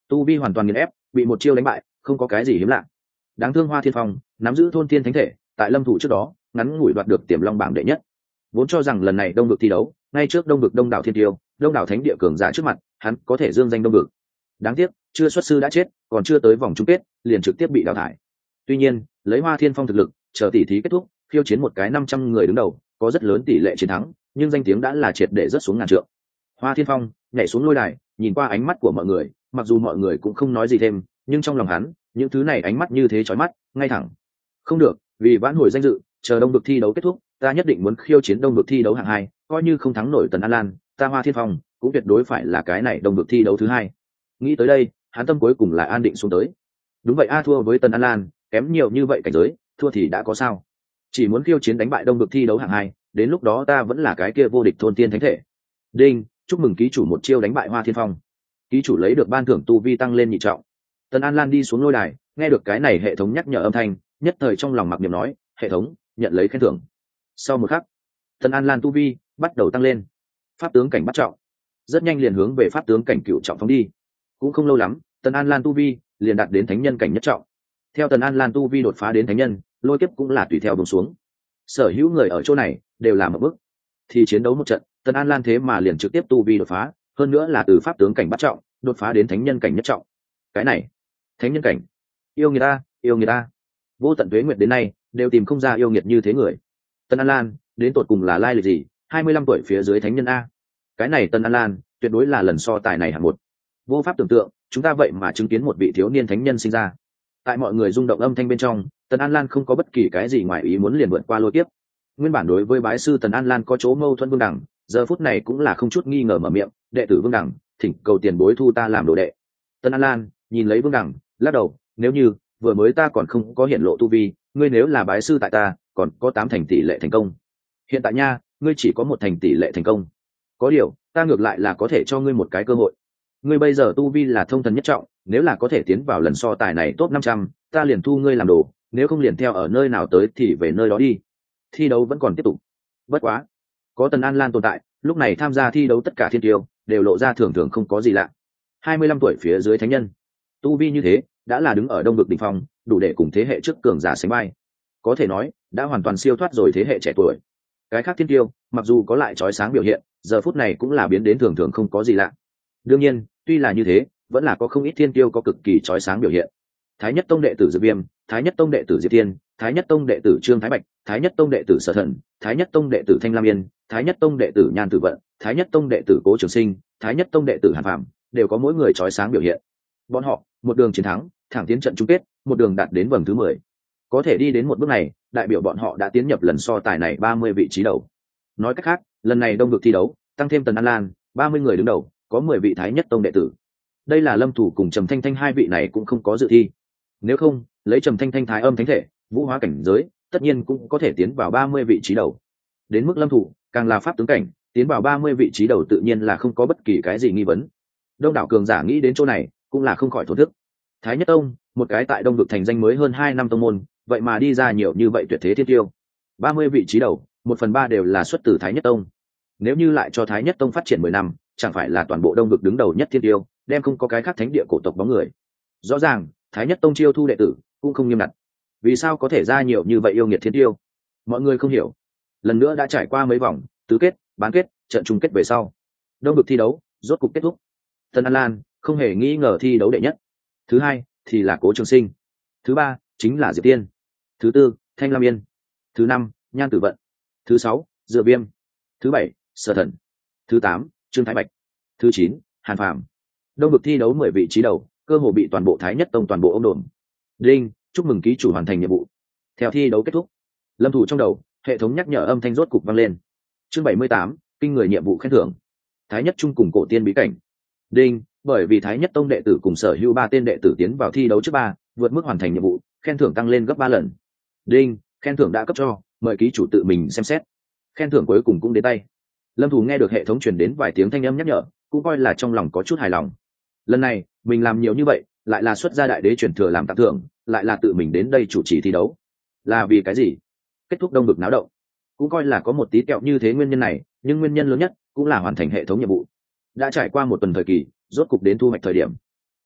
tu vi hoàn toàn nghiền ép, bị một chiêu đánh bại, không có cái gì hiếm lạ. Đáng thương Hoa Thiên Phong nắm giữ thôn tiên thánh thể, tại lâm thủ trước đó ngắn ngủi đoạt được tiềm long bảng đệ nhất. Vốn cho rằng lần này đông vực thi đấu ngay trước đông vực đông đảo thiên tiêu, đông đảo thánh địa cường giả trước mặt, hắn có thể dương danh đông vực. Đáng tiếc chưa xuất sư đã chết, còn chưa tới vòng chung kết liền trực tiếp bị đào thải. Tuy nhiên lấy Hoa Thiên Phong thực lực, chờ tỷ thí kết thúc khiêu chiến một cái 500 người đứng đầu, có rất lớn tỷ lệ chiến thắng, nhưng danh tiếng đã là triệt để rớt xuống ngàn trượng. Hoa Thiên Phong nhảy xuống lôi đài, nhìn qua ánh mắt của mọi người, mặc dù mọi người cũng không nói gì thêm, nhưng trong lòng hắn những thứ này ánh mắt như thế chói mắt, ngay thẳng. Không được, vì vãn hồi danh dự, chờ đông vực thi đấu kết thúc, ta nhất định muốn khiêu chiến đông vực thi đấu hạng 2, coi như không thắng nổi Tần An Lan, ta Hoa Thiên Phong cũng tuyệt đối phải là cái này đông vực thi đấu thứ 2. Nghĩ tới đây, hắn tâm cuối cùng là an định xuống tới. Đúng vậy a, thua với Tần An Lan kém nhiều như vậy cảnh giới, thua thì đã có sao? Chỉ muốn khiêu chiến đánh bại đông vực thi đấu hạng 2, đến lúc đó ta vẫn là cái kia vô địch thôn tiên thánh thể. Đinh, chúc mừng ký chủ một chiêu đánh bại Hoa Thiên Phong. Ký chủ lấy được ban thưởng tu vi tăng lên nhị trọng. Tần An Lan đi xuống lôi đài, nghe được cái này hệ thống nhắc nhở âm thanh, nhất thời trong lòng mặc niệm nói, hệ thống nhận lấy khen thưởng. Sau một khắc, Tần An Lan tu vi bắt đầu tăng lên, pháp tướng cảnh bắt trọng, rất nhanh liền hướng về pháp tướng cảnh cửu trọng phóng đi. Cũng không lâu lắm, Tần An Lan tu vi liền đạt đến thánh nhân cảnh nhất trọng. Theo Tần An Lan tu vi đột phá đến thánh nhân, lôi kiếp cũng là tùy theo buông xuống. Sở hữu người ở chỗ này đều làm một bước, thì chiến đấu một trận, Tần An Lan thế mà liền trực tiếp tu vi đột phá, hơn nữa là từ pháp tướng cảnh bắt trọng đột phá đến thánh nhân cảnh nhất trọng. Cái này, thánh nhân cảnh, yêu người ta, yêu người ta. Vô tận tuế nguyệt đến nay đều tìm không ra yêu nghiệt như thế người. Tần An Lan đến tột cùng là lai lịch gì? 25 tuổi phía dưới thánh nhân a. Cái này Tần An Lan tuyệt đối là lần so tài này hạng một. Vô pháp tưởng tượng, chúng ta vậy mà chứng kiến một vị thiếu niên thánh nhân sinh ra. Tại mọi người rung động âm thanh bên trong, Tần An Lan không có bất kỳ cái gì ngoài ý muốn liền vượt qua lôi kiếp. Nguyên bản đối với bái sư Tần An Lan có chỗ mâu thuẫn Vương Đẳng, giờ phút này cũng là không chút nghi ngờ mở miệng, đệ tử Vương Đẳng, thỉnh cầu tiền bối thu ta làm đồ đệ. Tần An Lan nhìn lấy Vương Đẳng, lắc đầu, nếu như vừa mới ta còn không có hiện lộ tu vi, ngươi nếu là bái sư tại ta, còn có 8 thành tỷ lệ thành công. Hiện tại nha, ngươi chỉ có 1 thành tỷ lệ thành công. Có điều, ta ngược lại là có thể cho ngươi một cái cơ hội. Ngươi bây giờ tu vi là thông thần nhất trọng, nếu là có thể tiến vào lần so tài này top 500, ta liền thu ngươi làm đồ, nếu không liền theo ở nơi nào tới thì về nơi đó đi. Thi đấu vẫn còn tiếp tục. Bất quá, có Tần An Lan tồn tại, lúc này tham gia thi đấu tất cả thiên tiêu đều lộ ra thường thường không có gì lạ. 25 tuổi phía dưới thánh nhân, tu vi như thế, đã là đứng ở đông vực đỉnh phong, đủ để cùng thế hệ trước cường giả sánh vai. Có thể nói, đã hoàn toàn siêu thoát rồi thế hệ trẻ tuổi. Cái khác thiên tiêu, mặc dù có lại chói sáng biểu hiện, giờ phút này cũng là biến đến thường thường không có gì lạ. Đương nhiên, tuy là như thế, vẫn là có không ít thiên tiêu có cực kỳ chói sáng biểu hiện. Thái Nhất Tông đệ tử Diệp Viêm, Thái Nhất Tông đệ tử Diệp Tiên, Thái Nhất Tông đệ tử Trương Thái Bạch, Thái Nhất Tông đệ tử Sở Thần, Thái Nhất Tông đệ tử Thanh Lam Yên, Thái Nhất Tông đệ tử Nhan Tử Vận, Thái Nhất Tông đệ tử Cố Trường Sinh, Thái Nhất Tông đệ tử Hàn Phạm, đều có mỗi người chói sáng biểu hiện. Bọn họ, một đường chiến thắng, thẳng tiến trận chung kết, một đường đạt đến vòng thứ 10. Có thể đi đến một bước này, đại biểu bọn họ đã tiến nhập lần so tài này 30 vị trí đầu. Nói cách khác, lần này đông vực thi đấu, tăng thêm Tần An Lan, 30 người đứng đầu, có 10 vị Thái Nhất Tông đệ tử. Đây là Lâm Thủ cùng Trầm Thanh Thanh hai vị này cũng không có dự thi. Nếu không, lấy Trầm Thanh Thanh thái âm thánh thể, vũ hóa cảnh giới, tất nhiên cũng có thể tiến vào 30 vị trí đầu. Đến mức Lâm Thủ, càng là pháp tướng cảnh, tiến vào 30 vị trí đầu tự nhiên là không có bất kỳ cái gì nghi vấn. Đông đảo cường giả nghĩ đến chỗ này, cũng là không khỏi thổn thức. Thái Nhất Tông, một cái tại đông vực thành danh mới hơn 2 năm tông môn, vậy mà đi ra nhiều như vậy tuyệt thế thiên tiêu. 30 vị trí đầu, 1/3 đều là xuất từ Thái Nhất Tông. Nếu như lại cho Thái Nhất Tông phát triển 10 năm, chẳng phải là toàn bộ đông vực đứng đầu nhất thiên tiêu, đem không có cái khác thánh địa cổ tộc bóng người. Rõ ràng, Thái Nhất Tông chiêu thu đệ tử cũng không nghiêm ngặt. Vì sao có thể ra nhiều như vậy yêu nghiệt thiên tiêu? Mọi người không hiểu. Lần nữa đã trải qua mấy vòng tứ kết, bán kết, trận chung kết về sau, đông vực thi đấu rốt cục kết thúc. Tần An Lan không hề nghi ngờ thi đấu đệ nhất. Thứ hai thì là Cố Trường Sinh. Thứ ba chính là Diệp Tiên. Thứ tư Thanh Lam Yên. Thứ năm Nhan Tử Vận. Thứ sáu Dựa Viêm. Thứ bảy Sở Thần. Thứ 8 Trương Thái Bạch. Thứ 9 Hàn Phàm. Đông vực thi đấu 10 vị trí đầu, cơ hồ bị toàn bộ Thái Nhất Tông toàn bộ ôm đồn. Đinh, chúc mừng ký chủ hoàn thành nhiệm vụ. Theo thi đấu kết thúc, Lâm Thủ trong đầu hệ thống nhắc nhở âm thanh rốt cục vang lên. Chương 78, kinh người nhiệm vụ khen thưởng. Thái Nhất Trung cùng cổ tiên bí cảnh. Đinh, bởi vì Thái Nhất Tông đệ tử cùng sở hữu 3 tên đệ tử tiến vào thi đấu trước 3, vượt mức hoàn thành nhiệm vụ, khen thưởng tăng lên gấp 3 lần. Đinh, khen thưởng đã cấp cho, mời ký chủ tự mình xem xét. Khen thưởng cuối cùng cũng đến tay. Lâm Thủ nghe được hệ thống truyền đến vài tiếng thanh âm nhắc nhở, cũng coi là trong lòng có chút hài lòng. Lần này, mình làm nhiều như vậy, lại là xuất gia đại đế truyền thừa làm tặng thưởng, lại là tự mình đến đây chủ trì thi đấu. Là vì cái gì? Kết thúc đông vực náo động. Cũng coi là có một tí kẹo như thế nguyên nhân này, nhưng nguyên nhân lớn nhất cũng là hoàn thành hệ thống nhiệm vụ. Đã trải qua một tuần thời kỳ, rốt cục đến thu hoạch thời điểm.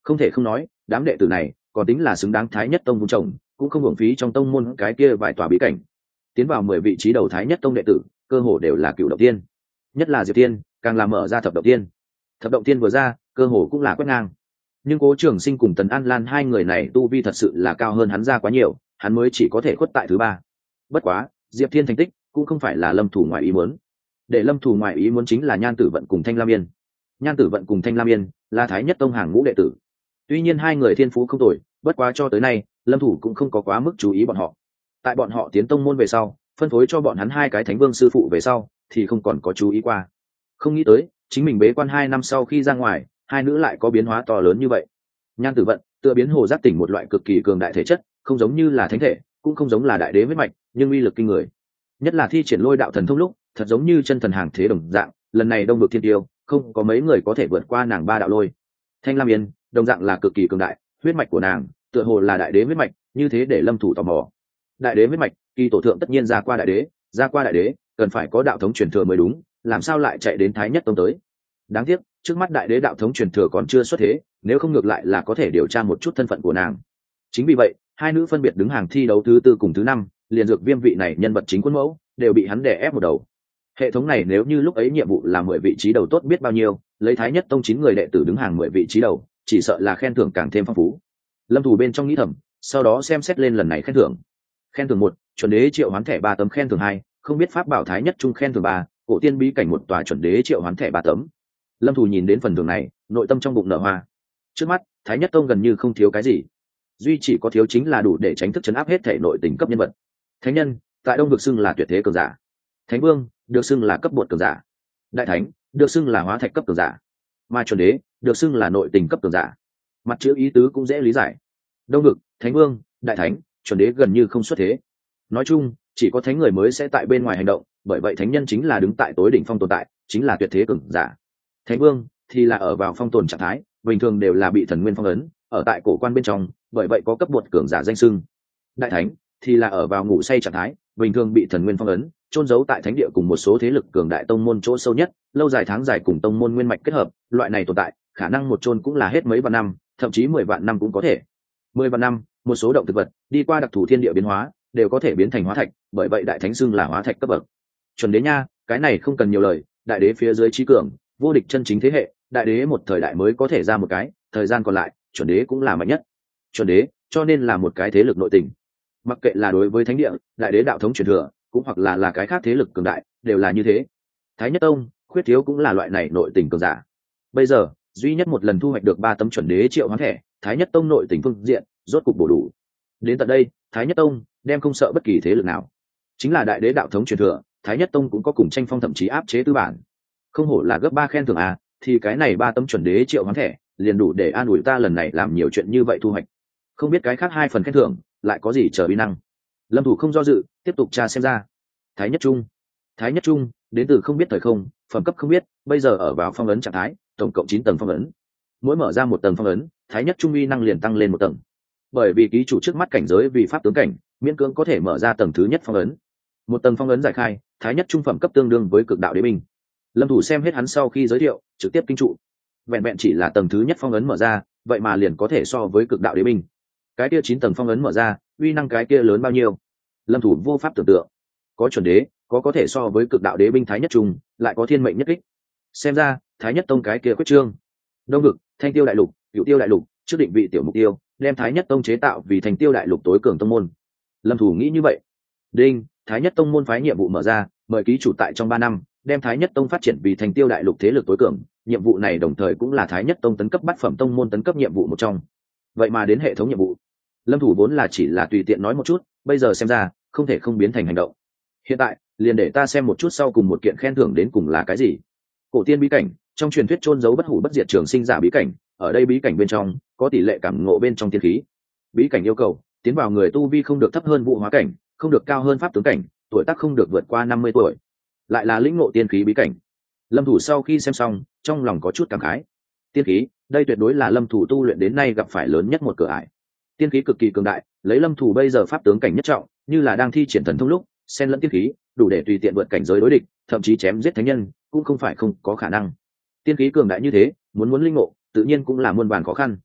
Không thể không nói, đám đệ tử này còn tính là xứng đáng Thái Nhất Tông vun trồng, cũng không hưởng phí trong tông môn cái kia vài tòa bí cảnh. Tiến vào 10 vị trí đầu Thái Nhất Tông đệ tử, cơ hồ đều là cựu động tiên, nhất là Diệp Tiên, càng làm mở ra thập động tiên. Thập động tiên vừa ra, cơ hồ cũng là quét ngang. Nhưng Cố Trường Sinh cùng Tần An Lan hai người này tu vi thật sự là cao hơn hắn ra quá nhiều, hắn mới chỉ có thể khuất tại thứ ba. Bất quá, Diệp Thiên thành tích cũng không phải là Lâm Thủ ngoài ý muốn. Để Lâm Thủ ngoài ý muốn chính là Nhan Tử Vận cùng Thanh Lam Yên. Nhan Tử Vận cùng Thanh Lam Yên là Thái Nhất Tông hàng ngũ đệ tử. Tuy nhiên hai người thiên phú không tồi, bất quá cho tới nay, Lâm Thủ cũng không có quá mức chú ý bọn họ. Tại bọn họ tiến tông môn về sau, phân phối cho bọn hắn hai cái Thánh Vương sư phụ về sau, thì không còn có chú ý qua. Không nghĩ tới, chính mình bế quan 2 năm sau khi ra ngoài, hai nữ lại có biến hóa to lớn như vậy. Nhan Tử Vận tựa biến hồ giác tỉnh một loại cực kỳ cường đại thể chất, không giống như là thánh thể, cũng không giống là đại đế huyết mạch, nhưng uy lực kinh người. Nhất là thi triển lôi đạo thần thông lúc, thật giống như chân thần hàng thế đồng dạng, lần này đông vực thiên tiêu, không có mấy người có thể vượt qua nàng ba đạo lôi. Thanh Lam Yên đồng dạng là cực kỳ cường đại, huyết mạch của nàng tựa hồ là đại đế huyết mạch, như thế để Lâm Thủ tò mò. Đại đế huyết mạch, kỳ tổ thượng tất nhiên ra qua đại đế, cần phải có đạo thống truyền thừa mới đúng, làm sao lại chạy đến Thái Nhất Tông tới? Đáng tiếc, trước mắt đại đế đạo thống truyền thừa còn chưa xuất thế, nếu không ngược lại là có thể điều tra một chút thân phận của nàng. Chính vì vậy, hai nữ phân biệt đứng hàng thi đấu thứ 4 cùng thứ 5, liền Dược Viêm vị này nhân vật chính quân mẫu, đều bị hắn đè ép một đầu. Hệ thống này nếu như lúc ấy nhiệm vụ là 10 vị trí đầu tốt biết bao nhiêu, lấy Thái Nhất Tông 9 người đệ tử đứng hàng 10 vị trí đầu, chỉ sợ là khen thưởng càng thêm phong phú. Lâm Thủ bên trong nghĩ thầm, sau đó xem xét lên lần này khen thưởng. Khen thưởng 1, chuẩn đế triệu hoán thẻ 3 tấm. Khen thưởng 2, không biết pháp bảo Thái Nhất Trung. Khen thưởng 3, cổ tiên bí cảnh một tòa. Chuẩn đế triệu hoán thẻ 3 tấm. Lâm Thủ nhìn đến phần thưởng này, nội tâm trong bụng nở hoa. Trước mắt, Thái Nhất Tông gần như không thiếu cái gì, duy chỉ có thiếu chính là đủ để tránh thức chấn áp hết thể nội tình cấp nhân vật. Thánh nhân, tại Đông vực xưng là tuyệt thế cường giả. Thánh vương, được xưng là cấp bột cường giả. Đại thánh, được xưng là hóa thạch cấp cường giả. Mà chuẩn đế, được xưng là nội tình cấp cường giả. Mặt chữ ý tứ cũng dễ lý giải. Đông vực, thánh vương, đại thánh, chuẩn đế gần như không xuất thế. Nói chung, chỉ có thánh người mới sẽ tại bên ngoài hành động, bởi vậy thánh nhân chính là đứng tại tối đỉnh phong tồn tại, chính là tuyệt thế cường giả. Thánh vương thì là ở vào phong tồn trạng thái, bình thường đều là bị thần nguyên phong ấn, ở tại cổ quan bên trong, bởi vậy có cấp bột cường giả danh xưng. Đại thánh thì là ở vào ngủ say trạng thái, bình thường bị thần nguyên phong ấn, chôn giấu tại thánh địa cùng một số thế lực cường đại tông môn chỗ sâu nhất, lâu dài tháng dài cùng tông môn nguyên mạch kết hợp, loại này tồn tại, khả năng một chôn cũng là hết mấy vạn năm, thậm chí 10 vạn năm cũng có thể. 10 vạn năm, một số động thực vật đi qua đặc thù thiên địa biến hóa, đều có thể biến thành hóa thạch, bởi vậy đại thánh xưng là hóa thạch cấp bậc. Chuẩn đế nha, cái này không cần nhiều lời, đại đế phía dưới trí cường, vô địch chân chính thế hệ, đại đế một thời đại mới có thể ra một cái, thời gian còn lại, chuẩn đế cũng là mạnh nhất. Chuẩn đế, cho nên là một cái thế lực nội tình. Mặc kệ là đối với thánh địa, đại đế đạo thống truyền thừa, cũng hoặc là cái khác thế lực cường đại, đều là như thế. Thái Nhất Tông, khuyết thiếu cũng là loại này nội tình cường giả. Bây giờ, duy nhất một lần thu hoạch được 3 tấm chuẩn đế triệu hoán thẻ, Thái Nhất Tông nội tình phương diện, rốt cục bổ đủ. Đến tận đây, Thái Nhất Tông đem không sợ bất kỳ thế lực nào. Chính là đại đế đạo thống truyền thừa, Thái Nhất Tông cũng có cùng tranh phong thậm chí áp chế tư bản. Không hổ là gấp 3 khen thưởng à, thì cái này 3 tấm chuẩn đế triệu hoán thẻ, liền đủ để an ủi ta lần này làm nhiều chuyện như vậy thu hoạch. Không biết cái khác 2 phần khen thưởng lại có gì chờ uy năng. Lâm Thủ không do dự, tiếp tục tra xem ra. Thái Nhất Trung đến từ không biết thời không, phẩm cấp không biết, bây giờ ở vào phong ấn trạng thái, tổng cộng 9 tầng phong ấn. Mỗi mở ra một tầng phong ấn, Thái Nhất Trung uy năng liền tăng lên một tầng. Bởi vì ký chủ trước mắt cảnh giới vì pháp tướng cảnh, miễn cưỡng có thể mở ra tầng thứ nhất phong ấn. Một tầng phong ấn giải khai, Thái Nhất Trung phẩm cấp tương đương với cực đạo đế binh. Lâm Thủ xem hết hắn sau khi giới thiệu, trực tiếp kinh trụ. Vẹn vẹn chỉ là tầng thứ nhất phong ấn mở ra, vậy mà liền có thể so với cực đạo đế binh. Cái kia 9 tầng phong ấn mở ra, uy năng cái kia lớn bao nhiêu? Lâm Thủ vô pháp tưởng tượng. Có chuẩn đế, có thể so với cực đạo đế binh Thái Nhất Trung, lại có thiên mệnh nhất kích. Xem ra, Thái Nhất Tông cái kia quyết trương. Đông vực, Thanh Tiêu đại lục, Cửu Tiêu đại lục, trước định vị tiểu mục tiêu, đem Thái Nhất Tông chế tạo vì Thành Tiêu đại lục tối cường tông môn. Lâm Thủ nghĩ như vậy. Đinh, Thái Nhất Tông môn phái nhiệm vụ mở ra, mời ký chủ tại trong 3 năm, đem Thái Nhất Tông phát triển vì Thành Tiêu đại lục thế lực tối cường. Nhiệm vụ này đồng thời cũng là Thái Nhất Tông tấn cấp bát phẩm tông môn tấn cấp nhiệm vụ một trong. Vậy mà đến hệ thống nhiệm vụ, Lâm Thủ vốn là chỉ là tùy tiện nói một chút, bây giờ xem ra, không thể không biến thành hành động. Hiện tại, liền để ta xem một chút sau cùng một kiện khen thưởng đến cùng là cái gì. Cổ tiên bí cảnh, trong truyền thuyết chôn giấu bất hủ bất diệt trường sinh giả bí cảnh, ở đây bí cảnh bên trong có tỷ lệ cảm ngộ bên trong tiên khí. Bí cảnh yêu cầu tiến vào người tu vi không được thấp hơn vụ hóa cảnh, không được cao hơn pháp tướng cảnh, tuổi tác không được vượt qua 50 tuổi. Lại là lĩnh ngộ tiên khí bí cảnh. Lâm Thủ sau khi xem xong, trong lòng có chút cảm khái. Tiên khí, đây tuyệt đối là Lâm Thủ tu luyện đến nay gặp phải lớn nhất một cửa ải. Tiên khí cực kỳ cường đại, lấy Lâm Thủ bây giờ pháp tướng cảnh nhất trọng, như là đang thi triển thần thông lúc, xen lẫn tiên khí, đủ để tùy tiện vượt cảnh giới đối địch, thậm chí chém giết thánh nhân, cũng không phải không có khả năng. Tiên khí cường đại như thế, muốn lĩnh ngộ, tự nhiên cũng là muôn vàn khó khăn.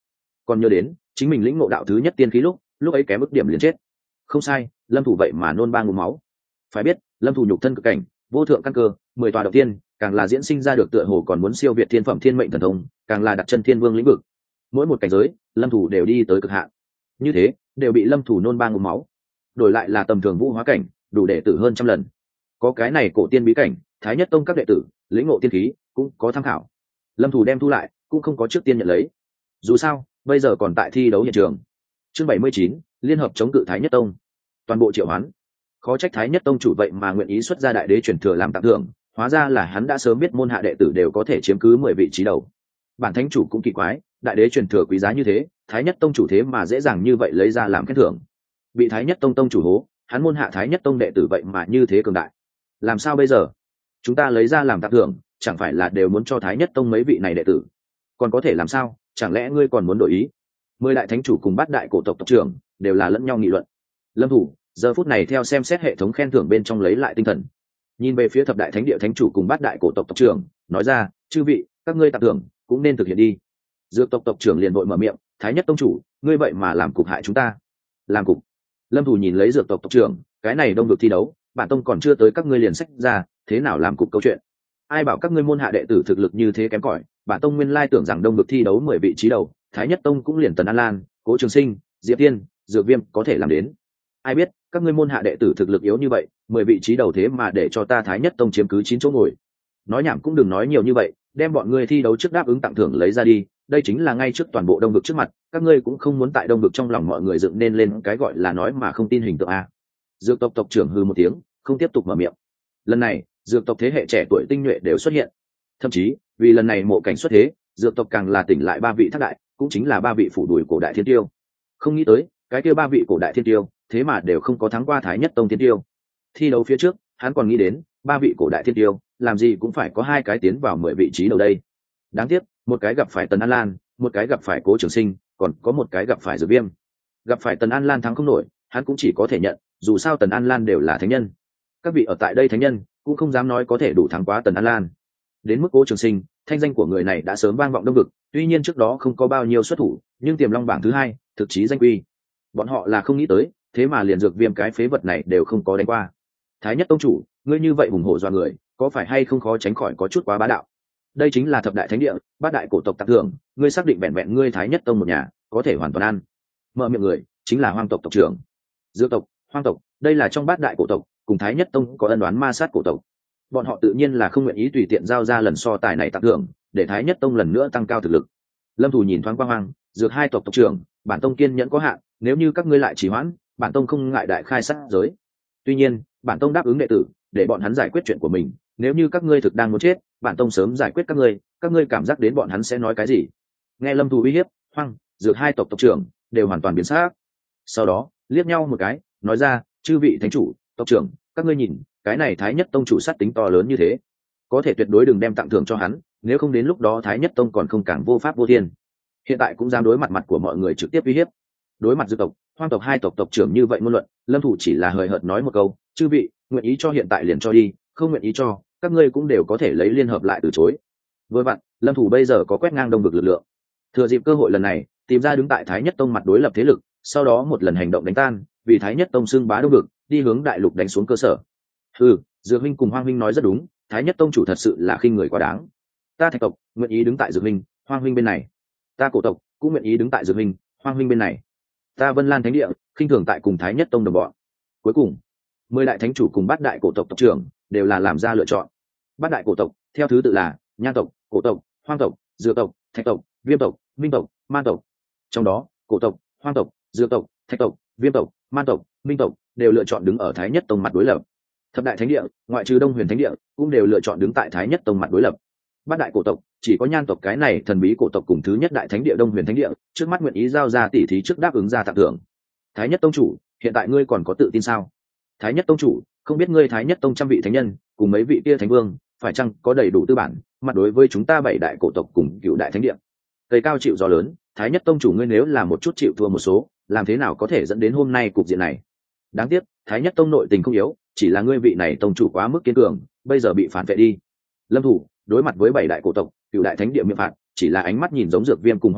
còn nhớ đến chính mình lĩnh ngộ đạo thứ nhất tiên khí lúc ấy kém ức điểm liền chết. Không sai, lâm thủ vậy mà nôn ba ngụm máu. Phải biết lâm thủ nhục thân cực cảnh, vô thượng căn cơ, 10 tòa đầu tiên, càng là diễn sinh ra được tựa hồ còn muốn siêu việt thiên phẩm thiên mệnh thần thông, càng là đặt chân thiên vương lĩnh vực. Mỗi một cảnh giới lâm thủ đều đi tới cực hạn, như thế đều bị lâm thủ nôn ba ngụm máu. Đổi lại là tầm thường vũ hóa cảnh, đủ để tử hơn trăm lần. Có cái này cổ tiên bí cảnh, Thái Nhất Tông các đệ tử lĩnh ngộ tiên khí cũng có tham khảo. Lâm thủ đem thu lại, cũng không có trước tiên nhận lấy. Dù sao bây giờ còn tại thi đấu hiện trường. Chương 79, liên hợp chống cự Thái Nhất Tông. Toàn bộ triệu hoán. Khó trách Thái Nhất Tông chủ vậy mà nguyện ý xuất ra đại đế truyền thừa làm tặng thưởng, hóa ra là hắn đã sớm biết môn hạ đệ tử đều có thể chiếm cứ 10 vị trí đầu. Bản thánh chủ cũng kỳ quái, đại đế truyền thừa quý giá như thế, Thái Nhất Tông chủ thế mà dễ dàng như vậy lấy ra làm khen thưởng. Bị Thái Nhất Tông tông chủ hố, hắn môn hạ Thái Nhất Tông đệ tử vậy mà như thế cường đại. Làm sao bây giờ? Chúng ta lấy ra làm tặng thưởng, chẳng phải là đều muốn cho Thái Nhất Tông mấy vị này đệ tử? Còn có thể làm sao? Chẳng lẽ ngươi còn muốn đổi ý? 10 đại thánh chủ cùng 8 đại cổ tộc tộc trưởng đều là lẫn nhau nghị luận. Lâm thủ giờ phút này theo xem xét hệ thống khen thưởng bên trong lấy lại tinh thần, nhìn về phía thập đại thánh địa thánh chủ cùng 8 đại cổ tộc tộc trưởng, nói ra: chư vị, các ngươi tặng thưởng cũng nên thực hiện đi. Dược tộc tộc trưởng liền vội mở miệng: Thái Nhất Tông chủ, ngươi vậy mà làm cục hại chúng ta. Làm cục? Lâm thủ nhìn lấy dược tộc tộc trưởng, cái này đông vực thi đấu, bản tông còn chưa tới các ngươi liền sách ra, thế nào làm cục câu chuyện? Ai bảo các ngươi môn hạ đệ tử thực lực như thế kém cỏi, bản tông nguyên lai tưởng rằng đông vực thi đấu 10 vị trí đầu, Thái Nhất Tông cũng liền Tần An Lan, Cố Trường Sinh, Diệp Tiên, Dược Viêm có thể làm đến. Ai biết các ngươi môn hạ đệ tử thực lực yếu như vậy, 10 vị trí đầu thế mà để cho ta Thái Nhất Tông chiếm cứ 9 chỗ ngồi. Nói nhảm cũng đừng nói nhiều như vậy, đem bọn ngươi thi đấu trước đáp ứng tặng thưởng lấy ra đi, đây chính là ngay trước toàn bộ đông vực trước mặt, các ngươi cũng không muốn tại đông vực trong lòng mọi người dựng nên lên cái gọi là nói mà không tin hình tượng a. Dược tộc tộc trưởng hừ một tiếng, không tiếp tục mở miệng. Lần này dược tộc thế hệ trẻ tuổi tinh nhuệ đều xuất hiện, thậm chí vì lần này mộ cảnh xuất thế, dược tộc càng là tỉnh lại 3 vị thác đại, cũng chính là 3 vị phủ đuổi cổ đại thiên tiêu. Không nghĩ tới cái kia 3 vị cổ đại thiên tiêu thế mà đều không có thắng qua Thái Nhất Tông thiên tiêu. Thi đấu phía trước hắn còn nghĩ đến 3 vị cổ đại thiên tiêu làm gì cũng phải có 2 cái tiến vào 10 vị trí đầu đây. Đáng tiếc một cái gặp phải Tần An Lan, một cái gặp phải Cố Trường Sinh, còn có một cái gặp phải Dược Viêm. Gặp phải Tần An Lan thắng không nổi, hắn cũng chỉ có thể nhận, dù sao Tần An Lan đều là thánh nhân. Các vị ở tại đây thánh nhân cũng không dám nói có thể đủ thắng quá Tần An Lan. Đến mức Cố Trường Sinh, thanh danh của người này đã sớm vang vọng đông vực, tuy nhiên trước đó không có bao nhiêu xuất thủ, nhưng tiềm long bảng thứ 2, thực chí danh quy. Bọn họ là không nghĩ tới, thế mà liền Dược Viêm cái phế vật này đều không có đánh qua. Thái Nhất Tông chủ, ngươi như vậy hùng hổ dọa người, có phải hay không khó tránh khỏi có chút quá bá đạo? Đây chính là thập đại thánh địa, 8 đại cổ tộc tặng thưởng, ngươi xác định vẹn vẹn ngươi Thái Nhất Tông một nhà có thể hoàn toàn ăn? Mở miệng người chính là Hoang tộc tộc trưởng. Dược tộc, Hoang tộc, đây là trong 8 đại cổ tộc, cùng Thái Nhất Tông có ân oán ma sát cổ tộc. Bọn họ tự nhiên là không nguyện ý tùy tiện giao ra lần so tài này tặng thưởng, để Thái Nhất Tông lần nữa tăng cao thực lực. Lâm thủ nhìn thoáng qua Hoang, Dược hai tộc tộc trưởng, bản tông kiên nhẫn có hạn, nếu như các ngươi lại trì hoãn, bản tông không ngại đại khai sát giới. Tuy nhiên bản tông đáp ứng đệ tử để bọn hắn giải quyết chuyện của mình, nếu như các ngươi thực đang muốn chết, bản tông sớm giải quyết các ngươi cảm giác đến bọn hắn sẽ nói cái gì? Nghe Lâm thủ uy hiếp, Hoang, Dược hai tộc tộc trưởng đều hoàn toàn biến sắc. Sau đó liếc nhau một cái, nói ra: chư vị thánh chủ, tộc trưởng, các ngươi nhìn, cái này Thái Nhất Tông chủ sát tính to lớn như thế, có thể tuyệt đối đừng đem tặng thưởng cho hắn, nếu không đến lúc đó Thái Nhất Tông còn không càng vô pháp vô thiên. Hiện tại cũng dám đối mặt của mọi người trực tiếp uy hiếp. Đối mặt Dược tộc, Hoang tộc hai tộc tộc trưởng như vậy ngôn luận, Lâm thủ chỉ là hời hợt nói một câu: chư vị, nguyện ý cho hiện tại liền cho đi, không nguyện ý cho, các ngươi cũng đều có thể lấy liên hợp lại từ chối. Vừa vặn Lâm thủ bây giờ có quét ngang đông vực lực lượng, thừa dịp cơ hội lần này tìm ra đứng tại Thái Nhất Tông mặt đối lập thế lực, sau đó một lần hành động đánh tan, vì Thái Nhất Tông xưng bá đông vực, đi hướng đại lục đánh xuống cơ sở. Dược huynh cùng Hoang huynh nói rất đúng, Thái Nhất Tông chủ thật sự là khinh người quá đáng. Ta Thạch tộc nguyện ý đứng tại Dược huynh, Hoang huynh bên này. Ta Cổ tộc cũng nguyện ý đứng tại Dược huynh, Hoang huynh bên này. Ta Vân Lan Thánh địa khinh thường tại cùng Thái Nhất Tông đồng bọn. Cuối cùng 10 đại thánh chủ cùng 8 đại cổ tộc tộc trưởng đều là làm ra lựa chọn. 8 đại cổ tộc theo thứ tự là Nhan tộc, Cổ tộc, Hoang tộc, Dược tộc, Thạch tộc, Viêm tộc, Minh tộc, Man tộc. Trong đó Cổ tộc, Hoang tộc, Dược tộc, Thạch tộc, Viêm tộc, Man tộc, Minh tộc đều lựa chọn đứng ở Thái Nhất Tông mặt đối lập. Thập đại thánh địa ngoại trừ Đông Huyền Thánh địa cũng đều lựa chọn đứng tại Thái Nhất Tông mặt đối lập. 8 đại cổ tộc chỉ có Nhan tộc cái này thần bí cổ tộc cùng thứ nhất đại thánh địa Đông Huyền Thánh địa trước mắt nguyện ý giao ra tỷ thí trước đáp ứng ra tặng thưởng. Thái Nhất Tông chủ, hiện tại ngươi còn có tự tin sao? Thái Nhất Tông chủ, không biết ngươi Thái Nhất Tông trăm vị thánh nhân cùng mấy vị kia thánh vương phải chăng có đầy đủ tư bản mặt đối với chúng ta 7 đại cổ tộc cùng cựu đại thánh địa? Cây cao chịu gió lớn, Thái Nhất Tông chủ ngươi nếu là một chút chịu thua một số, làm thế nào có thể dẫn đến hôm nay cục diện này? Đáng tiếc Thái Nhất Tông nội tình không yếu, chỉ là ngươi vị này tông chủ quá mức kiên cường, bây giờ bị phản vệ đi. Lâm thủ đối mặt với 7 đại cổ tộc, cựu đại thánh địa miệng phạt, chỉ là ánh mắt nhìn giống Dược Viêm cùng Hoang Hạo,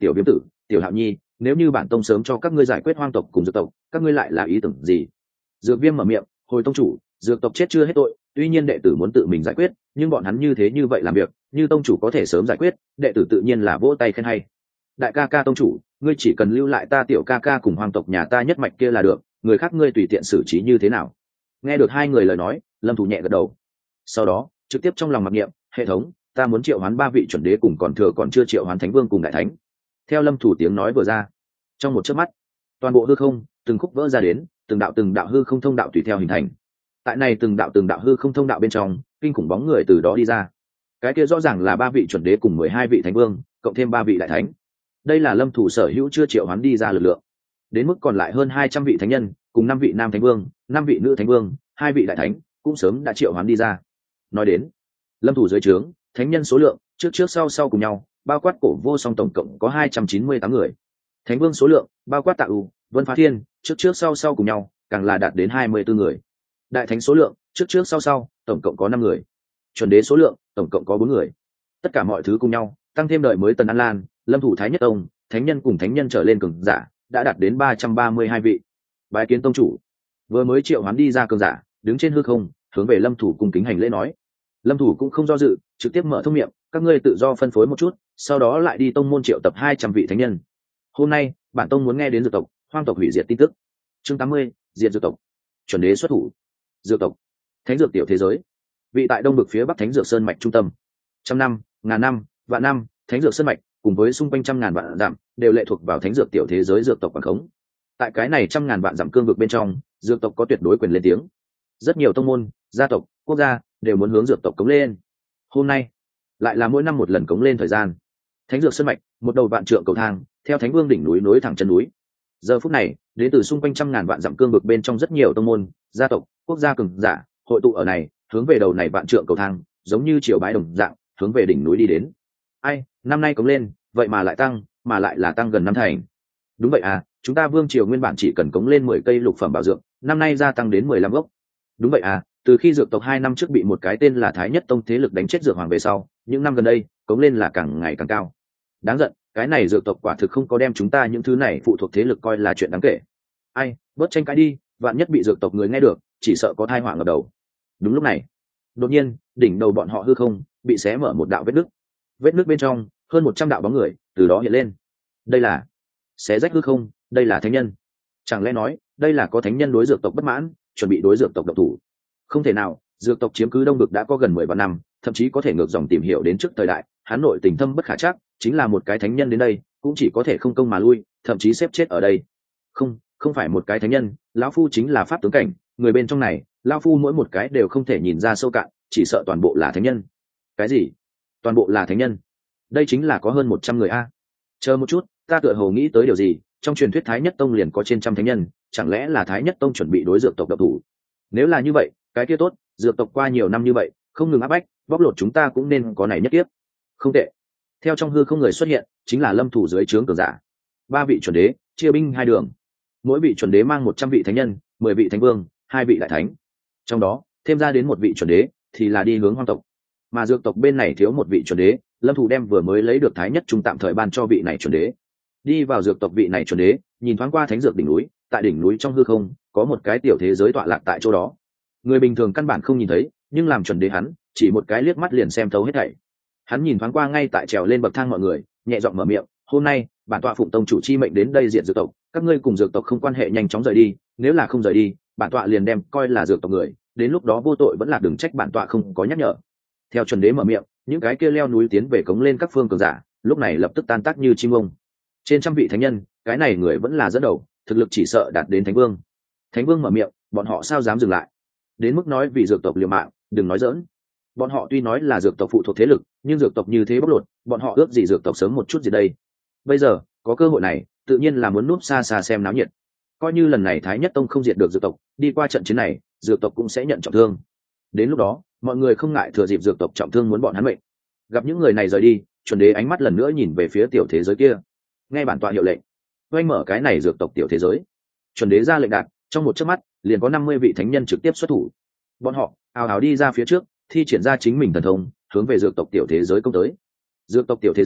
tiểu viêm tử, tiểu hạo nhi, nếu như bản tông sớm cho các ngươi giải quyết hoang tộc cùng dược tộc, các ngươi lại là ý tưởng gì? Dược viêm mở miệng, hồi tông chủ, dược tộc chết chưa hết tội, tuy nhiên đệ tử muốn tự mình giải quyết, nhưng bọn hắn như thế vậy làm việc, như tông chủ có thể sớm giải quyết, đệ tử tự nhiên là vỗ tay khen hay. Đại ca ca tông chủ, ngươi chỉ cần lưu lại ta tiểu ca ca cùng hoàng tộc nhà ta nhất mạch kia là được, người khác ngươi tùy tiện xử trí như thế nào? Nghe được hai người lời nói, Lâm Thủ nhẹ gật đầu. Sau đó, trực tiếp trong lòng mặc niệm, hệ thống, ta muốn triệu hoán 3 vị chuẩn đế cùng còn thừa còn chưa triệu hoán thánh vương cùng đại thánh. Theo Lâm Thủ tiếng nói vừa ra, trong một chớp mắt, toàn bộ hư không từng khúc vỡ ra đến, từng đạo hư không thông đạo tùy theo hình thành. Tại này từng đạo hư không thông đạo bên trong, kinh khủng bóng người từ đó đi ra. Cái kia rõ ràng là 3 vị chuẩn đế cùng 12 vị thánh vương, cộng thêm 3 vị đại thánh. Đây là Lâm Thủ sở hữu chưa triệu hoán đi ra lực lượng. Đến mức còn lại hơn 200 vị thánh nhân, cùng 5 vị nam thánh vương, 5 vị nữ thánh vương, 2 vị đại thánh, cũng sớm đã triệu hoán đi ra. Nói đến, Lâm Thủ dưới trướng, thánh nhân số lượng trước sau cùng nhau, bao quát cổ vô song tổng cộng có 298 người. Thánh vương số lượng bao quát Tạ U, Vân Phá Thiên, trước sau cùng nhau, càng là đạt đến 24 người. Đại thánh số lượng trước sau tổng cộng có 5 người. Chuẩn đế số lượng tổng cộng có 4 người. Tất cả mọi thứ cùng nhau, tăng thêm đợi mới Tần An Lan, Lâm Thủ Thái Nhất Tông, thánh nhân cùng thánh nhân trở lên cường giả, đã đạt đến 332 vị. Bái kiến tông chủ. Vừa mới triệu hoán đi ra cường giả, đứng trên hư không, hướng về Lâm Thủ cung kính hành lễ nói. Lâm Thủ cũng không do dự, trực tiếp mở thông miệng, các ngươi tự do phân phối một chút, sau đó lại đi tông môn triệu tập 200 vị thánh nhân. Hôm nay, bản tông muốn nghe đến dược tộc, hoang tộc hủy diệt tin tức. Chương 80, diệt dược tộc. Chuẩn đế xuất thủ. Dược tộc, thánh dược tiểu thế giới. Vị tại đông vực phía bắc thánh dược sơn mạch trung tâm. Trăm năm, ngàn năm, vạn năm, thánh dược sơn mạch cùng với xung quanh trăm ngàn vạn dặm đều lệ thuộc vào thánh dược tiểu thế giới dược tộc quản khống. Tại cái này trăm ngàn vạn dặm cương vực bên trong, dược tộc có tuyệt đối quyền lên tiếng. Rất nhiều tông môn, gia tộc, quốc gia đều muốn hướng dược tộc cống lên. Hôm nay lại là mỗi năm một lần cống lên thời gian. Thánh dược sơn mạch, một đầu vạn trượng cầu thang theo thánh vương đỉnh núi nối thẳng chân núi. Giờ phút này, đến từ xung quanh trăm ngàn vạn dặm cương vực bên trong rất nhiều tông môn, gia tộc, quốc gia cường giả hội tụ ở này, hướng về đầu này vạn trượng cầu thang, giống như triều bái đồng dạng, hướng về đỉnh núi đi đến. Ai, năm nay cống lên, vậy mà lại tăng, mà lại là tăng gần 5 thành. Đúng vậy à, chúng ta vương triều nguyên bản chỉ cần cống lên 10 cây lục phẩm bảo dược, năm nay gia tăng đến 15 gốc. Đúng vậy à, từ khi dược tộc 2 năm trước bị một cái tên là Thái Nhất Tông thế lực đánh chết dược hoàng về sau, những năm gần đây, cống lên là càng ngày càng cao. Đáng giận, cái này dược tộc quả thực không có đem chúng ta những thứ này phụ thuộc thế lực coi là chuyện đáng kể. Ai, bớt tranh cãi đi, vạn nhất bị dược tộc người nghe được, chỉ sợ có tai họa ngập đầu. Đúng lúc này, đột nhiên, đỉnh đầu bọn họ hư không bị xé mở một đạo vết nứt. Vết nứt bên trong, hơn 100 đạo bóng người từ đó hiện lên. Đây là xé rách hư không, đây là thánh nhân. Chẳng lẽ nói, đây là có thánh nhân đối dược tộc bất mãn, chuẩn bị đối dược tộc độc thủ? Không thể nào, dược tộc chiếm cứ đông vực đã có gần 10 vạn năm, thậm chí có thể ngược dòng tìm hiểu đến trước thời đại, hắn nội tình thâm bất khả trắc, chính là một cái thánh nhân đến đây, cũng chỉ có thể không công mà lui, thậm chí xếp chết ở đây. Không phải một cái thánh nhân, lão phu chính là pháp tướng cảnh, người bên trong này, lão phu mỗi một cái đều không thể nhìn ra sâu cạn, chỉ sợ toàn bộ là thánh nhân. Cái gì? Toàn bộ là thánh nhân? Đây chính là có hơn 100 người a. Chờ một chút, ta tựa hồ nghĩ tới điều gì, trong truyền thuyết Thái Nhất Tông liền có trên trăm thánh nhân, chẳng lẽ là Thái Nhất Tông chuẩn bị đối dược tộc độc thủ? Nếu là như vậy, cái kia tốt, dược tộc qua nhiều năm như vậy, không ngừng áp bách, bóc lột chúng ta cũng nên có này nhất tiếp. Không tệ. Theo trong hư không người xuất hiện, chính là Lâm Thủ dưới trướng cường giả. 3 vị chuẩn đế, chia binh 2 đường. Mỗi vị chuẩn đế mang 100 vị thánh nhân, 10 vị thánh vương, 2 vị đại thánh. Trong đó, thêm ra đến 1 vị chuẩn đế, thì là đi hướng hoang tộc. Mà dược tộc bên này thiếu 1 vị chuẩn đế, Lâm Thủ đem vừa mới lấy được Thái Nhất Trung tạm thời ban cho vị này chuẩn đế. Đi vào dược tộc vị này chuẩn đế, nhìn thoáng qua thánh dược đỉnh núi, tại đỉnh núi trong hư không, có một cái tiểu thế giới tọa lạc tại chỗ đó. Người bình thường căn bản không nhìn thấy, nhưng làm chuẩn đế hắn, chỉ một cái liếc mắt liền xem thấu hết thảy. Hắn nhìn thoáng qua ngay tại trèo lên bậc thang mọi người, nhẹ giọng mở miệng, "Hôm nay, bản tọa phụng tông chủ chi mệnh đến đây diệt dược tộc, các ngươi cùng dược tộc không quan hệ nhanh chóng rời đi, nếu là không rời đi, bản tọa liền đem coi là dược tộc người, đến lúc đó vô tội vẫn là đừng trách bản tọa không có nhắc nhở." Theo chuẩn đế mở miệng, những cái kia leo núi tiến về cống lên các phương cường giả, lúc này lập tức tan tác như chim ông. Trên trăm vị thánh nhân, cái này người vẫn là dẫn đầu, thực lực chỉ sợ đạt đến thánh vương. Thánh vương mở miệng, bọn họ sao dám dừng lại? Đến mức nói vì dược tộc liều mạng, đừng nói giỡn. Bọn họ tuy nói là dược tộc phụ thuộc thế lực, nhưng dược tộc như thế bóc lột, bọn họ ước gì dược tộc sớm một chút gì đây. Bây giờ có cơ hội này, tự nhiên là muốn núp xa xa xem náo nhiệt. Coi như lần này Thái Nhất Tông không diệt được dược tộc, đi qua trận chiến này, dược tộc cũng sẽ nhận trọng thương. Đến lúc đó, mọi người không ngại thừa dịp dược tộc trọng thương muốn bọn hắn mệnh. Gặp những người này rời đi, chuẩn đế ánh mắt lần nữa nhìn về phía tiểu thế giới kia. Nghe bản tọa hiệu lệnh, oanh mở cái này dược tộc tiểu thế giới. Chuẩn đế ra lệnh đạt, trong một chớp mắt, liền có 50 vị thánh nhân trực tiếp xuất thủ. Bọn họ ào ào đi ra phía trước, thi triển ra chính mình thần thông, hướng về dược tộc tiểu thế giới công tới. Dược tộc tiểu thế giới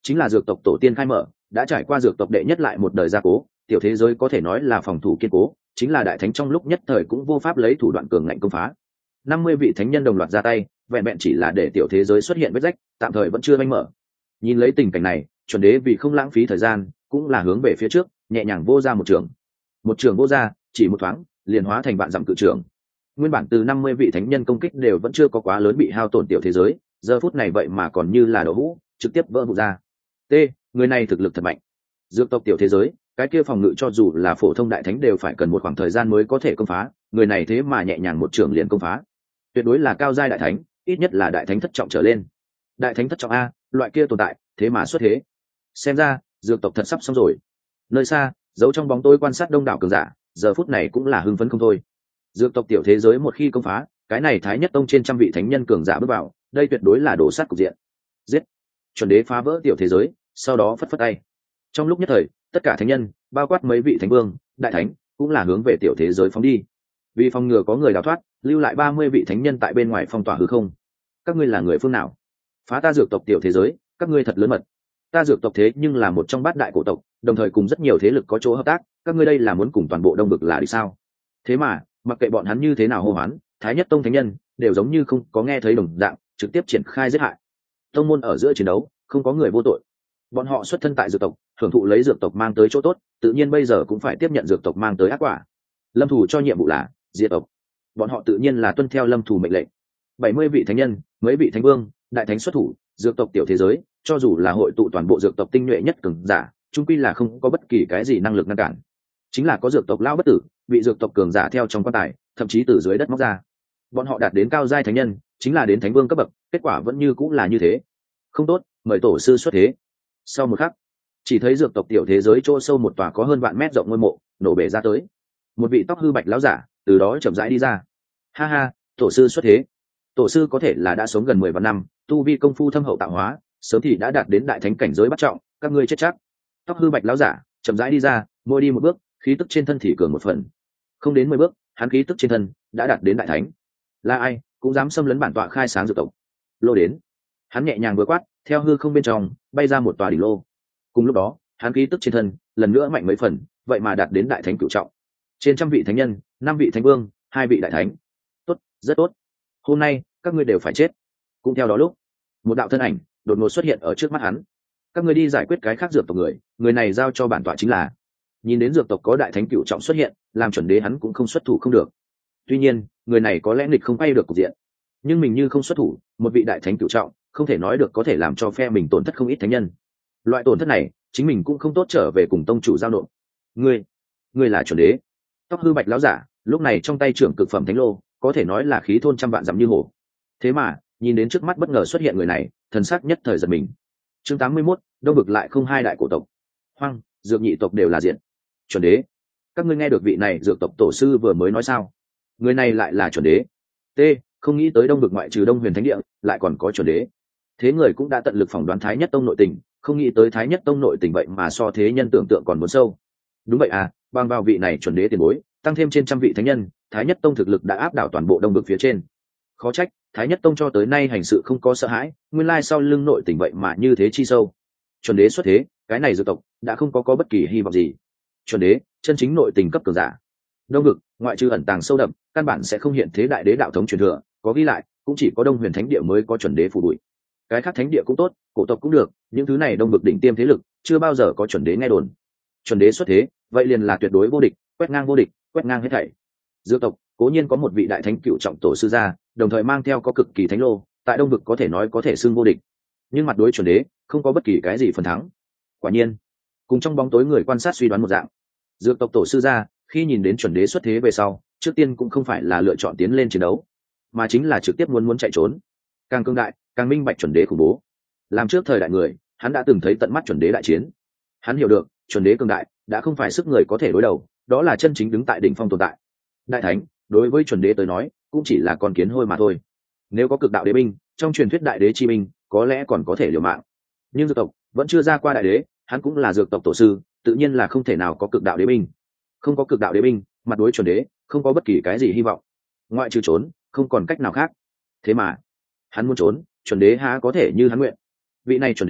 chính là dược tộc tổ tiên khai mở, đã trải qua dược tộc đệ nhất lại một đời gia cố, tiểu thế giới có thể nói là phòng thủ kiên cố, chính là đại thánh trong lúc nhất thời cũng vô pháp lấy thủ đoạn cường ngạnh công phá. 50 vị thánh nhân đồng loạt ra tay, vẹn vẹn chỉ là để tiểu thế giới xuất hiện vết rách, tạm thời vẫn chưa manh mở. Nhìn lấy tình cảnh này, chuẩn đế vì không lãng phí thời gian, cũng là hướng về phía trước, nhẹ nhàng vô ra một trường vô ra, chỉ một thoáng liền hóa thành vạn dặm cự trường. Nguyên bản từ 50 vị thánh nhân công kích đều vẫn chưa có quá lớn bị hao tổn tiểu thế giới, giờ phút này vậy mà còn như là đổ hũ, trực tiếp vỡ vụn ra. T, người này thực lực thật mạnh. Dược tộc tiểu thế giới, cái kia phòng ngự cho dù là phổ thông đại thánh đều phải cần một khoảng thời gian mới có thể công phá, người này thế mà nhẹ nhàng một trường liền công phá. Tuyệt đối là cao giai đại thánh, ít nhất là đại thánh thất trọng trở lên. Đại thánh thất trọng a, loại kia tồn tại, thế mà xuất thế. Xem ra, dược tộc thật sắp xong rồi. Nơi xa, giấu trong bóng tối quan sát đông đảo cường giả, giờ phút này cũng là hưng phấn không thôi. Dược tộc tiểu thế giới một khi công phá, cái này Thái Nhất Tông trên trăm vị thánh nhân cường giả bước vào, đây tuyệt đối là đổ sát cục diện. Giết! Chuẩn đế phá vỡ tiểu thế giới, sau đó phất phất tay. Trong lúc nhất thời, tất cả thánh nhân, bao quát mấy vị thánh vương, đại thánh, cũng là hướng về tiểu thế giới phóng đi. Vì phòng ngừa có người đào thoát, lưu lại 30 vị thánh nhân tại bên ngoài phong tỏa hư không. Các ngươi là người phương nào? Phá ta dược tộc tiểu thế giới, các ngươi thật lớn mật. Ta dược tộc thế nhưng là một trong bát đại cổ tộc, đồng thời cùng rất nhiều thế lực có chỗ hợp tác, các ngươi đây là muốn cùng toàn bộ Đông Vực là đi sao? Thế mà, mặc kệ bọn hắn như thế nào hô hoán, Thái Nhất Tông thánh nhân đều giống như không có nghe thấy đồng dạng, trực tiếp triển khai giết hại. Tông môn ở giữa chiến đấu, không có người vô tội. Bọn họ xuất thân tại dược tộc, hưởng thụ lấy dược tộc mang tới chỗ tốt, tự nhiên bây giờ cũng phải tiếp nhận dược tộc mang tới ác quả. Lâm Thủ cho nhiệm vụ là diệt tộc. Bọn họ tự nhiên là tuân theo Lâm Thủ mệnh lệnh. 70 vị thánh nhân, mấy vị thánh vương, đại thánh xuất thủ, dược tộc tiểu thế giới, cho dù là hội tụ toàn bộ dược tộc tinh nhuệ nhất cường giả, chung quy là không có bất kỳ cái gì năng lực ngăn cản. Chính là có dược tộc lão bất tử, bị dược tộc cường giả theo trong quan tài, thậm chí từ dưới đất móc ra. Bọn họ đạt đến cao giai thánh nhân, chính là đến thánh vương cấp bậc, kết quả vẫn như cũng là như thế. Không tốt, mời tổ sư xuất thế. Sau một khắc, chỉ thấy dược tộc tiểu thế giới chỗ sâu một tòa có hơn vạn mét rộng ngôi mộ nổ bể ra tới. Một vị tóc hư bạch lão giả từ đó chậm rãi đi ra. Ha ha, tổ sư xuất thế. Tổ sư có thể là đã sống gần 10 vạn năm, tu vi công phu thâm hậu tạo hóa, sớm thì đã đạt đến đại thánh cảnh giới bắt trọng, các ngươi chết chắc. Tóc hư bạch lão giả chậm rãi đi ra, mỗi đi một bước, khí tức trên thân thì cường một phần. Không đến 10 bước, hắn khí tức trên thân đã đạt đến đại thánh. Là ai cũng dám xâm lấn bản tọa khai sáng dược tộc? Lô đến. Hắn nhẹ nhàng vừa quát, theo hư không bên trong bay ra một tòa đỉnh lô. Cùng lúc đó, hắn khí tức trên thân lần nữa mạnh mấy phần, vậy mà đạt đến đại thánh cửu trọng. Trên trăm vị thánh nhân, 5 vị thánh vương, 2 vị đại thánh. Tốt, rất tốt. Hôm nay các ngươi đều phải chết. Cũng theo đó lúc, một đạo thân ảnh đột ngột xuất hiện ở trước mắt hắn. Các ngươi đi giải quyết cái khác dược tộc người này giao cho bản tọa chính là. Nhìn đến dược tộc có đại thánh cửu trọng xuất hiện, làm chuẩn đế hắn cũng không xuất thủ không được. Tuy nhiên, người này có lẽ nghịch không quay được cục diện, nhưng mình như không xuất thủ, một vị đại thánh cửu trọng không thể nói được có thể làm cho phe mình tổn thất không ít thánh nhân. Loại tổn thất này, chính mình cũng không tốt trở về cùng tông chủ giao nộp. Ngươi là chuẩn đế? Tóc hư bạch lão giả lúc này trong tay trưởng cực phẩm thánh lô, có thể nói là khí thôn trăm vạn dặm như hổ. Thế mà nhìn đến trước mắt bất ngờ xuất hiện người này, thần sắc nhất thời giật mình. Chương 81, Đông Vực lại không hai đại cổ tộc, Hoang, Dược nhị tộc đều là diện. Chuẩn đế? Các ngươi nghe được vị này dược tộc tổ sư vừa mới nói sao? Người này lại là chuẩn đế? T, không nghĩ tới Đông Vực ngoại trừ Đông Huyền Thánh Địa, lại còn có chuẩn đế. Thế người cũng đã tận lực phỏng đoán Thái Nhất Tông nội tình, không nghĩ tới Thái Nhất Tông nội tình vậy mà so thế nhân tưởng tượng còn muốn sâu. Đúng vậy à, bằng vào vị này chuẩn đế tiền bối, tăng thêm trên trăm vị thánh nhân, Thái Nhất Tông thực lực đã áp đảo toàn bộ Đông Vực phía trên. Khó trách Thái Nhất Tông cho tới nay hành sự không có sợ hãi, nguyên lai sau lưng nội tình vậy mà như thế chi sâu. Chuẩn đế xuất thế, cái này dược tộc đã không có bất kỳ hy vọng gì. Chuẩn đế, chân chính nội tình cấp cường giả. Đông Vực, ngoại trừ ẩn tàng sâu đậm, căn bản sẽ không hiện thế đại đế đạo thống truyền thừa, có ghi lại, cũng chỉ có Đông Huyền Thánh Địa mới có chuẩn đế phù bụi. Cái khác thánh địa cũng tốt, cổ tộc cũng được, những thứ này Đông Vực đỉnh tiêm thế lực, chưa bao giờ có chuẩn đế nghe đồn. Chuẩn đế xuất thế, vậy liền là tuyệt đối vô địch, quét ngang vô địch, quét ngang hết thảy. Dược tộc cố nhiên có một vị đại thánh cựu trọng tổ sư gia, đồng thời mang theo có cực kỳ thánh lô, tại Đông Vực có thể nói có thể xưng vô địch, nhưng mặt đối chuẩn đế không có bất kỳ cái gì phần thắng. Quả nhiên, cùng trong bóng tối người quan sát suy đoán một dạng, dược tộc tổ sư gia khi nhìn đến chuẩn đế xuất thế về sau, trước tiên cũng không phải là lựa chọn tiến lên chiến đấu, mà chính là trực tiếp muốn chạy trốn. Càng cương đại, càng minh bạch chuẩn đế khủng bố. Làm trước thời đại người, hắn đã từng thấy tận mắt chuẩn đế đại chiến. Hắn hiểu được, chuẩn đế cường đại đã không phải sức người có thể đối đầu, đó là chân chính đứng tại đỉnh phong tồn tại. Đại thánh, đối với chuẩn đế tới nói, cũng chỉ là con kiến hôi mà thôi. Nếu có cực đạo đế binh, trong truyền thuyết đại đế chi binh, có lẽ còn có thể liều mạng. Nhưng dược tộc vẫn chưa ra qua đại đế, hắn cũng là dược tộc tổ sư, tự nhiên là không thể nào có cực đạo đế binh. Không có cực đạo đế binh, mặt đối chuẩn đế, không có bất kỳ cái gì hy vọng. Ngoại trừ trốn, không còn cách nào khác. Thế mà, hắn muốn trốn, chuẩn đế há có thể như hắn nguyện. Vị này chuẩn đế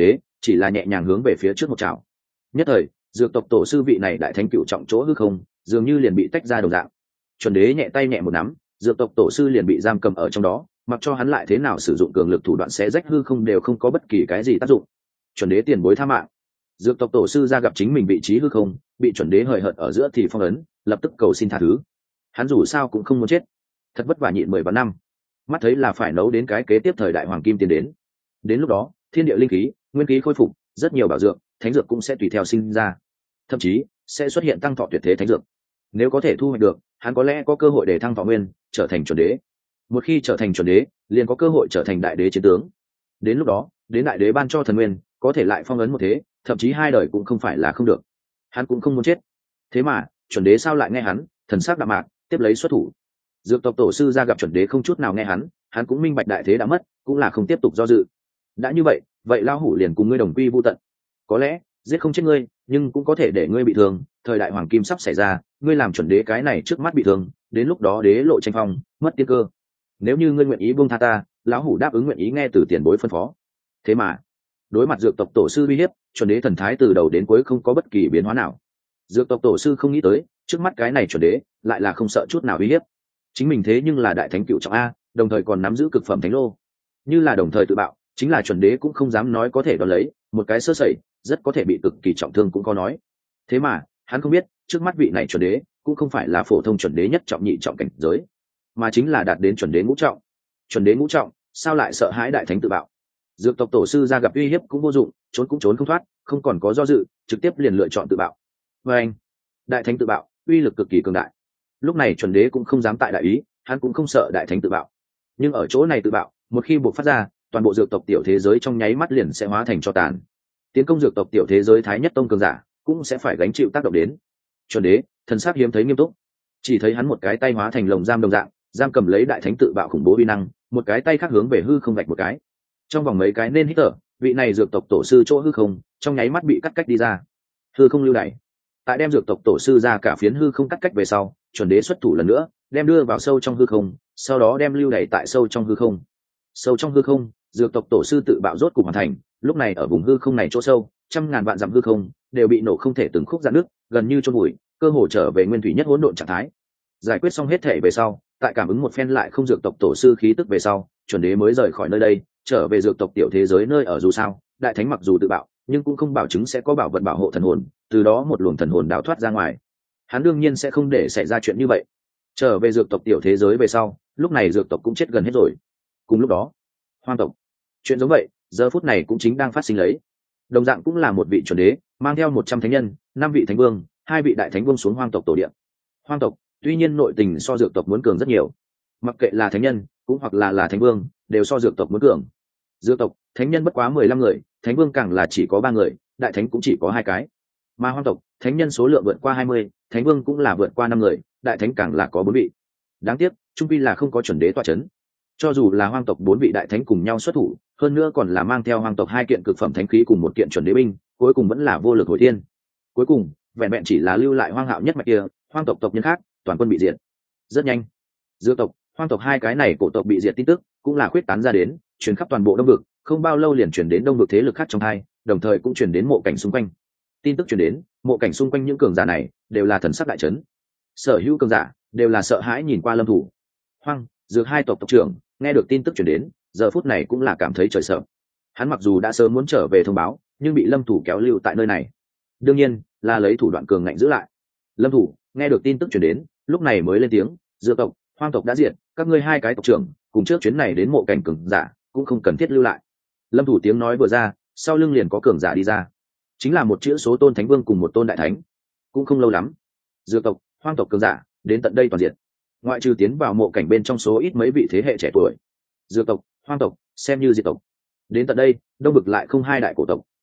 chỉ là nhẹ nhàng hướng về phía trước một chảo. Nhất thời, dược tộc tổ sư vị này đại thánh cựu trọng chỗ hư không dường như liền bị tách ra đồng dạng. Chuẩn đế nhẹ tay nhẹ một nắm, dược tộc tổ sư liền bị giam cầm ở trong đó, mặc cho hắn lại thế nào sử dụng cường lực thủ đoạn xé rách hư không đều không có bất kỳ cái gì tác dụng. Chuẩn đế tiền bối tha mạng. Dược tộc tổ sư ra gặp chính mình vị trí hư không bị chuẩn đế hời hợt ở giữa thì phong ấn, lập tức cầu xin tha thứ. Hắn dù sao cũng không muốn chết, thật vất vả nhịn 10 vạn năm, mắt thấy là phải nấu đến cái kế tiếp thời đại hoàng kim tiến đến. Đến lúc đó, thiên địa linh khí, nguyên khí khôi phục, rất nhiều bảo dược, thánh dược cũng sẽ tùy theo sinh ra, thậm chí sẽ xuất hiện tăng thọ tuyệt thế thánh dược. Nếu có thể thu hoạch được, hắn có lẽ có cơ hội để thăng thọ nguyên, trở thành chuẩn đế. Một khi trở thành chuẩn đế, liền có cơ hội trở thành đại đế chiến tướng. Đến lúc đó, đến đại đế ban cho thần nguyên, có thể lại phong ấn một thế, thậm chí 2 đời cũng không phải là không được. Hắn cũng không muốn chết. Thế mà, chuẩn đế sao lại nghe hắn, thần sắc đạm mạc, tiếp lấy xuất thủ. Dược tộc tổ sư ra gặp chuẩn đế không chút nào nghe hắn cũng minh bạch đại thế đã mất, cũng là không tiếp tục do dự. Đã như vậy, vậy lao hủ liền cùng ngươi đồng quy vu tận. Có lẽ giết không chết ngươi, nhưng cũng có thể để ngươi bị thương. Thời đại hoàng kim sắp xảy ra, ngươi làm chuẩn đế cái này trước mắt bị thương, đến lúc đó đế lộ tranh phong, mất tiên cơ. Nếu như ngươi nguyện ý buông tha ta, lão hủ đáp ứng nguyện ý nghe từ tiền bối phân phó. Thế mà, đối mặt dược tộc tổ sư uy hiếp, chuẩn đế thần thái từ đầu đến cuối không có bất kỳ biến hóa nào. Dược tộc tổ sư không nghĩ tới, trước mắt cái này chuẩn đế lại là không sợ chút nào uy hiếp. Chính mình thế nhưng là đại thánh cựu trọng a, đồng thời còn nắm giữ cực phẩm thánh lô, như là đồng thời tự bạo, chính là chuẩn đế cũng không dám nói có thể đón lấy, một cái sơ sẩy rất có thể bị cực kỳ trọng thương cũng có nói. Thế mà hắn không biết, trước mắt vị này chuẩn đế cũng không phải là phổ thông chuẩn đế nhất trọng nhị trọng cảnh giới, mà chính là đạt đến chuẩn đế ngũ trọng. Chuẩn đế ngũ trọng sao lại sợ hãi đại thánh tự bạo? Dược tộc tổ sư ra gặp uy hiếp cũng vô dụng, trốn cũng trốn không thoát, không còn có do dự, trực tiếp liền lựa chọn tự bạo. Và anh, đại thánh tự bạo uy lực cực kỳ cường đại. Lúc này chuẩn đế cũng không dám tại đại ý, hắn cũng không sợ đại thánh tự bạo, nhưng ở chỗ này tự bạo, một khi buộc phát ra, toàn bộ dược tộc tiểu thế giới trong nháy mắt liền sẽ hóa thành tro tàn. Tiến công dược tộc tiểu thế giới thái nhất tông cường giả cũng sẽ phải gánh chịu tác động đến. Chuẩn đế thần sắc hiếm thấy nghiêm túc, chỉ thấy hắn một cái tay hóa thành lồng giam đồng dạng, giam cầm lấy đại thánh tự bạo khủng bố uy năng, một cái tay khác hướng về hư không vạch một cái. Trong vòng mấy cái nên hít thở, vị này dược tộc tổ sư chỗ hư không trong nháy mắt bị cắt cách đi ra. Hư không lưu đày, tại đem dược tộc tổ sư ra cả phiến hư không cắt cách về sau, chuẩn đế xuất thủ lần nữa, đem đưa vào sâu trong hư không, sau đó đem lưu đày tại sâu trong hư không. Sâu trong hư không, dược tộc tổ sư tự bạo rốt cục hoàn thành. Lúc này ở vùng hư không này chỗ sâu, trăm ngàn vạn dặm hư không đều bị nổ không thể từng khúc rạn nước, gần như chôn vùi, cơ hồ trở về nguyên thủy nhất hỗn độn trạng thái. Giải quyết xong hết thể về sau, tại cảm ứng một phen lại không dược tộc tổ sư khí tức về sau, chuẩn đế mới rời khỏi nơi đây, trở về dược tộc tiểu thế giới nơi ở. Dù sao, đại thánh mặc dù tự bạo, nhưng cũng không bảo chứng sẽ có bảo vật bảo hộ thần hồn, từ đó một luồng thần hồn đào thoát ra ngoài. Hắn đương nhiên sẽ không để xảy ra chuyện như vậy. Trở về dược tộc tiểu thế giới về sau, lúc này dược tộc cũng chết gần hết rồi. Cùng lúc đó, hoang tộc, chuyện giống vậy giờ phút này cũng chính đang phát sinh lấy. Đồng dạng cũng là một vị chuẩn đế mang theo 100 thánh nhân, 5 vị thánh vương, 2 vị đại thánh vương xuống hoang tộc tổ địa. Hoang tộc tuy nhiên nội tình so dược tộc muốn cường rất nhiều, mặc kệ là thánh nhân cũng hoặc là thánh vương, đều so dược tộc muốn cường. Dược tộc thánh nhân bất quá 15 người, thánh vương càng là chỉ có 3 người, đại thánh cũng chỉ có 2 cái. Mà hoang tộc thánh nhân số lượng vượt qua 20, thánh vương cũng là vượt qua 5 người, đại thánh càng là có 4 vị. Đáng tiếc trung pi là không có chuẩn đế tọa chấn. Cho dù là hoang tộc 4 vị đại thánh cùng nhau xuất thủ, hơn nữa còn là mang theo hoang tộc 2 kiện cực phẩm thánh khí cùng 1 kiện chuẩn đế binh, cuối cùng vẫn là vô lực hồi thiên. Cuối cùng vẹn vẹn chỉ là lưu lại hoang hạo nhất mạch kia, hoang tộc tộc nhân khác toàn quân bị diệt. Rất nhanh, dược tộc, hoang tộc 2 cái này cổ tộc bị diệt tin tức cũng là khuyết tán ra đến, truyền khắp toàn bộ đông vực, không bao lâu liền truyền đến đông vực thế lực khác trong hai, đồng thời cũng truyền đến mộ cảnh xung quanh. Tin tức truyền đến, mộ cảnh xung quanh những cường giả này đều là thần sắc đại chấn. Sở hữu cường giả đều là sợ hãi nhìn qua Lâm Thủ. Hoang, dược 2 tộc tộc trưởng nghe được tin tức truyền đến, giờ phút này cũng là cảm thấy trời sợ. Hắn mặc dù đã sớm muốn trở về thông báo, nhưng bị Lâm Thủ kéo lưu tại nơi này, đương nhiên là lấy thủ đoạn cường ngạnh giữ lại. Lâm Thủ nghe được tin tức truyền đến, lúc này mới lên tiếng, dược tộc, hoang tộc đã diệt, các ngươi 2 cái tộc trưởng cùng trước chuyến này đến mộ cảnh cường giả cũng không cần thiết lưu lại. Lâm Thủ tiếng nói vừa ra, sau lưng liền có cường giả đi ra, chính là một chữ số tôn thánh vương cùng 1 tôn đại thánh. Cũng không lâu lắm, dược tộc, hoang tộc cường giả đến tận đây toàn diện, ngoại trừ tiến vào mộ cảnh bên trong số ít mấy vị thế hệ trẻ tuổi, dược tộc, hoang tộc xem như diệt tộc. Đến tận đây đông vực lại không 2 đại cổ tộc,